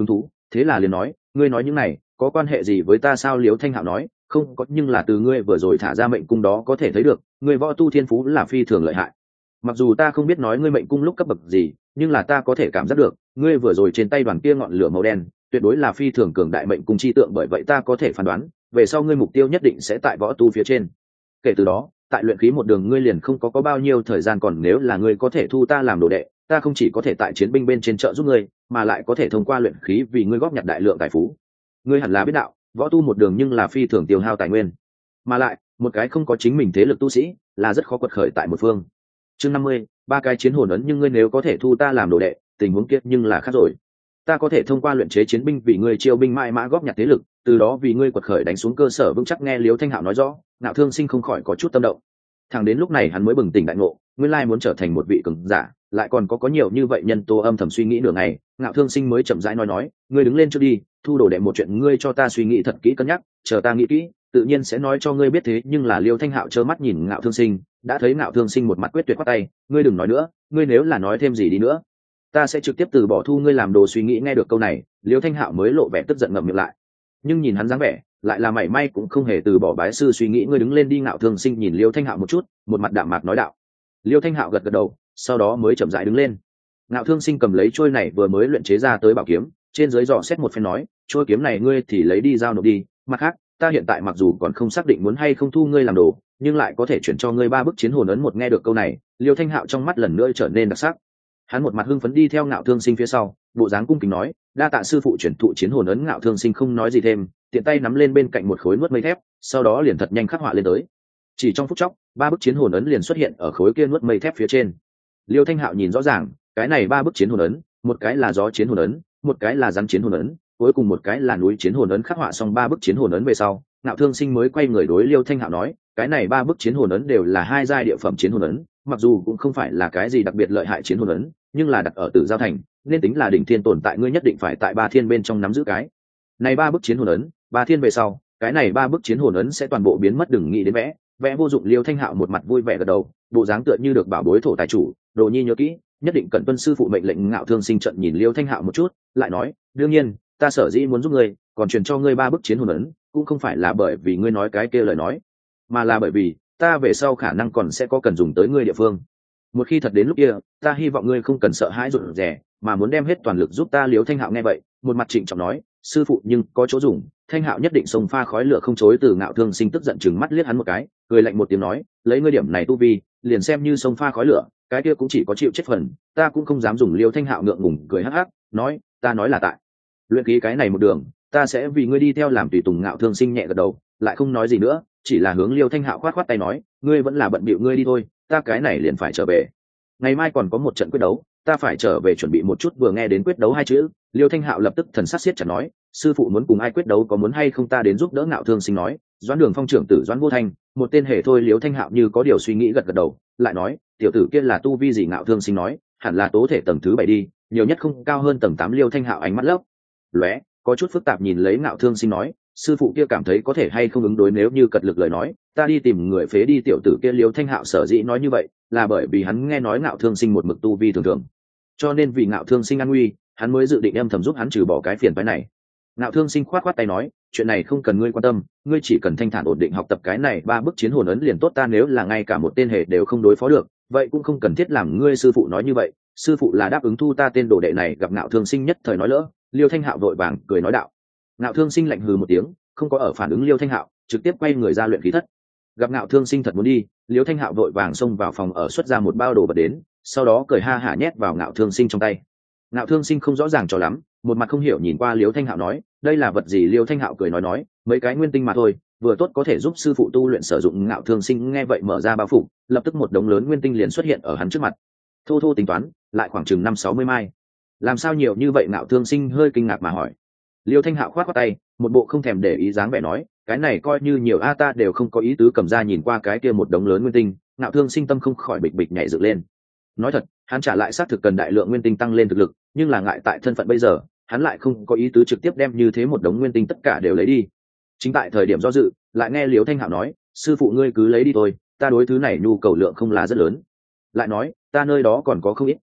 thế là liền nói, ngươi nói những này có quan hệ gì với ta sao? Liêu Thanh Hạo nói, không có, nhưng là từ ngươi vừa rồi thả ra mệnh cung đó có thể thấy được ngươi võ tu thiên phú là phi thường lợi hại. Mặc dù ta không biết nói ngươi mệnh cung lúc cấp bậc gì, nhưng là ta có thể cảm giác được ngươi vừa rồi trên tay đoàn kia ngọn lửa màu đen tuyệt đối là phi thường cường đại mệnh cung chi tượng, bởi vậy ta có thể phán đoán về sau ngươi mục tiêu nhất định sẽ tại võ tu phía trên. Kể từ đó tại luyện khí một đường ngươi liền không có bao nhiêu thời gian còn, nếu là ngươi có thể thu ta làm đồ đệ, ta không chỉ có thể tại chiến binh bên trên trợ giúp ngươi, mà lại có thể thông qua luyện khí vì ngươi góp nhặt đại lượng tài phú. Ngươi hẳn là biết đạo, võ tu một đường nhưng là phi thường tiêu hao tài nguyên, mà lại một cái không có chính mình thế lực tu sĩ là rất khó quật khởi tại một phương. Chương 50, ba cái chiến hồn ấn, nhưng ngươi nếu có thể thu ta làm đồ đệ, tình huống kiếp nhưng là khác rồi. Ta có thể thông qua luyện chế chiến binh vì ngươi chiêu binh mãi mã góp nhặt thế lực, từ đó vì ngươi quật khởi đánh xuống cơ sở vững chắc. Nghe Liêu Thanh Hạo nói rõ, Ngạo Thương Sinh không khỏi có chút tâm động. Thẳng đến lúc này hắn mới bừng tỉnh đại ngộ, nguyên lai muốn trở thành một vị cường giả, lại còn có nhiều như vậy nhân tố. Âm thầm suy nghĩ nửa ngày, Ngạo Thương Sinh mới chậm rãi nói, ngươi đứng lên trước đi, thu đồ đệ một chuyện ngươi cho ta suy nghĩ thật kỹ cân nhắc, chờ ta nghĩ kỹ tự nhiên sẽ nói cho ngươi biết. Thế nhưng là Liêu Thanh Hạo trơ mắt nhìn Ngạo Thương Sinh, đã thấy Ngạo Thương Sinh một mặt quyết tuyệt khoát tay, ngươi đừng nói nữa, ngươi nếu là nói thêm gì đi nữa ta sẽ trực tiếp từ bỏ thu ngươi làm đồ. Suy nghĩ nghe được câu này, Liêu Thanh Hạo mới lộ vẻ tức giận ngậm miệng lại, nhưng nhìn hắn dáng vẻ lại là mảy may cũng không hề từ bỏ bái sư suy nghĩ. Ngươi đứng lên đi. Ngạo Thương Sinh nhìn Liêu Thanh Hạo một chút, một mặt đạm mạc nói đạo. Liêu Thanh Hạo gật gật đầu, sau đó mới chậm rãi đứng lên. Ngạo Thương Sinh cầm lấy trôi này vừa mới luyện chế ra tới bảo kiếm, trên dưới dò xét một phen nói, trôi kiếm này ngươi thì lấy đi giao nộp đi, mặt khác ta hiện tại mặc dù còn không xác định muốn hay không thu ngươi làm đồ, nhưng lại có thể chuyển cho ngươi 3 bức chiến hồn ấn. Một nghe được câu này, Liêu Thanh Hạo trong mắt lần nữa trở nên đặc sắc, hắn một mặt hưng phấn đi theo Ngạo Thương Sinh phía sau, bộ dáng cung kính nói, đa tạ sư phụ chuyển thụ chiến hồn ấn. Ngạo Thương Sinh không nói gì thêm, tiện tay nắm lên bên cạnh một khối nuốt mây thép, sau đó liền thật nhanh khắc họa lên tới. Chỉ trong phút chốc, 3 bức chiến hồn ấn liền xuất hiện ở khối kia nuốt mây thép phía trên. Liêu Thanh Hạo nhìn rõ ràng, cái này 3 bức chiến hồn ấn, một cái là gió chiến hồn ấn, một cái là rắn chiến hồn ấn, cuối cùng một cái là núi chiến hồn ấn. Khắc họa xong 3 bức chiến hồn ấn về sau, Ngạo Thương Sinh mới quay người đối Liêu Thanh Hạo nói, cái này 3 bức chiến hồn ấn đều là 2 giai địa phẩm chiến hồn ấn, mặc dù cũng không phải là cái gì đặc biệt lợi hại chiến hồn ấn, nhưng là đặt ở Tử Giao Thành nên tính là đỉnh thiên tồn tại, ngươi nhất định phải tại 3 thiên bên trong nắm giữ cái này 3 bức chiến hồn ấn. 3 thiên về sau, cái này 3 bức chiến hồn ấn sẽ toàn bộ biến mất, đừng nghĩ đến vẽ vô dụng. Liêu Thanh Hạo một mặt vui vẻ gật đầu, bộ dáng tựa như được bảo bối thổ tài chủ, đồ nhi nhớ kỹ, nhất định cẩn tuân sư phụ mệnh lệnh. Ngạo Thương Sinh trận nhìn Liêu Thanh Hạo một chút, lại nói, đương nhiên ta sở dĩ muốn giúp ngươi, còn truyền cho ngươi 3 bức chiến hồn ấn, cũng không phải là bởi vì ngươi nói cái kia lời nói, mà là bởi vì ta về sau khả năng còn sẽ có cần dùng tới ngươi địa phương. Một khi thật đến lúc kia, ta hy vọng ngươi không cần sợ hãi rụt rè, mà muốn đem hết toàn lực giúp ta. Liêu Thanh Hạo nghe vậy, một mặt trịnh trọng nói, sư phụ nhưng có chỗ dùng. Thanh Hạo nhất định xông pha khói lửa không chối từ. Ngạo Thương Sinh tức giận chừng mắt liếc hắn một cái, cười lạnh một tiếng nói, lấy ngươi điểm này tu vi, liền xem như xông pha khói lửa, cái kia cũng chỉ có chịu chết phần, ta cũng không dám dùng. Liêu Thanh Hạo ngượng ngùng cười hắc hắc, nói, ta nói là tại luyện khí cái này một đường, ta sẽ vì ngươi đi theo làm tùy tùng. Ngạo Thương Sinh nhẹ gật đầu, lại không nói gì nữa, chỉ là hướng Liêu Thanh Hạo khoát khoát tay nói, ngươi vẫn là bận bịu ngươi đi thôi, ta cái này liền phải trở về, ngày mai còn có một trận quyết đấu, ta phải trở về chuẩn bị một chút. Vừa nghe đến quyết đấu 2 chữ, Liêu Thanh Hạo lập tức thần sắc siết chặt nói, sư phụ muốn cùng ai quyết đấu, có muốn hay không ta đến giúp đỡ. Ngạo Thương Sinh nói, Doãn Đường Phong trưởng tử Doãn Vô Thanh, một tên hề thôi. Liêu Thanh Hạo như có điều suy nghĩ gật gật đầu, lại nói, tiểu tử kia là tu vi gì? Ngạo Thương Sinh nói, hẳn là tố thể tầng thứ 7 đi, nhiều nhất không cao hơn tầng 8. Liêu Thanh Hạo ánh mắt lấp lóe, có chút phức tạp nhìn lấy Ngạo Thương Sinh nói, sư phụ kia cảm thấy có thể hay không ứng đối, nếu như cật lực lời nói, ta đi tìm người phế đi tiểu tử kia. Liêu Thanh Hạo sở dĩ nói như vậy là bởi vì hắn nghe nói Ngạo Thương Sinh một mực tu vi thường thường, cho nên vì Ngạo Thương Sinh an nguy, hắn mới dự định âm thầm giúp hắn trừ bỏ cái phiền phái này. Ngạo Thương Sinh khoát khoát tay nói, chuyện này không cần ngươi quan tâm, ngươi chỉ cần thanh thản ổn định học tập cái này 3 bức chiến hồn ấn liền tốt. Ta nếu là ngay cả một tên hề đều không đối phó được, vậy cũng không cần thiết làm ngươi sư phụ nói như vậy, sư phụ là đáp ứng thu ta tên đồ đệ này. Gặp Ngạo Thương Sinh nhất thời nói lỡ, Liêu Thanh Hạo vội vàng cười nói đạo. Ngạo Thương Sinh lạnh hừ một tiếng, không có ở phản ứng Liêu Thanh Hạo, trực tiếp quay người ra luyện khí thất. Gặp Ngạo Thương Sinh thật muốn đi, Liêu Thanh Hạo vội vàng xông vào phòng ở xuất ra một bao đồ vật đến, sau đó cười ha hả nhét vào Ngạo Thương Sinh trong tay. Ngạo Thương Sinh không rõ ràng cho lắm, một mặt không hiểu nhìn qua Liêu Thanh Hạo nói, đây là vật gì? Liêu Thanh Hạo cười nói, mấy cái nguyên tinh mà thôi, vừa tốt có thể giúp sư phụ tu luyện sử dụng. Ngạo Thương Sinh nghe vậy mở ra bao phủ, lập tức một đống lớn nguyên tinh liền xuất hiện ở hắn trước mặt. Thô thô tính toán, lại khoảng chừng 50-60 mai. Làm sao nhiều như vậy? Ngạo Thương Sinh hơi kinh ngạc mà hỏi. Liêu Thanh Hạo khoát khoát tay, một bộ không thèm để ý dáng vẻ nói, cái này coi như nhiều a, ta đều không có ý tứ. Cầm ra nhìn qua cái kia một đống lớn nguyên tinh, Ngạo Thương Sinh tâm không khỏi bịch bịch nhảy dựng lên. Nói thật, hắn trả lại xác thực cần đại lượng nguyên tinh tăng lên thực lực, nhưng là ngại tại thân phận bây giờ, hắn lại không có ý tứ trực tiếp đem như thế một đống nguyên tinh tất cả đều lấy đi. Chính tại thời điểm do dự, lại nghe Liêu Thanh Hạo nói, sư phụ ngươi cứ lấy đi thôi, ta đối thứ này nhu cầu lượng không là rất lớn. Lại nói, ta nơi đó còn có không ít,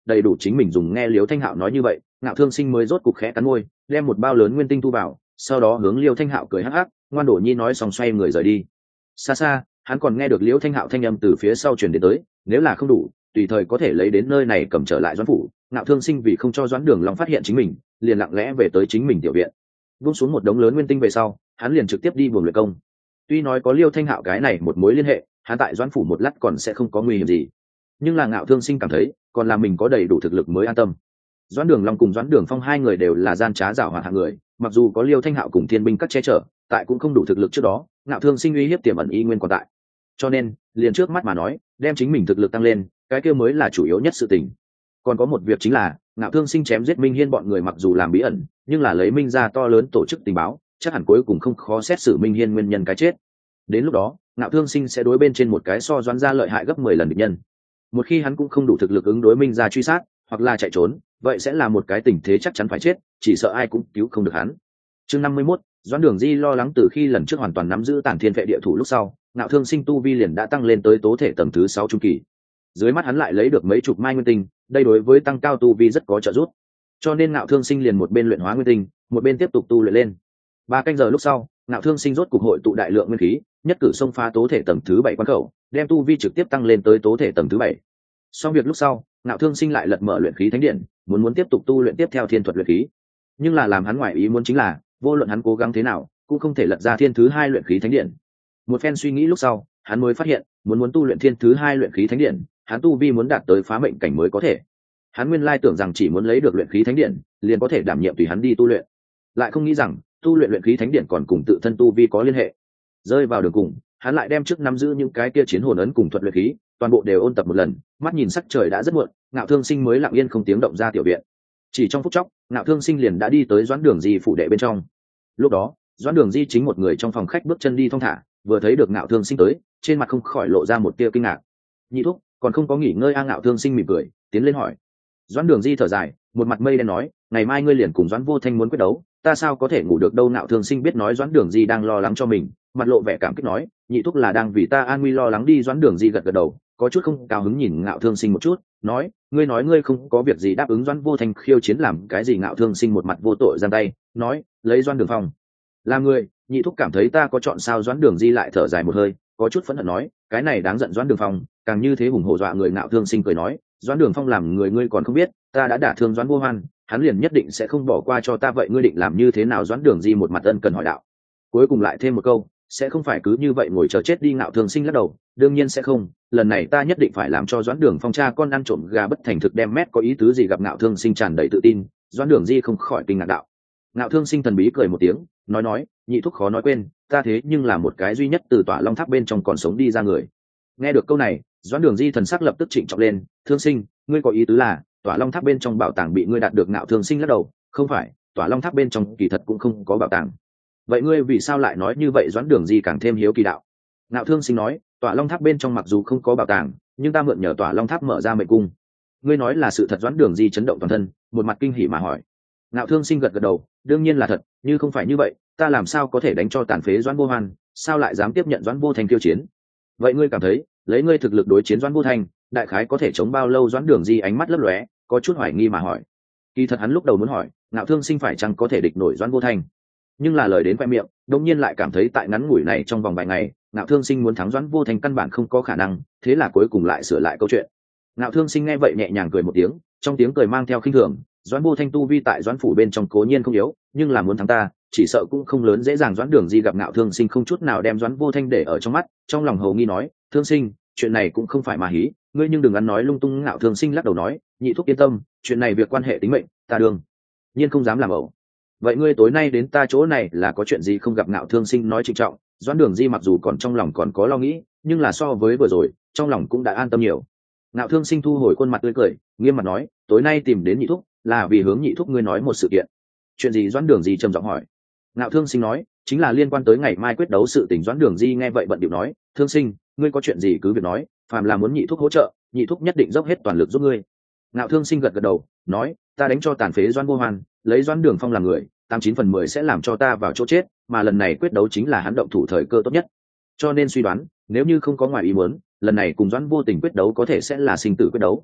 đầy đủ chính mình dùng. Nghe Liêu Thanh Hạo nói như vậy, Ngạo Thương Sinh mới rốt cục khẽ cắn môi, đem một bao lớn nguyên tinh thu vào, sau đó hướng Liêu Thanh Hạo cười hắc hắc, ngoan đổ nhi nói xong xoay người rời đi. Xa xa hắn còn nghe được Liêu Thanh Hạo thanh âm từ phía sau truyền đến tới, nếu là không đủ tùy thời có thể lấy đến nơi này cầm trở lại Doãn phủ. Ngạo Thương Sinh vì không cho Doãn Đường Long phát hiện chính mình, liền lặng lẽ về tới chính mình tiểu viện, buông xuống một đống lớn nguyên tinh về sau, hắn liền trực tiếp đi buồng luyện công. Tuy nói có Liêu Thanh Hạo cái này một mối liên hệ, hắn tại Doãn phủ một lát còn sẽ không có nguy hiểm gì, nhưng là Ngạo Thương Sinh cảm thấy còn là mình có đầy đủ thực lực mới an tâm. Doãn Đường Long cùng Doãn Đường Phong hai người đều là gian trá giảo hoạt hạng người, mặc dù có Liêu Thanh Hạo cùng Thiên binh các che chở, tại cũng không đủ thực lực trước đó, Ngạo Thương Sinh uy hiếp tiềm ẩn y nguyên còn tại. Cho nên, liền trước mắt mà nói, đem chính mình thực lực tăng lên, cái kia mới là chủ yếu nhất sự tình. Còn có một việc chính là, Ngạo Thương Sinh chém giết Minh Hiên bọn người mặc dù làm bí ẩn, nhưng là lấy Minh gia to lớn tổ chức tình báo, chắc hẳn cuối cùng không khó xét xử Minh Hiên nguyên nhân cái chết. Đến lúc đó, Ngạo Thương Sinh sẽ đối bên trên một cái so Doãn gia lợi hại gấp 10 lần địch nhân. Một khi hắn cũng không đủ thực lực ứng đối Minh gia truy sát, hoặc là chạy trốn, vậy sẽ là một cái tình thế chắc chắn phải chết, chỉ sợ ai cũng cứu không được hắn. Chương 51, Doãn Đường Di lo lắng từ khi lần trước hoàn toàn nắm giữ Tản Thiên Vệ địa thủ lúc sau, Ngạo Thương Sinh tu vi liền đã tăng lên tới tố thể tầng thứ 6 trung kỳ. Dưới mắt hắn lại lấy được mấy chục mai nguyên tinh, đây đối với tăng cao tu vi rất có trợ giúp. Cho nên Ngạo Thương Sinh liền một bên luyện hóa nguyên tinh, một bên tiếp tục tu luyện lên. 3 canh giờ lúc sau, Ngạo Thương Sinh rốt cục hội tụ đại lượng nguyên khí, nhất cử xông phá tố thể tầng thứ 7 quan khẩu, đem tu vi trực tiếp tăng lên tới tố thể tầng thứ 7. Xong việc lúc sau, Ngạo Thương Sinh lại lật mở luyện khí thánh điện, muốn tiếp tục tu luyện tiếp theo thiên thuật luyện khí. Nhưng là làm hắn ngoại ý muốn chính là, vô luận hắn cố gắng thế nào, cũng không thể lật ra thiên thứ 2 luyện khí thánh điện. Một phen suy nghĩ lúc sau, hắn mới phát hiện, muốn tu luyện thiên thứ 2 luyện khí thánh điện, hắn tu vi muốn đạt tới phá mệnh cảnh mới có thể. Hắn nguyên lai tưởng rằng chỉ muốn lấy được luyện khí thánh điện, liền có thể đảm nhiệm tùy hắn đi tu luyện, lại không nghĩ rằng tu luyện luyện khí thánh điện còn cùng tự thân tu vi có liên hệ. Rơi vào đường cùng, hắn lại đem trước nắm giữ những cái kia chiến hồn ấn cùng thuật luyện khí, toàn bộ đều ôn tập một lần. Mắt nhìn sắc trời đã rất muộn, Ngạo Thương Sinh mới lặng yên không tiếng động ra tiểu viện. Chỉ trong phút chốc, Ngạo Thương Sinh liền đã đi tới Doãn Đường Di phủ đệ bên trong. Lúc đó, Doãn Đường Di chính một người trong phòng khách bước chân đi thong thả, vừa thấy được Ngạo Thương Sinh tới, trên mặt không khỏi lộ ra một tia kinh ngạc. Nhị thúc, còn không có nghỉ ngơi a? Ngạo Thương Sinh mỉm cười, tiến lên hỏi. Doãn Đường Di thở dài, một mặt mây đen nói, ngày mai ngươi liền cùng Doãn Vô Thanh muốn quyết đấu, ta sao có thể ngủ được đâu. Ngạo Thương Sinh biết nói Doãn Đường Di đang lo lắng cho mình, mặt lộ vẻ cảm kích nói, nhị thúc là đang vì ta an nguy lo lắng đi. Doãn Đường Di gật gật đầu, có chút không cao hứng nhìn Ngạo Thương Sinh một chút, nói, ngươi nói ngươi không có việc gì đáp ứng Doãn Vô Thanh khiêu chiến làm cái gì? Ngạo Thương Sinh một mặt vô tội giang tay, nói, lấy Doãn Đường Phong làm người, nhị thúc cảm thấy ta có chọn sao? Doãn Đường Di lại thở dài một hơi, có chút phẫn hận nói, cái này đáng giận Doãn Đường Phong, càng như thế hùng hổ dọa người. Ngạo Thương Sinh cười nói, Doãn Đường Phong làm người ngươi còn không biết, ta đã đả thương Doãn Vô Hoan, hắn liền nhất định sẽ không bỏ qua cho ta, vậy ngươi định làm như thế nào? Doãn Đường Di một mặt ân cần hỏi đạo. Cuối cùng lại thêm một câu, sẽ không phải cứ như vậy ngồi chờ chết đi. Ngạo Thương Sinh lắc đầu, đương nhiên sẽ không, lần này ta nhất định phải làm cho Doãn Đường Phong cha con ăn trộm gà bất thành thực đem mét. Có ý tứ gì? Gặp Ngạo Thương Sinh tràn đầy tự tin, Doãn Đường Di không khỏi kinh ngạc đạo. Ngạo Thương Sinh thần bí cười một tiếng, nói, nhị thúc khó nói quên, ta thế nhưng là một cái duy nhất từ Tỏa Long Tháp bên trong còn sống đi ra người. Nghe được câu này, Doãn Đường Di thần sắc lập tức trịnh trọng lên, Thương Sinh, ngươi có ý tứ là Tỏa Long Tháp bên trong bảo tàng bị ngươi đạt được? Ngạo Thương Sinh lắc đầu, không phải, Tỏa Long Tháp bên trong kỳ thật cũng không có bảo tàng. Vậy ngươi vì sao lại nói như vậy? Doãn Đường Di càng thêm hiếu kỳ đạo. Ngạo Thương Sinh nói, Tỏa Long Tháp bên trong mặc dù không có bảo tàng, nhưng ta mượn nhờ Tỏa Long Tháp mở ra mệnh cung. Ngươi nói là sự thật? Doãn Đường Di chấn động toàn thân, một mặt kinh hỉ mà hỏi. Ngạo Thương Sinh gật gật đầu, đương nhiên là thật, như không phải như vậy, ta làm sao có thể đánh cho tàn phế Doãn Vô Hoan, sao lại dám tiếp nhận Doãn Vô Thanh khiêu chiến? Vậy ngươi cảm thấy, lấy ngươi thực lực đối chiến Doãn Vô Thanh, đại khái có thể chống bao lâu? Doãn Đường Di ánh mắt lấp lóe, có chút hoài nghi mà hỏi. Kỳ thật hắn lúc đầu muốn hỏi, Ngạo Thương Sinh phải chăng có thể địch nổi Doãn Vô Thanh, nhưng là lời đến khoe miệng, đột nhiên lại cảm thấy tại ngắn ngủi này trong vòng vài ngày, Ngạo Thương Sinh muốn thắng Doãn Vô Thanh căn bản không có khả năng, thế là cuối cùng lại sửa lại câu chuyện. Ngạo Thương Sinh nghe vậy nhẹ nhàng cười một tiếng, trong tiếng cười mang theo khinh thường, Doãn Vô Thanh tu vi tại Doãn phủ bên trong cố nhiên không yếu, nhưng là muốn thắng ta, chỉ sợ cũng không lớn dễ dàng. Doãn Đường Di gặp Ngạo Thương Sinh không chút nào đem Doãn Vô Thanh để ở trong mắt, trong lòng hầu nghi nói, Thương Sinh, chuyện này cũng không phải mà hí, ngươi nhưng đừng ăn nói lung tung. Ngạo Thương Sinh lắc đầu nói, nhị thúc yên tâm, chuyện này việc quan hệ tính mệnh, ta đương nhiên không dám làm ẩu. Vậy ngươi tối nay đến ta chỗ này là có chuyện gì không? Gặp Ngạo Thương Sinh nói trịnh trọng, Doãn Đường Di mặc dù còn trong lòng còn có lo nghĩ, nhưng là so với vừa rồi, trong lòng cũng đã an tâm nhiều. Ngạo Thương Sinh thu hồi khuôn mặt tươi cười, nghiêm mặt nói, tối nay tìm đến nhị thúc là vì hướng nhị thúc ngươi nói một sự kiện. Chuyện gì? Doãn Đường Di trầm giọng hỏi. Ngạo Thương Sinh nói, chính là liên quan tới ngày mai quyết đấu sự tình. Doãn Đường Di nghe vậy bận điệu nói, Thương Sinh, ngươi có chuyện gì cứ việc nói, phàm là muốn nhị thúc hỗ trợ, nhị thúc nhất định dốc hết toàn lực giúp ngươi. Ngạo Thương Sinh gật gật đầu, nói, ta đánh cho tàn phế Doãn Vô Hoan, lấy Doãn Đường Phong làm người, 89/10 sẽ làm cho ta vào chỗ chết, mà lần này quyết đấu chính là hắn động thủ thời cơ tốt nhất. Cho nên suy đoán, nếu như không có ngoài ý muốn, lần này cùng Doãn Vô Tình quyết đấu có thể sẽ là sinh tử quyết đấu.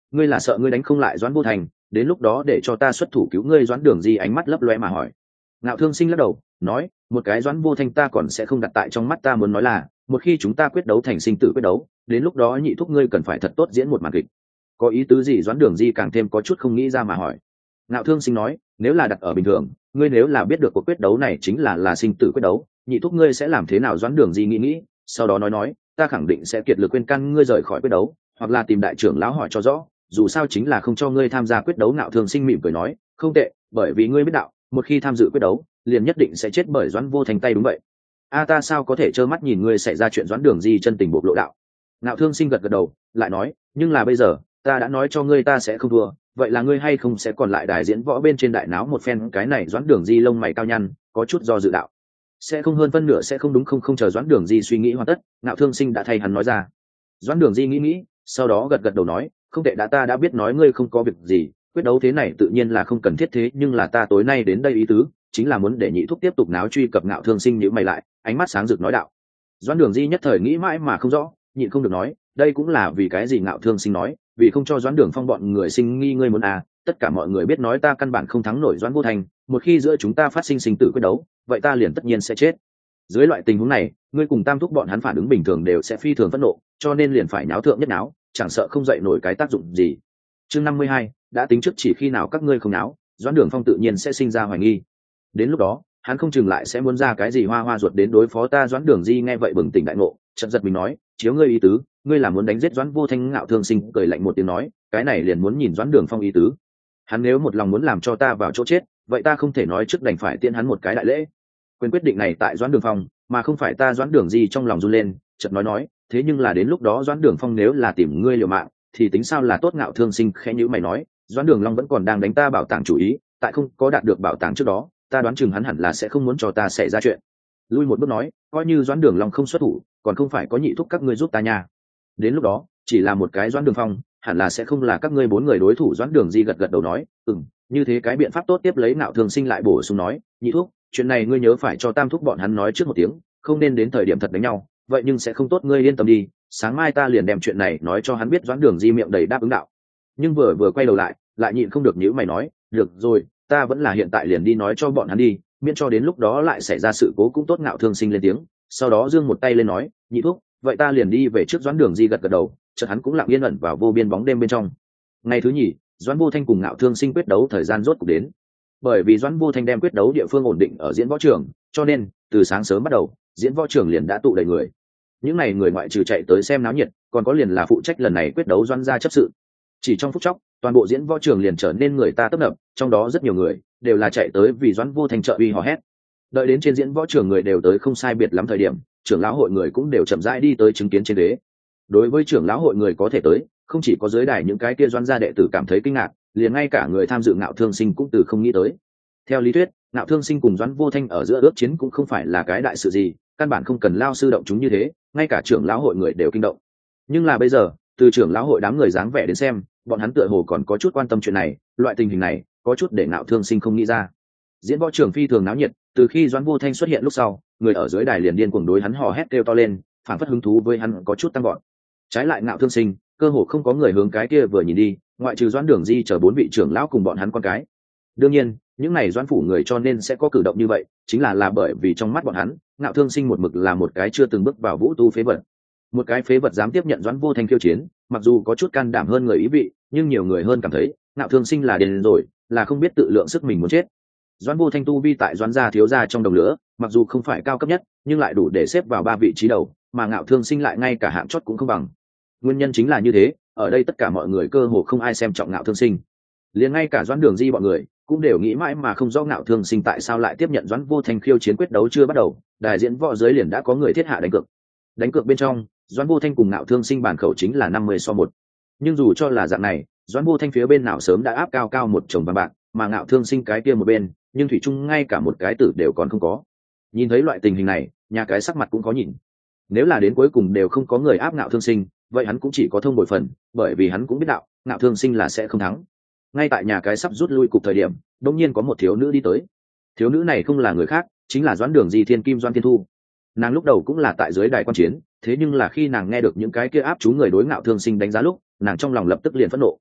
ngươi là sợ ngươi đánh không lại Doãn Vô Thành, đến lúc đó để cho ta xuất thủ cứu ngươi? Doãn Đường Di ánh mắt lấp loe mà hỏi. Ngạo Thương Sinh lắc đầu nói, một cái Doãn Vô Thanh ta còn sẽ không đặt tại trong mắt, ta muốn nói là một khi chúng ta quyết đấu thành sinh tử quyết đấu, đến lúc đó nhị thúc ngươi cần phải thật tốt diễn một màn kịch. Có ý tứ gì? Doãn Đường Di càng thêm có chút không nghĩ ra mà hỏi. Ngạo Thương Sinh nói, nếu là đặt ở bình thường, ngươi nếu là biết được cuộc quyết đấu này chính là sinh tử quyết đấu, nhị thúc ngươi sẽ làm thế nào? Doãn Đường Di nghĩ, sau đó nói, ta khẳng định sẽ kiệt lực khuyên can ngươi rời khỏi quyết đấu, hoặc là tìm đại trưởng lão hỏi cho rõ, dù sao chính là không cho ngươi tham gia quyết đấu. Ngạo Thương Sinh mỉm cười nói, không tệ, bởi vì ngươi biết đạo, một khi tham dự quyết đấu liền nhất định sẽ chết bởi Doãn Vô Thành tay. Đúng vậy, ta sao có thể trơ mắt nhìn ngươi xảy ra chuyện? Doãn Đường Di chân tình bộc lộ đạo. Ngạo Thương Sinh gật đầu lại nói, nhưng là bây giờ ta đã nói cho ngươi ta sẽ không thua, vậy là ngươi hay không sẽ còn lại đài diễn võ bên trên đại náo một phen? Cái này Doãn Đường Di lông mày cao nhăn, có chút do dự đạo, sẽ không, hơn phân nửa sẽ không. Đúng không? Không chờ Doãn Đường Di suy nghĩ hoàn tất, Ngạo Thương Sinh đã thay hắn nói ra. Doãn Đường Di nghĩ, sau đó gật đầu nói, không tệ, ta đã biết, nói ngươi không có việc gì, quyết đấu thế này tự nhiên là không cần thiết, thế nhưng là ta tối nay đến đây ý tứ chính là muốn để nhị thúc tiếp tục náo truy cập. Ngạo Thương Sinh nhíu mày lại, ánh mắt sáng rực nói đạo. Doãn Đường Di nhất thời nghĩ mãi mà không rõ, nhịn không được nói, đây cũng là vì cái gì? Ngạo Thương Sinh nói, vì không cho Doãn Đường Phong bọn người sinh nghi ngươi muốn tất cả mọi người biết nói ta căn bản không thắng nổi Doãn Vô Thành, một khi giữa chúng ta phát sinh sinh tử quyết đấu, vậy ta liền tất nhiên sẽ chết. Dưới loại tình huống này, ngươi cùng Tam thúc bọn hắn phản ứng bình thường đều sẽ phi thường phẫn nộ, cho nên liền phải nháo thượng nhất náo, chẳng sợ không dậy nổi cái tác dụng gì. Chương 52, đã tính trước chỉ khi nào các ngươi không náo, Doãn Đường Phong tự nhiên sẽ sinh ra hoài nghi. Đến lúc đó, hắn không chừng lại sẽ muốn ra cái gì hoa hoa ruột đến đối phó ta. Doãn Đường Di nghe vậy bừng tỉnh đại ngộ, chợt giật mình nói, chiếu ngươi ý tứ, ngươi là muốn đánh giết Doãn Vô Thanh? Ngạo Thương Sinh cười lạnh một tiếng nói, cái này liền muốn nhìn Doãn Đường Phong ý tứ. Hắn nếu một lòng muốn làm cho ta vào chỗ chết, vậy ta không thể nói trước, đành phải tiễn hắn một cái đại lễ. Quyền quyết định này tại Doãn Đường Phong, mà không phải ta. Doãn Đường Di trong lòng run lên, chợt nói, thế nhưng là đến lúc đó Doãn Đường Phong nếu là tìm ngươi liều mạng thì tính sao là tốt? Ngạo Thương Sinh khẽ nhíu mày nói, Doãn Đường Long vẫn còn đang đánh ta bảo tàng chủ ý, tại không có đạt được bảo tàng trước đó, ta đoán chừng hắn hẳn là sẽ không muốn cho ta xảy ra chuyện. Lui một bước nói, coi như Doãn Đường Long không xuất thủ, còn không phải có nhị thúc các ngươi giúp ta nha. Đến lúc đó chỉ là một cái Doãn Đường Phong, hẳn là sẽ không là các ngươi 4 người đối thủ. Doãn Đường Di gật đầu nói, như thế cái biện pháp tốt. Tiếp lấy Ngạo Thương Sinh lại bổ sung nói, nhị thúc, chuyện này ngươi nhớ phải cho Tam thúc bọn hắn nói trước một tiếng, không nên đến thời điểm thật đánh nhau, vậy nhưng sẽ không tốt. Ngươi yên tâm đi, sáng mai ta liền đem chuyện này nói cho hắn biết. Doãn Đường Di miệng đầy đáp ứng đạo, nhưng vừa quay đầu lại nhịn không được nhíu mày nói, được rồi, ta vẫn là hiện tại liền đi nói cho bọn hắn đi, miễn cho đến lúc đó lại xảy ra sự cố cũng tốt. Ngạo Thương Sinh lên tiếng, sau đó giương một tay lên nói, nhị thúc, vậy ta liền đi về trước. Doãn Đường Di gật đầu, chợt hắn cũng lặng yên ẩn vào vô biên bóng đêm bên trong. Ngày thứ nhì, Doãn Vô Thanh cùng Ngạo Thương Sinh quyết đấu thời gian rốt cục đến. Bởi vì Doãn Vô Thanh đem quyết đấu địa phương ổn định ở diễn võ trường, cho nên từ sáng sớm bắt đầu, diễn võ trường liền đã tụ đầy người. Những này người ngoại trừ chạy tới xem náo nhiệt, còn có liền là phụ trách lần này quyết đấu Doãn gia chấp sự. Chỉ trong phút chốc, toàn bộ diễn võ trường liền trở nên người ta tấp nập, trong đó rất nhiều người đều là chạy tới vì Doãn Vô Thanh trợ uy hò hét. Đợi đến trên diễn võ trường người đều tới không sai biệt lắm thời điểm, trưởng lão hội người cũng đều chậm rãi đi tới chứng kiến trên ghế. Đối với trưởng lão hội người có thể tới, không chỉ có dưới đài những cái kia Doãn gia đệ tử cảm thấy kinh ngạc, liền ngay cả người tham dự Ngạo Thương Sinh cũng từ không nghĩ tới. Theo lý thuyết, Ngạo Thương Sinh cùng Doãn Vô Thanh ở giữa ước chiến cũng không phải là cái đại sự gì, căn bản không cần lao sư động chúng như thế, ngay cả trưởng lão hội người đều kinh động. Nhưng là bây giờ, từ trưởng lão hội đám người dáng vẻ đến xem, bọn hắn tựa hồ còn có chút quan tâm chuyện này, loại tình hình này có chút để Ngạo Thương Sinh không nghĩ ra. Diễn võ trường phi thường náo nhiệt, từ khi Doãn Vô Thanh xuất hiện lúc sau, người ở dưới đài liền điên cuồng đối hắn hò hét kêu to lên, phản phất hứng thú với hắn có chút tăng gọn. Trái lại Ngạo Thương Sinh, cơ hồ không có người hướng cái kia vừa nhìn đi, ngoại trừ Doãn Đường Di chờ 4 vị trưởng lão cùng bọn hắn con cái. Đương nhiên, những này Doãn phủ người cho nên sẽ có cử động như vậy, chính là bởi vì trong mắt bọn hắn, Ngạo Thương Sinh một mực là một cái chưa từng bước vào vũ tu phế vật. Một cái phế vật dám tiếp nhận Doãn Vô Thanh khiêu chiến, mặc dù có chút can đảm hơn người ý vị, nhưng nhiều người hơn cảm thấy, Ngạo Thương Sinh là điên rồi, là không biết tự lượng sức mình muốn chết. Doãn Vô Thanh tu vi tại Doãn gia thiếu gia trong đồng lửa, mặc dù không phải cao cấp nhất, nhưng lại đủ để xếp vào 3 vị trí đầu, mà Ngạo Thương Sinh lại ngay cả hạng chót cũng không bằng. Nguyên nhân chính là như thế, ở đây tất cả mọi người cơ hồ không ai xem trọng Ngạo Thương Sinh. Liền ngay cả Doãn Đường Di bọn người cũng đều nghĩ mãi mà không rõ Ngạo Thương Sinh tại sao lại tiếp nhận Doãn Vô Thanh khiêu chiến. Quyết đấu chưa bắt đầu, đại diễn võ giới liền đã có người thiết hạ đánh cược. Đánh cược bên trong, Doãn Vô Thanh cùng Ngạo Thương Sinh bàn khẩu chính là 50-1. Nhưng dù cho là dạng này, Doãn Vô Thanh phía bên nào sớm đã áp cao một chồng vàng bạc, mà Ngạo Thương Sinh cái kia một bên, nhưng thủy chung ngay cả một cái tử đều còn không có. Nhìn thấy loại tình hình này, nhà cái sắc mặt cũng có nhìn. Nếu là đến cuối cùng đều không có người áp Ngạo Thương Sinh, vậy hắn cũng chỉ có thông bội phần, bởi vì hắn cũng biết đạo, Ngạo Thương Sinh là sẽ không thắng. Ngay tại nhà cái sắp rút lui cục thời điểm, đột nhiên có một thiếu nữ đi tới. Thiếu nữ này không là người khác, chính là Doãn Đường Di Thiên Kim Doãn Thiên Thu. Nàng lúc đầu cũng là tại dưới đài quan chiến, thế nhưng là khi nàng nghe được những cái kia áp chú người đối Ngạo Thương Sinh đánh giá lúc, nàng trong lòng lập tức liền phẫn nộ.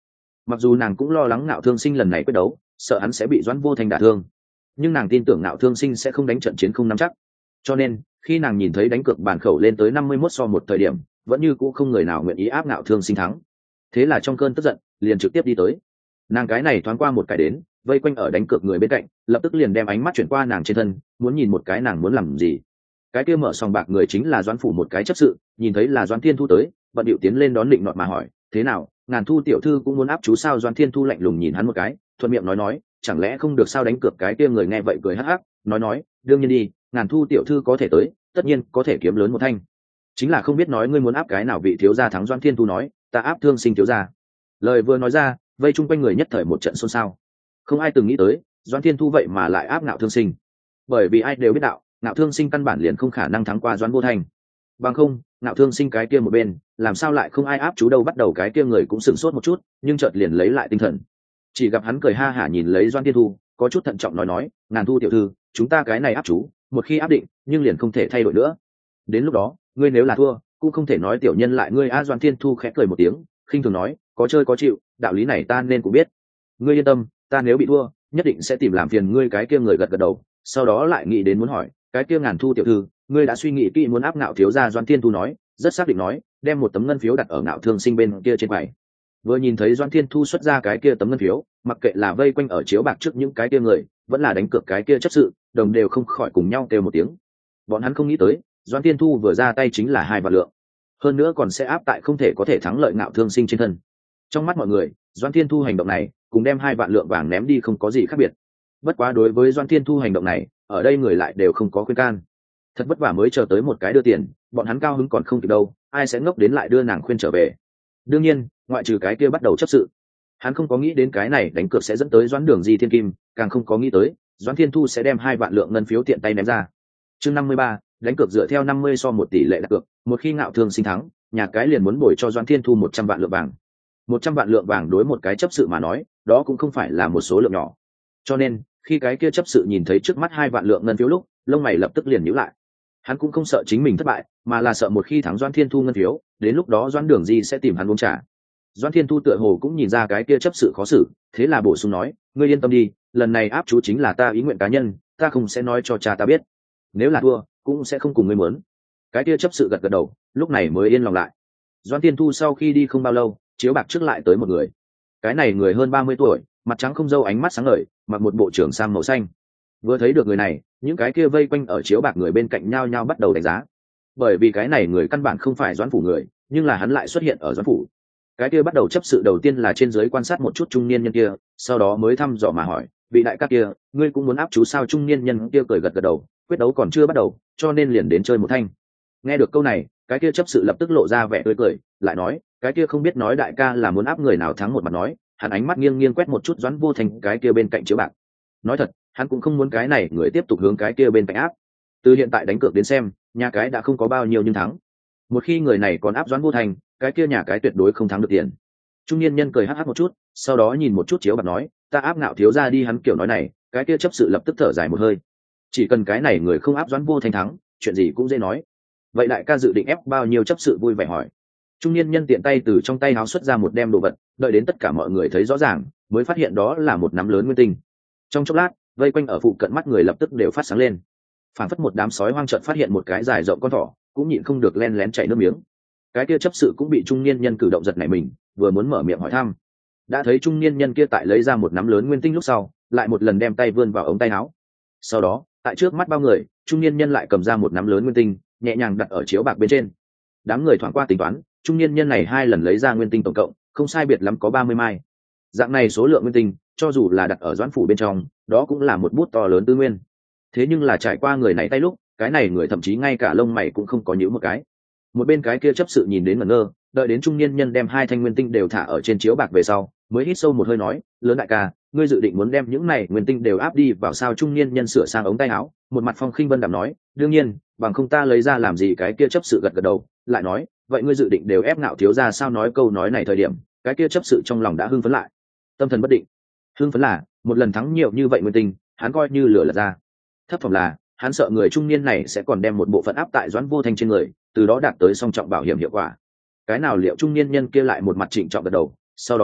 Mặc dù nàng cũng lo lắng Ngạo Thương Sinh lần này quyết đấu sợ hắn sẽ bị Doãn Vô Thanh đả thương, nhưng nàng tin tưởng Ngạo Thương Sinh sẽ không đánh trận chiến không nắm chắc. Cho nên khi nàng nhìn thấy đánh cược bàn khẩu lên tới 51-1 thời điểm, vẫn như cũ không người nào nguyện ý áp Ngạo Thương Sinh thắng. Thế là trong cơn tức giận liền trực tiếp đi tới. Nàng cái này thoáng qua một cái đến, vây quanh ở đánh cược người bên cạnh, lập tức liền đem ánh mắt chuyển qua nàng trên thân, muốn nhìn một cái nàng muốn làm gì. Cái kia mở sòng bạc người chính là Doãn phủ một cái chấp sự, nhìn thấy là Doãn Thiên Thu tới, bận điệu tiến lên đón định nọt mà hỏi, thế nào, Ngàn Thu tiểu thư cũng muốn áp chú sao? Doãn Thiên Thu lạnh lùng nhìn hắn một cái, thuận miệng nói, chẳng lẽ không được sao? Đánh cược cái kia người nghe vậy cười hắc hắc, nói, đương nhiên đi, Ngàn Thu tiểu thư có thể tới, tất nhiên có thể kiếm lớn một thanh. Chính là không biết nói ngươi muốn áp cái nào vị thiếu gia thắng. Doãn Thiên Thu nói, ta áp Thương Sinh thiếu gia. Lời vừa nói ra, vây chung quanh người nhất thời một trận xôn xao. Không ai từng nghĩ tới Doãn Thiên Thu vậy mà lại áp Ngạo Thương Sinh, bởi vì ai đều biết đạo Ngạo Thương Sinh căn bản liền không khả năng thắng qua Doãn Vô Thanh. Bằng không Ngạo Thương Sinh cái kia một bên làm sao lại không ai áp chú đâu. Bắt đầu cái kia người cũng sửng sốt một chút, nhưng chợt liền lấy lại tinh thần, chỉ gặp hắn cười ha hả nhìn lấy Doãn Thiên Thu, có chút thận trọng nói, Ngàn Thu tiểu thư, chúng ta cái này áp chú một khi áp định nhưng liền không thể thay đổi nữa, đến lúc đó ngươi nếu là thua cũng không thể nói tiểu nhân lại ngươi. Doãn Thiên Thu khẽ cười một tiếng, khinh thường nói, có chơi có chịu, đạo lý này ta nên cũng biết. Ngươi yên tâm, ta nếu bị thua nhất định sẽ tìm làm phiền ngươi. Cái kia người gật gật đầu, sau đó lại nghĩ đến muốn hỏi, cái kia Ngàn Thu tiểu thư, ngươi đã suy nghĩ kỹ muốn áp Ngạo thiếu gia? Doãn Thiên Thu nói, rất xác định nói, đem một tấm ngân phiếu đặt ở Ngạo Thương Sinh bên kia trên quầy. Vừa nhìn thấy Doãn Thiên Thu xuất ra cái kia tấm ngân phiếu, mặc kệ là vây quanh ở chiếu bạc trước những cái kia người, vẫn là đánh cược cái kia chấp sự, đồng đều không khỏi cùng nhau kêu một tiếng. Bọn hắn không nghĩ tới Doãn Thiên Thu vừa ra tay chính là 2 vạn lượng, hơn nữa còn sẽ áp tại không thể có thể thắng lợi Ngạo Thương Sinh trên thân. Trong mắt mọi người, Doãn Thiên Thu hành động này cùng đem 2 vạn lượng vàng ném đi không có gì khác biệt. Bất quá đối với Doãn Thiên Thu hành động này, ở đây người lại đều không có khuyên can. Thật vất vả mới chờ tới một cái đưa tiền, bọn hắn cao hứng còn không kịp đâu, ai sẽ ngốc đến lại đưa nàng khuyên trở về. Đương nhiên ngoại trừ cái kia bắt đầu chấp sự, hắn không có nghĩ đến cái này đánh cược sẽ dẫn tới Doãn Đường Di Thiên Kim, càng không có nghĩ tới Doãn Thiên Thu sẽ đem 2 vạn lượng ngân phiếu tiện tay ném ra. Chương 53, đánh cược dựa theo 50-1 tỷ lệ đặt cược, một khi Ngạo Thương Sinh thắng, nhà cái liền muốn bồi cho Doãn Thiên Thu 100 vạn lượng vàng. 100 vạn lượng vàng đối một cái chấp sự mà nói, đó cũng không phải là một số lượng nhỏ. Cho nên khi cái kia chấp sự nhìn thấy trước mắt 2 vạn lượng ngân phiếu lúc, lông mày lập tức liền nhíu lại. Hắn cũng không sợ chính mình thất bại, mà là sợ một khi thắng Doãn Thiên Thu ngân phiếu, đến lúc đó Doãn Đường Di sẽ tìm hắn uống trà. Doãn Thiên Thu tựa hồ cũng nhìn ra cái kia chấp sự khó xử, thế là bổ sung nói, ngươi yên tâm đi, lần này áp chú chính là ta ý nguyện cá nhân, ta không sẽ nói cho cha ta biết, nếu là thua cũng sẽ không cùng ngươi muốn. Cái kia chấp sự gật gật đầu, lúc này mới yên lòng lại. Doãn Thiên Thu sau khi đi không bao lâu, chiếu bạc trước lại tới một người. Cái này người hơn 30 tuổi, mặt trắng không râu, ánh mắt sáng ngời, mặc một bộ trưởng sam màu xanh. Vừa thấy được người này, những cái kia vây quanh ở chiếu bạc người bên cạnh nhao nhao bắt đầu đánh giá, bởi vì cái này người căn bản không phải Doãn phủ người, nhưng là hắn lại xuất hiện ở Doãn phủ. Cái kia bắt đầu chấp sự đầu tiên là trên dưới quan sát một chút trung niên nhân kia, sau đó mới thăm dò mà hỏi, vị đại ca kia, ngươi cũng muốn áp chú sao? Trung niên nhân kia cười gật gật đầu, quyết đấu còn chưa bắt đầu, cho nên liền đến chơi một thanh. Nghe được câu này, cái kia chấp sự lập tức lộ ra vẻ tươi cười, lại nói, cái kia không biết nói đại ca là muốn áp người nào thắng? Một mặt nói, hắn ánh mắt nghiêng nghiêng quét một chút Doãn Vô Thanh cái kia bên cạnh chiếu bạc. Nói thật, hắn cũng không muốn cái này người tiếp tục hướng cái kia bên cạnh áp. Từ hiện tại đánh cược đến xem, nhà cái đã không có bao nhiêu nhưng thắng. Một khi người này còn áp Doãn Vô Thanh, cái kia nhà cái tuyệt đối không thắng được tiền. Trung niên nhân cười hắc hắc một chút, sau đó nhìn một chút chiếu bạc nói, ta áp Ngạo thiếu gia đi. Hắn kiểu nói này, cái kia chấp sự lập tức thở dài một hơi. Chỉ cần cái này người không áp Doãn Vô Thanh thắng, chuyện gì cũng dễ nói. Vậy đại ca dự định ép bao nhiêu? Chấp sự vui vẻ hỏi. Trung niên nhân tiện tay từ trong tay áo xuất ra một đem đồ vật, đợi đến tất cả mọi người thấy rõ ràng, mới phát hiện đó là một nắm lớn nguyên tinh. Trong chốc lát, vây quanh ở phụ cận mắt người lập tức đều phát sáng lên, phản phất một đám sói hoang chợt phát hiện một cái dài rộng con thỏ, cũng nhịn không được len lén chảy nước miếng. Cái kia chấp sự cũng bị trung niên nhân cử động giật nảy mình, vừa muốn mở miệng hỏi thăm, đã thấy trung niên nhân kia tại lấy ra một nắm lớn nguyên tinh lúc sau, lại một lần đem tay vươn vào ống tay áo. Sau đó, tại trước mắt bao người, trung niên nhân lại cầm ra một nắm lớn nguyên tinh, nhẹ nhàng đặt ở chiếu bạc bên trên. Đám người thoáng qua tính toán, trung niên nhân này 2 lần lấy ra nguyên tinh tổng cộng không sai biệt lắm có 30 mai. Dạng này số lượng nguyên tinh, cho dù là đặt ở Doãn phủ bên trong, đó cũng là một bút to lớn tư nguyên. Thế nhưng là trải qua người này tay lúc, cái này người thậm chí ngay cả lông mày cũng không có nhíu một cái. Một bên cái kia chấp sự nhìn đến ngẩn ngơ, đợi đến trung niên nhân đem 2 thanh nguyên tinh đều thả ở trên chiếu bạc về sau, mới hít sâu một hơi nói, lớn đại ca, ngươi dự định muốn đem những này nguyên tinh đều áp đi vào sao? Trung niên nhân sửa sang ống tay áo, một mặt phong khinh vân đạm nói, đương nhiên, bằng không ta lấy ra làm gì? Cái kia chấp sự gật gật đầu, lại nói, vậy ngươi dự định đều ép Ngạo thiếu gia sao? Nói câu nói này thời điểm, cái kia chấp sự trong lòng đã hưng phấn lại, tâm thần bất định. Hưng phấn là một lần thắng nhiều như vậy nguyên tinh, hắn coi như lửa lật ra. Thấp phẩm là hắn sợ người trung niên này sẽ còn đem một bộ phận áp tại Doãn Vô Thanh trên người, từ đó đạt tới song trọng bảo hiểm hiệu quả. Cái nào liệu trung niên nhân kia lại một mặt trịnh trọng gật đầu, sau đó nói,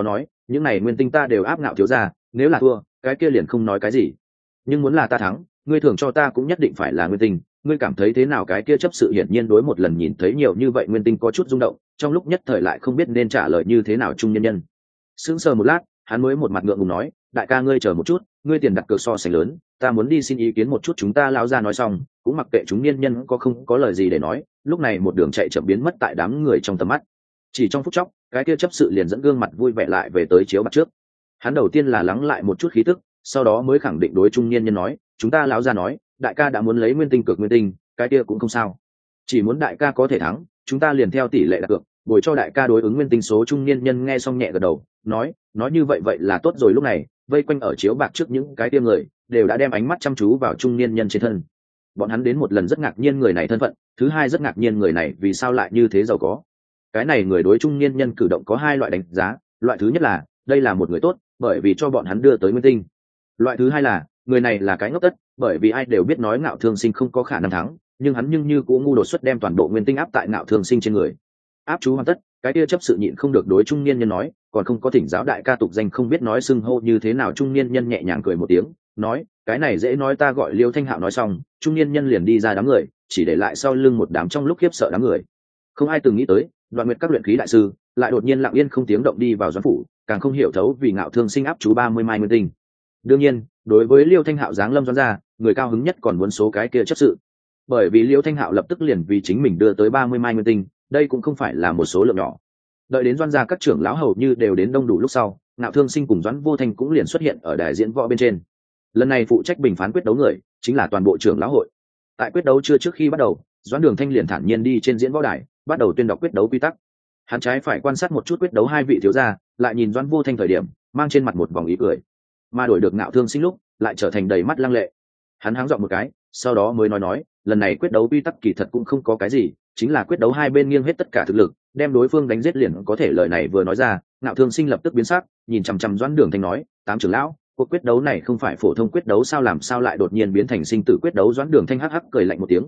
những này nguyên tinh ta đều áp ngạo thiếu ra, nếu là thua cái kia liền không nói cái gì, nhưng muốn là ta thắng, ngươi thường cho ta cũng nhất định phải là nguyên tinh. Ngươi cảm thấy thế nào? Cái kia chấp sự hiển nhiên đối một lần nhìn thấy nhiều như vậy nguyên tinh có chút rung động, trong lúc nhất thời lại không biết nên trả lời như thế nào. Trung nhân nhân sững sờ một lát, hắn mới một mặt ngượng ngùng nói, đại ca ngươi chờ một chút, ngươi tiền đặt cược so sánh lớn, ta muốn đi xin ý kiến một chút. Chúng ta lão ra nói xong cũng mặc kệ chúng niên nhân không có lời gì để nói, lúc này một đường chạy chậm biến mất tại đám người trong tầm mắt. Chỉ trong phút chốc, cái kia chấp sự liền dẫn gương mặt vui vẻ lại về tới chiếu bạc trước. Hắn đầu tiên là lắng lại một chút khí tức, sau đó mới khẳng định đối trung niên nhân nói, chúng ta lão ra nói đại ca đã muốn lấy nguyên tinh cược nguyên tinh, cái kia cũng không sao, chỉ muốn đại ca có thể thắng chúng ta liền theo tỷ lệ đặt cược bồi cho đại ca đối ứng nguyên tinh số. Trung niên nhân nghe xong nhẹ gật đầu, nói như vậy vậy là tốt rồi. Lúc này vây quanh ở chiếu bạc trước những cái tia người đều đã đem ánh mắt chăm chú vào trung niên nhân trên thân. Bọn hắn đến một lần rất ngạc nhiên người này thân phận, thứ hai rất ngạc nhiên người này vì sao lại như thế giàu có. Cái này người đối trung niên nhân cử động có hai loại đánh giá. Loại thứ nhất là đây là một người tốt, bởi vì cho bọn hắn đưa tới nguyên tinh. Loại thứ hai là người này là cái ngốc tất, bởi vì ai đều biết nói Ngạo Thương Sinh không có khả năng thắng, nhưng hắn như cũng ngu đột xuất đem toàn bộ nguyên tinh áp tại Ngạo Thương Sinh trên người. Áp chú hoàn tất, cái kia chấp sự nhịn không được đối trung niên nhân nói, còn không có thỉnh giáo đại ca tục danh không biết nói xưng hô như thế nào. Trung niên nhân nhẹ nhàng cười một tiếng, nói cái này dễ nói, ta gọi Liêu Thanh Hạo. Nói xong trung niên nhân liền đi ra đám người, chỉ để lại sau lưng một đám trong lúc khiếp sợ đám người. Không ai từng nghĩ tới Đoạn Nguyệt các luyện khí đại sư lại đột nhiên lặng yên không tiếng động đi vào Doãn phủ, càng không hiểu thấu vì Ngạo Thương Sinh áp chú 30 mai nguyên tinh. Đương nhiên đối với Liêu Thanh Hạo giáng lâm Doãn gia, người cao hứng nhất còn muốn số cái kia chấp sự, bởi vì Liêu Thanh Hạo lập tức liền vì chính mình đưa tới 30 mai nguyên tinh, đây cũng không phải là một số lượng nhỏ. Đợi đến Doãn gia các trưởng lão hầu như đều đến đông đủ lúc sau, Ngạo Thương Sinh cùng Doãn Vô Thanh cũng liền xuất hiện ở đài diễn võ bên trên. Lần này phụ trách bình phán quyết đấu người chính là toàn bộ trưởng lão hội. Tại quyết đấu chưa trước khi bắt đầu, Doãn Đường Thanh liền thản nhiên đi trên diễn võ đài, bắt đầu tuyên đọc quyết đấu quy tắc. Hắn trái phải quan sát một chút quyết đấu hai vị thiếu gia, lại nhìn Doãn Vô Thanh thời điểm mang trên mặt một vòng ý cười, mà đổi được Ngạo Thương Sinh lúc lại trở thành đầy mắt lăng lệ. Hắn háng giọng một cái, sau đó mới nói lần này quyết đấu quy tắc kỳ thật cũng không có cái gì, chính là quyết đấu hai bên nghiêng hết tất cả thực lực, đem đối phương đánh giết liền có thể. Lời này vừa nói ra, Ngạo Thương Sinh lập tức biến sắc, nhìn chằm chằm Doãn Đường Thanh nói, tám trưởng lão, cuộc quyết đấu này không phải phổ thông quyết đấu sao, làm sao lại đột nhiên biến thành sinh tử quyết đấu? Doãn Đường Thanh hắc hắc cười lạnh một tiếng,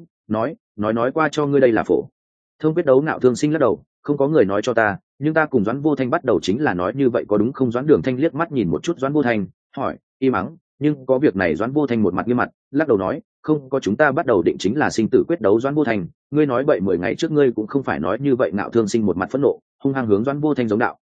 nói qua cho ngươi đây là phổ thông quyết đấu. Ngạo Thương Sinh lắc đầu, không có người nói cho ta, nhưng ta cùng Doãn Vô Thanh bắt đầu chính là nói như vậy, có đúng không? Doãn Đường Thanh liếc mắt nhìn một chút Doãn Vô Thanh, hỏi, im mắng, nhưng có việc này. Doãn Vô Thanh một mặt nghiêm mặt, lắc đầu nói, không có, chúng ta bắt đầu định chính là sinh tử quyết đấu. Doãn Vô Thanh, ngươi nói bậy, 10 ngày trước ngươi cũng không phải nói như vậy. Ngạo Thương Sinh một mặt phẫn nộ, hung hăng hướng Doãn Vô Thanh giống đạo,